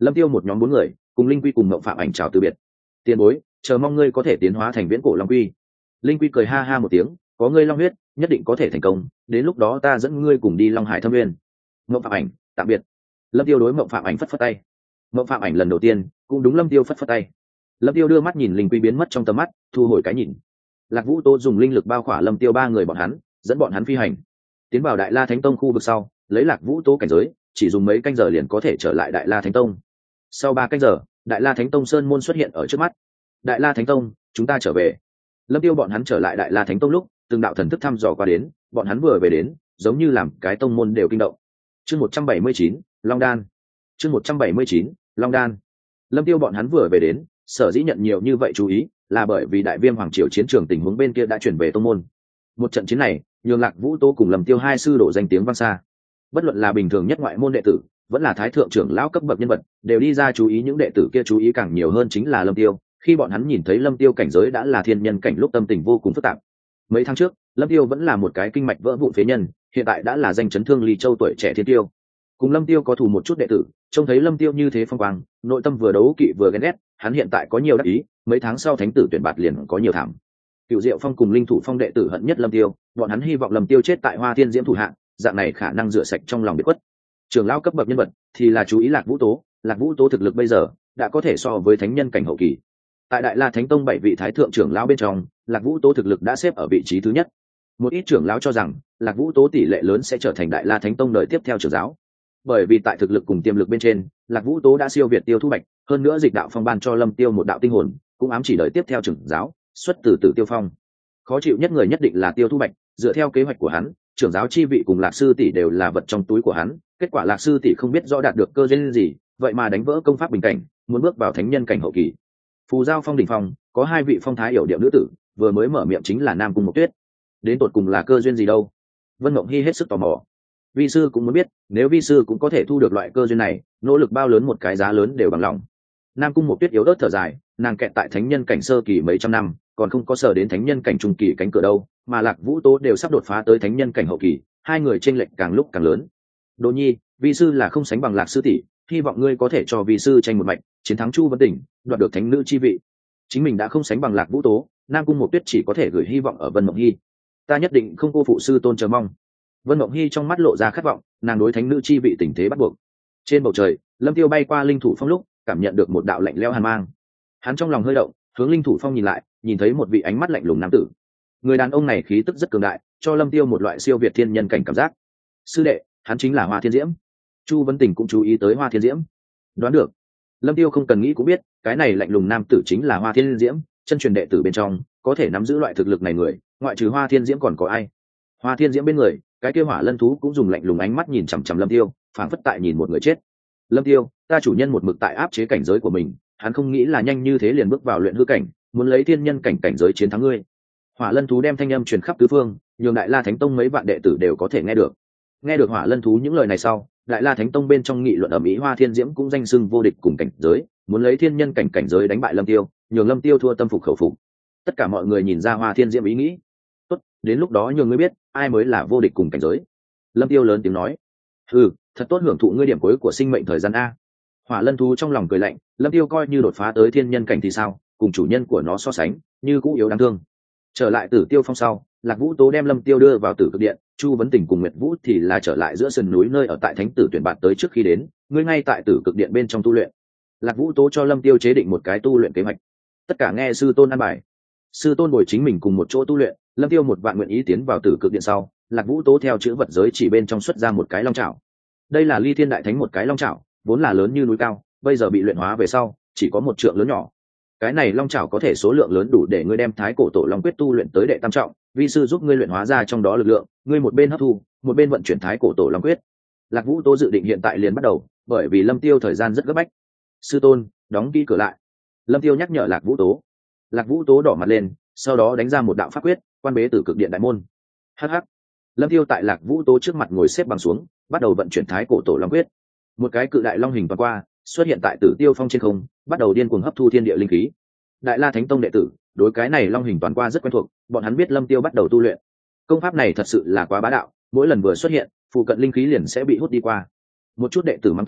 Lâm Tiêu một nhóm bốn người cùng Linh Quy cùng Mộng Phạm Ảnh chào từ biệt. Tiền bối, chờ mong ngươi có thể tiến hóa thành viễn cổ long quy. Linh Quy cười ha ha một tiếng, có ngươi long huyết nhất định có thể thành công, đến lúc đó ta dẫn ngươi cùng đi Long Hải Thâm Nguyên. Mộng Phạm Ảnh tạm biệt. Lâm Tiêu đối Mộng Phạm Ảnh phất phất tay. Mộng Phạm Ảnh lần đầu tiên cũng đúng Lâm Tiêu phất phất tay. Lâm Tiêu đưa mắt nhìn Linh Quy biến mất trong tầm mắt, thu hồi cái nhìn. Lạc Vũ Tố dùng linh lực bao khỏa Lâm Tiêu ba người bọn hắn, dẫn bọn hắn phi hành tiến vào Đại La Thánh Tông khu vực sau, lấy Lạc Vũ Tố cảnh giới chỉ dùng mấy canh giờ liền có thể trở lại Đại La Thánh Tông. Sau ba canh giờ, Đại La Thánh Tông sơn môn xuất hiện ở trước mắt. Đại La Thánh Tông, chúng ta trở về. Lâm Tiêu bọn hắn trở lại Đại La Thánh Tông lúc, từng đạo thần thức thăm dò qua đến, bọn hắn vừa về đến, giống như làm cái tông môn đều kinh động. Chương một trăm bảy mươi chín, Long Đan. Chương một trăm bảy mươi chín, Long Đan. Lâm Tiêu bọn hắn vừa về đến, sở dĩ nhận nhiều như vậy chú ý, là bởi vì Đại Viêm Hoàng triều chiến trường tình huống bên kia đã chuyển về tông môn. Một trận chiến này, nhường Lạc Vũ Tố cùng Lâm Tiêu hai sư đổ danh tiếng vang xa. Bất luận là bình thường nhất ngoại môn đệ tử, vẫn là thái thượng trưởng lão cấp bậc nhân vật, đều đi ra chú ý những đệ tử kia chú ý càng nhiều hơn chính là Lâm Tiêu. Khi bọn hắn nhìn thấy Lâm Tiêu cảnh giới đã là thiên nhân cảnh lúc tâm tình vô cùng phức tạp. Mấy tháng trước, Lâm Tiêu vẫn là một cái kinh mạch vỡ vụn phế nhân, hiện tại đã là danh chấn thương ly châu tuổi trẻ thiên tiêu. Cùng Lâm Tiêu có thù một chút đệ tử, trông thấy Lâm Tiêu như thế phong quang, nội tâm vừa đấu kỵ vừa ghen ghét, hắn hiện tại có nhiều đắc ý, mấy tháng sau thánh tử tuyển bạt liền có nhiều thảm. Cựu Diệu Phong cùng Linh Thủ Phong đệ tử hận nhất Lâm Tiêu, bọn hắn hy vọng Lâm Tiêu chết tại Hoa Thiên Diễm thủ hạng, dạng này khả năng rửa sạch trong lòng biệt khuất. Trưởng lão cấp bậc nhân vật thì là chú ý Lạc Vũ Tố, Lạc Vũ Tố thực lực bây giờ đã có thể so với thánh nhân cảnh hậu kỳ. Tại Đại La Thánh Tông bảy vị thái thượng trưởng lão bên trong, Lạc Vũ Tố thực lực đã xếp ở vị trí thứ nhất. Một ít trưởng lão cho rằng Lạc Vũ Tố tỷ lệ lớn sẽ trở thành Đại La Thánh Tông đời tiếp theo trưởng giáo. Bởi vì tại thực lực cùng tiềm lực bên trên, Lạc Vũ Tố đã siêu việt Tiêu Thu Bạch, hơn nữa Dịch Đạo Phong ban cho Lâm Tiêu một đạo tinh hồn, cũng ám chỉ đời tiếp theo trưởng giáo, xuất từ Tử Tiêu Phong. Khó chịu nhất người nhất định là Tiêu Thu Bạch, dựa theo kế hoạch của hắn, trưởng giáo chi vị cùng Lạc sư tỷ đều là vật trong túi của hắn, kết quả Lạc sư tỷ không biết rõ đạt được cơ duyên gì, vậy mà đánh vỡ công pháp bình cảnh, muốn bước vào thánh nhân cảnh hậu kỳ. Phù Giao Phong đỉnh phong, có hai vị phong thái hiểu điệu nữ tử, vừa mới mở miệng chính là Nam Cung Mộc Tuyết. Đến tột cùng là cơ duyên gì đâu? Vân Mộng Hi hết sức tò mò. Vi sư cũng muốn biết, nếu vi sư cũng có thể thu được loại cơ duyên này, nỗ lực bao lớn một cái giá lớn đều bằng lòng. Nam Cung Mộc Tuyết yếu ớt thở dài, nàng kẹt tại thánh nhân cảnh sơ kỳ mấy trăm năm, còn không có sở đến thánh nhân cảnh trung kỳ cánh cửa đâu, mà Lạc Vũ Tố đều sắp đột phá tới thánh nhân cảnh hậu kỳ, hai người chênh lệch càng lúc càng lớn. Đỗ Nhi, vi sư là không sánh bằng Lạc sư tỷ, hy vọng ngươi có thể cho vi sư tranh một mạch, chiến thắng Chu Vân Tỉnh, đoạt được thánh nữ chi vị. Chính mình đã không sánh bằng Lạc Vũ Tố, Nam Cung Mộc Tuyết chỉ có thể gửi hy vọng ở Vân Mộng Hi. Ta nhất định không cô phụ sư tôn chờ mong. Vân Mộng Hi trong mắt lộ ra khát vọng, nàng đối thánh nữ chi vị tình thế bắt buộc. Trên bầu trời, Lâm Tiêu bay qua Linh Thủ Phong lúc, cảm nhận được một đạo lạnh lẽo hàn mang. Hắn trong lòng hơi động, hướng Linh Thủ Phong nhìn lại, nhìn thấy một vị ánh mắt lạnh lùng nam tử. Người đàn ông này khí tức rất cường đại, cho Lâm Tiêu một loại siêu việt thiên nhân cảnh cảm giác. Sư đệ, hắn chính là Hoa Thiên Diễm. Chu Vân Tình cũng chú ý tới Hoa Thiên Diễm. Đoán được. Lâm Tiêu không cần nghĩ cũng biết, cái này lạnh lùng nam tử chính là Hoa Thiên Diễm, chân truyền đệ tử bên trong, có thể nắm giữ loại thực lực này người, ngoại trừ Hoa Thiên Diễm còn có ai? Hoa Thiên Diễm bên người, cái kia Hỏa Lân thú cũng dùng lạnh lùng ánh mắt nhìn chằm chằm Lâm Tiêu, phảng phất tại nhìn một người chết. Lâm Tiêu, ta chủ nhân một mực tại áp chế cảnh giới của mình, hắn không nghĩ là nhanh như thế liền bước vào luyện hư cảnh, muốn lấy thiên nhân cảnh cảnh giới chiến thắng ngươi. Hỏa Lân thú đem thanh âm truyền khắp tứ phương, nhường Đại La Thánh Tông mấy vạn đệ tử đều có thể nghe được. Nghe được Hỏa Lân thú những lời này sau, Đại La Thánh Tông bên trong nghị luận ầm ĩ, Hoa Thiên Diễm cũng danh xưng vô địch cùng cảnh giới, muốn lấy thiên nhân cảnh cảnh giới đánh bại Lâm Tiêu, nhường Lâm Tiêu thua tâm phục khẩu phục. Tất cả mọi người nhìn ra Hoa Thiên Diễm ý nghĩ. Tốt, đến lúc đó nhường ngươi biết ai mới là vô địch cùng cảnh giới. Lâm Tiêu lớn tiếng nói. Ừ, thật tốt hưởng thụ ngươi điểm cuối của sinh mệnh thời gian a. Hỏa Lân thú trong lòng cười lạnh, Lâm Tiêu coi như đột phá tới thiên nhân cảnh thì sao, cùng chủ nhân của nó so sánh, như cũ yếu đáng thương. Trở lại Tử Tiêu Phong sau, Lạc Vũ Tố đem Lâm Tiêu đưa vào Tử Cực Điện, Chu Vấn Tình cùng Nguyệt Vũ thì là trở lại giữa sườn núi nơi ở tại Thánh tử tuyển bạt tới trước khi đến, ngươi ngay tại Tử Cực Điện bên trong tu luyện. Lạc Vũ Tố cho Lâm Tiêu chế định một cái tu luyện kế hoạch. Tất cả nghe sư tôn an bài. Sư tôn bồi chính mình cùng một chỗ tu luyện, Lâm Tiêu một vạn nguyện ý tiến vào Tử Cực Điện sau, Lạc Vũ Tố theo chữ vật giới chỉ bên trong xuất ra một cái long chảo. Đây là Ly Thiên Đại Thánh một cái long chảo, vốn là lớn như núi cao, bây giờ bị luyện hóa về sau, chỉ có một trượng lớn nhỏ. Cái này long chảo có thể số lượng lớn đủ để ngươi đem Thái Cổ Tổ Long Quyết tu luyện tới đệ tam trọng, vi sư giúp ngươi luyện hóa ra trong đó lực lượng, ngươi một bên hấp thu, một bên vận chuyển Thái Cổ Tổ Long Quyết. Lạc Vũ Tố dự định hiện tại liền bắt đầu, bởi vì Lâm Tiêu thời gian rất gấp bách. Sư tôn, đóng kỹ cửa lại. Lâm Tiêu nhắc nhở Lạc Vũ Tố. Lạc Vũ Tố đỏ mặt lên, sau đó đánh ra một đạo pháp quyết, quan bế Tử Cực Điện đại môn. Hắc hắc. Lâm Tiêu tại Lạc Vũ Tố trước mặt ngồi xếp bằng xuống, bắt đầu vận chuyển Thái Cổ Tổ Long Quyết. Một cái cự đại long hình toàn qua xuất hiện tại Tử Tiêu Phong trên không, bắt đầu điên cuồng hấp thu thiên địa linh khí. Đại La Thánh Tông đệ tử đối cái này long hình toàn qua rất quen thuộc, bọn hắn biết Lâm Tiêu bắt đầu tu luyện. Công pháp này thật sự là quá bá đạo, mỗi lần vừa xuất hiện, phụ cận linh khí liền sẽ bị hút đi qua. Một chút đệ tử mắng to,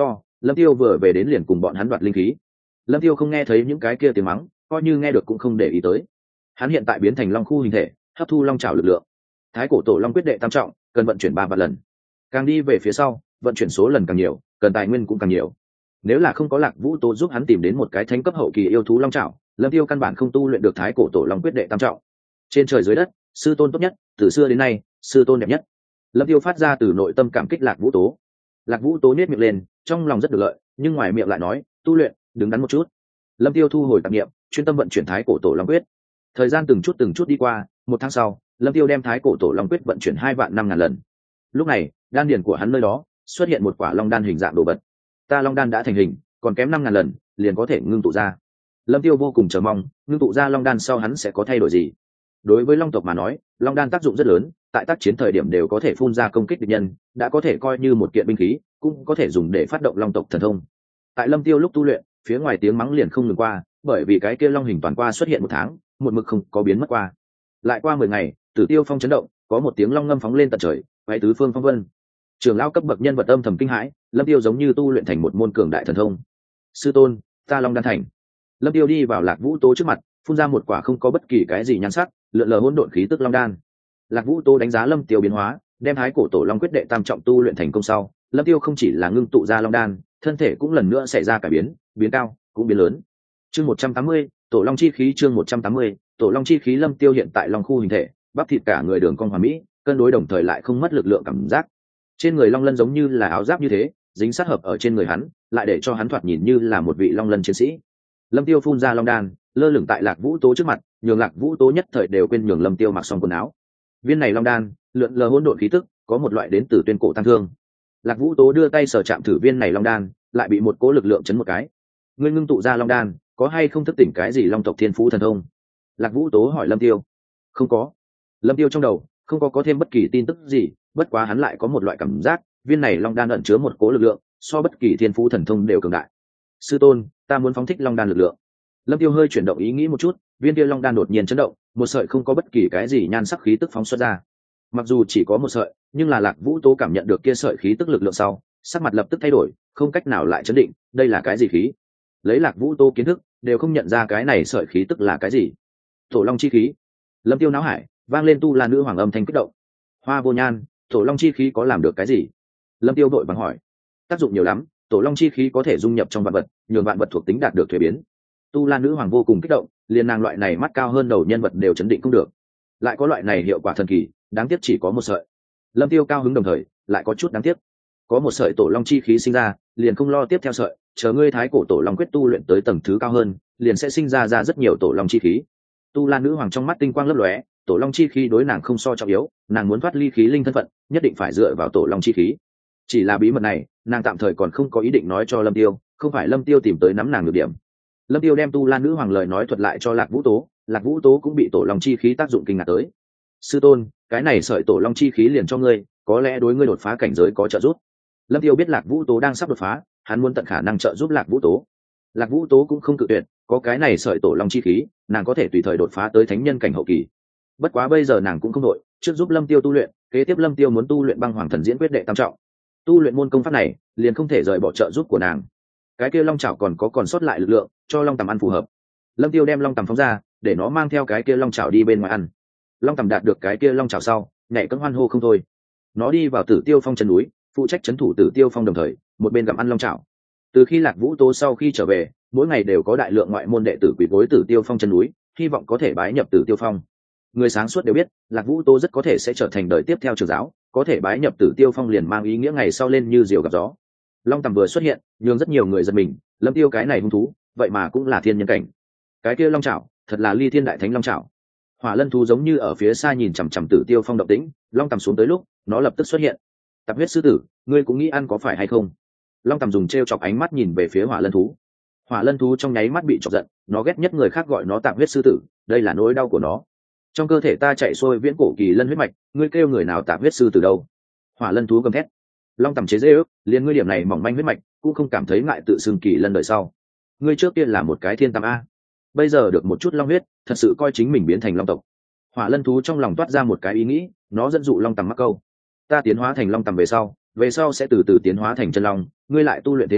Lâm Tiêu vừa về đến liền cùng bọn hắn đoạt linh khí. Lâm Tiêu không nghe thấy những cái kia tiếng mắng, coi như nghe được cũng không để ý tới. Hắn hiện tại biến thành long khu hình thể, hấp thu long trảo lực lượng. Thái cổ tổ long quyết đệ tam trọng, cần vận chuyển ba vạn lần. Càng đi về phía sau, vận chuyển số lần càng nhiều, cần tài nguyên cũng càng nhiều. Nếu là không có Lạc Vũ Tố giúp hắn tìm đến một cái thánh cấp hậu kỳ yêu thú long trảo, Lâm Tiêu căn bản không tu luyện được thái cổ tổ long quyết đệ tam trọng. Trên trời dưới đất, sư tôn tốt nhất, từ xưa đến nay, sư tôn đẹp nhất. Lâm Tiêu phát ra từ nội tâm cảm kích Lạc Vũ Tố. Lạc Vũ Tố nhếch miệng lên, trong lòng rất được lợi, nhưng ngoài miệng lại nói, tu luyện, đứng đắn một chút. Lâm Tiêu thu hồi tạp niệm, chuyên tâm vận chuyển thái cổ tổ long quyết. Thời gian từng chút từng chút đi qua, một tháng sau, Lâm Tiêu đem thái cổ tổ long quyết vận chuyển hai vạn năm ngàn lần. Lúc này, đan điền của hắn nơi đó xuất hiện một quả long đan hình dạng đồ vật. Ta long đan đã thành hình, còn kém năm ngàn lần, liền có thể ngưng tụ ra. Lâm Tiêu vô cùng chờ mong, ngưng tụ ra long đan sau hắn sẽ có thay đổi gì. Đối với long tộc mà nói, long đan tác dụng rất lớn, tại tác chiến thời điểm đều có thể phun ra công kích địch nhân, đã có thể coi như một kiện binh khí, cũng có thể dùng để phát động long tộc thần thông. Tại Lâm Tiêu lúc tu luyện, phía ngoài tiếng mắng liền không ngừng qua, bởi vì cái kia long hình toàn qua xuất hiện một tháng, một mực không có biến mất qua. Lại qua mười ngày, Tử Tiêu Phong chấn động, có một tiếng long ngâm phóng lên tận trời, quay tứ phương phong vân. Trưởng lão cấp bậc nhân vật âm thầm kinh hãi, Lâm Tiêu giống như tu luyện thành một môn cường đại thần thông. Sư tôn, ta long đan thành. Lâm Tiêu đi vào Lạc Vũ Tố trước mặt, phun ra một quả không có bất kỳ cái gì nhan sắc, lượn lờ hỗn độn khí tức long đan. Lạc Vũ Tố đánh giá Lâm Tiêu biến hóa, đem thái cổ tổ long quyết đệ tam trọng tu luyện thành công sau, Lâm Tiêu không chỉ là ngưng tụ ra long đan, thân thể cũng lần nữa xảy ra cải biến, biến cao, cũng biến lớn. Chương một trăm tám mươi, tổ long chi khí chương một trăm tám mươi, tổ long chi khí. Lâm Tiêu hiện tại long khu hình thể, bắp thịt cả người đường cong hoàn mỹ, cân đối đồng thời lại không mất lực lượng cảm giác. Trên người long lân giống như là áo giáp như thế, dính sát hợp ở trên người hắn, lại để cho hắn thoạt nhìn như là một vị long lân chiến sĩ. Lâm Tiêu phun ra long đan, lơ lửng tại Lạc Vũ Tố trước mặt, nhường Lạc Vũ Tố nhất thời đều quên nhường Lâm Tiêu mặc xong quần áo. Viên này long đan, lượn lờ hỗn độn khí tức, có một loại đến từ tuyên cổ tăng thương. Lạc Vũ Tố đưa tay sờ chạm thử viên này long đan, lại bị một cỗ lực lượng chấn một cái. Ngươi ngưng tụ ra long đan, có hay không thức tỉnh cái gì long tộc thiên phú thần thông? Lạc Vũ Tố hỏi Lâm Tiêu. Không có. Lâm Tiêu trong đầu không có có thêm bất kỳ tin tức gì, bất quá hắn lại có một loại cảm giác, viên này long đan ẩn chứa một cỗ lực lượng, so bất kỳ thiên phú thần thông đều cường đại. Sư tôn, ta muốn phóng thích long đan lực lượng. Lâm Tiêu hơi chuyển động ý nghĩ một chút, viên kia long đan đột nhiên chấn động, một sợi không có bất kỳ cái gì nhan sắc khí tức phóng xuất ra. Mặc dù chỉ có một sợi, nhưng là Lạc Vũ Tố cảm nhận được kia sợi khí tức lực lượng sau, sắc mặt lập tức thay đổi, không cách nào lại chấn định, đây là cái gì khí? Lấy Lạc Vũ Tố kiến thức, đều không nhận ra cái này sợi khí tức là cái gì. Tổ long chi khí. Lâm Tiêu náo hải, vang lên tu la nữ hoàng âm thanh kích động. Hoa Vô Nhan, tổ long chi khí có làm được cái gì? Lâm Tiêu vội vàng hỏi. Tác dụng nhiều lắm, tổ long chi khí có thể dung nhập trong vạn vật, nhường vạn vật thuộc tính đạt được thuế biến. Tu la nữ hoàng vô cùng kích động, liền nàng loại này mắt cao hơn đầu nhân vật đều chấn định không được. Lại có loại này hiệu quả thần kỳ, đáng tiếc chỉ có một sợi. Lâm Tiêu cao hứng đồng thời lại có chút đáng tiếc, có một sợi tổ long chi khí sinh ra, liền không lo tiếp theo sợi, chờ ngươi thái cổ tổ long quyết tu luyện tới tầng thứ cao hơn, liền sẽ sinh ra ra rất nhiều tổ long chi khí. Tu la nữ hoàng trong mắt tinh quang lấp lóe, tổ long chi khí đối nàng không so trọng yếu, nàng muốn thoát ly khí linh thân phận, nhất định phải dựa vào tổ long chi khí. Chỉ là bí mật này, nàng tạm thời còn không có ý định nói cho Lâm Tiêu, không phải Lâm Tiêu tìm tới nắm nàng nhược điểm. Lâm Tiêu đem tu la nữ hoàng lời nói thuật lại cho Lạc Vũ Tố, Lạc Vũ Tố cũng bị tổ long chi khí tác dụng kinh ngạc tới. Sư tôn, cái này sợi tổ long chi khí liền cho ngươi, có lẽ đối ngươi đột phá cảnh giới có trợ giúp. Lâm Tiêu biết Lạc Vũ Tố đang sắp đột phá, hắn muốn tận khả năng trợ giúp Lạc Vũ Tố. Lạc Vũ Tố cũng không cự tuyệt, có cái này sợi tổ long chi khí, nàng có thể tùy thời đột phá tới thánh nhân cảnh hậu kỳ. Bất quá bây giờ nàng cũng không đội, trước giúp Lâm Tiêu tu luyện, kế tiếp Lâm Tiêu muốn tu luyện băng hoàng thần diễn quyết đệ tam trọng. Tu luyện môn công pháp này, liền không thể rời bỏ trợ giúp của nàng. Cái kia long chảo còn có còn sót lại lực lượng, cho long tầm ăn phù hợp. Lâm Tiêu đem long tầm phóng ra, để nó mang theo cái kia long chảo đi bên ngoài ăn. Long tầm đạt được cái kia long chảo sau, nhảy cẫng hoan hô không thôi. Nó đi vào Tử Tiêu Phong chân núi, phụ trách trấn thủ Tử Tiêu Phong đồng thời, một bên gặm ăn long chảo. Từ khi Lạc Vũ Tố sau khi trở về, mỗi ngày đều có đại lượng ngoại môn đệ tử quỳ gối Tử Tiêu Phong chân núi, hy vọng có thể bái nhập Tử Tiêu Phong. Người sáng suốt đều biết, Lạc Vũ Tố rất có thể sẽ trở thành đời tiếp theo trưởng giáo, có thể bái nhập Tử Tiêu Phong liền mang ý nghĩa ngày sau lên như diều gặp gió. Long tầm vừa xuất hiện, nhường rất nhiều người giật mình, Lâm Tiêu cái này hung thú, vậy mà cũng là thiên nhân cảnh. Cái kia long chảo, thật là ly thiên đại thánh long chảo. Hỏa lân thú giống như ở phía xa nhìn chằm chằm Tử Tiêu Phong động tĩnh, long tầm xuống tới lúc, nó lập tức xuất hiện. Tạp huyết sư tử, ngươi cũng nghĩ ăn có phải hay không? Long tầm dùng trêu chọc ánh mắt nhìn về phía hỏa lân thú. Hỏa lân thú trong nháy mắt bị chọc giận, nó ghét nhất người khác gọi nó tạp huyết sư tử, đây là nỗi đau của nó. Trong cơ thể ta chạy xuôi viễn cổ kỳ lân huyết mạch, ngươi kêu người nào tạp huyết sư tử đâu? Hỏa lân thú gầm thét. Long tầm chế dễ ước, liền ngươi điểm này mỏng manh huyết mạch, cũng không cảm thấy ngại tự xưng kỳ lân đời sau. Ngươi trước kia là một cái thiên tam a, bây giờ được một chút long huyết, thật sự coi chính mình biến thành long tộc. Hỏa lân thú trong lòng toát ra một cái ý nghĩ, nó dẫn dụ long tầm mắc câu. Ta tiến hóa thành long tầm về sau, về sau sẽ từ từ tiến hóa thành chân long, ngươi lại tu luyện thế nào,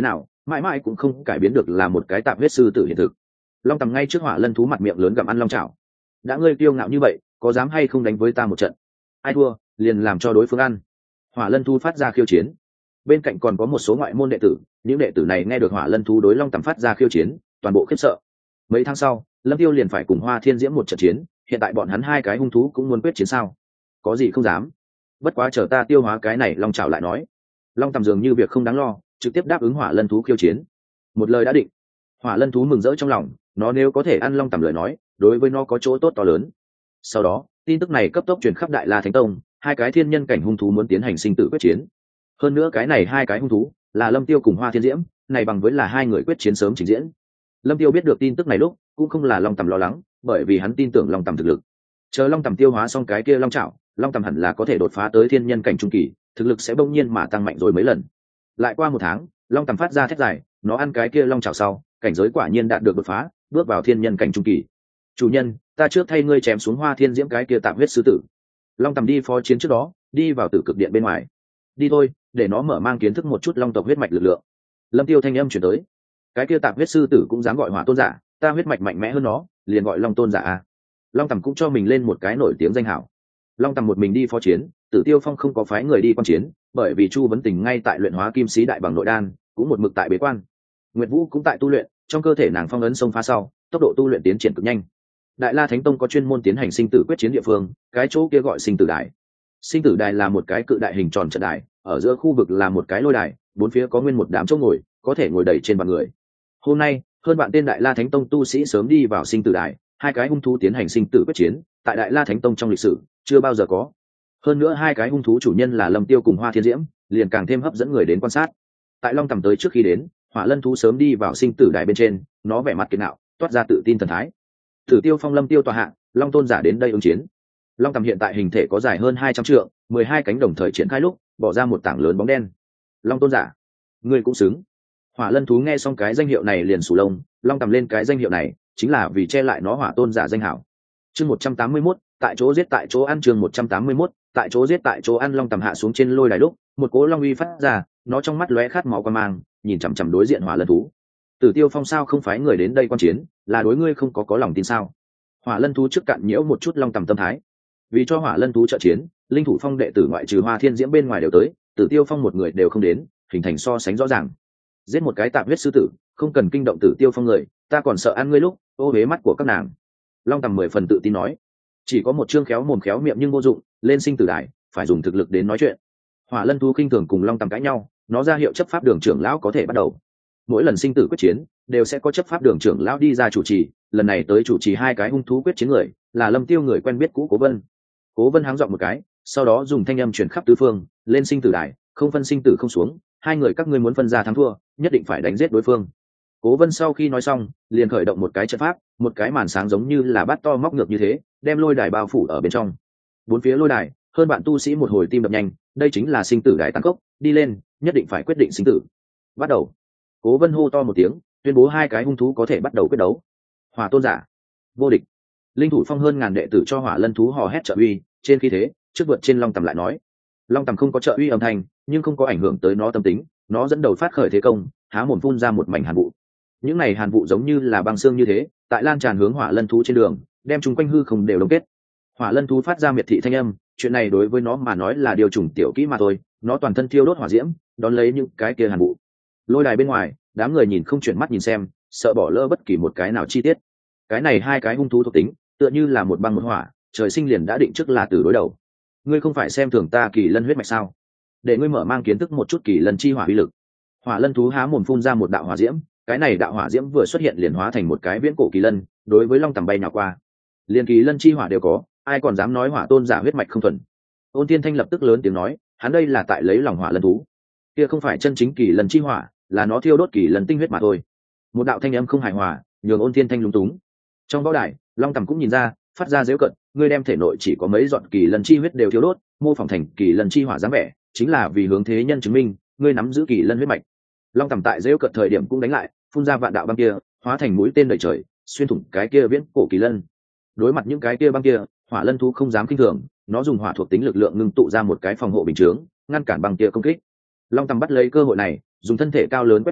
mãi mãi cũng không cải biến được là một cái tạp huyết sư tử hiện thực. Long tầm ngay trước hỏa lân thú mặt miệng lớn gặm ăn long chảo. Đã ngươi kiêu ngạo như vậy, có dám hay không đánh với ta một trận? Ai thua liền làm cho đối phương ăn. Hỏa lân thú phát ra khiêu chiến. Bên cạnh còn có một số ngoại môn đệ tử, những đệ tử này nghe được hỏa lân thú đối long tầm phát ra khiêu chiến, toàn bộ khiếp sợ. Mấy tháng sau, Lâm Tiêu liền phải cùng Hoa Thiên Diễm một trận chiến, hiện tại bọn hắn hai cái hung thú cũng muốn quyết chiến sao? Có gì không dám. Bất quá chờ ta tiêu hóa cái này long chảo lại nói. Long tầm dường như việc không đáng lo, trực tiếp đáp ứng hỏa lân thú khiêu chiến. Một lời đã định. Hỏa lân thú mừng rỡ trong lòng, nó nếu có thể ăn long tầm lời nói, đối với nó có chỗ tốt to lớn. Sau đó, tin tức này cấp tốc truyền khắp Đại La Thánh Tông, hai cái thiên nhân cảnh hung thú muốn tiến hành sinh tử quyết chiến. Hơn nữa cái này hai cái hung thú là Lâm Tiêu cùng Hoa Thiên Diễm, này bằng với là hai người quyết chiến sớm trình diễn. Lâm Tiêu biết được tin tức này lúc, cũng không là long tầm lo lắng, bởi vì hắn tin tưởng long tầm thực lực. Chờ long tầm tiêu hóa xong cái kia long chảo, long tầm hẳn là có thể đột phá tới thiên nhân cảnh trung kỳ, thực lực sẽ bỗng nhiên mà tăng mạnh rồi mấy lần. Lại qua một tháng, long tầm phát ra thét dài, nó ăn cái kia long chảo sau, cảnh giới quả nhiên đạt được đột phá, bước vào thiên nhân cảnh trung kỳ. Chủ nhân, ta trước thay ngươi chém xuống Hoa Thiên Diễm cái kia tạm huyết sư tử. Long tầm đi phó chiến trước đó, đi vào tử cực điện bên ngoài. Đi thôi, để nó mở mang kiến thức một chút long tộc huyết mạch lực lượng. Lâm Tiêu thanh âm chuyển tới. Cái kia tạm huyết sư tử cũng dám gọi hỏa tôn giả, ta huyết mạch mạnh mẽ hơn nó, liền gọi long tôn giả a. Long tầm cũng cho mình lên một cái nổi tiếng danh hảo. Long tầm một mình đi phó chiến, Tử Tiêu Phong không có phái người đi quan chiến, bởi vì Chu Vấn Tình ngay tại luyện hóa kim sĩ đại bằng nội đan, cũng một mực tại bế quan. Nguyệt Vũ cũng tại tu luyện, trong cơ thể nàng phong ấn xông phá sau, tốc độ tu luyện tiến triển cực nhanh. Đại La Thánh Tông có chuyên môn tiến hành sinh tử quyết chiến địa phương, cái chỗ kia gọi sinh tử đài. Sinh tử đài là một cái cự đại hình tròn trận đài, ở giữa khu vực là một cái lôi đài, bốn phía có nguyên một đám chỗ ngồi, có thể ngồi đầy trên vạn người. Hôm nay, hơn vạn tên Đại La Thánh Tông tu sĩ sớm đi vào sinh tử đài, hai cái hung thú tiến hành sinh tử quyết chiến, tại Đại La Thánh Tông trong lịch sử chưa bao giờ có. Hơn nữa hai cái hung thú chủ nhân là Lâm Tiêu cùng Hoa Thiên Diễm, liền càng thêm hấp dẫn người đến quan sát. Tại Long tầm tới trước khi đến, Hỏa Lân thú sớm đi vào sinh tử đài bên trên, nó vẻ mặt kiệt ngạo, toát ra tự tin thần thái. Tử Tiêu Phong Lâm Tiêu tọa hạ, Long tôn giả đến đây ứng chiến. Long tầm hiện tại hình thể có dài hơn hai trăm trượng, mười hai cánh đồng thời triển khai lúc, bỏ ra một tảng lớn bóng đen. Long tôn giả, ngươi cũng xứng. Hỏa Lân thú nghe xong cái danh hiệu này liền sù lông, Long tầm lên cái danh hiệu này chính là vì che lại nó hỏa tôn giả danh hảo. Chương một trăm tám mươi mốt, tại chỗ giết tại chỗ ăn. Chương một trăm tám mươi mốt, tại chỗ giết tại chỗ ăn. Long tầm hạ xuống trên lôi đài lúc, một cỗ long uy phát ra, nó trong mắt lóe khát máu quan mang, nhìn chằm chằm đối diện Hỏa Lân thú. Tử Tiêu Phong sao không phái người đến đây quan chiến, là đối ngươi không có có lòng tin sao? Hỏa Lân thú trước cạn nhiễu một chút Long tầm tâm thái. Vì cho Hỏa Lân thú trợ chiến, linh thủ phong đệ tử ngoại trừ Hoa Thiên Diễm bên ngoài đều tới, Tử Tiêu Phong một người đều không đến, hình thành so sánh rõ ràng. Giết một cái tạp huyết sư tử, không cần kinh động Tử Tiêu Phong người, ta còn sợ ăn ngươi lúc ô huế mắt của các nàng. Long tầm mười phần tự tin nói. Chỉ có một chương khéo mồm khéo miệng nhưng vô dụng, lên sinh tử đài phải dùng thực lực đến nói chuyện. Hỏa Lân thú khinh thường cùng Long tầm cãi nhau, nó ra hiệu chấp pháp đường trưởng lão có thể bắt đầu. Mỗi lần sinh tử quyết chiến đều sẽ có chấp pháp đường trưởng lão đi ra chủ trì, lần này tới chủ trì hai cái hung thú quyết chiến người là Lâm Tiêu người quen biết cũ Cố Vân. Cố Vân háng giọng một cái, sau đó dùng thanh âm truyền khắp tứ phương, lên sinh tử đài, không phân sinh tử không xuống, hai người các ngươi muốn phân ra thắng thua, nhất định phải đánh giết đối phương. Cố Vân sau khi nói xong, liền khởi động một cái trận pháp, một cái màn sáng giống như là bát to móc ngược như thế, đem lôi đài bao phủ ở bên trong. Bốn phía lôi đài, hơn bạn tu sĩ một hồi tim đập nhanh, đây chính là sinh tử đài tăng cốc, đi lên, nhất định phải quyết định sinh tử. Bắt đầu. Cố Vân hô to một tiếng, tuyên bố hai cái hung thú có thể bắt đầu quyết đấu. Hỏa tôn giả, vô địch. Linh thủ phong hơn ngàn đệ tử cho Hỏa Lân thú hò hét trợ uy, trên khí thế, trước vượt trên Long tầm lại nói. Long tầm không có trợ uy âm thanh, nhưng không có ảnh hưởng tới nó tâm tính, nó dẫn đầu phát khởi thế công, há mồm phun ra một mảnh hàn vụ. Những này hàn vụ giống như là băng xương như thế, tại lan tràn hướng Hỏa Lân thú trên đường, đem chúng quanh hư không đều đông kết. Hỏa Lân thú phát ra miệt thị thanh âm, chuyện này đối với nó mà nói là điều chủng tiểu kỹ mà thôi, nó toàn thân thiêu đốt hỏa diễm, đón lấy những cái kia hàn vụ. Lôi đài bên ngoài, đám người nhìn không chuyển mắt nhìn xem, sợ bỏ lỡ bất kỳ một cái nào chi tiết. Cái này hai cái hung thú thuộc tính, tựa như là một băng một hỏa, trời sinh liền đã định trước là từ đối đầu. Ngươi không phải xem thường ta Kỳ Lân huyết mạch sao? Để ngươi mở mang kiến thức một chút Kỳ Lân chi hỏa uy lực. Hỏa Lân thú há mồm phun ra một đạo hỏa diễm, cái này đạo hỏa diễm vừa xuất hiện liền hóa thành một cái viễn cổ kỳ lân, đối với Long tầm bay nào qua. Liên Kỳ Lân chi hỏa đều có, ai còn dám nói Hỏa tôn giả huyết mạch không thuần? Ôn Tiên Thanh lập tức lớn tiếng nói, hắn đây là tại lấy lòng Hỏa Lân thú. Kia không phải chân chính Kỳ Lân chi hỏa, là nó thiêu đốt Kỳ Lân tinh huyết mà thôi. Một đạo thanh âm không hài hòa, nhường Ôn Tiên Thanh lúng túng. Trong võ đài, Long tầm cũng nhìn ra, phát ra giễu cận, ngươi đem thể nội chỉ có mấy giọt Kỳ Lân chi huyết đều thiêu đốt, mô phỏng thành Kỳ Lân chi hỏa dáng vẻ, chính là vì hướng thế nhân chứng minh ngươi nắm giữ Kỳ Lân huyết mạch. Long tầm tại giễu cận thời điểm cũng đánh lại, phun ra vạn đạo băng kia, hóa thành mũi tên đầy trời, xuyên thủng cái kia viễn cổ Kỳ Lân. Đối mặt những cái kia băng kia, Hỏa Lân thú không dám kinh thường, nó dùng hỏa thuộc tính lực lượng ngưng tụ ra một cái phòng hộ bình chướng, ngăn cản băng kia công kích. Long tầm bắt lấy cơ hội này, dùng thân thể cao lớn quét tới,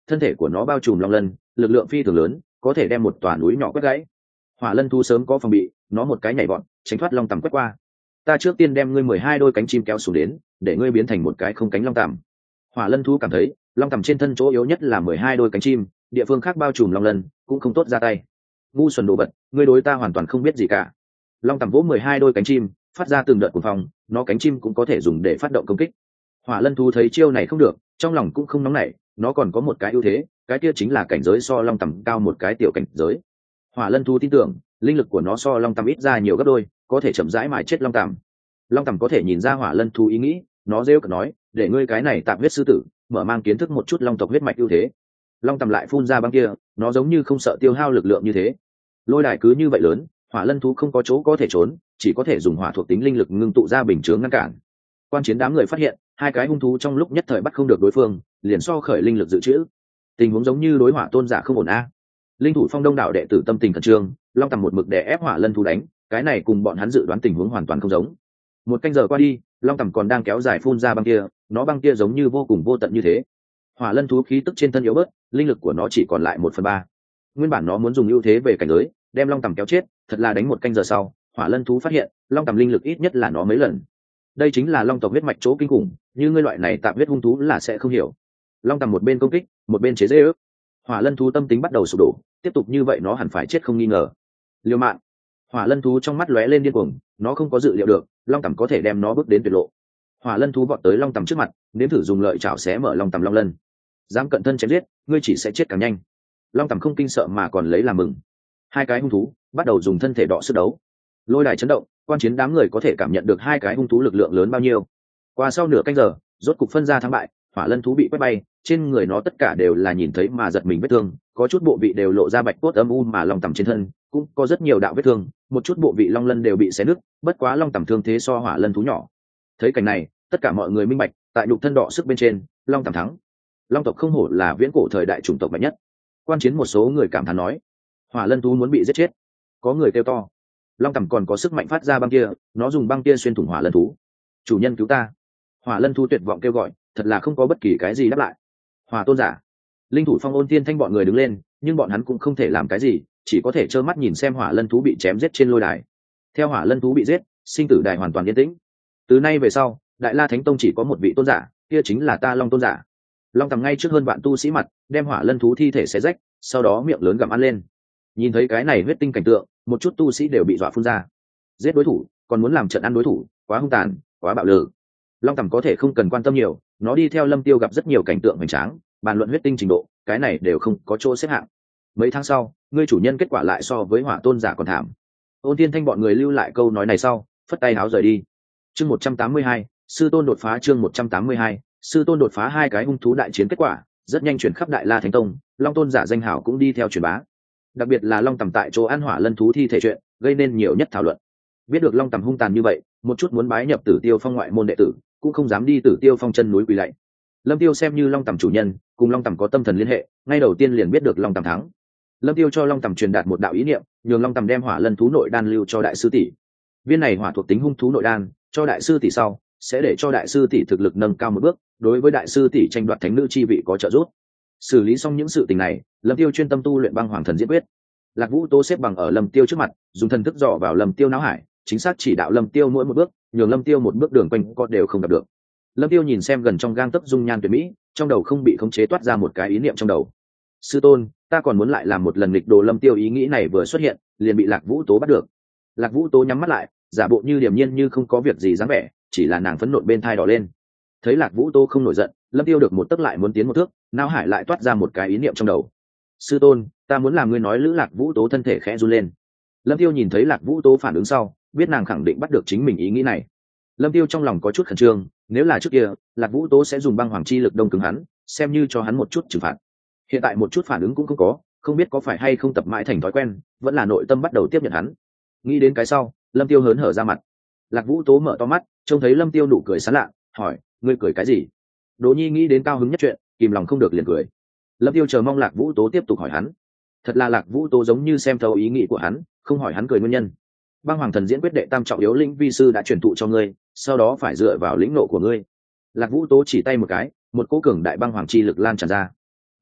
thân thể của nó bao trùm long lân, lực lượng phi thường lớn, có thể đem một tòa núi nhỏ quét gãy. Hỏa lân thú sớm có phòng bị, nó một cái nhảy vọt tránh thoát long tằm quét qua. Ta trước tiên đem ngươi mười hai đôi cánh chim kéo xuống đến, để ngươi biến thành một cái không cánh long tằm. Hỏa lân thú cảm thấy long tằm trên thân chỗ yếu nhất là mười hai đôi cánh chim, địa phương khác bao trùm long lân cũng không tốt ra tay. Ngu xuẩn đồ vật, ngươi đối ta hoàn toàn không biết gì cả. Long tằm vỗ mười hai đôi cánh chim, phát ra từng đợt cuồng phong, nó cánh chim cũng có thể dùng để phát động công kích. Hỏa lân thú thấy chiêu này không được, trong lòng cũng không nóng nảy, nó còn có một cái ưu thế, cái kia chính là cảnh giới so long tằm cao một cái tiểu cảnh giới. Hỏa lân thú tin tưởng linh lực của nó so long tằm ít ra nhiều gấp đôi, có thể chậm rãi mài chết long tằm. Long tằm có thể nhìn ra hỏa lân thú ý nghĩ, nó rêu cợt nói, để ngươi cái này tạm huyết sư tử mở mang kiến thức một chút long tộc huyết mạch ưu thế. Long tằm lại phun ra băng kia, nó giống như không sợ tiêu hao lực lượng như thế. Lôi đài cứ như vậy lớn, hỏa lân thú không có chỗ có thể trốn, chỉ có thể dùng hỏa thuộc tính linh lực ngưng tụ ra bình chướng ngăn cản. Quan chiến đám người phát hiện hai cái hung thú trong lúc nhất thời bắt không được đối phương, liền so khởi linh lực dự trữ. Tình huống giống như đối hỏa tôn giả không ổn a. Linh thủ phong đông đảo đệ tử tâm tình khẩn trương, long tằm một mực đè ép hỏa lân thú đánh, cái này cùng bọn hắn dự đoán tình huống hoàn toàn không giống. Một canh giờ qua đi, long tằm còn đang kéo dài phun ra băng kia, nó băng kia giống như vô cùng vô tận như thế. Hỏa lân thú khí tức trên thân yếu bớt, linh lực của nó chỉ còn lại một phần ba. Nguyên bản nó muốn dùng ưu thế về cảnh giới đem long tằm kéo chết, thật là đánh một canh giờ sau, hỏa lân thú phát hiện long tằm linh lực ít nhất là nó mấy lần. Đây chính là long tộc huyết mạch chỗ kinh khủng, như ngươi loại này tạm huyết hung thú là sẽ không hiểu. Long tằm một bên công kích, một bên chế giễu. Hỏa lân thú tâm tính bắt đầu sụp đổ, tiếp tục như vậy nó hẳn phải chết không nghi ngờ. Liều mạng. Hỏa lân thú trong mắt lóe lên điên cuồng, nó không có dự liệu được long tằm có thể đem nó bước đến tuyệt lộ. Hỏa lân thú vọt tới long tằm trước mặt, nếm thử dùng lợi chảo xé mở long tằm long lân. Dám cận thân chém giết, ngươi chỉ sẽ chết càng nhanh. Long tằm không kinh sợ mà còn lấy làm mừng. Hai cái hung thú bắt đầu dùng thân thể đọ sức đấu. Lôi đài chấn động, quan chiến đám người có thể cảm nhận được hai cái hung thú lực lượng lớn bao nhiêu. Qua sau nửa canh giờ, rốt cục phân ra thắng bại. Hỏa lân thú bị quét bay, trên người nó tất cả đều là nhìn thấy mà giật mình vết thương, có chút bộ vị đều lộ ra bạch cốt âm u, mà long tằm trên thân cũng có rất nhiều đạo vết thương, một chút bộ vị long lân đều bị xé nứt, bất quá long tằm thương thế so hỏa lân thú nhỏ. Thấy cảnh này, tất cả mọi người minh bạch, tại nhục thân đọ sức bên trên, long tằm thắng. Long tộc không hổ là viễn cổ thời đại chủng tộc mạnh nhất. Quan chiến một số người cảm thán nói, hỏa lân thú muốn bị giết chết. Có người kêu to, long tằm còn có sức mạnh phát ra băng kia, nó dùng băng kia xuyên thủng hỏa lân thú. Chủ nhân cứu ta. Hỏa lân thú tuyệt vọng kêu gọi, thật là không có bất kỳ cái gì đáp lại. Hỏa tôn giả, linh thủ phong ôn tiên thanh bọn người đứng lên, nhưng bọn hắn cũng không thể làm cái gì, chỉ có thể trơ mắt nhìn xem hỏa lân thú bị chém giết trên lôi đài. Theo hỏa lân thú bị giết, sinh tử đài hoàn toàn yên tĩnh. Từ nay về sau, đại la thánh tông chỉ có một vị tôn giả, kia chính là ta long tôn giả. Long tằm ngay trước hơn vạn tu sĩ mặt, đem hỏa lân thú thi thể xé rách, sau đó miệng lớn gặm ăn lên. Nhìn thấy cái này huyết tinh cảnh tượng, một chút tu sĩ đều bị dọa phun ra. Giết đối thủ còn muốn làm trận ăn đối thủ, quá hung tàn, quá bạo lực. Long tằm có thể không cần quan tâm nhiều, nó đi theo Lâm Tiêu gặp rất nhiều cảnh tượng hoành tráng, bàn luận huyết tinh trình độ, cái này đều không có chỗ xếp hạng. Mấy tháng sau, ngươi chủ nhân kết quả lại so với hỏa tôn giả còn thảm. Ôn Tiên Thanh bọn người lưu lại câu nói này sau, phất tay háo rời đi. Chương một trăm tám mươi hai, sư tôn đột phá. Chương một trăm tám mươi hai, sư tôn đột phá. Hai cái hung thú đại chiến kết quả rất nhanh chuyển khắp Đại La Thánh Tông, Long tôn giả danh hào cũng đi theo truyền bá. Đặc biệt là Long tằm tại chỗ ăn hỏa lân thú thi thể chuyện, gây nên nhiều nhất thảo luận. Biết được Long tằm hung tàn như vậy, một chút muốn bái nhập Tử Tiêu Phong ngoại môn đệ tử cũng không dám đi Tử Tiêu Phong chân núi quỳ lạy. Lâm Tiêu xem như Long tằm chủ nhân, cùng Long tằm có tâm thần liên hệ, ngay đầu tiên liền biết được Long tằm thắng. Lâm Tiêu cho Long tằm truyền đạt một đạo ý niệm, nhường Long tằm đem hỏa lân thú nội đan lưu cho đại sư tỷ. Viên này hỏa thuộc tính hung thú nội đan, cho đại sư tỷ sau, sẽ để cho đại sư tỷ thực lực nâng cao một bước, đối với đại sư tỷ tranh đoạt thánh nữ chi vị có trợ giúp. Xử lý xong những sự tình này, Lâm Tiêu chuyên tâm tu luyện băng hoàng thần diễn quyết. Lạc Vũ Tố xếp bằng ở Lâm Tiêu trước mặt, dùng thần thức dò vào Lâm Tiêu não hải, chính xác chỉ đạo Lâm Tiêu mỗi một bước, nhường Lâm Tiêu một bước đường quanh co đều không gặp được. Lâm Tiêu nhìn xem gần trong gang tấc dung nhan tuyệt mỹ, trong đầu không bị khống chế toát ra một cái ý niệm trong đầu. Sư tôn, ta còn muốn lại làm một lần nghịch đồ. Lâm Tiêu ý nghĩ này vừa xuất hiện, liền bị Lạc Vũ Tố bắt được. Lạc Vũ Tố nhắm mắt lại, giả bộ như điềm nhiên như không có việc gì dáng vẻ, chỉ là nàng phẫn nộ bên thai đỏ lên. Thấy Lạc Vũ Tố không nổi giận, Lâm Tiêu được một tấc lại muốn tiến một thước, não hải lại toát ra một cái ý niệm trong đầu. Sư tôn, ta muốn làm ngươi nói lữ. Lạc Vũ Tố thân thể khẽ run lên. Lâm Tiêu nhìn thấy Lạc Vũ Tố phản ứng sau, biết nàng khẳng định bắt được chính mình ý nghĩ này. Lâm Tiêu trong lòng có chút khẩn trương, nếu là trước kia, Lạc Vũ Tố sẽ dùng băng hoàng chi lực đông cứng hắn, xem như cho hắn một chút trừng phạt. Hiện tại một chút phản ứng cũng không có, không biết có phải hay không tập mãi thành thói quen, vẫn là nội tâm bắt đầu tiếp nhận hắn. Nghĩ đến cái sau, Lâm Tiêu hớn hở ra mặt. Lạc Vũ Tố mở to mắt, trông thấy Lâm Tiêu nụ cười sán lạ, hỏi, ngươi cười cái gì? Đỗ Nhi nghĩ đến cao hứng nhất chuyện, kìm lòng không được liền cười. Lâm Tiêu chờ mong Lạc Vũ Tố tiếp tục hỏi hắn. Thật là Lạc Vũ Tố giống như xem thấu ý nghĩ của hắn, không hỏi hắn cười nguyên nhân. Băng hoàng thần diễn quyết đệ tam trọng yếu lĩnh vi sư đã truyền thụ cho ngươi, sau đó phải dựa vào lĩnh nộ của ngươi. Lạc Vũ Tố chỉ tay một cái, một cỗ cường đại băng hoàng chi lực lan tràn ra.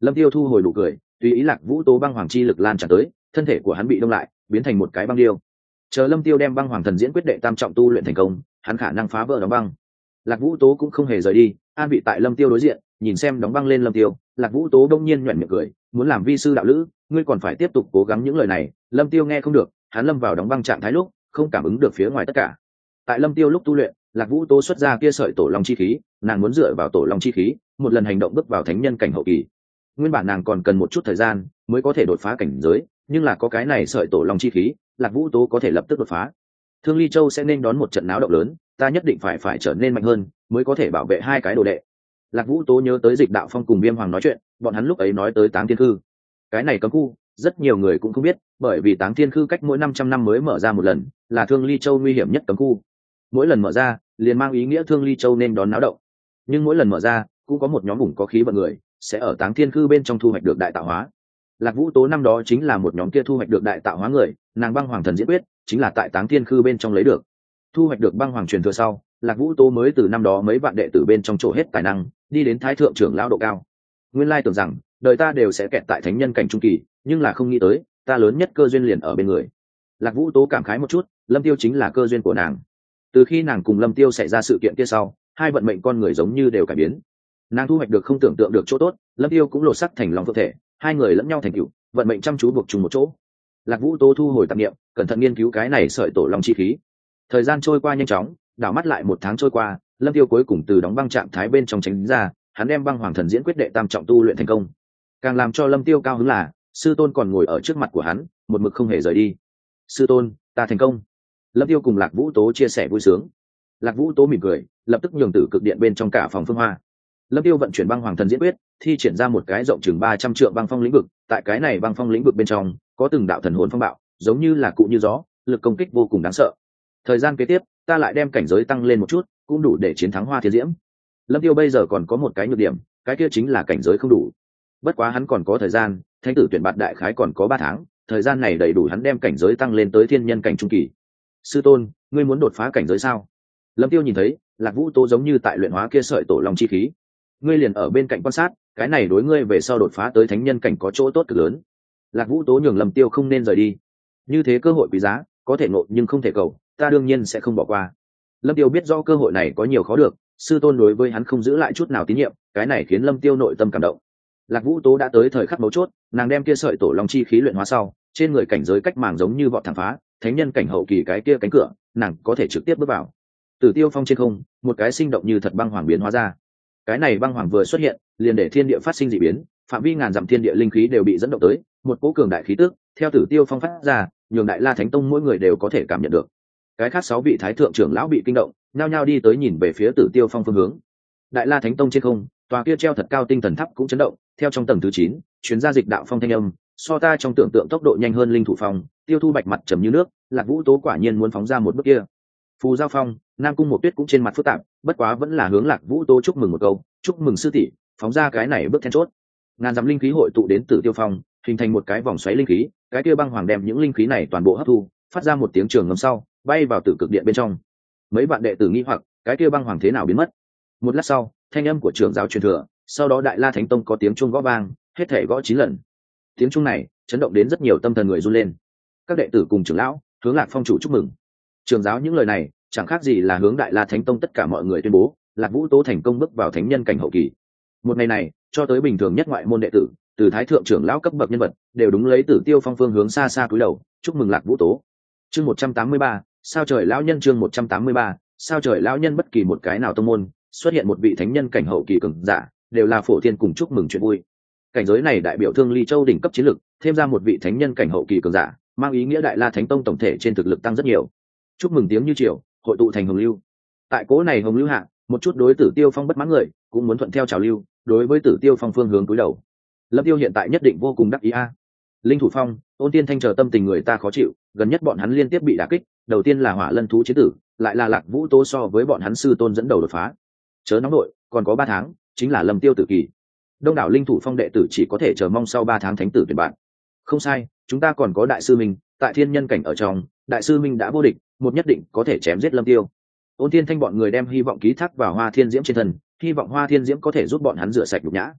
Lâm Tiêu thu hồi nụ cười, tùy ý Lạc Vũ Tố băng hoàng chi lực lan tràn tới, thân thể của hắn bị đông lại, biến thành một cái băng điêu. Chờ Lâm Tiêu đem băng hoàng thần diễn quyết đệ tam trọng tu luyện thành công, hắn khả năng phá vỡ đóng băng. Lạc Vũ Tố cũng không hề rời đi, an vị tại Lâm Tiêu đối diện, nhìn xem đóng băng lên Lâm Tiêu. Lạc Vũ Tố đông nhiên nhuyễn miệng cười, muốn làm vi sư đạo lữ, ngươi còn phải tiếp tục cố gắng những lời này. Lâm Tiêu nghe không được, hắn lâm vào đóng băng trạng thái lúc, không cảm ứng được phía ngoài tất cả. Tại Lâm Tiêu lúc tu luyện, Lạc Vũ Tố xuất ra kia sợi tổ long chi khí, nàng muốn dựa vào tổ long chi khí, một lần hành động bước vào thánh nhân cảnh hậu kỳ. Nguyên bản nàng còn cần một chút thời gian mới có thể đột phá cảnh giới, nhưng là có cái này sợi tổ long chi khí, Lạc Vũ Tố có thể lập tức đột phá. Thương Ly Châu sẽ nên đón một trận náo động lớn, ta nhất định phải phải trở nên mạnh hơn, mới có thể bảo vệ hai cái đồ đệ. Lạc Vũ Tố nhớ tới Dịch Đạo Phong cùng Viêm Hoàng nói chuyện, bọn hắn lúc ấy nói tới Táng Thiên Khư. Cái này cấm khu, rất nhiều người cũng không biết, bởi vì Táng Thiên Khư cách mỗi năm trăm năm mới mở ra một lần, là Thương Ly Châu nguy hiểm nhất cấm khu. Mỗi lần mở ra, liền mang ý nghĩa Thương Ly Châu nên đón náo động. Nhưng mỗi lần mở ra, cũng có một nhóm vùng có khí vận người sẽ ở Táng Thiên Khư bên trong thu hoạch được đại tạo hóa. Lạc Vũ Tố năm đó chính là một nhóm kia thu hoạch được đại tạo hóa người, nàng băng hoàng thần diễn quyết chính là tại Táng Thiên Khư bên trong lấy được. Thu hoạch được băng hoàng truyền thừa sau, Lạc Vũ Tố mới từ năm đó mấy vạn đệ tử bên trong chỗ hết tài năng, đi đến thái thượng trưởng lão độ cao. Nguyên lai tưởng rằng đời ta đều sẽ kẹt tại thánh nhân cảnh trung kỳ, nhưng là không nghĩ tới, ta lớn nhất cơ duyên liền ở bên người. Lạc Vũ Tố cảm khái một chút, Lâm Tiêu chính là cơ duyên của nàng. Từ khi nàng cùng Lâm Tiêu xảy ra sự kiện kia sau, hai vận mệnh con người giống như đều cải biến. Nàng thu hoạch được không tưởng tượng được chỗ tốt, Lâm Tiêu cũng lột sắc thành lòng cơ thể, hai người lẫn nhau thành cựu, vận mệnh chăm chú buộc chung một chỗ. Lạc Vũ Tố thu hồi tạp niệm, cẩn thận nghiên cứu cái này sợi tổ long chi khí. Thời gian trôi qua nhanh chóng, đảo mắt lại một tháng trôi qua, Lâm Tiêu cuối cùng từ đóng băng trạng thái bên trong tránh ra, hắn đem băng hoàng thần diễn quyết đệ tam trọng tu luyện thành công. Càng làm cho Lâm Tiêu cao hứng là, sư tôn còn ngồi ở trước mặt của hắn, một mực không hề rời đi. Sư tôn, ta thành công. Lâm Tiêu cùng Lạc Vũ Tố chia sẻ vui sướng. Lạc Vũ Tố mỉm cười, lập tức nhường tử cực điện bên trong cả phòng phương hoa. Lâm Tiêu vận chuyển băng hoàng thần diễn quyết, thi triển ra một cái rộng chừng ba trăm trượng băng phong lĩnh vực, tại cái này băng phong lĩnh vực bên trong, có từng đạo thần hồn phong bạo, giống như là cụ như gió, lực công kích vô cùng đáng sợ. Thời gian kế tiếp, ta lại đem cảnh giới tăng lên một chút, cũng đủ để chiến thắng Hoa Thiên Diễm. Lâm Tiêu bây giờ còn có một cái nhược điểm, cái kia chính là cảnh giới không đủ. Bất quá hắn còn có thời gian, thánh tử tuyển bạt đại khái còn có ba tháng, thời gian này đầy đủ hắn đem cảnh giới tăng lên tới thiên nhân cảnh trung kỳ. Sư tôn, ngươi muốn đột phá cảnh giới sao? Lâm Tiêu nhìn thấy, Lạc Vũ Tố giống như tại luyện hóa kia sợi tổ long chi khí. Ngươi liền ở bên cạnh quan sát, cái này đối ngươi về sau đột phá tới thánh nhân cảnh có chỗ tốt cực lớn. Lạc Vũ Tố nhường Lâm Tiêu không nên rời đi. Như thế cơ hội quý giá, có thể ngộ nhưng không thể cầu, ta đương nhiên sẽ không bỏ qua. Lâm Tiêu biết do cơ hội này có nhiều khó được, sư tôn đối với hắn không giữ lại chút nào tín nhiệm, cái này khiến Lâm Tiêu nội tâm cảm động. Lạc Vũ Tố đã tới thời khắc mấu chốt, nàng đem kia sợi tổ long chi khí luyện hóa sau, trên người cảnh giới cách màng giống như vọt thẳng phá, thánh nhân cảnh hậu kỳ cái kia cánh cửa, nàng có thể trực tiếp bước vào. Tử Tiêu Phong trên không, một cái sinh động như thật băng hoàng biến hóa ra. Cái này băng hoàng vừa xuất hiện, liền để thiên địa phát sinh dị biến, phạm vi ngàn dặm thiên địa linh khí đều bị dẫn động tới, một cỗ cường đại khí tức theo Tử Tiêu Phong phát ra, nhường Đại La Thánh Tông mỗi người đều có thể cảm nhận được. Cái khác sáu vị thái thượng trưởng lão bị kinh động, nhao nhao đi tới nhìn về phía Tử Tiêu Phong phương hướng. Đại La Thánh Tông trên không, tòa kia treo thật cao tinh thần tháp cũng chấn động, theo trong tầng thứ chín, chuyến ra Dịch Đạo Phong thanh âm, so ta trong tưởng tượng tốc độ nhanh hơn linh thủ phong, Tiêu Thu Bạch mặt trầm như nước, Lạc Vũ Tố quả nhiên muốn phóng ra một bước kia. Phù Giao Phong, Nam Cung Một Tuyết cũng trên mặt phức tạp, bất quá vẫn là hướng Lạc Vũ Tố chúc mừng một câu, chúc mừng sư tỷ, phóng ra cái này bước then chốt. Ngàn dặm linh khí hội tụ đến Tử Tiêu Phong, hình thành một cái vòng xoáy linh khí, cái kia băng hoàng đem những linh khí này toàn bộ hấp thu, phát ra một tiếng trường ngâm sau, bay vào Tử Cực Điện bên trong. Mấy bạn đệ tử nghi hoặc, cái kia băng hoàng thế nào biến mất? Một lát sau, thanh âm của trưởng giáo truyền thừa, sau đó Đại La Thánh Tông có tiếng chuông gõ vang, hết thảy gõ chín lần. Tiếng chuông này chấn động đến rất nhiều tâm thần người run lên. Các đệ tử cùng trưởng lão hướng Lạc Phong chủ chúc mừng. Trưởng giáo những lời này chẳng khác gì là hướng Đại La Thánh Tông tất cả mọi người tuyên bố, Lạc Vũ Tố thành công bước vào thánh nhân cảnh hậu kỳ. Một ngày này, cho tới bình thường nhất ngoại môn đệ tử, từ thái thượng trưởng lão cấp bậc nhân vật, đều đúng lấy Tử Tiêu Phong phương hướng xa xa cúi đầu, chúc mừng Lạc Vũ Tố. Chương một trăm tám mươi ba, sao trời lão nhân chương một trăm tám mươi ba, sao trời lão nhân bất kỳ một cái nào tông môn, xuất hiện một vị thánh nhân cảnh hậu kỳ cường giả, đều là phổ thiên cùng chúc mừng chuyện vui. Cảnh giới này đại biểu Thương Ly Châu đỉnh cấp chiến lực, thêm ra một vị thánh nhân cảnh hậu kỳ cường giả, mang ý nghĩa Đại La Thánh Tông tổng thể trên thực lực tăng rất nhiều. Chúc mừng tiếng như triều, hội tụ thành hồng lưu. Tại cố này hồng lưu hạ, một chút đối Tử Tiêu Phong bất mãn người, cũng muốn thuận theo trào lưu, đối với Tử Tiêu Phong phương hướng cúi đầu. Lâm Tiêu hiện tại nhất định vô cùng đắc ý a. Linh Thủ Phong, Ôn Tiên Thanh chờ tâm tình người ta khó chịu, gần nhất bọn hắn liên tiếp bị đả kích, đầu tiên là Hỏa Lân thú chế tử, lại là Lạc Vũ Tố so với bọn hắn sư tôn dẫn đầu đột phá. Chớ nóng nội, còn có ba tháng, chính là Lâm Tiêu tử kỳ. Đông đảo Linh Thủ Phong đệ tử chỉ có thể chờ mong sau ba tháng thánh tử tuyển bạn. Không sai, chúng ta còn có đại sư Minh, tại thiên nhân cảnh ở trong, đại sư Minh đã vô địch, một nhất định có thể chém giết Lâm Tiêu. Ôn Tiên Thanh bọn người đem hy vọng ký thác vào Hoa Thiên Diễm trên thân, hy vọng Hoa Thiên Diễm có thể giúp bọn hắn rửa sạch nhục nhã.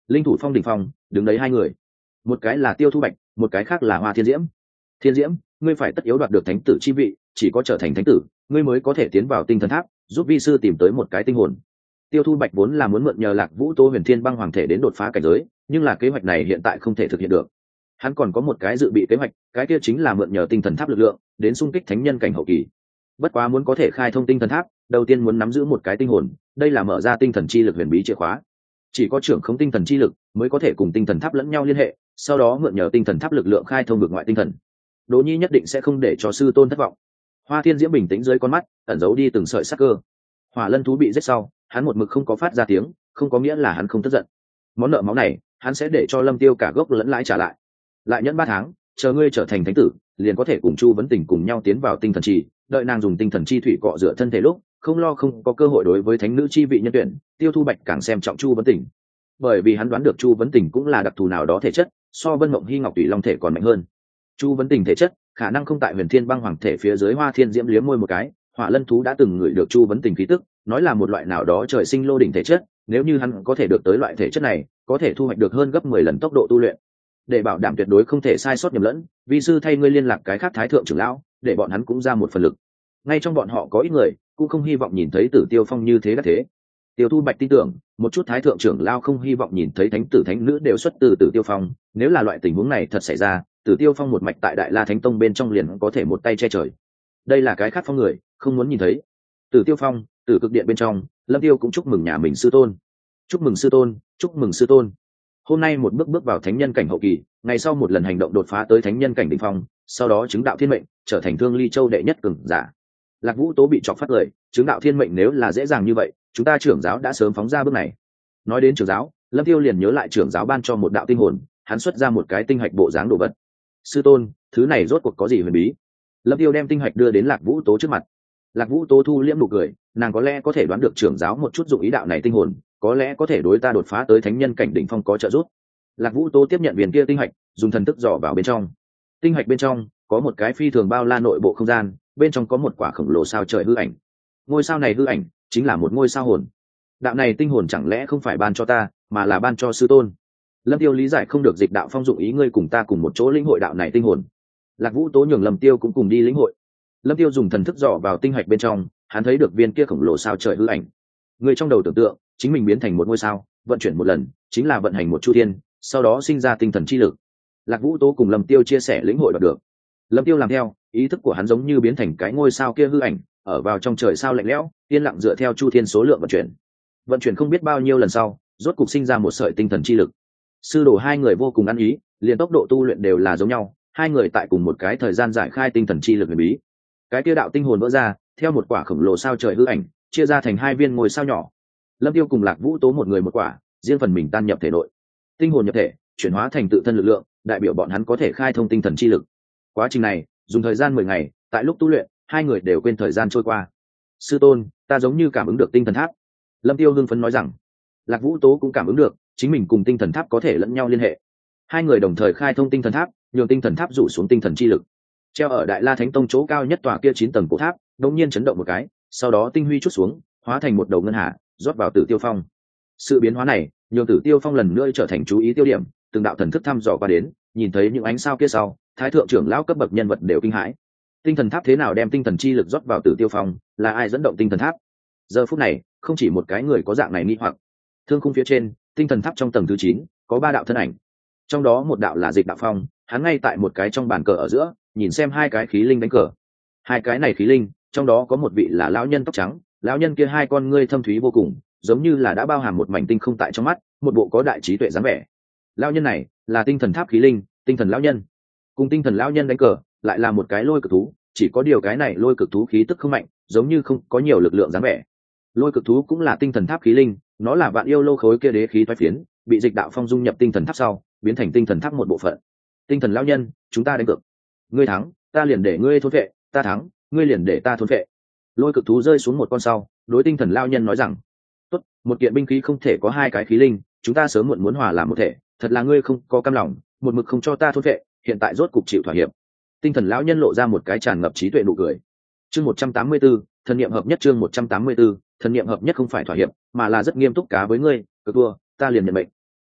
linh thủ phong đỉnh phong đứng đấy hai người, một cái là Tiêu Thu Bạch, một cái khác là Hoa Thiên Diễm. Thiên Diễm, ngươi phải tất yếu đoạt được thánh tử chi vị, chỉ có trở thành thánh tử ngươi mới có thể tiến vào tinh thần tháp, giúp vi sư tìm tới một cái tinh hồn. Tiêu Thu Bạch vốn là muốn mượn nhờ Lạc Vũ Tố Huyền Thiên Băng Hoàng thể đến đột phá cảnh giới, nhưng là kế hoạch này hiện tại không thể thực hiện được. Hắn còn có một cái dự bị kế hoạch, cái kia chính là mượn nhờ tinh thần tháp lực lượng đến xung kích thánh nhân cảnh hậu kỳ. Bất quá muốn có thể khai thông tinh thần tháp, đầu tiên muốn nắm giữ một cái tinh hồn, đây là mở ra tinh thần chi lực huyền bí chìa khóa. Chỉ có trưởng không tinh thần chi lực mới có thể cùng tinh thần tháp lẫn nhau liên hệ, sau đó mượn nhờ tinh thần tháp lực lượng khai thông vực ngoại tinh thần. Đỗ Nhi nhất định sẽ không để cho sư tôn thất vọng. Hoa Thiên Diễm bình tĩnh dưới con mắt, ẩn giấu đi từng sợi sắc cơ. Hỏa Lân thú bị giết sau, hắn một mực không có phát ra tiếng, không có nghĩa là hắn không tức giận. Món nợ máu này, hắn sẽ để cho Lâm Tiêu cả gốc lẫn lãi trả lại. Lại nhẫn ba tháng, chờ ngươi trở thành thánh tử, liền có thể cùng Chu Vấn Tình cùng nhau tiến vào tinh thần trì, đợi nàng dùng tinh thần chi thủy cọ rửa thân thể lúc, không lo không có cơ hội đối với thánh nữ chi vị nhân tuyển. Tiêu Thu Bạch càng xem trọng Chu Vấn Tình, bởi vì hắn đoán được Chu Vấn Tình cũng là đặc thù nào đó thể chất, so Vân Mộng Hy Ngọc Tùy Long thể còn mạnh hơn. Chu Vấn Tình thể chất khả năng không tại Huyền Thiên Băng Hoàng thể phía dưới. Hoa Thiên Diễm liếm môi một cái, Hỏa Lân thú đã từng ngửi được Chu Vấn Tình khí tức, nói là một loại nào đó trời sinh lô đỉnh thể chất, nếu như hắn có thể được tới loại thể chất này, có thể thu hoạch được hơn gấp mười lần tốc độ tu luyện. Để bảo đảm tuyệt đối không thể sai sót nhầm lẫn, vi sư thay ngươi liên lạc cái khác thái thượng trưởng lão, để bọn hắn cũng ra một phần lực. Ngay trong bọn họ có ít người cũng không hy vọng nhìn thấy Tử Tiêu Phong như thế đã thế. Tiêu Thu Bạch tin tưởng, một chút thái thượng trưởng lão không hy vọng nhìn thấy thánh tử thánh nữ đều xuất từ Tử Tiêu Phong, nếu là loại tình huống này thật xảy ra, Tử Tiêu Phong một mạch tại Đại La Thánh Tông bên trong liền có thể một tay che trời. Đây là cái khác phong người không muốn nhìn thấy. Tử Tiêu Phong, Tử Cực Điện bên trong, Lâm Tiêu cũng chúc mừng nhà mình sư tôn. Chúc mừng sư tôn, chúc mừng sư tôn. Hôm nay một bước bước vào thánh nhân cảnh hậu kỳ, ngày sau một lần hành động đột phá tới thánh nhân cảnh đỉnh phong, sau đó chứng đạo thiên mệnh, trở thành Thương Ly Châu đệ nhất cường giả. Lạc Vũ Tố bị chọc phát lời, chứng đạo thiên mệnh nếu là dễ dàng như vậy, chúng ta trưởng giáo đã sớm phóng ra bước này. Nói đến trưởng giáo, Lâm Tiêu liền nhớ lại trưởng giáo ban cho một đạo tinh hồn, hắn xuất ra một cái tinh hạch bộ dáng đồ vật. Sư tôn, thứ này rốt cuộc có gì huyền bí? Lâm Tiêu đem tinh hạch đưa đến Lạc Vũ Tố trước mặt. Lạc Vũ Tố thu liễm nụ cười, nàng có lẽ có thể đoán được trưởng giáo một chút dụng ý đạo này tinh hồn, có lẽ có thể đối ta đột phá tới thánh nhân cảnh đỉnh phong có trợ giúp. Lạc Vũ Tố tiếp nhận viên kia tinh hạch, dùng thần thức dò vào bên trong. Tinh hạch bên trong có một cái phi thường bao la nội bộ không gian, bên trong có một quả khổng lồ sao trời hư ảnh. Ngôi sao này hư ảnh chính là một ngôi sao hồn. Đạo này tinh hồn chẳng lẽ không phải ban cho ta, mà là ban cho sư tôn? Lâm Tiêu lý giải không được Dịch Đạo Phong dụng ý, ngươi cùng ta cùng một chỗ lĩnh hội đạo này tinh hồn. Lạc Vũ Tố nhường Lâm Tiêu cũng cùng đi lĩnh hội. Lâm Tiêu dùng thần thức dò vào tinh hạch bên trong, hắn thấy được viên kia khổng lồ sao trời hư ảnh. Người trong đầu tưởng tượng chính mình biến thành một ngôi sao, vận chuyển một lần chính là vận hành một chu thiên, sau đó sinh ra tinh thần chi lực. Lạc Vũ Tố cùng Lâm Tiêu chia sẻ lĩnh hội được. Lâm Tiêu làm theo, ý thức của hắn giống như biến thành cái ngôi sao kia hư ảnh, ở vào trong trời sao lạnh lẽo, yên lặng dựa theo chu thiên số lượng vận chuyển. Vận chuyển không biết bao nhiêu lần sau, rốt cục sinh ra một sợi tinh thần chi lực. Sư đồ hai người vô cùng ăn ý, liền tốc độ tu luyện đều là giống nhau, hai người tại cùng một cái thời gian giải khai tinh thần chi lực huyền bí. Cái kia đạo tinh hồn vỡ ra, theo một quả khổng lồ sao trời hư ảnh, chia ra thành hai viên ngôi sao nhỏ. Lâm Tiêu cùng Lạc Vũ Tố một người một quả, riêng phần mình tan nhập thể nội. Tinh hồn nhập thể, chuyển hóa thành tự thân lực lượng, đại biểu bọn hắn có thể khai thông tinh thần chi lực. Quá trình này dùng thời gian mười ngày, tại lúc tu luyện, hai người đều quên thời gian trôi qua. Sư tôn, ta giống như cảm ứng được tinh thần tháp. Lâm Tiêu hưng phấn nói rằng. Lạc Vũ Tố cũng cảm ứng được, chính mình cùng tinh thần tháp có thể lẫn nhau liên hệ. Hai người đồng thời khai thông tinh thần tháp, nhường tinh thần tháp rủ xuống tinh thần chi lực. Treo ở Đại La Thánh Tông chỗ cao nhất tòa kia chín tầng cổ tháp, đột nhiên chấn động một cái, sau đó tinh huy chút xuống, hóa thành một đầu ngân hà, rót vào Tử Tiêu Phong. Sự biến hóa này, nhường Tử Tiêu Phong lần nữa trở thành chú ý tiêu điểm, từng đạo thần thức thăm dò qua đến, nhìn thấy những ánh sao kia sau, thái thượng trưởng lão cấp bậc nhân vật đều kinh hãi. Tinh thần tháp thế nào đem tinh thần chi lực rót vào Tử Tiêu Phong, là ai dẫn động tinh thần tháp? Giờ phút này, không chỉ một cái người có dạng này nghi hoặc. Thương khung phía trên, tinh thần tháp trong tầng thứ chín, có ba đạo thân ảnh. Trong đó một đạo là Dịch Đạo Phong, hắn ngay tại một cái trong bàn cờ ở giữa, nhìn xem hai cái khí linh đánh cờ. Hai cái này khí linh, trong đó có một vị là lão nhân tóc trắng, lão nhân kia hai con ngươi thâm thúy vô cùng, giống như là đã bao hàm một mảnh tinh không tại trong mắt, một bộ có đại trí tuệ dáng vẻ. Lão nhân này là tinh thần tháp khí linh, tinh thần lão nhân. Cùng tinh thần lão nhân đánh cờ, lại là một cái lôi cực thú, chỉ có điều cái này lôi cực thú khí tức không mạnh, giống như không có nhiều lực lượng dáng vẻ. Lôi cực thú cũng là tinh thần tháp khí linh, nó là vạn yêu lô khối kia đế khí thoái phiến, bị Dịch Đạo Phong dung nhập tinh thần tháp sau, biến thành tinh thần tháp một bộ phận. Tinh thần lão nhân, chúng ta đánh cược. Ngươi thắng, ta liền để ngươi thôn vệ, ta thắng, ngươi liền để ta thôn vệ. Lôi cực thú rơi xuống một con sau, đối tinh thần lão nhân nói rằng: tốt, một kiện binh khí không thể có hai cái khí linh, chúng ta sớm muộn muốn hòa làm một thể, thật là ngươi không có cam lòng, một mực không cho ta thôn vệ, hiện tại rốt cục chịu thỏa hiệp. Tinh thần lão nhân lộ ra một cái tràn ngập trí tuệ nụ cười. Chương một trăm tám mươi 184, thần niệm hợp nhất. Chương một trăm tám mươi 184, thần niệm hợp nhất không phải thỏa hiệp, mà là rất nghiêm túc cá với ngươi, cực thua, ta liền nhận mệnh.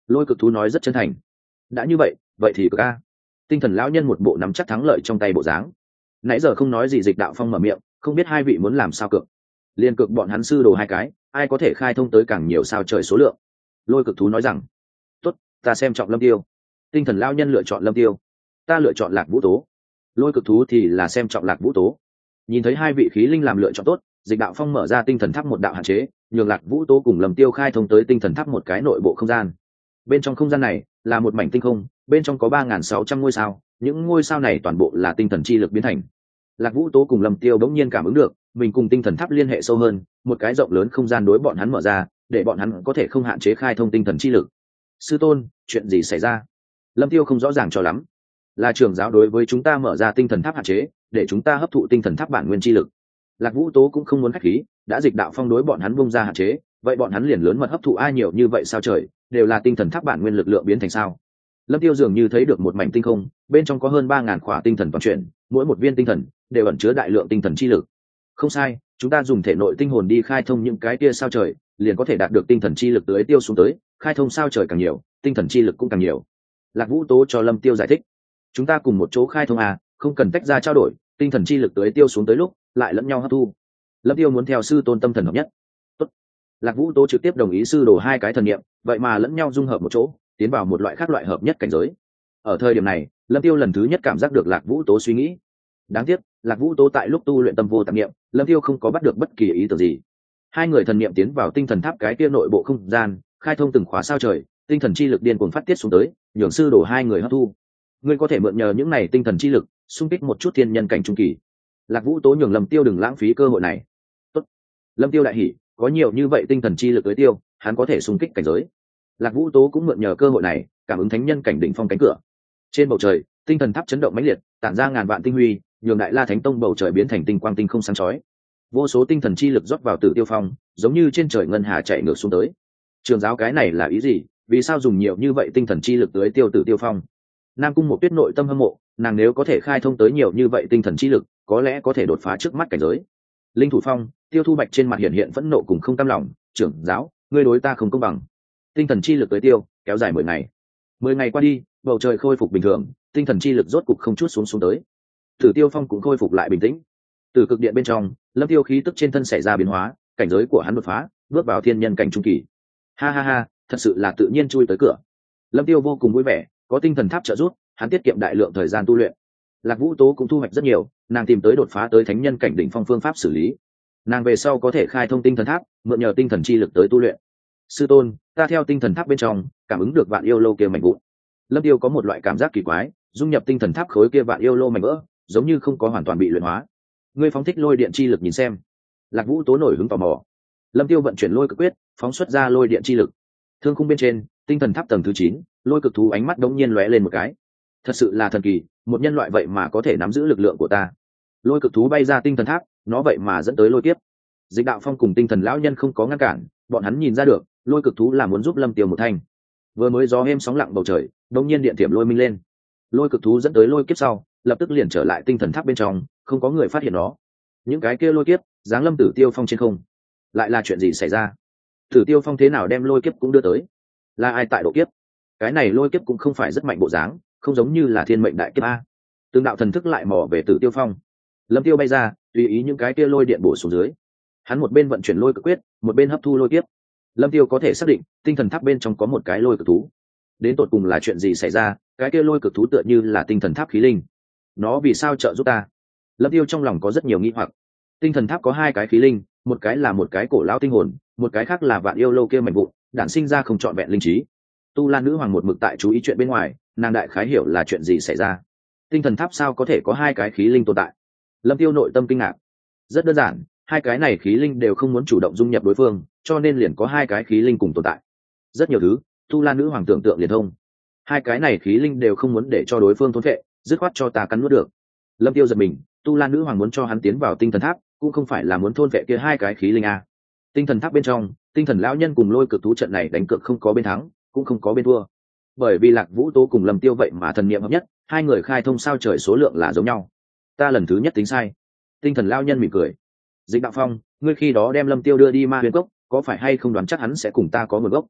Lôi cực thú nói rất chân thành. Đã như vậy vậy thì cực a. Tinh thần lão nhân một bộ nắm chắc thắng lợi trong tay bộ dáng. Nãy giờ không nói gì Dịch Đạo Phong mở miệng, không biết hai vị muốn làm sao cược. Liên cực bọn hắn sư đồ hai cái, ai có thể khai thông tới càng nhiều sao trời số lượng. Lôi cực thú nói rằng, tốt, ta xem trọng Lâm Tiêu. Tinh thần lão nhân lựa chọn Lâm Tiêu, ta lựa chọn Lạc Vũ Tố. Lôi cực thú thì là xem trọng Lạc Vũ Tố. Nhìn thấy hai vị khí linh làm lựa chọn tốt, Dịch Đạo Phong mở ra tinh thần tháp một đạo hạn chế, nhường Lạc Vũ Tố cùng Lâm Tiêu khai thông tới tinh thần tháp một cái nội bộ không gian. Bên trong không gian này là một mảnh tinh không, bên trong có ba nghìn sáu trăm ngôi sao, những ngôi sao này toàn bộ là tinh thần chi lực biến thành. Lạc Vũ Tố cùng Lâm Tiêu bỗng nhiên cảm ứng được, mình cùng tinh thần tháp liên hệ sâu hơn, một cái rộng lớn không gian đối bọn hắn mở ra, để bọn hắn có thể không hạn chế khai thông tinh thần chi lực. Sư tôn, chuyện gì xảy ra? Lâm Tiêu không rõ ràng cho lắm. Là trưởng giáo đối với chúng ta mở ra tinh thần tháp hạn chế, để chúng ta hấp thụ tinh thần tháp bản nguyên chi lực. Lạc Vũ Tố cũng không muốn khách khí, đã Dịch Đạo Phong đối bọn hắn bung ra hạn chế, vậy bọn hắn liền lớn mật hấp thụ ai nhiều như vậy sao trời, đều là tinh thần tháp bản nguyên lực lượng biến thành sao? Lâm Tiêu dường như thấy được một mảnh tinh không, bên trong có hơn ba ngàn khỏa tinh thần toàn chuyển, mỗi một viên tinh thần đều ẩn chứa đại lượng tinh thần chi lực. Không sai, chúng ta dùng thể nội tinh hồn đi khai thông những cái kia sao trời, liền có thể đạt được tinh thần chi lực tới tiêu xuống tới, khai thông sao trời càng nhiều, tinh thần chi lực cũng càng nhiều. Lạc Vũ Tố cho Lâm Tiêu giải thích, chúng ta cùng một chỗ khai thông à, không cần tách ra trao đổi, tinh thần chi lực tới tiêu xuống tới lúc lại lẫn nhau hấp thu. Lâm Tiêu muốn theo sư tôn tâm thần hợp nhất. Tốt. Lạc Vũ Tố trực tiếp đồng ý sư đồ hai cái thần niệm, vậy mà lẫn nhau dung hợp một chỗ, tiến vào một loại khác loại hợp nhất cảnh giới. Ở thời điểm này, Lâm Tiêu lần thứ nhất cảm giác được Lạc Vũ Tố suy nghĩ. Đáng tiếc, Lạc Vũ Tố tại lúc tu luyện tâm vô tạp niệm, Lâm Tiêu không có bắt được bất kỳ ý tưởng gì. Hai người thần niệm tiến vào tinh thần tháp cái kia nội bộ không gian, khai thông từng khóa sao trời, tinh thần chi lực điên cuồng phát tiết xuống tới, nhường sư đồ hai người hấp thu. Ngươi có thể mượn nhờ những này tinh thần chi lực, xung kích một chút thiên nhân cảnh trung kỳ. Lạc Vũ Tố nhường Lâm Tiêu đừng lãng phí cơ hội này. Tốt. Lâm Tiêu đại hỉ, có nhiều như vậy tinh thần chi lực tới tiêu, hắn có thể xung kích cảnh giới. Lạc Vũ Tố cũng mượn nhờ cơ hội này, cảm ứng thánh nhân cảnh đỉnh phong cánh cửa. Trên bầu trời, tinh thần tháp chấn động mãnh liệt, tản ra ngàn vạn tinh huy, nhường Đại La Thánh Tông bầu trời biến thành tinh quang tinh không sáng chói. Vô số tinh thần chi lực rót vào Tử Tiêu Phong, giống như trên trời ngân hà chạy ngược xuống tới. Trường giáo cái này là ý gì? Vì sao dùng nhiều như vậy tinh thần chi lực tới tiêu Tử Tiêu Phong? Nam Cung Một Tuyết nội tâm hâm mộ, nàng nếu có thể khai thông tới nhiều như vậy tinh thần chi lực, có lẽ có thể đột phá trước mắt cảnh giới. Linh Thủ Phong, Tiêu Thu Bạch trên mặt hiện hiện phẫn nộ cùng không cam lòng, trưởng giáo, ngươi đối ta không công bằng. Tinh thần chi lực tới tiêu, kéo dài mười ngày. Mười ngày qua đi, bầu trời khôi phục bình thường, tinh thần chi lực rốt cục không chút xuống xuống tới. Tử Tiêu Phong cũng khôi phục lại bình tĩnh. Từ cực điện bên trong, Lâm Tiêu khí tức trên thân xảy ra biến hóa, cảnh giới của hắn đột phá, bước vào thiên nhân cảnh trung kỳ. Ha ha ha, thật sự là tự nhiên chui tới cửa. Lâm Tiêu vô cùng vui vẻ, có tinh thần tháp trợ giúp, hắn tiết kiệm đại lượng thời gian tu luyện. Lạc Vũ Tố cũng thu hoạch rất nhiều, nàng tìm tới đột phá tới thánh nhân cảnh đỉnh phong phương pháp xử lý. Nàng về sau có thể khai thông tinh thần tháp, mượn nhờ tinh thần chi lực tới tu luyện. Sư tôn, ta theo tinh thần tháp bên trong cảm ứng được vạn yêu lô kia mảnh vụn. Lâm Tiêu có một loại cảm giác kỳ quái, dung nhập tinh thần tháp khối kia vạn yêu lô mảnh vỡ, giống như không có hoàn toàn bị luyện hóa. Ngươi phóng thích lôi điện chi lực nhìn xem. Lạc Vũ Tố nổi hứng tò mò. Lâm Tiêu vận chuyển lôi cực quyết, phóng xuất ra lôi điện chi lực. Thương khung bên trên, tinh thần tháp tầng thứ chín, lôi cực thú ánh mắt đống nhiên lóe lên một cái. Thật sự là thần kỳ, một nhân loại vậy mà có thể nắm giữ lực lượng của ta. Lôi cực thú bay ra tinh thần tháp, nó vậy mà dẫn tới lôi kiếp. Dịch Đạo Phong cùng tinh thần lão nhân không có ngăn cản, bọn hắn nhìn ra được, lôi cực thú là muốn giúp Lâm Tiêu một thanh. Vừa mới gió êm sóng lặng bầu trời, đột nhiên điện thiểm lôi minh lên. Lôi cực thú dẫn tới lôi kiếp sau, lập tức liền trở lại tinh thần tháp bên trong, không có người phát hiện nó. Những cái kia lôi kiếp, giáng lâm Tử Tiêu Phong trên không. Lại là chuyện gì xảy ra? Tử Tiêu Phong thế nào đem lôi kiếp cũng đưa tới? Là ai tại độ kiếp? Cái này lôi kiếp cũng không phải rất mạnh bộ dáng, không giống như là thiên mệnh đại kiếp a. Tương đạo thần thức lại mò về Tử Tiêu Phong. Lâm Tiêu bay ra, tùy ý những cái kia lôi điện bổ xuống dưới. Hắn một bên vận chuyển lôi cực quyết, một bên hấp thu lôi kiếp. Lâm Tiêu có thể xác định, tinh thần tháp bên trong có một cái lôi cực thú. Đến tột cùng là chuyện gì xảy ra? Cái kia lôi cực thú tựa như là tinh thần tháp khí linh. Nó vì sao trợ giúp ta? Lâm Tiêu trong lòng có rất nhiều nghi hoặc. Tinh thần tháp có hai cái khí linh, một cái là một cái cổ lão tinh hồn, một cái khác là vạn yêu lâu kia mảnh vụn, đản sinh ra không trọn vẹn linh trí. Tu Lan nữ hoàng một mực tại chú ý chuyện bên ngoài, nàng đại khái hiểu là chuyện gì xảy ra. Tinh thần tháp sao có thể có hai cái khí linh tồn tại? Lâm Tiêu nội tâm kinh ngạc. Rất đơn giản, hai cái này khí linh đều không muốn chủ động dung nhập đối phương, cho nên liền có hai cái khí linh cùng tồn tại. Rất nhiều thứ, Tu Lan nữ hoàng tưởng tượng liền thông. Hai cái này khí linh đều không muốn để cho đối phương thôn phệ, dứt khoát cho ta cắn nuốt được. Lâm Tiêu giật mình, Tu Lan nữ hoàng muốn cho hắn tiến vào tinh thần tháp, cũng không phải là muốn thôn phệ kia hai cái khí linh a. Tinh thần tháp bên trong, tinh thần lão nhân cùng lôi cực thú trận này đánh cược không có bên thắng, cũng không có bên thua. Bởi vì Lạc Vũ Tố cùng Lâm Tiêu vậy mà thần niệm hợp nhất, hai người khai thông sao trời số lượng là giống nhau. Ta lần thứ nhất tính sai. Tinh thần lão nhân mỉm cười. Dịch Đạo Phong, ngươi khi đó đem Lâm Tiêu đưa đi Ma Huyền Cốc, có phải hay không đoán chắc hắn sẽ cùng ta có nguồn gốc?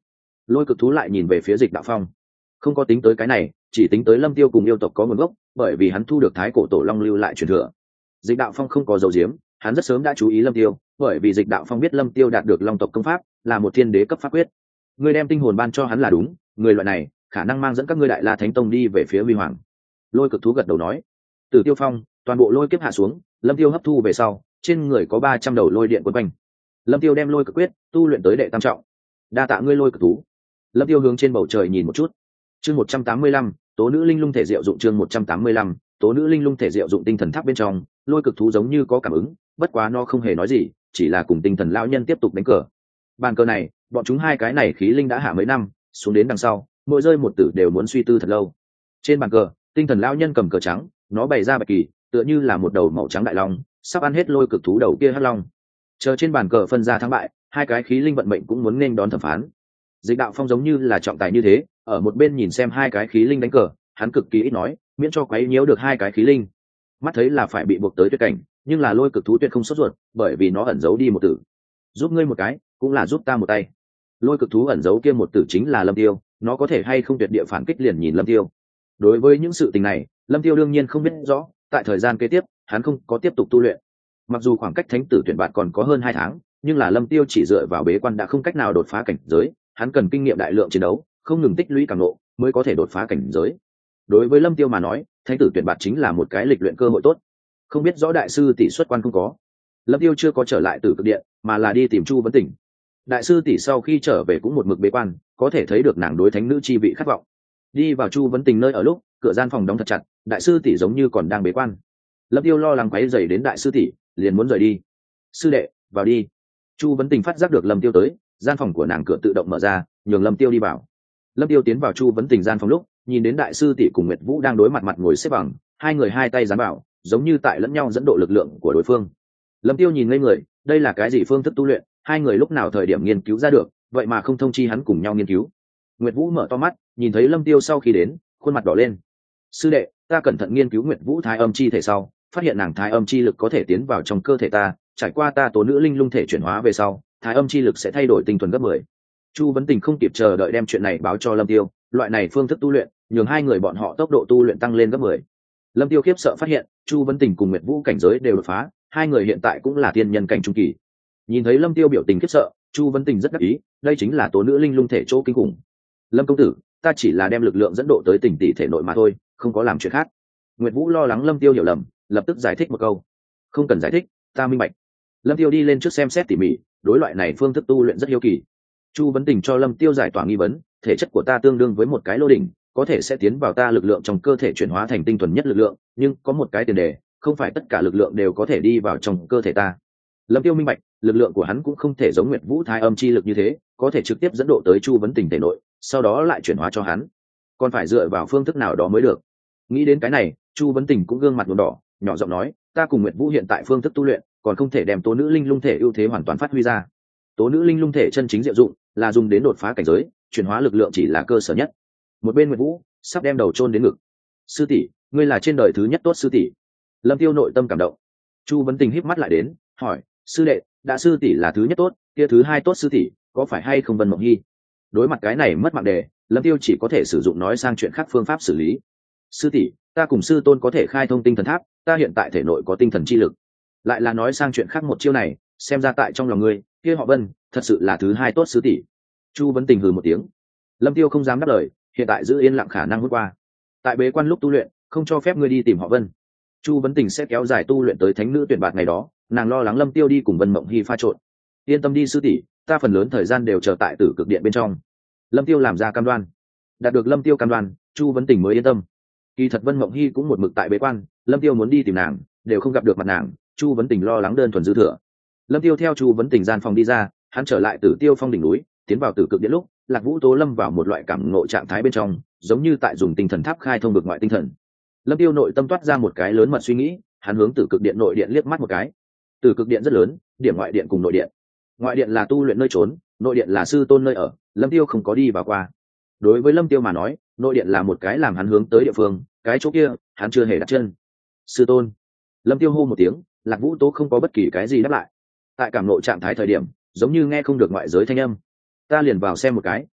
Lôi cực thú lại nhìn về phía Dịch Đạo Phong, không có tính tới cái này, chỉ tính tới Lâm Tiêu cùng yêu tộc có nguồn gốc, bởi vì hắn thu được thái cổ tổ long lưu lại truyền thừa. Dịch Đạo Phong không có dấu diếm, hắn rất sớm đã chú ý Lâm Tiêu, bởi vì Dịch Đạo Phong biết Lâm Tiêu đạt được long tộc công pháp, là một thiên đế cấp pháp quyết. Ngươi đem tinh hồn ban cho hắn là đúng, người loại này khả năng mang dẫn các ngươi Đại La Thánh Tông đi về phía huy hoàng. Lôi cực thú gật đầu nói. Từ Tiêu Phong, toàn bộ lôi kiếp hạ xuống, Lâm Tiêu hấp thu về sau, trên người có ba trăm đầu lôi điện quấn quanh. Lâm Tiêu đem lôi cực quyết tu luyện tới đệ tam trọng. Đa tạ ngươi Lôi cực thú. Lâm Tiêu hướng trên bầu trời nhìn một chút. Chương một trăm tám mươi lăm, tố nữ linh lung thể diệu dụng. Chương một trăm tám mươi lăm, tố nữ linh lung thể diệu dụng. Tinh thần tháp bên trong, lôi cực thú giống như có cảm ứng, bất quá nó không hề nói gì, chỉ là cùng tinh thần lão nhân tiếp tục đánh cờ. Bàn cờ này, bọn chúng hai cái này khí linh đã hạ mấy năm, xuống đến đằng sau, mỗi rơi một tử đều muốn suy tư thật lâu. Trên bàn cờ, tinh thần lão nhân cầm cờ trắng, nó bày ra bạch kỳ, tựa như là một đầu màu trắng đại long, sắp ăn hết lôi cực thú đầu kia hắc long. Chờ trên bàn cờ phân ra thắng bại, hai cái khí linh vận mệnh cũng muốn nên đón thẩm phán. Dịch Đạo Phong giống như là trọng tài như thế, ở một bên nhìn xem hai cái khí linh đánh cờ, hắn cực kỳ ít nói, miễn cho quấy nhiễu được hai cái khí linh. Mắt thấy là phải bị buộc tới tuyệt cảnh, nhưng là lôi cực thú tuyệt không sốt ruột, bởi vì nó ẩn giấu đi một tử. Giúp ngươi một cái, cũng là giúp ta một tay. Lôi cực thú ẩn giấu kia một tử chính là Lâm Tiêu, nó có thể hay không tuyệt địa phản kích liền nhìn Lâm Tiêu. Đối với những sự tình này, Lâm Tiêu đương nhiên không biết rõ, tại thời gian kế tiếp, hắn không có tiếp tục tu luyện. Mặc dù khoảng cách thánh tử tuyển bạt còn có hơn hai tháng, nhưng là Lâm Tiêu chỉ dựa vào bế quan đã không cách nào đột phá cảnh giới, hắn cần kinh nghiệm đại lượng chiến đấu, không ngừng tích lũy càng nộ, mới có thể đột phá cảnh giới. Đối với Lâm Tiêu mà nói, thánh tử tuyển bạt chính là một cái lịch luyện cơ hội tốt. Không biết rõ đại sư tỷ xuất quan không có. Lâm Tiêu chưa có trở lại Tử Cực Điện, mà là đi tìm Chu Vấn Tỉnh. Đại sư tỷ sau khi trở về cũng một mực bế quan, có thể thấy được nàng đối thánh nữ chi vị khát vọng. Đi vào Chu Vấn Tình nơi ở lúc, cửa gian phòng đóng thật chặt, đại sư tỷ giống như còn đang bế quan. Lâm Tiêu lo lắng quấy rầy đến đại sư tỷ, liền muốn rời đi. Sư đệ, vào đi. Chu Vấn Tình phát giác được Lâm Tiêu tới, gian phòng của nàng cửa tự động mở ra, nhường Lâm Tiêu đi vào. Lâm Tiêu tiến vào Chu Vấn Tình gian phòng lúc, nhìn đến đại sư tỷ cùng Nguyệt Vũ đang đối mặt mặt ngồi xếp bằng, hai người hai tay dán vào, giống như tại lẫn nhau dẫn độ lực lượng của đối phương. Lâm Tiêu nhìn ngây người, đây là cái gì phương thức tu luyện, hai người lúc nào thời điểm nghiên cứu ra được, vậy mà không thông chi hắn cùng nhau nghiên cứu. Nguyệt Vũ mở to mắt, nhìn thấy Lâm Tiêu sau khi đến, khuôn mặt đỏ lên. Sư đệ, ta cẩn thận nghiên cứu Nguyệt Vũ thái âm chi thể sau, phát hiện nàng thái âm chi lực có thể tiến vào trong cơ thể ta, trải qua ta tố nữ linh lung thể chuyển hóa về sau, thái âm chi lực sẽ thay đổi tinh thuần gấp mười. Chu Vấn Tình không kịp chờ đợi đem chuyện này báo cho Lâm Tiêu, loại này phương thức tu luyện, nhường hai người bọn họ tốc độ tu luyện tăng lên gấp mười. Lâm Tiêu khiếp sợ phát hiện, Chu Vấn Tình cùng Nguyệt Vũ cảnh giới đều đột phá, hai người hiện tại cũng là tiên nhân cảnh trung kỳ. Nhìn thấy Lâm Tiêu biểu tình khiếp sợ, Chu Vấn Tình rất đắc ý, đây chính là tố nữ linh lung thể chỗ kinh khủng. Lâm công tử, ta chỉ là đem lực lượng dẫn độ tới Tình tỷ thể nội mà thôi, không có làm chuyện khác. Nguyệt Vũ lo lắng Lâm Tiêu hiểu lầm, lập tức giải thích một câu. Không cần giải thích, ta minh bạch. Lâm Tiêu đi lên trước xem xét tỉ mỉ, đối loại này phương thức tu luyện rất hiếu kỳ. Chu Vấn Tình cho Lâm Tiêu giải tỏa nghi vấn, thể chất của ta tương đương với một cái lô đỉnh, có thể sẽ tiến vào ta lực lượng trong cơ thể chuyển hóa thành tinh thuần nhất lực lượng, nhưng có một cái tiền đề, không phải tất cả lực lượng đều có thể đi vào trong cơ thể ta. Lâm Tiêu minh bạch, lực lượng của hắn cũng không thể giống Nguyệt Vũ thái âm chi lực như thế, có thể trực tiếp dẫn độ tới Chu Vấn Tình thể nội, sau đó lại chuyển hóa cho hắn, còn phải dựa vào phương thức nào đó mới được. Nghĩ đến cái này, Chu Vấn Tình cũng gương mặt nhuộm đỏ, nhỏ giọng nói, ta cùng Nguyệt Vũ hiện tại phương thức tu luyện, còn không thể đem tố nữ linh lung thể ưu thế hoàn toàn phát huy ra. Tố nữ linh lung thể chân chính diệu dụng là dùng đến đột phá cảnh giới, chuyển hóa lực lượng chỉ là cơ sở nhất. Một bên Nguyệt Vũ sắp đem đầu chôn đến ngực. Sư tỷ, ngươi là trên đời thứ nhất tốt sư tỷ. Lâm Tiêu nội tâm cảm động. Chu Vấn Tình híp mắt lại đến, hỏi, sư đệ, đã sư tỷ là thứ nhất tốt, kia thứ hai tốt sư tỷ có phải hay không Vân Mộng Hy? Đối mặt cái này mất mạng đề, Lâm Tiêu chỉ có thể sử dụng nói sang chuyện khác phương pháp xử lý. Sư tỷ, ta cùng sư tôn có thể khai thông tinh thần tháp, ta hiện tại thể nội có tinh thần chi lực. Lại là nói sang chuyện khác một chiêu này, xem ra tại trong lòng ngươi, kia họ Vân thật sự là thứ hai tốt sư tỷ. Chu Vấn Tình hừ một tiếng. Lâm Tiêu không dám đáp lời, hiện tại giữ yên lặng khả năng hút qua. Tại bế quan lúc tu luyện, không cho phép ngươi đi tìm họ Vân. Chu Vấn Tình sẽ kéo dài tu luyện tới thánh nữ tuyển bạt ngày đó, nàng lo lắng Lâm Tiêu đi cùng Vân Mộng Hy pha trộn. Yên tâm đi sư tỷ, ta phần lớn thời gian đều chờ tại Tử Cực Điện bên trong. Lâm Tiêu làm ra cam đoan. Đạt được Lâm Tiêu cam đoan, Chu Vấn Tình mới yên tâm. Kỳ thật Vân Mộng Hy cũng một mực tại bế quan, Lâm Tiêu muốn đi tìm nàng, đều không gặp được mặt nàng, Chu Vấn Tình lo lắng đơn thuần dư thừa. Lâm Tiêu theo Chu Vấn Tình gian phòng đi ra, hắn trở lại Tử Tiêu Phong đỉnh núi, tiến vào Tử Cực Điện lúc, Lạc Vũ Tố lâm vào một loại cảm ngộ trạng thái bên trong, giống như tại dùng tinh thần tháp khai thông vực ngoại tinh thần. Lâm Tiêu nội tâm toát ra một cái lớn mật suy nghĩ, hắn hướng Tử Cực Điện nội điện liếc mắt một cái. Tử Cực Điện rất lớn, điểm ngoại điện cùng nội điện. Ngoại điện là tu luyện nơi trốn, nội điện là sư tôn nơi ở, Lâm Tiêu không có đi vào qua. Đối với Lâm Tiêu mà nói, nội điện là một cái làm hắn hướng tới địa phương, cái chỗ kia hắn chưa hề đặt chân. Sư tôn. Lâm Tiêu hô một tiếng, Lạc Vũ Tố không có bất kỳ cái gì đáp lại. Tại cảm ngộ trạng thái thời điểm, giống như nghe không được ngoại giới thanh âm. Ta liền vào xem một cái,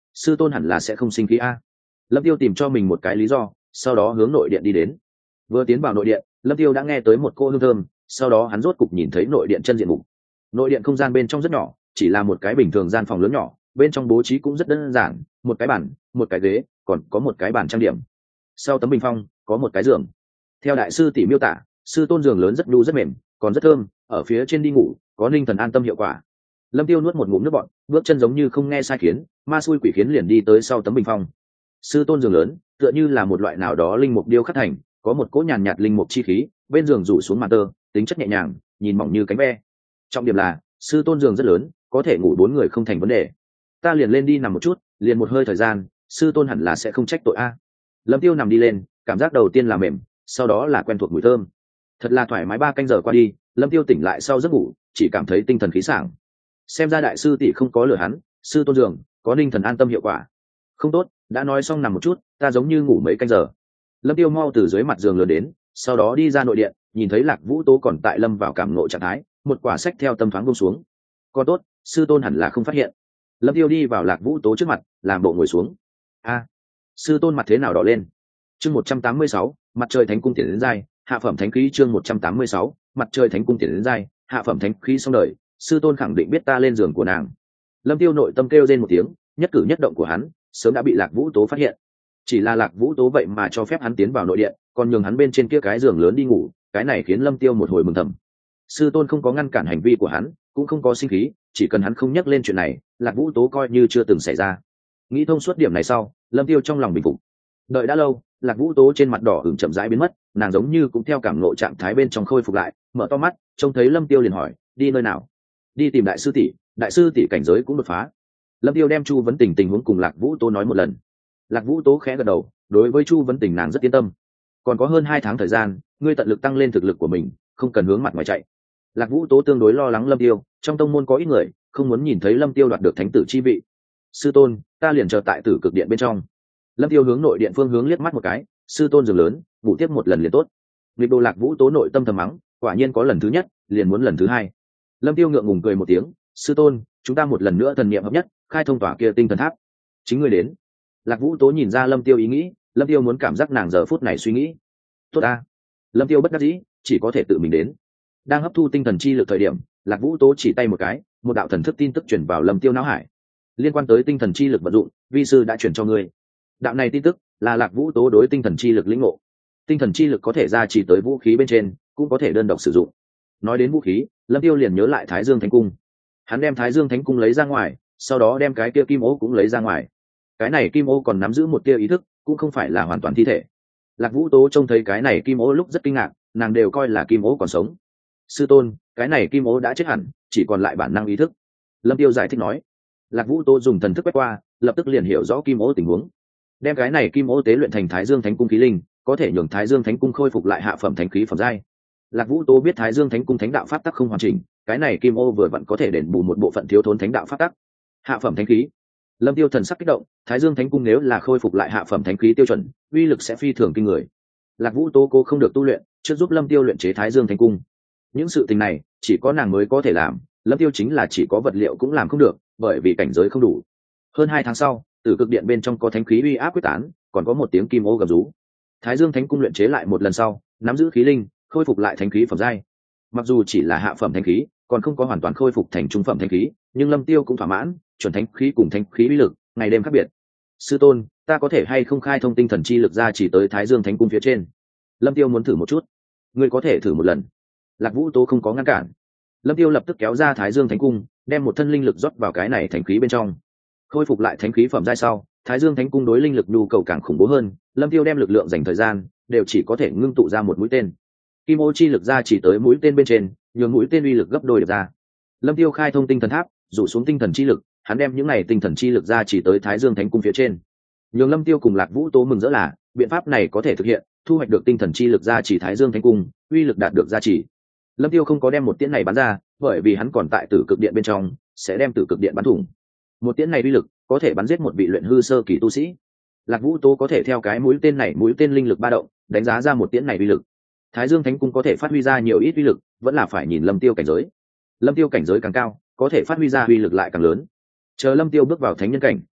sư tôn hẳn là sẽ không sinh khí a. Lâm Tiêu tìm cho mình một cái lý do, sau đó hướng nội điện đi đến. Vừa tiến vào nội điện, Lâm Tiêu đã nghe tới một cô hương thơm, sau đó hắn rốt cục nhìn thấy nội điện chân diện mục. Nội điện không gian bên trong rất nhỏ, chỉ là một cái bình thường gian phòng lớn nhỏ, bên trong bố trí cũng rất đơn giản, một cái bàn, một cái ghế, còn có một cái bàn trang điểm. Sau tấm bình phong có một cái giường. Theo đại sư tỷ miêu tả, sư tôn giường lớn rất nhu rất mềm, còn rất thơm, ở phía trên đi ngủ có ninh thần an tâm hiệu quả. Lâm Tiêu nuốt một ngụm nước bọt, bước chân giống như không nghe sai khiến, ma xui quỷ khiến liền đi tới sau tấm bình phong. Sư tôn giường lớn tựa như là một loại nào đó linh mục điêu khắc thành, có một cỗ nhàn nhạt linh mục chi khí, bên giường rủ xuống màn tơ, tính chất nhẹ nhàng, nhìn mỏng như cánh ve. Trọng điểm là sư tôn giường rất lớn, có thể ngủ bốn người không thành vấn đề. Ta liền lên đi nằm một chút, liền một hơi thời gian, sư tôn hẳn là sẽ không trách tội a. Lâm Tiêu nằm đi lên, cảm giác đầu tiên là mềm, sau đó là quen thuộc mùi thơm. Thật là thoải mái. Ba canh giờ qua đi, Lâm Tiêu tỉnh lại sau giấc ngủ, chỉ cảm thấy tinh thần khí sảng. Xem ra đại sư tỷ không có lừa hắn, sư tôn giường có ninh thần an tâm hiệu quả. Không tốt, đã nói xong nằm một chút, ta giống như ngủ mấy canh giờ. Lâm Tiêu mau từ dưới mặt giường lướt đến, sau đó đi ra nội điện, nhìn thấy Lạc Vũ Tố còn tại lâm vào cảm ngộ trạng thái, một quả sách theo tâm thoáng buông xuống. Còn tốt, sư tôn hẳn là không phát hiện. Lâm Tiêu đi vào Lạc Vũ Tố trước mặt, làm bộ ngồi xuống. A, sư tôn mặt thế nào đỏ lên? Chương một trăm tám mươi sáu, mặt trời thánh cung tiền đến giai, hạ phẩm thánh khí. Chương một trăm tám mươi sáu, mặt trời thánh cung tiền đến giai, hạ phẩm thánh khí. Xong đời, sư tôn khẳng định biết ta lên giường của nàng. Lâm Tiêu nội tâm kêu rên một tiếng, nhất cử nhất động của hắn sớm đã bị Lạc Vũ Tố phát hiện. Chỉ là Lạc Vũ Tố vậy mà cho phép hắn tiến vào nội điện, còn nhường hắn bên trên kia cái giường lớn đi ngủ, cái này khiến Lâm Tiêu một hồi mừng thầm. Sư tôn không có ngăn cản hành vi của hắn, cũng không có sinh khí, chỉ cần hắn không nhắc lên chuyện này, Lạc Vũ Tố coi như chưa từng xảy ra. Nghĩ thông suốt điểm này sau, Lâm Tiêu trong lòng bình phục. Đợi đã lâu, Lạc Vũ Tố trên mặt đỏ ửng chậm rãi biến mất, nàng giống như cũng theo cảm ngộ trạng thái bên trong khôi phục lại, mở to mắt, trông thấy Lâm Tiêu liền hỏi, đi nơi nào? Đi tìm đại sư tỷ, đại sư tỷ cảnh giới cũng đột phá. Lâm Tiêu đem Chu Vấn Tình tình huống cùng Lạc Vũ Tố nói một lần. Lạc Vũ Tố khẽ gật đầu, đối với Chu Vấn Tình nàng rất yên tâm. Còn có hơn hai tháng thời gian, ngươi tận lực tăng lên thực lực của mình, không cần hướng mặt ngoài chạy. Lạc Vũ Tố tương đối lo lắng Lâm Tiêu, trong tông môn có ít người không muốn nhìn thấy Lâm Tiêu đoạt được thánh tử chi vị. Sư tôn, ta liền chờ tại Tử Cực Điện bên trong. Lâm Tiêu hướng nội điện phương hướng liếc mắt một cái, sư tôn giường lớn, ngủ tiếp một lần liền tốt. Nghịch đồ Lạc Vũ Tố nội tâm thầm mắng, quả nhiên có lần thứ nhất, liền muốn lần thứ hai. Lâm Tiêu ngượng ngùng cười một tiếng, sư tôn, chúng ta một lần nữa thần niệm hợp nhất, khai thông tỏa kia tinh thần tháp. Chính ngươi đến. Lạc Vũ Tố nhìn ra Lâm Tiêu ý nghĩ, Lâm Tiêu muốn cảm giác nàng giờ phút này suy nghĩ. Tốt a. Lâm Tiêu bất đắc dĩ, chỉ có thể tự mình đến. Đang hấp thu tinh thần chi lực thời điểm, Lạc Vũ Tố chỉ tay một cái, một đạo thần thức tin tức truyền vào Lâm Tiêu não hải. Liên quan tới tinh thần chi lực vận dụng, vi sư đã truyền cho ngươi. Đạo này tin tức là Lạc Vũ Tố đối tinh thần chi lực lĩnh ngộ. Tinh thần chi lực có thể ra chỉ tới vũ khí bên trên, cũng có thể đơn độc sử dụng. Nói đến vũ khí, Lâm Tiêu liền nhớ lại Thái Dương Thánh Cung. Hắn đem Thái Dương Thánh Cung lấy ra ngoài, sau đó đem cái kia kim ô cũng lấy ra ngoài. Cái này kim ô còn nắm giữ một tia ý thức, cũng không phải là hoàn toàn thi thể. Lạc Vũ Tố trông thấy cái này kim ô lúc rất kinh ngạc, nàng đều coi là kim ô còn sống. Sư tôn, cái này kim ô đã chết hẳn, chỉ còn lại bản năng ý thức. Lâm Tiêu giải thích nói. Lạc Vũ Tố dùng thần thức quét qua, lập tức liền hiểu rõ kim ô tình huống. Đem cái này kim ô tế luyện thành Thái Dương Thánh Cung khí linh, có thể nhường Thái Dương Thánh Cung khôi phục lại hạ phẩm thánh khí phẩm giai. Lạc Vũ Tố biết Thái Dương Thánh Cung thánh đạo pháp tắc không hoàn chỉnh, cái này kim ô vừa vặn có thể đền bù một bộ phận thiếu thốn thánh đạo pháp tắc. Hạ phẩm thánh khí. Lâm Tiêu thần sắc kích động, Thái Dương Thánh Cung nếu là khôi phục lại hạ phẩm thánh khí tiêu chuẩn, uy lực sẽ phi thường kinh người. Lạc Vũ Tố cố không được tu luyện, trước giúp Lâm Tiêu luyện chế Thái Dương Thánh Cung. Những sự tình này chỉ có nàng mới có thể làm, Lâm Tiêu chính là chỉ có vật liệu cũng làm không được, bởi vì cảnh giới không đủ. Hơn hai tháng sau, Tử Cực Điện bên trong có thánh khí uy áp quyết tán, còn có một tiếng kim ô gầm rú. Thái Dương Thánh Cung luyện chế lại một lần sau, nắm giữ khí linh, khôi phục lại thánh khí phẩm giai. Mặc dù chỉ là hạ phẩm thánh khí, còn không có hoàn toàn khôi phục thành trung phẩm thánh khí, nhưng Lâm Tiêu cũng thỏa mãn, chuẩn thánh khí cùng thánh khí uy lực ngày đêm khác biệt. Sư tôn, ta có thể hay không khai thông tinh thần chi lực ra chỉ tới Thái Dương Thánh Cung phía trên? Lâm Tiêu muốn thử một chút. Ngươi có thể thử một lần. Lạc Vũ Tố không có ngăn cản. Lâm Tiêu lập tức kéo ra Thái Dương Thánh Cung, đem một thân linh lực rót vào cái này thánh khí bên trong. Khôi phục lại thánh khí phẩm giai sau, Thái Dương Thánh Cung đối linh lực nhu cầu càng khủng bố hơn, Lâm Tiêu đem lực lượng dành thời gian, đều chỉ có thể ngưng tụ ra một mũi tên. Kim ô chi lực ra chỉ tới mũi tên bên trên, nhường mũi tên uy lực gấp đôi được ra. Lâm Tiêu khai thông tinh thần tháp, rủ xuống tinh thần chi lực, hắn đem những này tinh thần chi lực ra chỉ tới Thái Dương Thánh Cung phía trên. Nhường Lâm Tiêu cùng Lạc Vũ Tố mừng rỡ là, biện pháp này có thể thực hiện, thu hoạch được tinh thần chi lực ra chỉ Thái Dương Thánh Cung, uy lực đạt được gia trì. Lâm Tiêu không có đem một tiễn này bắn ra, bởi vì hắn còn tại Tử Cực Điện bên trong, sẽ đem Tử Cực Điện bắn thủng. Một tiễn này uy lực có thể bắn giết một vị luyện hư sơ kỳ tu sĩ. Lạc Vũ Tố có thể theo cái mũi tên này mũi tên linh lực ba động, đánh giá ra một tiễn này uy lực. Thái Dương Thánh Cung có thể phát huy ra nhiều ít uy lực, vẫn là phải nhìn Lâm Tiêu cảnh giới. Lâm Tiêu cảnh giới càng cao, có thể phát huy ra uy lực lại càng lớn. Chờ Lâm Tiêu bước vào thánh nhân cảnh,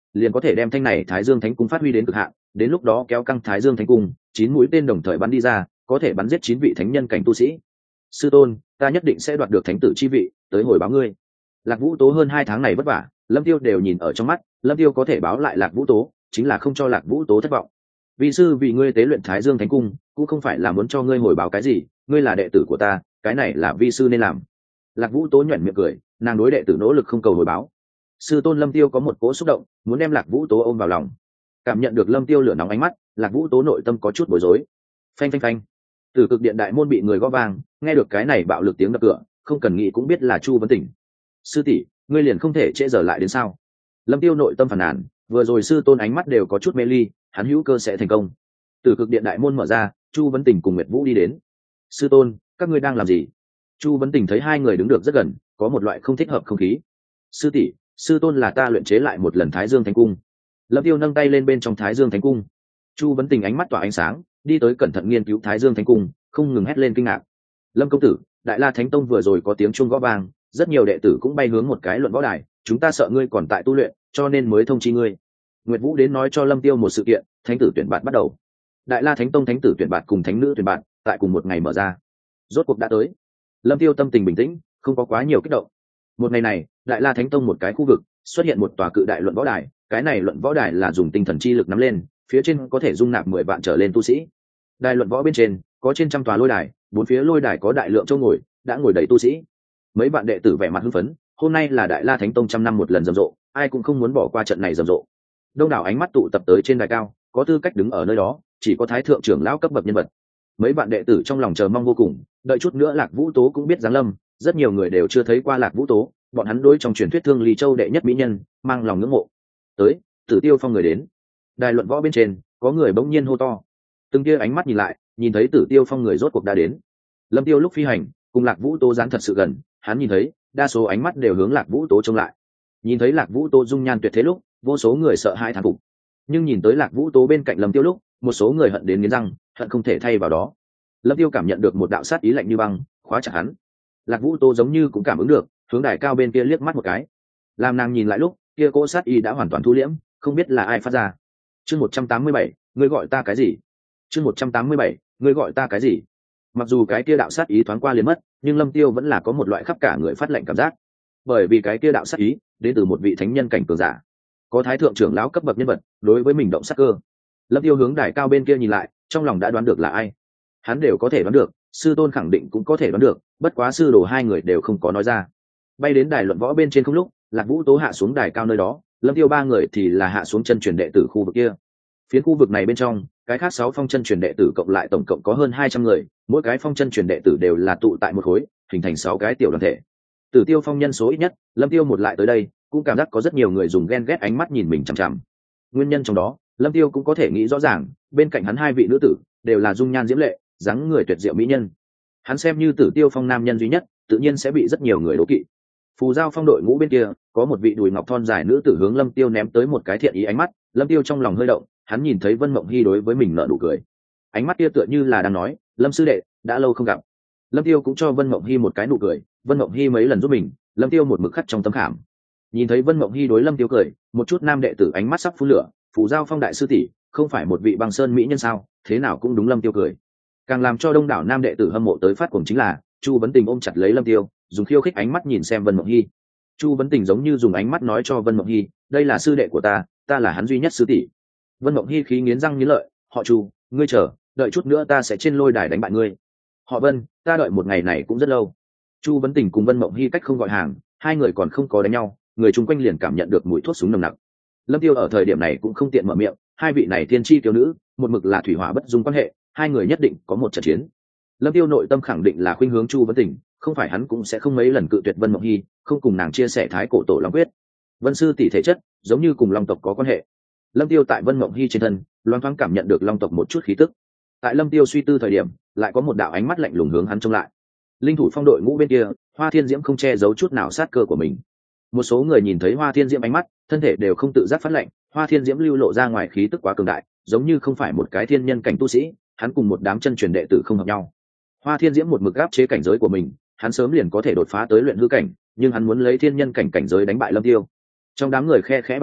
liền có thể đem thanh này Thái Dương Thánh Cung phát huy đến cực hạn, đến lúc đó kéo căng Thái Dương Thánh Cung, chín mũi tên đồng thời bắn đi ra, có thể bắn giết chín vị thánh nhân cảnh tu sĩ. Sư tôn, ta nhất định sẽ đoạt được thánh tử chi vị, tới hồi báo ngươi. Lạc Vũ Tố hơn hai tháng này vất vả, Lâm Tiêu đều nhìn ở trong mắt, Lâm Tiêu có thể báo lại Lạc Vũ Tố, chính là không cho Lạc Vũ Tố thất vọng. Vì sư vì ngươi tế luyện Thái Dương Thánh Cung, cũng không phải là muốn cho ngươi hồi báo cái gì, ngươi là đệ tử của ta, cái này là vi sư nên làm. Lạc Vũ Tố nhuyễn miệng cười, nàng đối đệ tử nỗ lực không cầu hồi báo. Sư tôn Lâm Tiêu có một cỗ xúc động, muốn đem Lạc Vũ Tố ôm vào lòng. Cảm nhận được Lâm Tiêu lửa nóng ánh mắt, Lạc Vũ Tố nội tâm có chút bối rối. Phanh phanh phanh. Từ cực điện đại môn bị người gõ vang, nghe được cái này bạo lực tiếng đập cửa, không cần nghĩ cũng biết là Chu Vấn Tỉnh. Sư tỷ, ngươi liền không thể trễ giờ lại đến sao? Lâm Tiêu nội tâm phàn nàn, vừa rồi sư tôn ánh mắt đều có chút mê ly, hắn hữu cơ sẽ thành công. Từ cực điện đại môn mở ra, Chu Vấn Tỉnh cùng Nguyệt Vũ đi đến. Sư tôn, các ngươi đang làm gì? Chu Vấn Tỉnh thấy hai người đứng được rất gần, có một loại không thích hợp không khí. Sư tỷ, sư tôn là ta luyện chế lại một lần Thái Dương Thánh Cung. Lâm Tiêu nâng tay lên bên trong Thái Dương Thánh Cung. Chu Vấn Tình ánh mắt tỏa ánh sáng, đi tới cẩn thận nghiên cứu Thái Dương Thánh Cung, không ngừng hét lên kinh ngạc. Lâm công tử, Đại La Thánh Tông vừa rồi có tiếng chuông gõ vang, rất nhiều đệ tử cũng bay hướng một cái luận võ đài, chúng ta sợ ngươi còn tại tu luyện, cho nên mới thông chi ngươi. Nguyệt Vũ đến nói cho Lâm Tiêu một sự kiện, thánh tử tuyển bạt bắt đầu. Đại La Thánh Tông thánh tử tuyển bạt cùng thánh nữ tuyển bạt, tại cùng một ngày mở ra. Rốt cuộc đã tới. Lâm Tiêu tâm tình bình tĩnh, không có quá nhiều kích động. Một ngày này, Đại La Thánh Tông một cái khu vực xuất hiện một tòa cự đại luận võ đài, cái này luận võ đài là dùng tinh thần chi lực nắm lên, phía trên có thể dung nạp mười vạn trở lên tu sĩ. Đài luận võ bên trên có trên trăm tòa lôi đài, bốn phía lôi đài có đại lượng chỗ ngồi, đã ngồi đầy tu sĩ. Mấy bạn đệ tử vẻ mặt hưng phấn, hôm nay là Đại La Thánh Tông trăm năm một lần rầm rộ, ai cũng không muốn bỏ qua trận này rầm rộ. Đông đảo ánh mắt tụ tập tới trên đài cao, có tư cách đứng ở nơi đó, chỉ có thái thượng trưởng lão cấp bậc nhân vật. Mấy bạn đệ tử trong lòng chờ mong vô cùng, đợi chút nữa Lạc Vũ Tố cũng biết giáng lâm, rất nhiều người đều chưa thấy qua Lạc Vũ Tố, bọn hắn đối trong truyền thuyết Thương Ly Châu đệ nhất mỹ nhân, mang lòng ngưỡng mộ. Tới, Tử Tiêu Phong người đến. Đài luận võ bên trên, có người bỗng nhiên hô to. Từng kia ánh mắt nhìn lại, nhìn thấy Tử Tiêu Phong người rốt cuộc đã đến. Lâm Tiêu lúc phi hành, cùng Lạc Vũ Tố dán thật sự gần, hắn nhìn thấy, đa số ánh mắt đều hướng Lạc Vũ Tố trông lại. Nhìn thấy Lạc Vũ Tố dung nhan tuyệt thế lúc, vô số người sợ hãi thán phục. Nhưng nhìn tới Lạc Vũ Tố bên cạnh Lâm Tiêu lúc, một số người hận đến nghiến răng, hận không thể thay vào đó. Lâm Tiêu cảm nhận được một đạo sát ý lạnh như băng, khóa chặt hắn. Lạc Vũ Tố giống như cũng cảm ứng được, hướng đài cao bên kia liếc mắt một cái. Làm nàng nhìn lại lúc, kia cỗ sát ý đã hoàn toàn thu liễm, không biết là ai phát ra. Chương một trăm tám mươi bảy, ngươi gọi ta cái gì? Chương một trăm tám mươi bảy, ngươi gọi ta cái gì? Mặc dù cái kia đạo sát ý thoáng qua liền mất, nhưng Lâm Tiêu vẫn là có một loại khắp cả người phát lạnh cảm giác. Bởi vì cái kia đạo sát ý đến từ một vị thánh nhân cảnh cường giả, có thái thượng trưởng lão cấp bậc nhân vật, đối với mình động sát cơ. Lâm Tiêu hướng đài cao bên kia nhìn lại, trong lòng đã đoán được là ai. Hắn đều có thể đoán được, sư tôn khẳng định cũng có thể đoán được, bất quá sư đồ hai người đều không có nói ra. Bay đến đài luận võ bên trên không lúc, Lạc Vũ Tố hạ xuống đài cao nơi đó, Lâm Tiêu ba người thì là hạ xuống chân truyền đệ tử khu vực kia. Phiến khu vực này bên trong, cái khác sáu phong chân truyền đệ tử cộng lại tổng cộng có hơn hai trăm người, mỗi cái phong chân truyền đệ tử đều là tụ tại một khối, hình thành sáu cái tiểu đoàn thể. Tử Tiêu Phong nhân số ít nhất, Lâm Tiêu một lại tới đây, cũng cảm giác có rất nhiều người dùng ghen ghét ánh mắt nhìn mình chằm chằm. Nguyên nhân trong đó, Lâm Tiêu cũng có thể nghĩ rõ ràng, bên cạnh hắn hai vị nữ tử đều là dung nhan diễm lệ, dáng người tuyệt diệu mỹ nhân. Hắn xem như Tử Tiêu Phong nam nhân duy nhất, tự nhiên sẽ bị rất nhiều người đố kỵ. Phù Giao Phong đội ngũ bên kia, có một vị đùi ngọc thon dài nữ tử hướng Lâm Tiêu ném tới một cái thiện ý ánh mắt, Lâm Tiêu trong lòng hơi động, hắn nhìn thấy Vân Mộng Hi đối với mình nở nụ cười. Ánh mắt kia tựa như là đang nói, Lâm sư đệ, đã lâu không gặp. Lâm Tiêu cũng cho Vân Mộng Hi một cái nụ cười, Vân Mộng Hi mấy lần giúp mình, Lâm Tiêu một mực khắc trong tấm khảm. Nhìn thấy Vân Mộng Hi đối Lâm Tiêu cười, một chút nam đệ tử ánh mắt sắp phun lửa, Phù Giao Phong đại sư tỷ, không phải một vị băng sơn mỹ nhân sao, thế nào cũng đúng Lâm Tiêu cười. Càng làm cho đông đảo nam đệ tử hâm mộ tới phát cuồng chính là, Chu Vấn Tình ôm chặt lấy Lâm Tiêu, dùng khiêu khích ánh mắt nhìn xem Vân Mộng Hi. Chu Vấn Tình giống như dùng ánh mắt nói cho Vân Mộng Hi, đây là sư đệ của ta, ta là hắn duy nhất sư tỷ. Vân Mộng Hi khí nghiến răng nghiến lợi, họ Chu, ngươi chờ, đợi chút nữa ta sẽ trên lôi đài đánh bại ngươi. Họ Vân, ta đợi một ngày này cũng rất lâu. Chu Vấn Tình cùng Vân Mộng Hi cách không gọi hàng, hai người còn không có đánh nhau, người chung quanh liền cảm nhận được mùi thuốc súng nồng nặc. Lâm Tiêu ở thời điểm này cũng không tiện mở miệng, hai vị này tiên tri tiểu nữ, một mực là thủy hỏa bất dung quan hệ, hai người nhất định có một trận chiến. Lâm Tiêu nội tâm khẳng định là khuynh hướng Chu Vấn Tình, không phải hắn cũng sẽ không mấy lần cự tuyệt Vân Mộng Hi, không cùng nàng chia sẻ thái cổ tổ long quyết. Vân sư tỷ thể chất giống như cùng long tộc có quan hệ. Lâm Tiêu tại Vân Mộng Hi trên thân, loáng thoáng cảm nhận được long tộc một chút khí tức. Tại Lâm Tiêu suy tư thời điểm, lại có một đạo ánh mắt lạnh lùng hướng hắn trông lại. Linh thủ phong đội ngũ bên kia, Hoa Thiên Diễm không che giấu chút nào sát cơ của mình. Một số người nhìn thấy Hoa Thiên Diễm ánh mắt, thân thể đều không tự giác phát lạnh. Hoa Thiên Diễm lưu lộ ra ngoài khí tức quá cường đại, giống như không phải một cái thiên nhân cảnh tu sĩ, hắn cùng một đám chân truyền đệ tử không hợp nhau. Hoa Thiên Diễm một mực áp chế cảnh giới của mình, hắn sớm liền có thể đột phá tới luyện hư cảnh, nhưng hắn muốn lấy thiên nhân cảnh cảnh giới đánh bại Lâm Tiêu. Trong đám người khe khẽ bàn luận,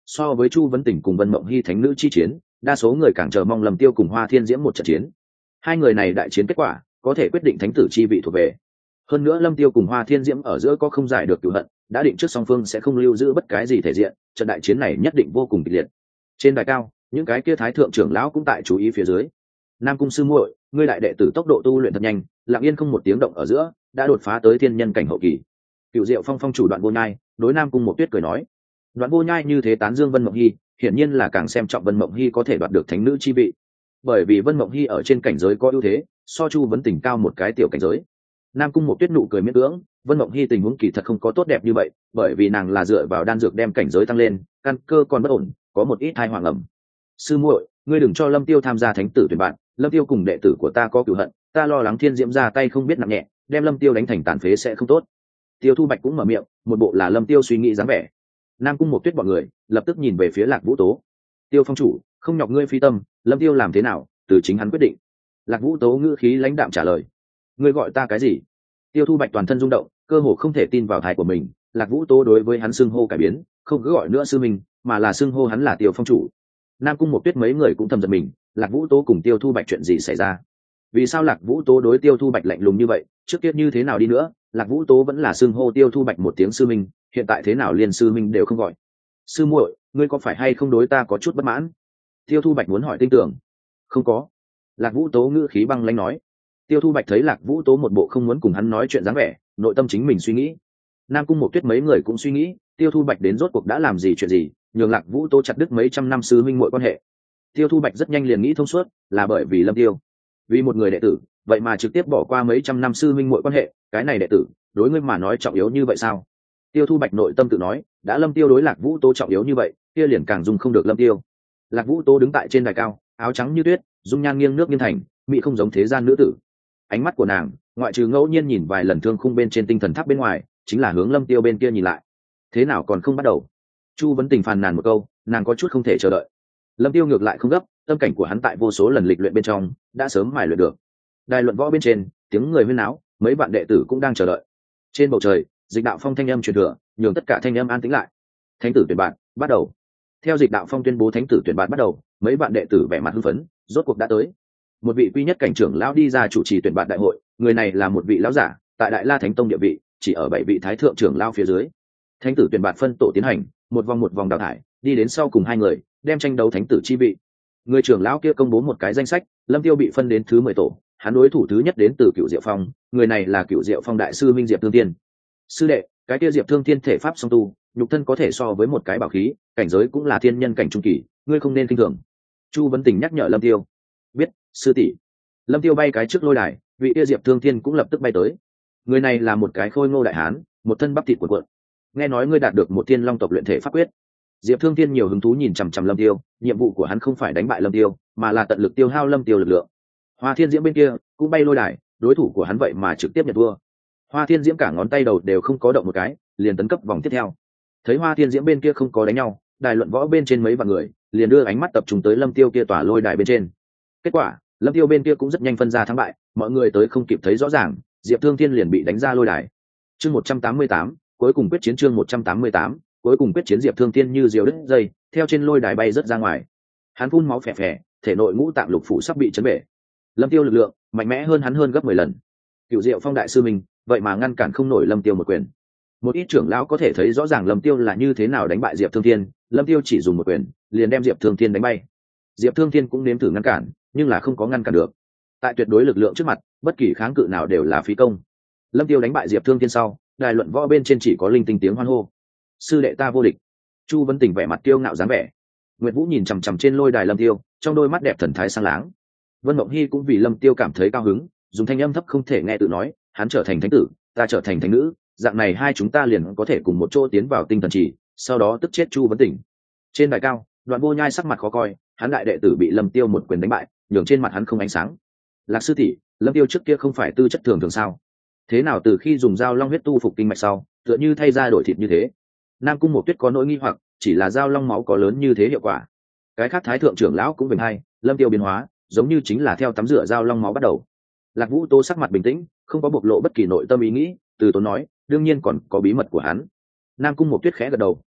so với Chu Vấn Tình cùng Vân Mộng Hy thánh nữ chi chiến, đa số người càng chờ mong Lâm Tiêu cùng Hoa Thiên Diễm một trận chiến. Hai người này đại chiến kết quả có thể quyết định thánh tử chi vị thuộc về. Hơn nữa Lâm Tiêu cùng Hoa Thiên Diễm ở giữa có không giải được cửu hận, đã định trước song phương sẽ không lưu giữ bất cái gì thể diện, trận đại chiến này nhất định vô cùng kịch liệt. Trên đài cao, những cái kia thái thượng trưởng lão cũng tại chú ý phía dưới. Nam Cung sư muội, ngươi đại đệ tử tốc độ tu luyện thật nhanh, lặng yên không một tiếng động ở giữa, đã đột phá tới thiên nhân cảnh hậu kỳ. Cửu Diệu Phong phong chủ Đoạn Vô Nhai, đối Nam Cung Một Tuyết cười nói. Đoạn Vô Nhai như thế tán dương Vân Mộng Hy, hiển nhiên là càng xem trọng Vân Mộng Hy có thể đoạt được thánh nữ chi vị. Bởi vì Vân Mộng Hy ở trên cảnh giới có ưu thế, so Chu Vấn Tình cao một cái tiểu cảnh giới. Nam Cung Một Tuyết nụ cười miễn cưỡng, Vân Mộng Hy tình huống kỳ thật không có tốt đẹp như vậy, bởi vì nàng là dựa vào đan dược đem cảnh giới tăng lên, căn cơ còn bất ổn, có một ít thai hoàng ẩm. Sư muội, ngươi đừng cho Lâm Tiêu tham gia thánh tử tuyển bạn, Lâm Tiêu cùng đệ tử của ta có cửu hận, ta lo lắng Thiên Diễm ra tay không biết nặng nhẹ, đem Lâm Tiêu đánh thành tàn phế sẽ không tốt. Tiêu Thu Bạch cũng mở miệng, một bộ là Lâm Tiêu suy nghĩ dáng vẻ. Nam Cung Một Tuyết bọn người lập tức nhìn về phía Lạc Vũ Tố. Tiêu phong chủ, không nhọc ngươi phi tâm, Lâm Tiêu làm thế nào, từ chính hắn quyết định. Lạc Vũ Tố ngữ khí lãnh đạm trả lời. Ngươi gọi ta cái gì? Tiêu Thu Bạch toàn thân rung động, cơ hồ không thể tin vào tai của mình. Lạc Vũ Tố đối với hắn xưng hô cải biến, không cứ gọi nữa sư minh, mà là xưng hô hắn là Tiêu phong chủ. Nam Cung Một Tuyết mấy người cũng thầm giật mình, Lạc Vũ Tố cùng Tiêu Thu Bạch chuyện gì xảy ra? Vì sao Lạc Vũ Tố đối Tiêu Thu Bạch lạnh lùng như vậy? Trước kia như thế nào đi nữa, Lạc Vũ Tố vẫn là xưng hô Tiêu Thu Bạch một tiếng sư minh, hiện tại thế nào liền sư minh đều không gọi. Sư muội, ngươi có phải hay không đối ta có chút bất mãn? Tiêu Thu Bạch muốn hỏi tin tưởng. Không có. Lạc Vũ Tố ngữ khí băng lãnh nói. Tiêu Thu Bạch thấy Lạc Vũ Tố một bộ không muốn cùng hắn nói chuyện dáng vẻ, nội tâm chính mình suy nghĩ. Nam Cung Một Tuyết mấy người cũng suy nghĩ, Tiêu Thu Bạch đến rốt cuộc đã làm gì chuyện gì, nhường Lạc Vũ Tố chặt đứt mấy trăm năm sư huynh muội quan hệ. Tiêu Thu Bạch rất nhanh liền nghĩ thông suốt, là bởi vì Lâm Tiêu. Vì một người đệ tử, vậy mà trực tiếp bỏ qua mấy trăm năm sư huynh muội quan hệ, cái này đệ tử, đối ngươi mà nói trọng yếu như vậy sao? Tiêu Thu Bạch nội tâm tự nói, đã Lâm Tiêu đối Lạc Vũ Tố trọng yếu như vậy, kia liền càng dùng không được Lâm Tiêu. Lạc Vũ Tố đứng tại trên đài cao, áo trắng như tuyết, dung nhan nghiêng nước nghiêng thành, mỹ không giống thế gian nữ tử. Ánh mắt của nàng, ngoại trừ ngẫu nhiên nhìn vài lần thương khung bên trên tinh thần tháp bên ngoài, chính là hướng Lâm Tiêu bên kia nhìn lại. Thế nào còn không bắt đầu? Chu Vấn Tình phàn nàn một câu, nàng có chút không thể chờ đợi. Lâm Tiêu ngược lại không gấp, tâm cảnh của hắn tại vô số lần lịch luyện bên trong đã sớm mài luyện được. Đài luận võ bên trên, tiếng người huyên náo, mấy bạn đệ tử cũng đang chờ đợi. Trên bầu trời, Dịch Đạo Phong thanh âm truyền thừa, nhường tất cả thanh âm an tĩnh lại. Thánh tử tuyển bạn bắt đầu. Theo Dịch Đạo Phong tuyên bố thánh tử tuyển bạn bắt đầu, mấy bạn đệ tử vẻ mặt hưng phấn, rốt cuộc đã tới. Một vị quy nhất cảnh trưởng lão đi ra chủ trì tuyển bạn đại hội, người này là một vị lão giả, tại Đại La Thánh Tông địa vị, chỉ ở bảy vị thái thượng trưởng lão phía dưới. Thánh tử tuyển bạn phân tổ tiến hành, một vòng một vòng đào thải, đi đến sau cùng hai người, đem tranh đấu thánh tử chi vị. Người trưởng lão kia công bố một cái danh sách, Lâm Tiêu bị phân đến thứ mười tổ, hắn đối thủ thứ nhất đến từ Cửu Diệu Phong, người này là Cửu Diệu Phong đại sư Minh Diệp Thương Tiên. Sư đệ, cái kia Diệp Thương Tiên thể pháp song tu, nhục thân có thể so với một cái bảo khí, cảnh giới cũng là thiên nhân cảnh trung kỳ, ngươi không nên khinh thường. Chu Vấn Tình nhắc nhở Lâm Tiêu. Biết, sư tỷ. Lâm Tiêu bay cái trước lôi đài, vị kia Diệp Thương Tiên cũng lập tức bay tới. Người này là một cái khôi ngô đại hán, một thân bắp thịt cuộn cuộn. Nghe nói ngươi đạt được một thiên long tộc luyện thể pháp quyết. Diệp Thương Thiên nhiều hứng thú nhìn chằm chằm Lâm Tiêu, nhiệm vụ của hắn không phải đánh bại Lâm Tiêu, mà là tận lực tiêu hao Lâm Tiêu lực lượng. Hoa Thiên Diễm bên kia cũng bay lôi đài, đối thủ của hắn vậy mà trực tiếp nhận thua. Hoa Thiên Diễm cả ngón tay đầu đều không có động một cái, liền tấn cấp vòng tiếp theo. Thấy Hoa Thiên Diễm bên kia không có đánh nhau, đài luận võ bên trên mấy vạn người liền đưa ánh mắt tập trung tới Lâm Tiêu kia tỏa lôi đài bên trên. Kết quả, Lâm Tiêu bên kia cũng rất nhanh phân ra thắng bại, mọi người tới không kịp thấy rõ ràng, Diệp Thương Thiên liền bị đánh ra lôi đài. Chương một trăm tám mươi tám, cuối cùng quyết chiến chương một trăm tám mươi tám, cuối cùng quyết chiến Diệp Thương Thiên như diều đứt dây, theo trên lôi đài bay rất ra ngoài. Hắn phun máu phè phè, thể nội ngũ tạng lục phủ sắp bị chấn bể. Lâm Tiêu lực lượng mạnh mẽ hơn hắn hơn gấp mười lần. Cửu Diệu Phong đại sư mình, vậy mà ngăn cản không nổi Lâm Tiêu một quyền. Một ít trưởng lão có thể thấy rõ ràng Lâm Tiêu là như thế nào đánh bại Diệp Thương Thiên, Lâm Tiêu chỉ dùng một quyền, liền đem Diệp Thương Thiên đánh bay. Diệp Thương Thiên cũng nếm thử ngăn cản, nhưng là không có ngăn cản được. Tại tuyệt đối lực lượng trước mặt, bất kỳ kháng cự nào đều là phí công. Lâm Tiêu đánh bại Diệp Thương Thiên sau, đài luận võ bên trên chỉ có linh tinh tiếng hoan hô. Sư đệ ta vô địch. Chu Vấn Tình vẻ mặt kiêu ngạo dáng vẻ. Nguyệt Vũ nhìn chằm chằm trên lôi đài Lâm Tiêu, trong đôi mắt đẹp thần thái sáng láng. Vân Mộng Hy cũng vì Lâm Tiêu cảm thấy cao hứng, dùng thanh âm thấp không thể nghe tự nói, hắn trở thành thánh tử, ta trở thành thánh nữ, dạng này hai chúng ta liền có thể cùng một chỗ tiến vào tinh thần trì, sau đó tức chết Chu Vấn Tình. Trên đài cao, Đoạn Vô Nhai sắc mặt khó coi, hắn đại đệ tử bị Lâm Tiêu một quyền đánh bại, nhường trên mặt hắn không ánh sáng. Lạc sư tỷ, Lâm Tiêu trước kia không phải tư chất thường thường sao? Thế nào từ khi dùng dao long huyết tu phục kinh mạch sau, tựa như thay ra đổi thịt như thế? Nam Cung Một Tuyết có nỗi nghi hoặc, chỉ là dao long máu có lớn như thế hiệu quả. Cái khác thái thượng trưởng lão cũng bình hay, Lâm Tiêu biến hóa, giống như chính là theo tắm rửa dao long máu bắt đầu. Lạc Vũ Tô sắc mặt bình tĩnh, không có bộc lộ bất kỳ nội tâm ý nghĩ, từ tốn nói, đương nhiên còn có bí mật của hắn. Nam Cung Một Tuyết khẽ gật đầu,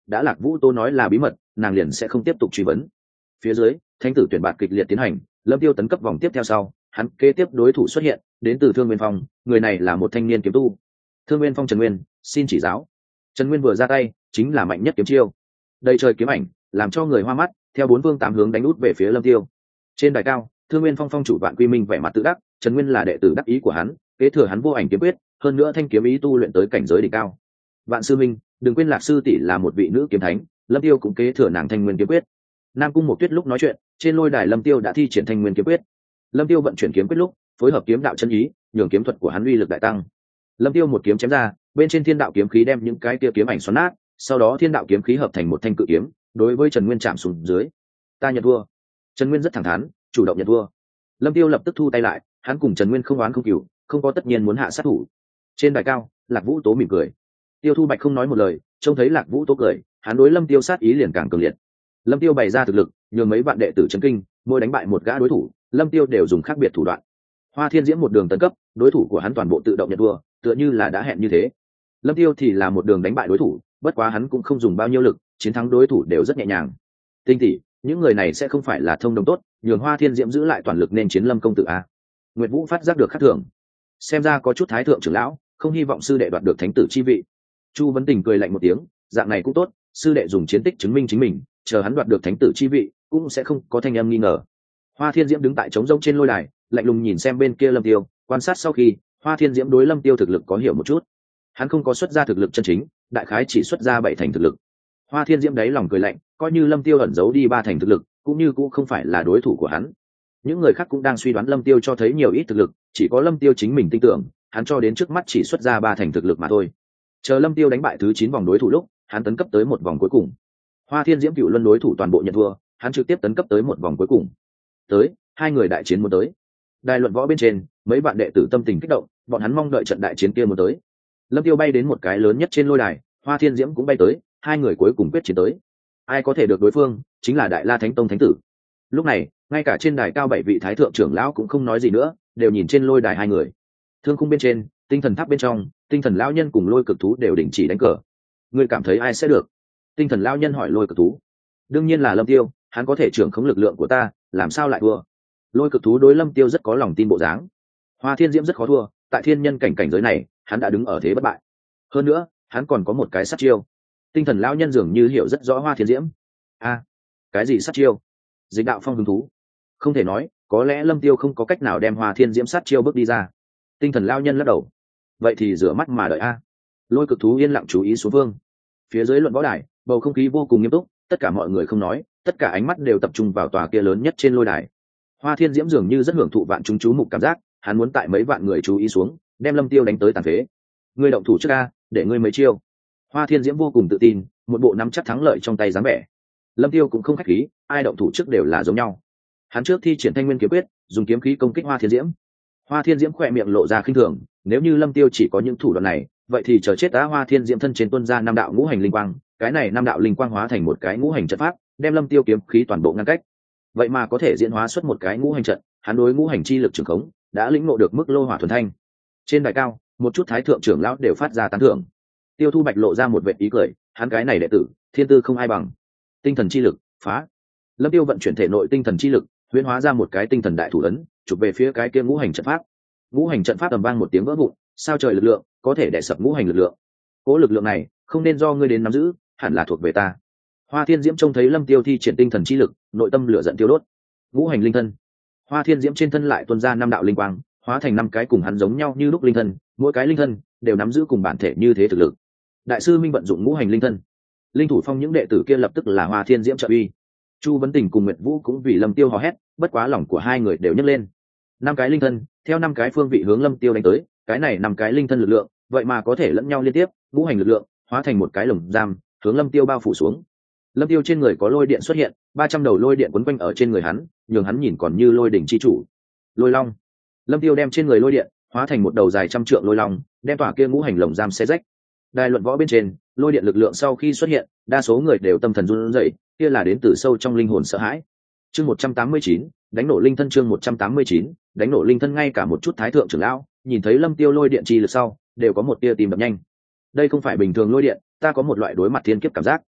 đã Lạc Vũ Tố nói là bí mật, nàng liền sẽ không tiếp tục truy vấn. Phía dưới thánh tử tuyển bạt kịch liệt tiến hành, Lâm Tiêu tấn cấp vòng tiếp theo sau, hắn kế tiếp đối thủ xuất hiện, đến từ Thương Nguyên Phong, người này là một thanh niên kiếm tu. Thương Nguyên Phong Trần Nguyên, xin chỉ giáo. Trần Nguyên vừa ra tay, chính là mạnh nhất kiếm chiêu. Đầy trời kiếm ảnh, làm cho người hoa mắt, theo bốn phương tám hướng đánh út về phía Lâm Tiêu. Trên đài cao, Thương Nguyên Phong phong chủ Vạn Quy Minh vẻ mặt tự đắc, Trần Nguyên là đệ tử đắc ý của hắn, kế thừa hắn vô ảnh kiếm quyết, hơn nữa thanh kiếm ý tu luyện tới cảnh giới đỉnh cao. Vạn sư minh, đừng quên Lạc sư tỷ là một vị nữ kiếm thánh, Lâm Tiêu cũng kế thừa nàng thanh nguyên kiếm quyết. Nam Cung Một Tuyết lúc nói chuyện, trên lôi đài Lâm Tiêu đã thi triển thanh nguyên kiếm quyết. Lâm Tiêu vận chuyển kiếm quyết lúc, phối hợp kiếm đạo chân ý, nhường kiếm thuật của hắn uy lực đại tăng. Lâm Tiêu một kiếm chém ra, bên trên thiên đạo kiếm khí đem những cái kia kiếm ảnh xoắn nát, sau đó thiên đạo kiếm khí hợp thành một thanh cự kiếm, đối với Trần Nguyên chạm xuống dưới. Ta nhận thua. Trần Nguyên rất thẳng thắn, chủ động nhận thua. Lâm Tiêu lập tức thu tay lại, hắn cùng Trần Nguyên không oán không cừu, không có tất nhiên muốn hạ sát thủ. Trên đài cao, Lạc Vũ Tố mỉm cười. Tiêu Thu Bạch không nói một lời, trông thấy Lạc Vũ Tố cười, hắn đối Lâm Tiêu sát ý liền càng cường liệt. Lâm Tiêu bày ra thực lực, nhường mấy bạn đệ tử chấn kinh, mỗi đánh bại một gã đối thủ, Lâm Tiêu đều dùng khác biệt thủ đoạn. Hoa Thiên Diễm một đường tấn cấp, đối thủ của hắn toàn bộ tự động nhận thua, tựa như là đã hẹn như thế. Lâm Tiêu thì là một đường đánh bại đối thủ, bất quá hắn cũng không dùng bao nhiêu lực, chiến thắng đối thủ đều rất nhẹ nhàng. Tinh tỷ, những người này sẽ không phải là thông đồng tốt, nhường Hoa Thiên Diễm giữ lại toàn lực nên chiến Lâm công tử a. Nguyệt Vũ phát giác được khác thường, xem ra có chút thái thượng trưởng lão, không hy vọng sư đệ đoạt được thánh tử chi vị. Chu Vấn Tình cười lạnh một tiếng, dạng này cũng tốt, sư đệ dùng chiến tích chứng minh chính mình, chờ hắn đoạt được thánh tử chi vị, cũng sẽ không có thanh âm nghi ngờ. Hoa Thiên Diễm đứng tại trống rỗng trên lôi đài, lạnh lùng nhìn xem bên kia Lâm Tiêu, quan sát sau khi, Hoa Thiên Diễm đối Lâm Tiêu thực lực có hiểu một chút. Hắn không có xuất ra thực lực chân chính, đại khái chỉ xuất ra bảy thành thực lực. Hoa Thiên Diễm đáy lòng cười lạnh, coi như Lâm Tiêu ẩn giấu đi ba thành thực lực, cũng như cũng không phải là đối thủ của hắn. Những người khác cũng đang suy đoán Lâm Tiêu cho thấy nhiều ít thực lực, chỉ có Lâm Tiêu chính mình tin tưởng, hắn cho đến trước mắt chỉ xuất ra ba thành thực lực mà thôi. Chờ Lâm Tiêu đánh bại thứ chín vòng đối thủ lúc, hắn tấn cấp tới một vòng cuối cùng. Hoa Thiên Diễm cựu luân đối thủ toàn bộ nhận thua, hắn trực tiếp tấn cấp tới một vòng cuối cùng. Tới, hai người đại chiến muốn tới. Đài luận võ bên trên, mấy bạn đệ tử tâm tình kích động, bọn hắn mong đợi trận đại chiến kia muốn tới. Lâm Tiêu bay đến một cái lớn nhất trên lôi đài, Hoa Thiên Diễm cũng bay tới, hai người cuối cùng quyết chiến tới. Ai có thể được đối phương, chính là Đại La Thánh Tông thánh tử. Lúc này, ngay cả trên đài cao bảy vị thái thượng trưởng lão cũng không nói gì nữa, đều nhìn trên lôi đài hai người. Thương khung bên trên, tinh thần tháp bên trong, tinh thần lão nhân cùng lôi cực thú đều đình chỉ đánh cờ. Ngươi cảm thấy ai sẽ được? Tinh thần lão nhân hỏi lôi cực thú. Đương nhiên là Lâm Tiêu, hắn có thể trưởng khống lực lượng của ta, làm sao lại thua? Lôi cực thú đối Lâm Tiêu rất có lòng tin bộ dáng. Hoa Thiên Diễm rất khó thua, tại thiên nhân cảnh cảnh giới này, hắn đã đứng ở thế bất bại. Hơn nữa, hắn còn có một cái sát chiêu. Tinh thần lão nhân dường như hiểu rất rõ Hoa Thiên Diễm. A, cái gì sát chiêu? Dịch đạo phong hứng thú. Không thể nói, có lẽ Lâm Tiêu không có cách nào đem Hoa Thiên Diễm sát chiêu bước đi ra. Tinh thần lão nhân lắc đầu. Vậy thì rửa mắt mà đợi a. Lôi cực thú yên lặng chú ý xuống phương. Phía dưới luận võ đài, bầu không khí vô cùng nghiêm túc, tất cả mọi người không nói, tất cả ánh mắt đều tập trung vào tòa kia lớn nhất trên lôi đài. Hoa Thiên Diễm dường như rất hưởng thụ vạn chúng chú mục cảm giác, hắn muốn tại mấy vạn người chú ý xuống, đem Lâm Tiêu đánh tới tàn phế. Ngươi động thủ trước a, để ngươi mấy chiêu. Hoa Thiên Diễm vô cùng tự tin, một bộ nắm chắc thắng lợi trong tay dáng vẻ. Lâm Tiêu cũng không khách khí, ai động thủ trước đều là giống nhau. Hắn trước thi triển Thanh Nguyên kiếm quyết, dùng kiếm khí công kích Hoa Thiên Diễm. Hoa Thiên Diễm khỏe miệng lộ ra khinh thường, nếu như Lâm Tiêu chỉ có những thủ đoạn này, vậy thì chờ chết đã. Hoa Thiên Diễm thân trên tuôn ra năm đạo ngũ hành linh quang, cái này năm đạo linh quang hóa thành một cái ngũ hành trận pháp, đem Lâm Tiêu kiếm khí toàn bộ ngăn cách. Vậy mà có thể diễn hóa xuất một cái ngũ hành trận, hắn đối ngũ hành chi lực trường khống, đã lĩnh ngộ được mức lô hỏa thuần thanh. Trên đài cao, một chút thái thượng trưởng lão đều phát ra tán thưởng. Tiêu Thu Bạch lộ ra một vệt ý cười, hắn cái này đệ tử, thiên tư không ai bằng. Tinh thần chi lực, phá. Lâm Tiêu vận chuyển thể nội tinh thần chi lực, huyễn hóa ra một cái tinh thần đại thủ ấn, chụp về phía cái kia ngũ hành trận pháp. Ngũ hành trận pháp ầm vang một tiếng vỡ vụn, sao trời lực lượng có thể đè sập ngũ hành lực lượng. Cố lực lượng này, không nên do ngươi đến nắm giữ, hẳn là thuộc về ta. Hoa Thiên Diễm trông thấy Lâm Tiêu thi triển tinh thần chi lực, nội tâm lửa giận tiêu đốt. Ngũ hành linh thân. Hoa Thiên Diễm trên thân lại tuôn ra năm đạo linh quang, hóa thành năm cái cùng hắn giống nhau như lúc linh thân, mỗi cái linh thân đều nắm giữ cùng bản thể như thế thực lực. Đại sư Minh vận dụng ngũ hành linh thân. Linh thủ phong những đệ tử kia lập tức là Hoa Thiên Diễm trợ uy. Chu Vấn Tình cùng Nguyệt Vũ cũng vì Lâm Tiêu hò hét, bất quá lòng của hai người đều nhấc lên. Năm cái linh thân, theo năm cái phương vị hướng Lâm Tiêu đánh tới, cái này năm cái linh thân lực lượng, vậy mà có thể lẫn nhau liên tiếp, ngũ hành lực lượng hóa thành một cái lồng giam, hướng Lâm Tiêu bao phủ xuống. Lâm Tiêu trên người có lôi điện xuất hiện, ba trăm đầu lôi điện quấn quanh ở trên người hắn, nhường hắn nhìn còn như lôi đỉnh chi chủ. Lôi long. Lâm Tiêu đem trên người lôi điện hóa thành một đầu dài trăm trượng lôi long, đem tỏa kia ngũ hành lồng giam xé rách. Đài luận võ bên trên, lôi điện lực lượng sau khi xuất hiện, đa số người đều tâm thần run rẩy, kia là đến từ sâu trong linh hồn sợ hãi. Chương một trăm tám mươi chín, đánh nổ linh thân. Chương một trăm tám mươi chín, đánh nổ linh thân. Ngay cả một chút thái thượng trưởng lão, nhìn thấy Lâm Tiêu lôi điện chi lực sau, đều có một tia tim đập nhanh. Đây không phải bình thường lôi điện, ta có một loại đối mặt thiên kiếp cảm giác.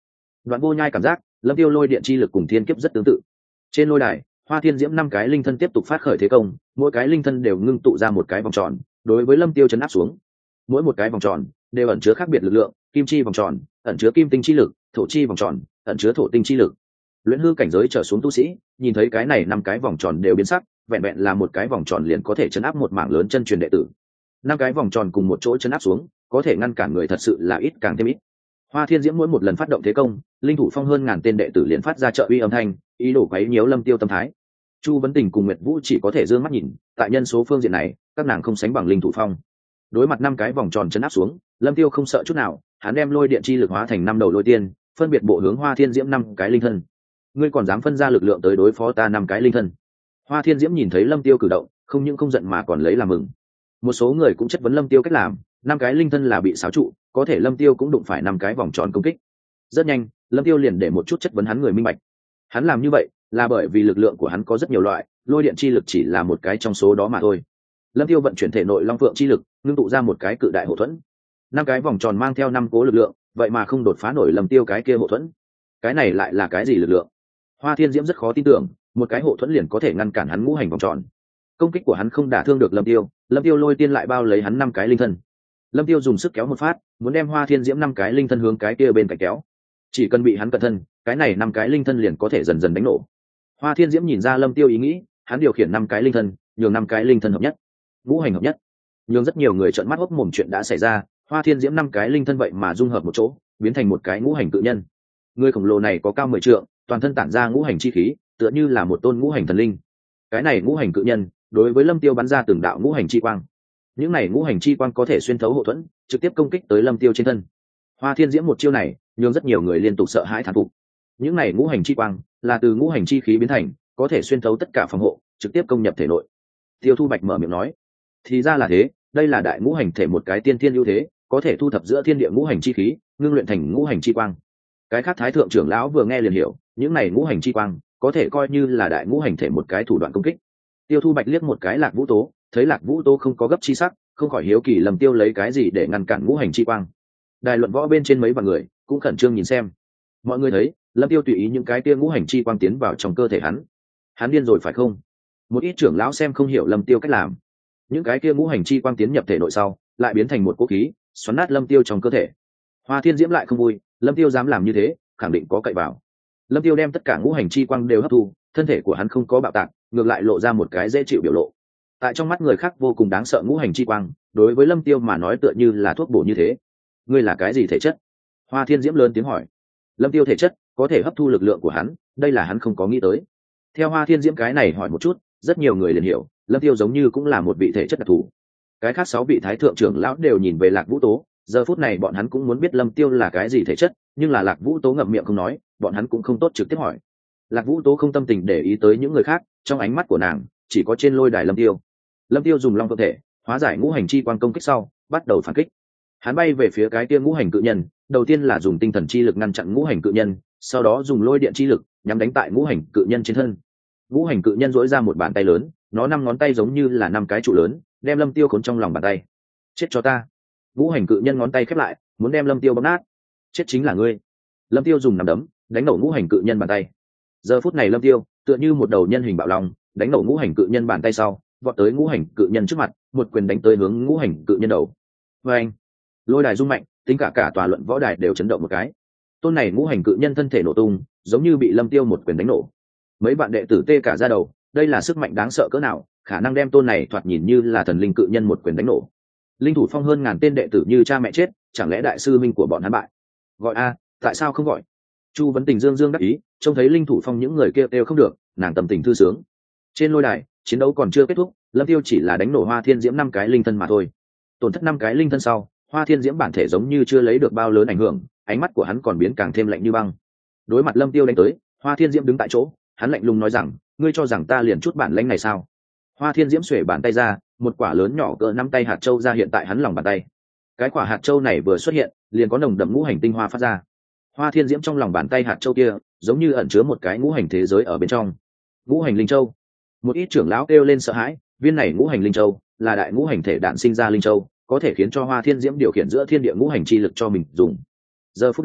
Đoạn Vô Nhai cảm giác lâm tiêu lôi điện chi lực cùng thiên kiếp rất tương tự. Trên lôi đài, Hoa Thiên Diễm năm cái linh thân tiếp tục phát khởi thế công, mỗi cái linh thân đều ngưng tụ ra một cái vòng tròn, đối với lâm tiêu chấn áp xuống. Mỗi một cái vòng tròn đều ẩn chứa khác biệt lực lượng, kim chi vòng tròn ẩn chứa kim tinh chi lực, thổ chi vòng tròn ẩn chứa thổ tinh chi lực. Luyện hư cảnh giới trở xuống tu sĩ nhìn thấy cái này năm cái vòng tròn đều biến sắc, vẹn vẹn là một cái vòng tròn liền có thể chấn áp một mảng lớn chân truyền đệ tử. Năm cái vòng tròn cùng một chỗ chấn áp xuống, có thể ngăn cản người thật sự là ít càng thêm ít. Hoa Thiên Diễm mỗi một lần phát động thế công, linh thủ phong hơn ngàn tên đệ tử liền phát ra trợ uy âm thanh, ý đồ quấy nhiễu lâm tiêu tâm thái. Chu Vấn Tình cùng Nguyệt Vũ chỉ có thể dương mắt nhìn, tại nhân số phương diện này, các nàng không sánh bằng linh thủ phong. Đối mặt năm cái vòng tròn chấn áp xuống, lâm tiêu không sợ chút nào, hắn đem lôi điện chi lực hóa thành năm đầu lôi tiên, phân biệt bộ hướng Hoa Thiên Diễm năm cái linh thân. Ngươi còn dám phân ra lực lượng tới đối phó ta năm cái linh thân? Hoa Thiên Diễm nhìn thấy lâm tiêu cử động, không những không giận mà còn lấy làm mừng. Một số người cũng chất vấn lâm tiêu cách làm, năm cái linh thân là bị xáo trụ, có thể lâm tiêu cũng đụng phải năm cái vòng tròn công kích. Rất nhanh, lâm tiêu liền để một chút chất vấn hắn người minh bạch. Hắn làm như vậy là bởi vì lực lượng của hắn có rất nhiều loại, lôi điện chi lực chỉ là một cái trong số đó mà thôi. Lâm tiêu vận chuyển thể nội long phượng chi lực, ngưng tụ ra một cái cự đại hộ thuẫn. Năm cái vòng tròn mang theo năm cố lực lượng, vậy mà không đột phá nổi lâm tiêu cái kia hộ thuẫn. Cái này lại là cái gì lực lượng? Hoa Thiên Diễm rất khó tin tưởng, một cái hộ thuẫn liền có thể ngăn cản hắn ngũ hành vòng tròn. Công kích của hắn không đả thương được lâm tiêu, lâm tiêu lôi tiên lại bao lấy hắn năm cái linh thân. Lâm tiêu dùng sức kéo một phát, muốn đem Hoa Thiên Diễm năm cái linh thân hướng cái kia bên cạnh kéo. Chỉ cần bị hắn cẩn thân, cái này năm cái linh thân liền có thể dần dần đánh nổ. Hoa Thiên Diễm nhìn ra lâm tiêu ý nghĩ, hắn điều khiển năm cái linh thân, nhường năm cái linh thân hợp nhất, ngũ hành hợp nhất. Nhường rất nhiều người trợn mắt hốc mồm chuyện đã xảy ra, Hoa Thiên Diễm năm cái linh thân vậy mà dung hợp một chỗ, biến thành một cái ngũ hành cự nhân. Người khổng lồ này có cao mười trượng, toàn thân tản ra ngũ hành chi khí, tựa như là một tôn ngũ hành thần linh. Cái này ngũ hành cự nhân, đối với lâm tiêu bắn ra từng đạo ngũ hành chi quang. Những này ngũ hành chi quang có thể xuyên thấu hộ thuẫn, trực tiếp công kích tới lâm tiêu trên thân. Hoa Thiên Diễm một chiêu này, nhường rất nhiều người liên tục sợ hãi thán phục. Những này ngũ hành chi quang là từ ngũ hành chi khí biến thành, có thể xuyên thấu tất cả phòng hộ, trực tiếp công nhập thể nội. Tiêu Thu Bạch mở miệng nói, thì ra là thế, đây là đại ngũ hành thể một cái tiên thiên ưu thế, có thể thu thập giữa thiên địa ngũ hành chi khí, ngưng luyện thành ngũ hành chi quang. Cái khác thái thượng trưởng lão vừa nghe liền hiểu, những này ngũ hành chi quang có thể coi như là đại ngũ hành thể một cái thủ đoạn công kích. Tiêu Thu Bạch liếc một cái Lạc Vũ Tố, thấy Lạc Vũ Tố không có gấp chi sắc, không khỏi hiếu kỳ lầm tiêu lấy cái gì để ngăn cản ngũ hành chi quang. Đài luận võ bên trên mấy vạn người cũng khẩn trương nhìn xem. Mọi người thấy lâm tiêu tùy ý những cái tia ngũ hành chi quang tiến vào trong cơ thể hắn, hắn điên rồi phải không? Một ít trưởng lão xem không hiểu lâm tiêu cách làm, những cái kia ngũ hành chi quang tiến nhập thể nội sau lại biến thành một cố khí xoắn nát lâm tiêu trong cơ thể. Hoa Thiên Diễm lại không vui, lâm tiêu dám làm như thế khẳng định có cậy vào. Lâm tiêu đem tất cả ngũ hành chi quang đều hấp thu, thân thể của hắn không có bạo tạc, ngược lại lộ ra một cái dễ chịu biểu lộ. Tại trong mắt người khác vô cùng đáng sợ ngũ hành chi quang, đối với lâm tiêu mà nói tựa như là thuốc bổ như thế. Ngươi là cái gì thể chất? Hoa Thiên Diễm lớn tiếng hỏi. Lâm tiêu thể chất có thể hấp thu lực lượng của hắn, đây là hắn không có nghĩ tới. Theo Hoa Thiên Diễm cái này hỏi một chút, rất nhiều người liền hiểu, lâm tiêu giống như cũng là một vị thể chất đặc thù. Cái khác sáu vị thái thượng trưởng lão đều nhìn về Lạc Vũ Tố, giờ phút này bọn hắn cũng muốn biết lâm tiêu là cái gì thể chất, nhưng là Lạc Vũ Tố ngậm miệng không nói, bọn hắn cũng không tốt trực tiếp hỏi. Lạc Vũ Tố không tâm tình để ý tới những người khác, trong ánh mắt của nàng chỉ có trên lôi đài lâm tiêu. Lâm tiêu dùng long cơ thể hóa giải ngũ hành chi quang công kích sau, bắt đầu phản kích. Hắn bay về phía cái kia ngũ hành cự nhân, đầu tiên là dùng tinh thần chi lực ngăn chặn ngũ hành cự nhân, sau đó dùng lôi điện chi lực nhắm đánh tại ngũ hành cự nhân trên thân. Ngũ hành cự nhân dỗi ra một bàn tay lớn, nó năm ngón tay giống như là năm cái trụ lớn, đem lâm tiêu khốn trong lòng bàn tay. Chết cho ta! Ngũ hành cự nhân ngón tay khép lại, muốn đem lâm tiêu bóp nát. Chết chính là ngươi! Lâm tiêu dùng nắm đấm đánh nổ ngũ hành cự nhân bàn tay. Giờ phút này lâm tiêu tựa như một đầu nhân hình bạo long, đánh nổ ngũ hành cự nhân bàn tay sau, vọt tới ngũ hành cự nhân trước mặt, một quyền đánh tới hướng ngũ hành cự nhân đầu. Và anh, lôi đài rung mạnh, tính cả cả tòa luận võ đài đều chấn động một cái. Tôn này ngũ hành cự nhân thân thể nổ tung, giống như bị lâm tiêu một quyền đánh nổ. Mấy bạn đệ tử tê cả da đầu, đây là sức mạnh đáng sợ cỡ nào, khả năng đem tôn này thoạt nhìn như là thần linh cự nhân một quyền đánh nổ. Linh thủ phong hơn ngàn tên đệ tử như cha mẹ chết, chẳng lẽ đại sư minh của bọn hắn bại? Gọi a, tại sao không gọi? Chu Vấn Tình dương dương đắc ý, trông thấy linh thủ phong những người kia kêu không được, nàng tâm tình thư sướng. Trên lôi đài, chiến đấu còn chưa kết thúc, lâm tiêu chỉ là đánh nổ Hoa Thiên Diễm năm cái linh thân mà thôi. Tổn thất năm cái linh thân sau, Hoa Thiên Diễm bản thể giống như chưa lấy được bao lớn ảnh hưởng, ánh mắt của hắn còn biến càng thêm lạnh như băng. Đối mặt lâm tiêu đánh tới, Hoa Thiên Diễm đứng tại chỗ, hắn lạnh lùng nói rằng, ngươi cho rằng ta liền chút bản lãnh này sao? Hoa Thiên Diễm xuề bàn tay ra, một quả lớn nhỏ cỡ nắm tay hạt châu ra hiện tại hắn lòng bàn tay. Cái quả hạt châu này vừa xuất hiện, liền có nồng đậm ngũ hành tinh hoa phát ra. Hoa Thiên Diễm trong lòng bàn tay hạt châu kia, giống như ẩn chứa một cái ngũ hành thế giới ở bên trong. Ngũ hành linh châu. Một ít trưởng lão kêu lên sợ hãi, viên này ngũ hành linh châu là đại ngũ hành thể đạn sinh ra linh châu, có thể khiến cho Hoa Thiên Diễm điều khiển giữa thiên địa ngũ hành chi lực cho mình dùng. Giờ phút này,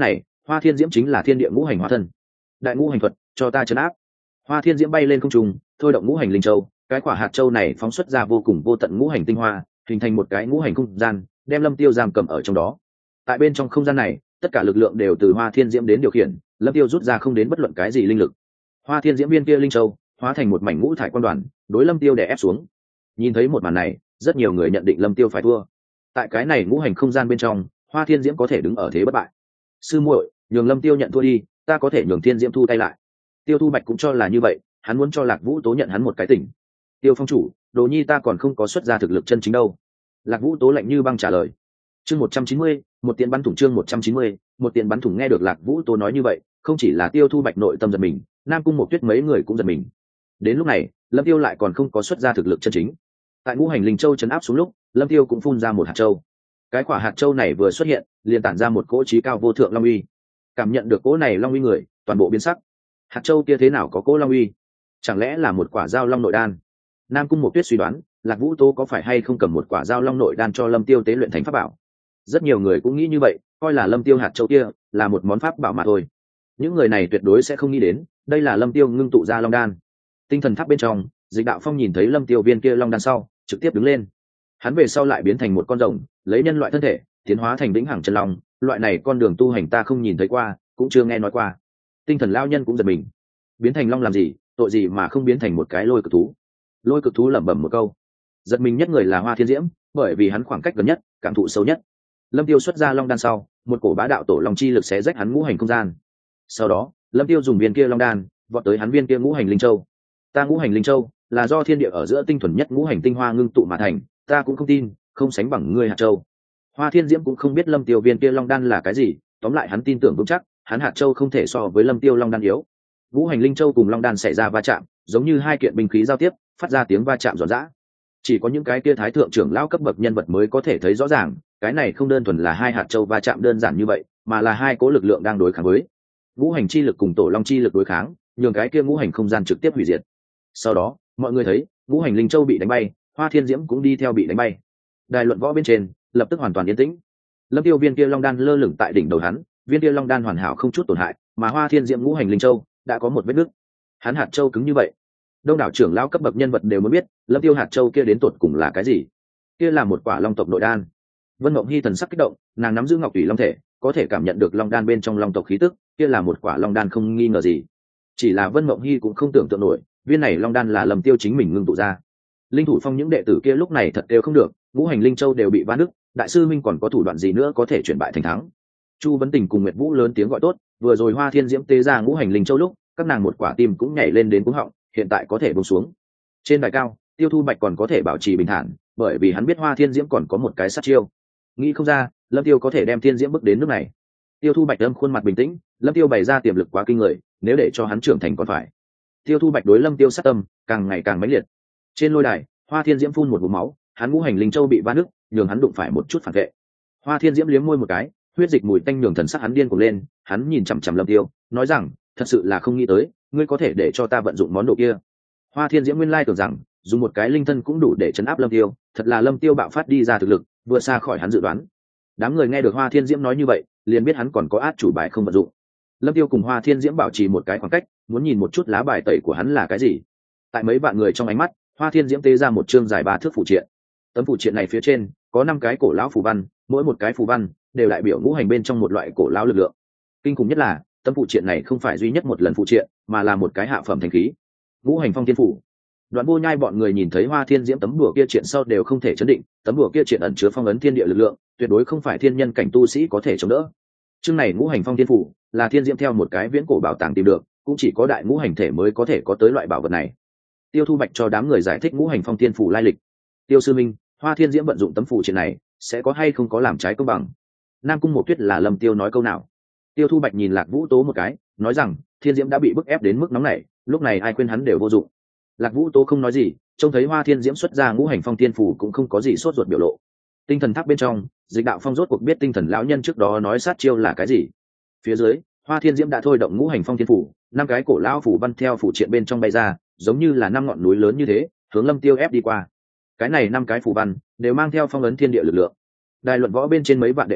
Hoa Thiên Diễm chính là thiên địa ngũ hành hóa thân. Đại ngũ hành thuật, cho ta trấn áp. Hoa Thiên Diễm bay lên không trung, thôi động ngũ hành linh châu, cái quả hạt châu này phóng xuất ra vô cùng vô tận ngũ hành tinh hoa, hình thành một cái ngũ hành không gian, đem Lâm Tiêu giam cầm ở trong đó. Tại bên trong không gian này, tất cả lực lượng đều từ Hoa Thiên Diễm đến điều khiển, Lâm Tiêu rút ra không đến bất luận cái gì linh lực. Hoa Thiên Diễm viên kia linh châu hóa thành một mảnh ngũ thải quan đoàn, đối Lâm Tiêu đè ép xuống. Nhìn thấy một màn này, rất nhiều người nhận định Lâm Tiêu phải thua. Tại cái này ngũ hành không gian bên trong, Hoa Thiên Diễm có thể đứng ở thế bất bại. Sư muội, nhường Lâm Tiêu nhận thua đi, ta có thể nhường Thiên Diễm thu tay lại. Tiêu Thu Bạch cũng cho là như vậy, hắn muốn cho Lạc Vũ Tố nhận hắn một cái tỉnh. Tiêu Phong chủ, Đồ Nhi ta còn không có xuất ra thực lực chân chính đâu. Lạc Vũ Tố lạnh như băng trả lời. Chương một trăm chín mươi, một tiền bắn thủng chương một trăm chín mươi, một tiền bắn thủng. Nghe được Lạc Vũ Tố nói như vậy, không chỉ là Tiêu Thu Bạch nội tâm giật mình, Nam Cung Một Tuyết mấy người cũng giật mình. Đến lúc này, Lâm Tiêu lại còn không có xuất ra thực lực chân chính. Tại ngũ hành linh châu chấn áp xuống lúc, Lâm Tiêu cũng phun ra một hạt châu. Cái quả hạt châu này vừa xuất hiện, liền tản ra một cỗ trí cao vô thượng long uy. Cảm nhận được cỗ này long uy người, toàn bộ biến sắc. Hạt châu kia thế nào có cỗ long uy? Chẳng lẽ là một quả dao long nội đan? Nam Cung Một Tuyết suy đoán, Lạc Vũ Tố có phải hay không cầm một quả dao long nội đan cho Lâm Tiêu tế luyện thành pháp bảo? Rất nhiều người cũng nghĩ như vậy, coi là Lâm Tiêu hạt châu kia là một món pháp bảo mà thôi. Những người này tuyệt đối sẽ không nghĩ đến, đây là Lâm Tiêu ngưng tụ ra long đan. Tinh thần tháp bên trong, Dịch Đạo Phong nhìn thấy Lâm Tiêu viên kia long đan sau, trực tiếp đứng lên. Hắn về sau lại biến thành một con rồng, lấy nhân loại thân thể tiến hóa thành vĩnh hằng chân long. Loại này con đường tu hành ta không nhìn thấy qua, cũng chưa nghe nói qua. Tinh thần lao nhân cũng giật mình, biến thành long làm gì, tội gì mà không biến thành một cái lôi cực thú? Lôi cực thú lẩm bẩm một câu. Giật mình nhất người là Hoa Thiên Diễm, bởi vì hắn khoảng cách gần nhất, cảm thụ sâu nhất. Lâm Tiêu xuất ra long đan sau, một cổ bá đạo tổ long chi lực xé rách hắn ngũ hành không gian. Sau đó, Lâm Tiêu dùng viên kia long đan vọt tới hắn viên kia ngũ hành linh châu. Ta ngũ hành linh châu là do thiên địa ở giữa tinh thuần nhất ngũ hành tinh hoa ngưng tụ mà thành, ta cũng không tin không sánh bằng ngươi hạt châu. Hoa Thiên Diễm cũng không biết Lâm Tiêu viên kia long đan là cái gì, tóm lại hắn tin tưởng vững chắc, hắn hạt châu không thể so với Lâm Tiêu long đan yếu. Ngũ hành linh châu cùng long đan xảy ra va chạm, giống như hai kiện binh khí giao tiếp, phát ra tiếng va chạm ròn rã. Chỉ có những cái kia thái thượng trưởng lão cấp bậc nhân vật mới có thể thấy rõ ràng, cái này không đơn thuần là hai hạt châu va chạm đơn giản như vậy, mà là hai cố lực lượng đang đối kháng với. Ngũ hành chi lực cùng tổ long chi lực đối kháng, nhường cái kia ngũ hành không gian trực tiếp hủy diệt. Sau đó, mọi người thấy, ngũ hành linh châu bị đánh bay, Hoa Thiên Diễm cũng đi theo bị đánh bay. Đài luận võ bên trên, lập tức hoàn toàn yên tĩnh. Lâm Tiêu viên kia long đan lơ lửng tại đỉnh đầu hắn, viên kia long đan hoàn hảo không chút tổn hại, mà Hoa Thiên Diễm ngũ hành linh châu đã có một vết nứt. Hắn hạt châu cứng như vậy. Đông đảo trưởng lão cấp bậc nhân vật đều muốn biết, Lâm Tiêu hạt châu kia đến tột cùng là cái gì? Kia là một quả long tộc nội đan. Vân Mộng Hi thần sắc kích động, nàng nắm giữ Ngọc Tùy Long thể, có thể cảm nhận được long đan bên trong long tộc khí tức, kia là một quả long đan không nghi ngờ gì. Chỉ là Vân Mộng Hi cũng không tưởng tượng nổi, viên này long đan là Lâm Tiêu chính mình ngưng tụ ra. Linh thủ phong những đệ tử kia lúc này thật đều không được, ngũ hành linh châu đều bị vã nứt, đại sư minh còn có thủ đoạn gì nữa có thể chuyển bại thành thắng? Chu Vấn Tình cùng Nguyệt Vũ lớn tiếng gọi tốt, vừa rồi Hoa Thiên Diễm tế ra ngũ hành linh châu lúc, các nàng một quả tim cũng nhảy lên đến cuống họng, hiện tại có thể buông xuống. Trên đài cao, Tiêu Thu Bạch còn có thể bảo trì bình thản, bởi vì hắn biết Hoa Thiên Diễm còn có một cái sát chiêu. Nghĩ không ra, Lâm Tiêu có thể đem Thiên Diễm bước đến nước này. Tiêu Thu Bạch âm khuôn mặt bình tĩnh, Lâm Tiêu bày ra tiềm lực quá kinh người, nếu để cho hắn trưởng thành còn phải. Tiêu Thu Bạch đối Lâm Tiêu sát tâm càng ngày càng mãnh liệt. Trên lôi đài, Hoa Thiên Diễm phun một ngụm máu, hắn ngũ hành linh châu bị va nứt, nhường hắn đụng phải một chút phản vệ. Hoa Thiên Diễm liếm môi một cái, huyết dịch mùi tanh nhường thần sắc hắn điên cuồng lên, hắn nhìn chằm chằm Lâm Tiêu, nói rằng, thật sự là không nghĩ tới, ngươi có thể để cho ta vận dụng món đồ kia. Hoa Thiên Diễm nguyên lai tưởng rằng, dùng một cái linh thân cũng đủ để chấn áp Lâm Tiêu, thật là Lâm Tiêu bạo phát đi ra thực lực, vượt xa khỏi hắn dự đoán. Đám người nghe được Hoa Thiên Diễm nói như vậy, liền biết hắn còn có át chủ bài không vận dụng. Lâm Tiêu cùng Hoa Thiên Diễm bảo trì một cái khoảng cách, muốn nhìn một chút lá bài tẩy của hắn là cái gì. Tại mấy bạn người trong ánh mắt, Hoa Thiên Diễm tế ra một chương dài ba thước phụ triện. Tấm phụ triện này phía trên có năm cái cổ lão phù văn, mỗi một cái phù văn đều đại biểu ngũ hành bên trong một loại cổ lão lực lượng. Kinh khủng nhất là, tấm phụ triện này không phải duy nhất một lần phụ triện, mà là một cái hạ phẩm thành khí. Ngũ hành phong thiên phủ. Đoạn Vô Nhai bọn người nhìn thấy Hoa Thiên Diễm tấm bùa kia triện sau đều không thể chấn định, tấm bùa kia triện ẩn chứa phong ấn thiên địa lực lượng, tuyệt đối không phải thiên nhân cảnh tu sĩ có thể chống đỡ. Chương này ngũ hành phong thiên phủ là Thiên Diễm theo một cái viễn cổ bảo tàng tìm được, cũng chỉ có đại ngũ hành thể mới có thể có tới loại bảo vật này. Tiêu Thu Bạch cho đám người giải thích ngũ hành phong thiên phủ lai lịch. Tiêu sư minh, Hoa Thiên Diễm vận dụng tấm phủ triện này, sẽ có hay không có làm trái công bằng? Nam Cung Một Tuyết là Lâm Tiêu nói câu nào? Tiêu Thu Bạch nhìn Lạc Vũ Tố một cái, nói rằng, Thiên Diễm đã bị bức ép đến mức nóng này, lúc này ai khuyên hắn đều vô dụng. Lạc Vũ Tố không nói gì, trông thấy Hoa Thiên Diễm xuất ra ngũ hành phong thiên phủ cũng không có gì sốt ruột biểu lộ. Tinh thần tháp bên trong, Dịch Đạo Phong rốt cuộc biết tinh thần lão nhân trước đó nói sát chiêu là cái gì. Phía dưới, Hoa Thiên Diễm đã thôi động ngũ hành phong thiên phủ, năm cái cổ lão phủ văn theo phủ triện bên trong bay ra, giống như là năm ngọn núi lớn như thế, hướng Lâm Tiêu ép đi qua. Cái này năm cái phủ văn đều mang theo phong ấn thiên địa lực lượng. Đài luận võ bên trên mấy vạn đệ tử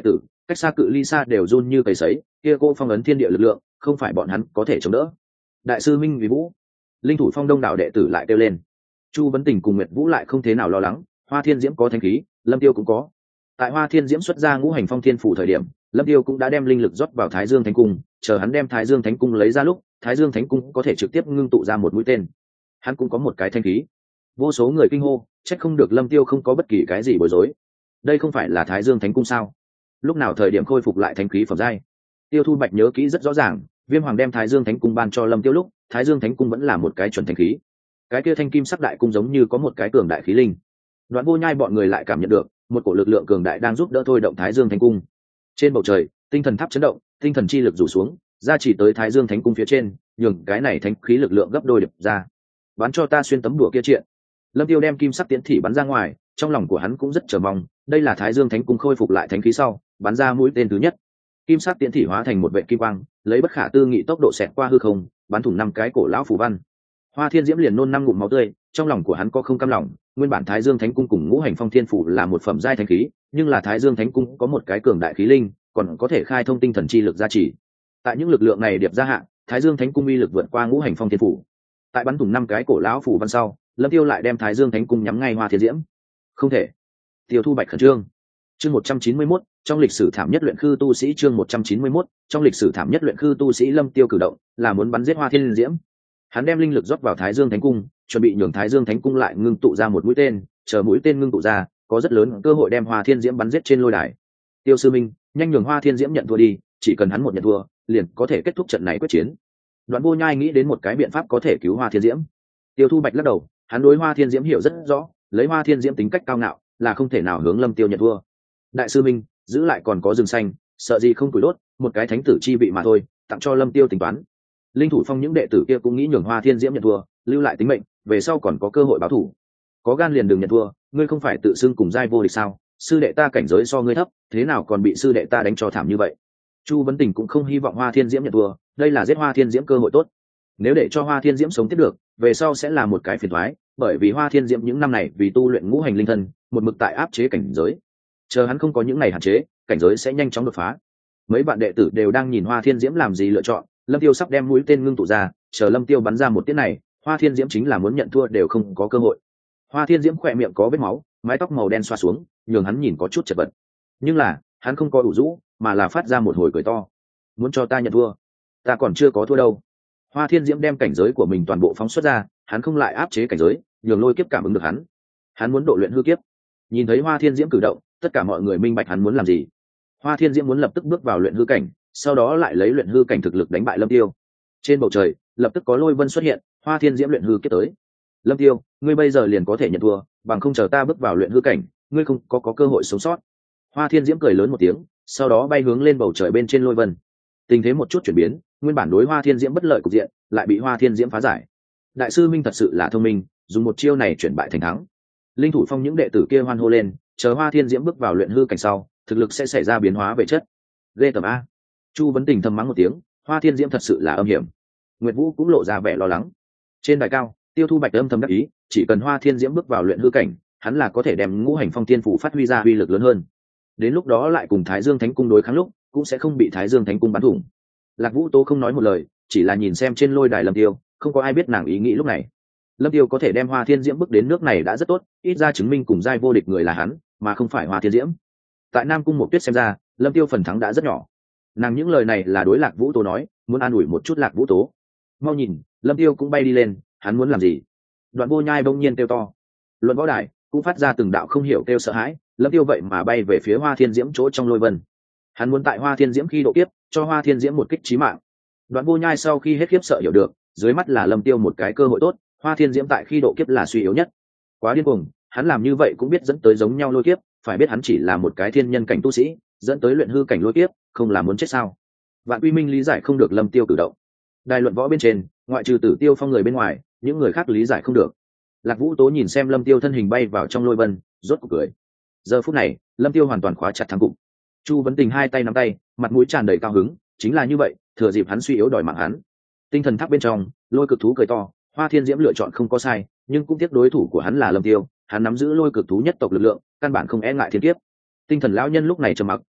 cách xa cự ly xa đều run như cầy sấy, kia cô phong ấn thiên địa lực lượng không phải bọn hắn có thể chống đỡ. Đại sư minh vì vũ, linh thủ phong đông đảo đệ tử lại kêu lên. Chu Vấn Tình cùng Nguyệt Vũ lại không thế nào lo lắng, Hoa Thiên Diễm có thanh khí, Lâm Tiêu cũng có. Tại Hoa Thiên Diễm xuất ra ngũ hành phong thiên phủ thời điểm, Lâm Tiêu cũng đã đem linh lực rót vào Thái Dương Thánh Cung, chờ hắn đem Thái Dương Thánh Cung lấy ra lúc, Thái Dương Thánh Cung có thể trực tiếp ngưng tụ ra một mũi tên. Hắn cũng có một cái thanh khí. Vô số người kinh hô, trách không được Lâm Tiêu không có bất kỳ cái gì bối rối. Đây không phải là Thái Dương Thánh Cung sao? Lúc nào thời điểm khôi phục lại thanh khí phẩm giai? Tiêu Thu Bạch nhớ kỹ rất rõ ràng, Viêm Hoàng đem Thái Dương Thánh Cung ban cho Lâm Tiêu lúc, Thái Dương Thánh Cung vẫn là một cái chuẩn thanh khí. Cái kia thanh kim sắc đại cung giống như có một cái cường đại khí linh. Đoạn Vô Nhai bọn người lại cảm nhận được một cổ lực lượng cường đại đang giúp đỡ thôi động Thái Dương Thánh Cung. Trên bầu trời, tinh thần tháp chấn động, tinh thần chi lực rủ xuống, ra chỉ tới Thái Dương Thánh Cung phía trên, nhường cái này thánh khí lực lượng gấp đôi điệp ra. Bắn cho ta xuyên tấm đùa kia triện. Lâm Tiêu đem kim sắc tiễn thị bắn ra ngoài, trong lòng của hắn cũng rất chờ mong, đây là Thái Dương Thánh Cung khôi phục lại thánh khí sau, bắn ra mũi tên thứ nhất. Kim sắc tiễn thị hóa thành một vệ kim quang, lấy bất khả tư nghị tốc độ xẹt qua hư không, bắn thủng năm cái cổ lão phù văn. Hoa Thiên Diễm liền nôn năm ngụm máu tươi, trong lòng của hắn có không cam lòng, nguyên bản Thái Dương Thánh Cung cùng Ngũ Hành Phong Thiên Phủ là một phẩm giai thánh khí, nhưng là Thái Dương Thánh Cung có một cái cường đại khí linh, còn có thể khai thông tinh thần chi lực gia trì. Tại những lực lượng này điệp ra hạn, Thái Dương Thánh Cung uy lực vượt qua Ngũ Hành Phong Thiên Phủ. Tại bắn thủng năm cái cổ lão phủ văn sau, Lâm Tiêu lại đem Thái Dương Thánh Cung nhắm ngay Hoa Thiên Diễm. Không thể. Tiêu Thu Bạch khẩn trương. Chương một trăm chín mươi mốt, trong lịch sử thảm nhất luyện khư tu sĩ chương một trăm chín mươi mốt, trong lịch sử thảm nhất luyện khư tu sĩ Lâm Tiêu cử động, là muốn bắn giết Hoa Thiên Diễm. Hắn đem linh lực rót vào Thái Dương Thánh Cung, chuẩn bị nhường Thái Dương Thánh Cung lại ngưng tụ ra một mũi tên, chờ mũi tên ngưng tụ ra, có rất lớn cơ hội đem Hoa Thiên Diễm bắn giết trên lôi đài. Tiêu sư minh, nhanh nhường Hoa Thiên Diễm nhận thua đi, chỉ cần hắn một nhận thua, liền có thể kết thúc trận này quyết chiến. Đoạn Vô Nhai nghĩ đến một cái biện pháp có thể cứu Hoa Thiên Diễm. Tiêu Thu Bạch lắc đầu, hắn đối Hoa Thiên Diễm hiểu rất rõ, lấy Hoa Thiên Diễm tính cách cao ngạo, là không thể nào hướng Lâm Tiêu nhận thua. Đại sư minh, giữ lại còn có rừng xanh, sợ gì không tuổi đốt, một cái thánh tử chi vị mà thôi, tặng cho Lâm Tiêu tính toán. Linh thủ phong những đệ tử kia cũng nghĩ nhường Hoa Thiên Diễm nhận thua, lưu lại tính mệnh, về sau còn có cơ hội báo thù. Có gan liền đừng nhận thua, ngươi không phải tự xưng cùng giai vô địch sao? Sư đệ ta cảnh giới so ngươi thấp, thế nào còn bị sư đệ ta đánh cho thảm như vậy? Chu Vấn Tình cũng không hy vọng Hoa Thiên Diễm nhận thua, đây là giết Hoa Thiên Diễm cơ hội tốt. Nếu để cho Hoa Thiên Diễm sống tiếp được, về sau sẽ là một cái phiền toái, bởi vì Hoa Thiên Diễm những năm này vì tu luyện ngũ hành linh thân, một mực tại áp chế cảnh giới. Chờ hắn không có những này hạn chế, cảnh giới sẽ nhanh chóng đột phá. Mấy bạn đệ tử đều đang nhìn Hoa Thiên Diễm làm gì lựa chọn, Lâm Tiêu sắp đem mũi tên ngưng tụ ra, chờ Lâm Tiêu bắn ra một tiết này, Hoa Thiên Diễm chính là muốn nhận thua đều không có cơ hội. Hoa Thiên Diễm khỏe miệng có vết máu, mái tóc màu đen xoa xuống, nhường hắn nhìn có chút chật vật. Nhưng là, hắn không có ủ rũ, mà là phát ra một hồi cười to. Muốn cho ta nhận thua? Ta còn chưa có thua đâu. Hoa Thiên Diễm đem cảnh giới của mình toàn bộ phóng xuất ra, hắn không lại áp chế cảnh giới, nhường lôi kiếp cảm ứng được hắn. Hắn muốn độ luyện hư kiếp. Nhìn thấy Hoa Thiên Diễm cử động, tất cả mọi người minh bạch hắn muốn làm gì. Hoa Thiên Diễm muốn lập tức bước vào luyện hư cảnh, sau đó lại lấy luyện hư cảnh thực lực đánh bại Lâm Tiêu. Trên bầu trời, lập tức có lôi vân xuất hiện, Hoa Thiên Diễm luyện hư kiếp tới. Lâm Tiêu, ngươi bây giờ liền có thể nhận thua, bằng không chờ ta bước vào luyện hư cảnh, ngươi không có, có cơ hội sống sót. Hoa Thiên Diễm cười lớn một tiếng, sau đó bay hướng lên bầu trời bên trên lôi vân. Tình thế một chút chuyển biến, nguyên bản đối Hoa Thiên Diễm bất lợi cục diện, lại bị Hoa Thiên Diễm phá giải. Đại sư Minh thật sự là thông minh, dùng một chiêu này chuyển bại thành thắng. Linh thủ phong những đệ tử kia hoan hô lên, chờ Hoa Thiên Diễm bước vào luyện hư cảnh sau, thực lực sẽ xảy ra biến hóa về chất. Ghê tởm a. Chu Vấn Tình thầm mắng một tiếng, Hoa Thiên Diễm thật sự là âm hiểm. Nguyệt Vũ cũng lộ ra vẻ lo lắng. Trên đài cao, Tiêu Thu Bạch âm thầm đắc ý, chỉ cần Hoa Thiên Diễm bước vào luyện hư cảnh, hắn là có thể đem ngũ hành phong thiên phủ phát huy ra uy lực lớn hơn. Đến lúc đó lại cùng Thái Dương Thánh Cung đối kháng lúc, cũng sẽ không bị Thái Dương Thánh Cung bắn thủng. Lạc Vũ Tố không nói một lời, chỉ là nhìn xem trên lôi đài Lâm Tiêu, không có ai biết nàng ý nghĩ lúc này. Lâm Tiêu có thể đem Hoa Thiên Diễm bước đến nước này đã rất tốt, ít ra chứng minh cùng giai vô địch người là hắn, mà không phải Hoa Thiên Diễm. Tại Nam Cung Mộc Tuyết xem ra, Lâm Tiêu phần thắng đã rất nhỏ. Nàng những lời này là đối Lạc Vũ Tố nói, muốn an ủi một chút Lạc Vũ Tố. Mau nhìn, Lâm Tiêu cũng bay đi lên, hắn muốn làm gì? Đoạn Vô Nhai bỗng nhiên kêu to. Luận võ đài cũng phát ra từng đạo không hiểu kêu sợ hãi, Lâm Tiêu vậy mà bay về phía Hoa Thiên Diễm chỗ trong lôi vân. Hắn muốn tại Hoa Thiên Diễm khi độ kiếp, cho Hoa Thiên Diễm một kích chí mạng. Đoạn Vô Nhai sau khi hết khiếp sợ hiểu được, dưới mắt là Lâm Tiêu một cái cơ hội tốt, Hoa Thiên Diễm tại khi độ kiếp là suy yếu nhất. Quá điên cuồng, hắn làm như vậy cũng biết dẫn tới giống nhau lôi kiếp, phải biết hắn chỉ là một cái thiên nhân cảnh tu sĩ, dẫn tới luyện hư cảnh lôi kiếp, không là muốn chết sao? Vạn Uy Minh lý giải không được Lâm Tiêu cử động. Đài luận võ bên trên, ngoại trừ Tử Tiêu Phong người bên ngoài, những người khác lý giải không được. Lạc Vũ Tố nhìn xem Lâm Tiêu thân hình bay vào trong lôi vân, rốt cuộc cười. Giờ phút này, Lâm Tiêu hoàn toàn khóa chặt thắng cục. Chu Vấn Tình hai tay nắm tay, mặt mũi tràn đầy cao hứng, chính là như vậy, thừa dịp hắn suy yếu đòi mạng hắn. Tinh thần tháp bên trong, lôi cực thú cười to, Hoa Thiên Diễm lựa chọn không có sai, nhưng cũng tiếc đối thủ của hắn là Lâm Tiêu, hắn nắm giữ lôi cực thú nhất tộc lực lượng, căn bản không e ngại thiên kiếp. Tinh thần lão nhân lúc này trầm mặc,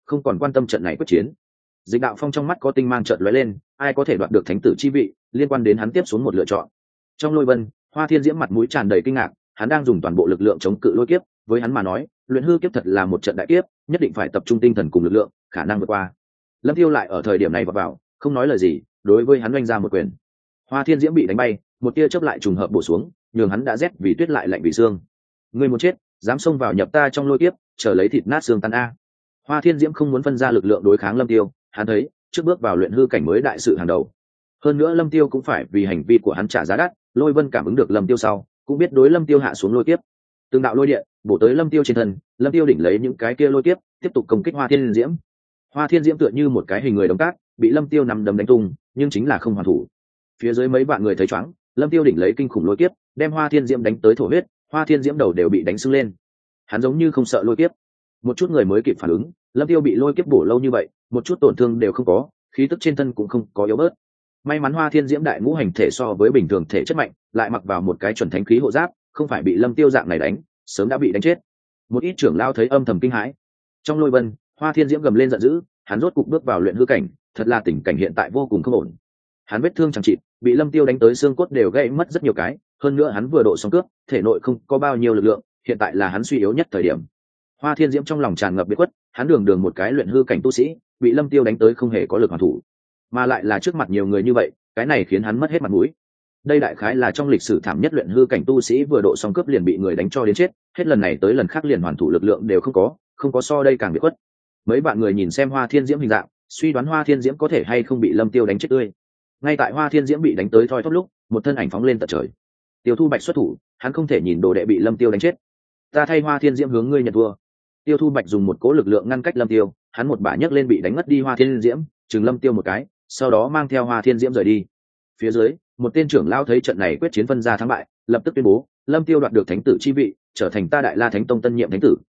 không còn quan tâm trận này quyết chiến. Dịch Đạo Phong trong mắt có tinh mang chợt lóe lên, ai có thể đoạt được thánh tử chi vị, liên quan đến hắn tiếp xuống một lựa chọn. Trong lôi vân, Hoa Thiên Diễm mặt mũi tràn đầy kinh ngạc, hắn đang dùng toàn bộ lực lượng chống cự lôi kiếp, với hắn mà nói, luyện hư kiếp thật là một trận đại kiếp, nhất định phải tập trung tinh thần cùng lực lượng, khả năng vượt qua. Lâm Tiêu lại ở thời điểm này vào vào, không nói lời gì, đối với hắn oanh ra một quyền. Hoa Thiên Diễm bị đánh bay, một tia chớp lại trùng hợp bổ xuống, nhường hắn đã rét vì tuyết lại lạnh vì xương. Ngươi muốn chết, dám xông vào nhập ta trong lôi kiếp, chờ lấy thịt nát xương tan a. Hoa Thiên Diễm không muốn phân ra lực lượng đối kháng Lâm Tiêu, hắn thấy, trước bước vào luyện hư cảnh mới đại sự hàng đầu. Hơn nữa Lâm Tiêu cũng phải vì hành vi của hắn trả giá đắt, Lôi Vân cảm ứng được Lâm Tiêu sau, cũng biết đối Lâm Tiêu hạ xuống lôi kiếp. Từng đạo lôi điện bổ tới Lâm Tiêu trên thân, Lâm Tiêu đỉnh lấy những cái kia lôi kiếp, tiếp tục công kích Hoa Thiên Diễm. Hoa Thiên Diễm tựa như một cái hình người đóng cát, bị Lâm Tiêu nằm đấm đánh tung, nhưng chính là không hoàn thủ. Phía dưới mấy bạn người thấy choáng, Lâm Tiêu đỉnh lấy kinh khủng lôi kiếp, đem Hoa Thiên Diễm đánh tới thổ huyết, Hoa Thiên Diễm đầu đều bị đánh sưng lên. Hắn giống như không sợ lôi kiếp. Một chút người mới kịp phản ứng, Lâm Tiêu bị lôi kiếp bổ lâu như vậy, một chút tổn thương đều không có, khí tức trên thân cũng không có yếu bớt. May mắn Hoa Thiên Diễm đại ngũ hành thể so với bình thường thể chất mạnh, lại mặc vào một cái chuẩn thánh khí hộ giáp, không phải bị Lâm Tiêu dạng này đánh, sớm đã bị đánh chết. Một ít trưởng lao thấy âm thầm kinh hãi. Trong lôi vân, Hoa Thiên Diễm gầm lên giận dữ, hắn rốt cục bước vào luyện hư cảnh, thật là tình cảnh hiện tại vô cùng không ổn. Hắn vết thương chẳng chịt, bị Lâm Tiêu đánh tới xương cốt đều gãy mất rất nhiều cái, hơn nữa hắn vừa độ xong cướp, thể nội không có bao nhiêu lực lượng, hiện tại là hắn suy yếu nhất thời điểm. Hoa Thiên Diễm trong lòng tràn ngập biệt khuất, hắn đường đường một cái luyện hư cảnh tu sĩ, bị Lâm Tiêu đánh tới không hề có lực hoàn thủ, mà lại là trước mặt nhiều người như vậy, cái này khiến hắn mất hết mặt mũi. Đây đại khái là trong lịch sử thảm nhất luyện hư cảnh tu sĩ vừa độ xong cướp liền bị người đánh cho đến chết, hết lần này tới lần khác liền hoàn thủ lực lượng đều không có, không có so đây càng biệt khuất. Mấy bạn người nhìn xem Hoa Thiên Diễm hình dạng, suy đoán Hoa Thiên Diễm có thể hay không bị Lâm Tiêu đánh chết tươi. Ngay tại Hoa Thiên Diễm bị đánh tới thoi thóp lúc, một thân ảnh phóng lên tận trời. Tiêu Thu Bạch xuất thủ, hắn không thể nhìn đồ đệ bị Lâm Tiêu đánh chết. Ta thay Hoa Thiên Diễm hướng ngươi nhận thua. Tiêu Thu Bạch dùng một cỗ lực lượng ngăn cách Lâm Tiêu, hắn một bả nhấc lên bị đánh ngất đi Hoa Thiên Diễm, chừng Lâm Tiêu một cái, sau đó mang theo Hoa Thiên Diễm rời đi. Phía dưới, một tên trưởng lao thấy trận này quyết chiến phân ra thắng bại, lập tức tuyên bố, Lâm Tiêu đoạt được thánh tử chi vị, trở thành ta Đại La Thánh Tông tân nhiệm thánh tử,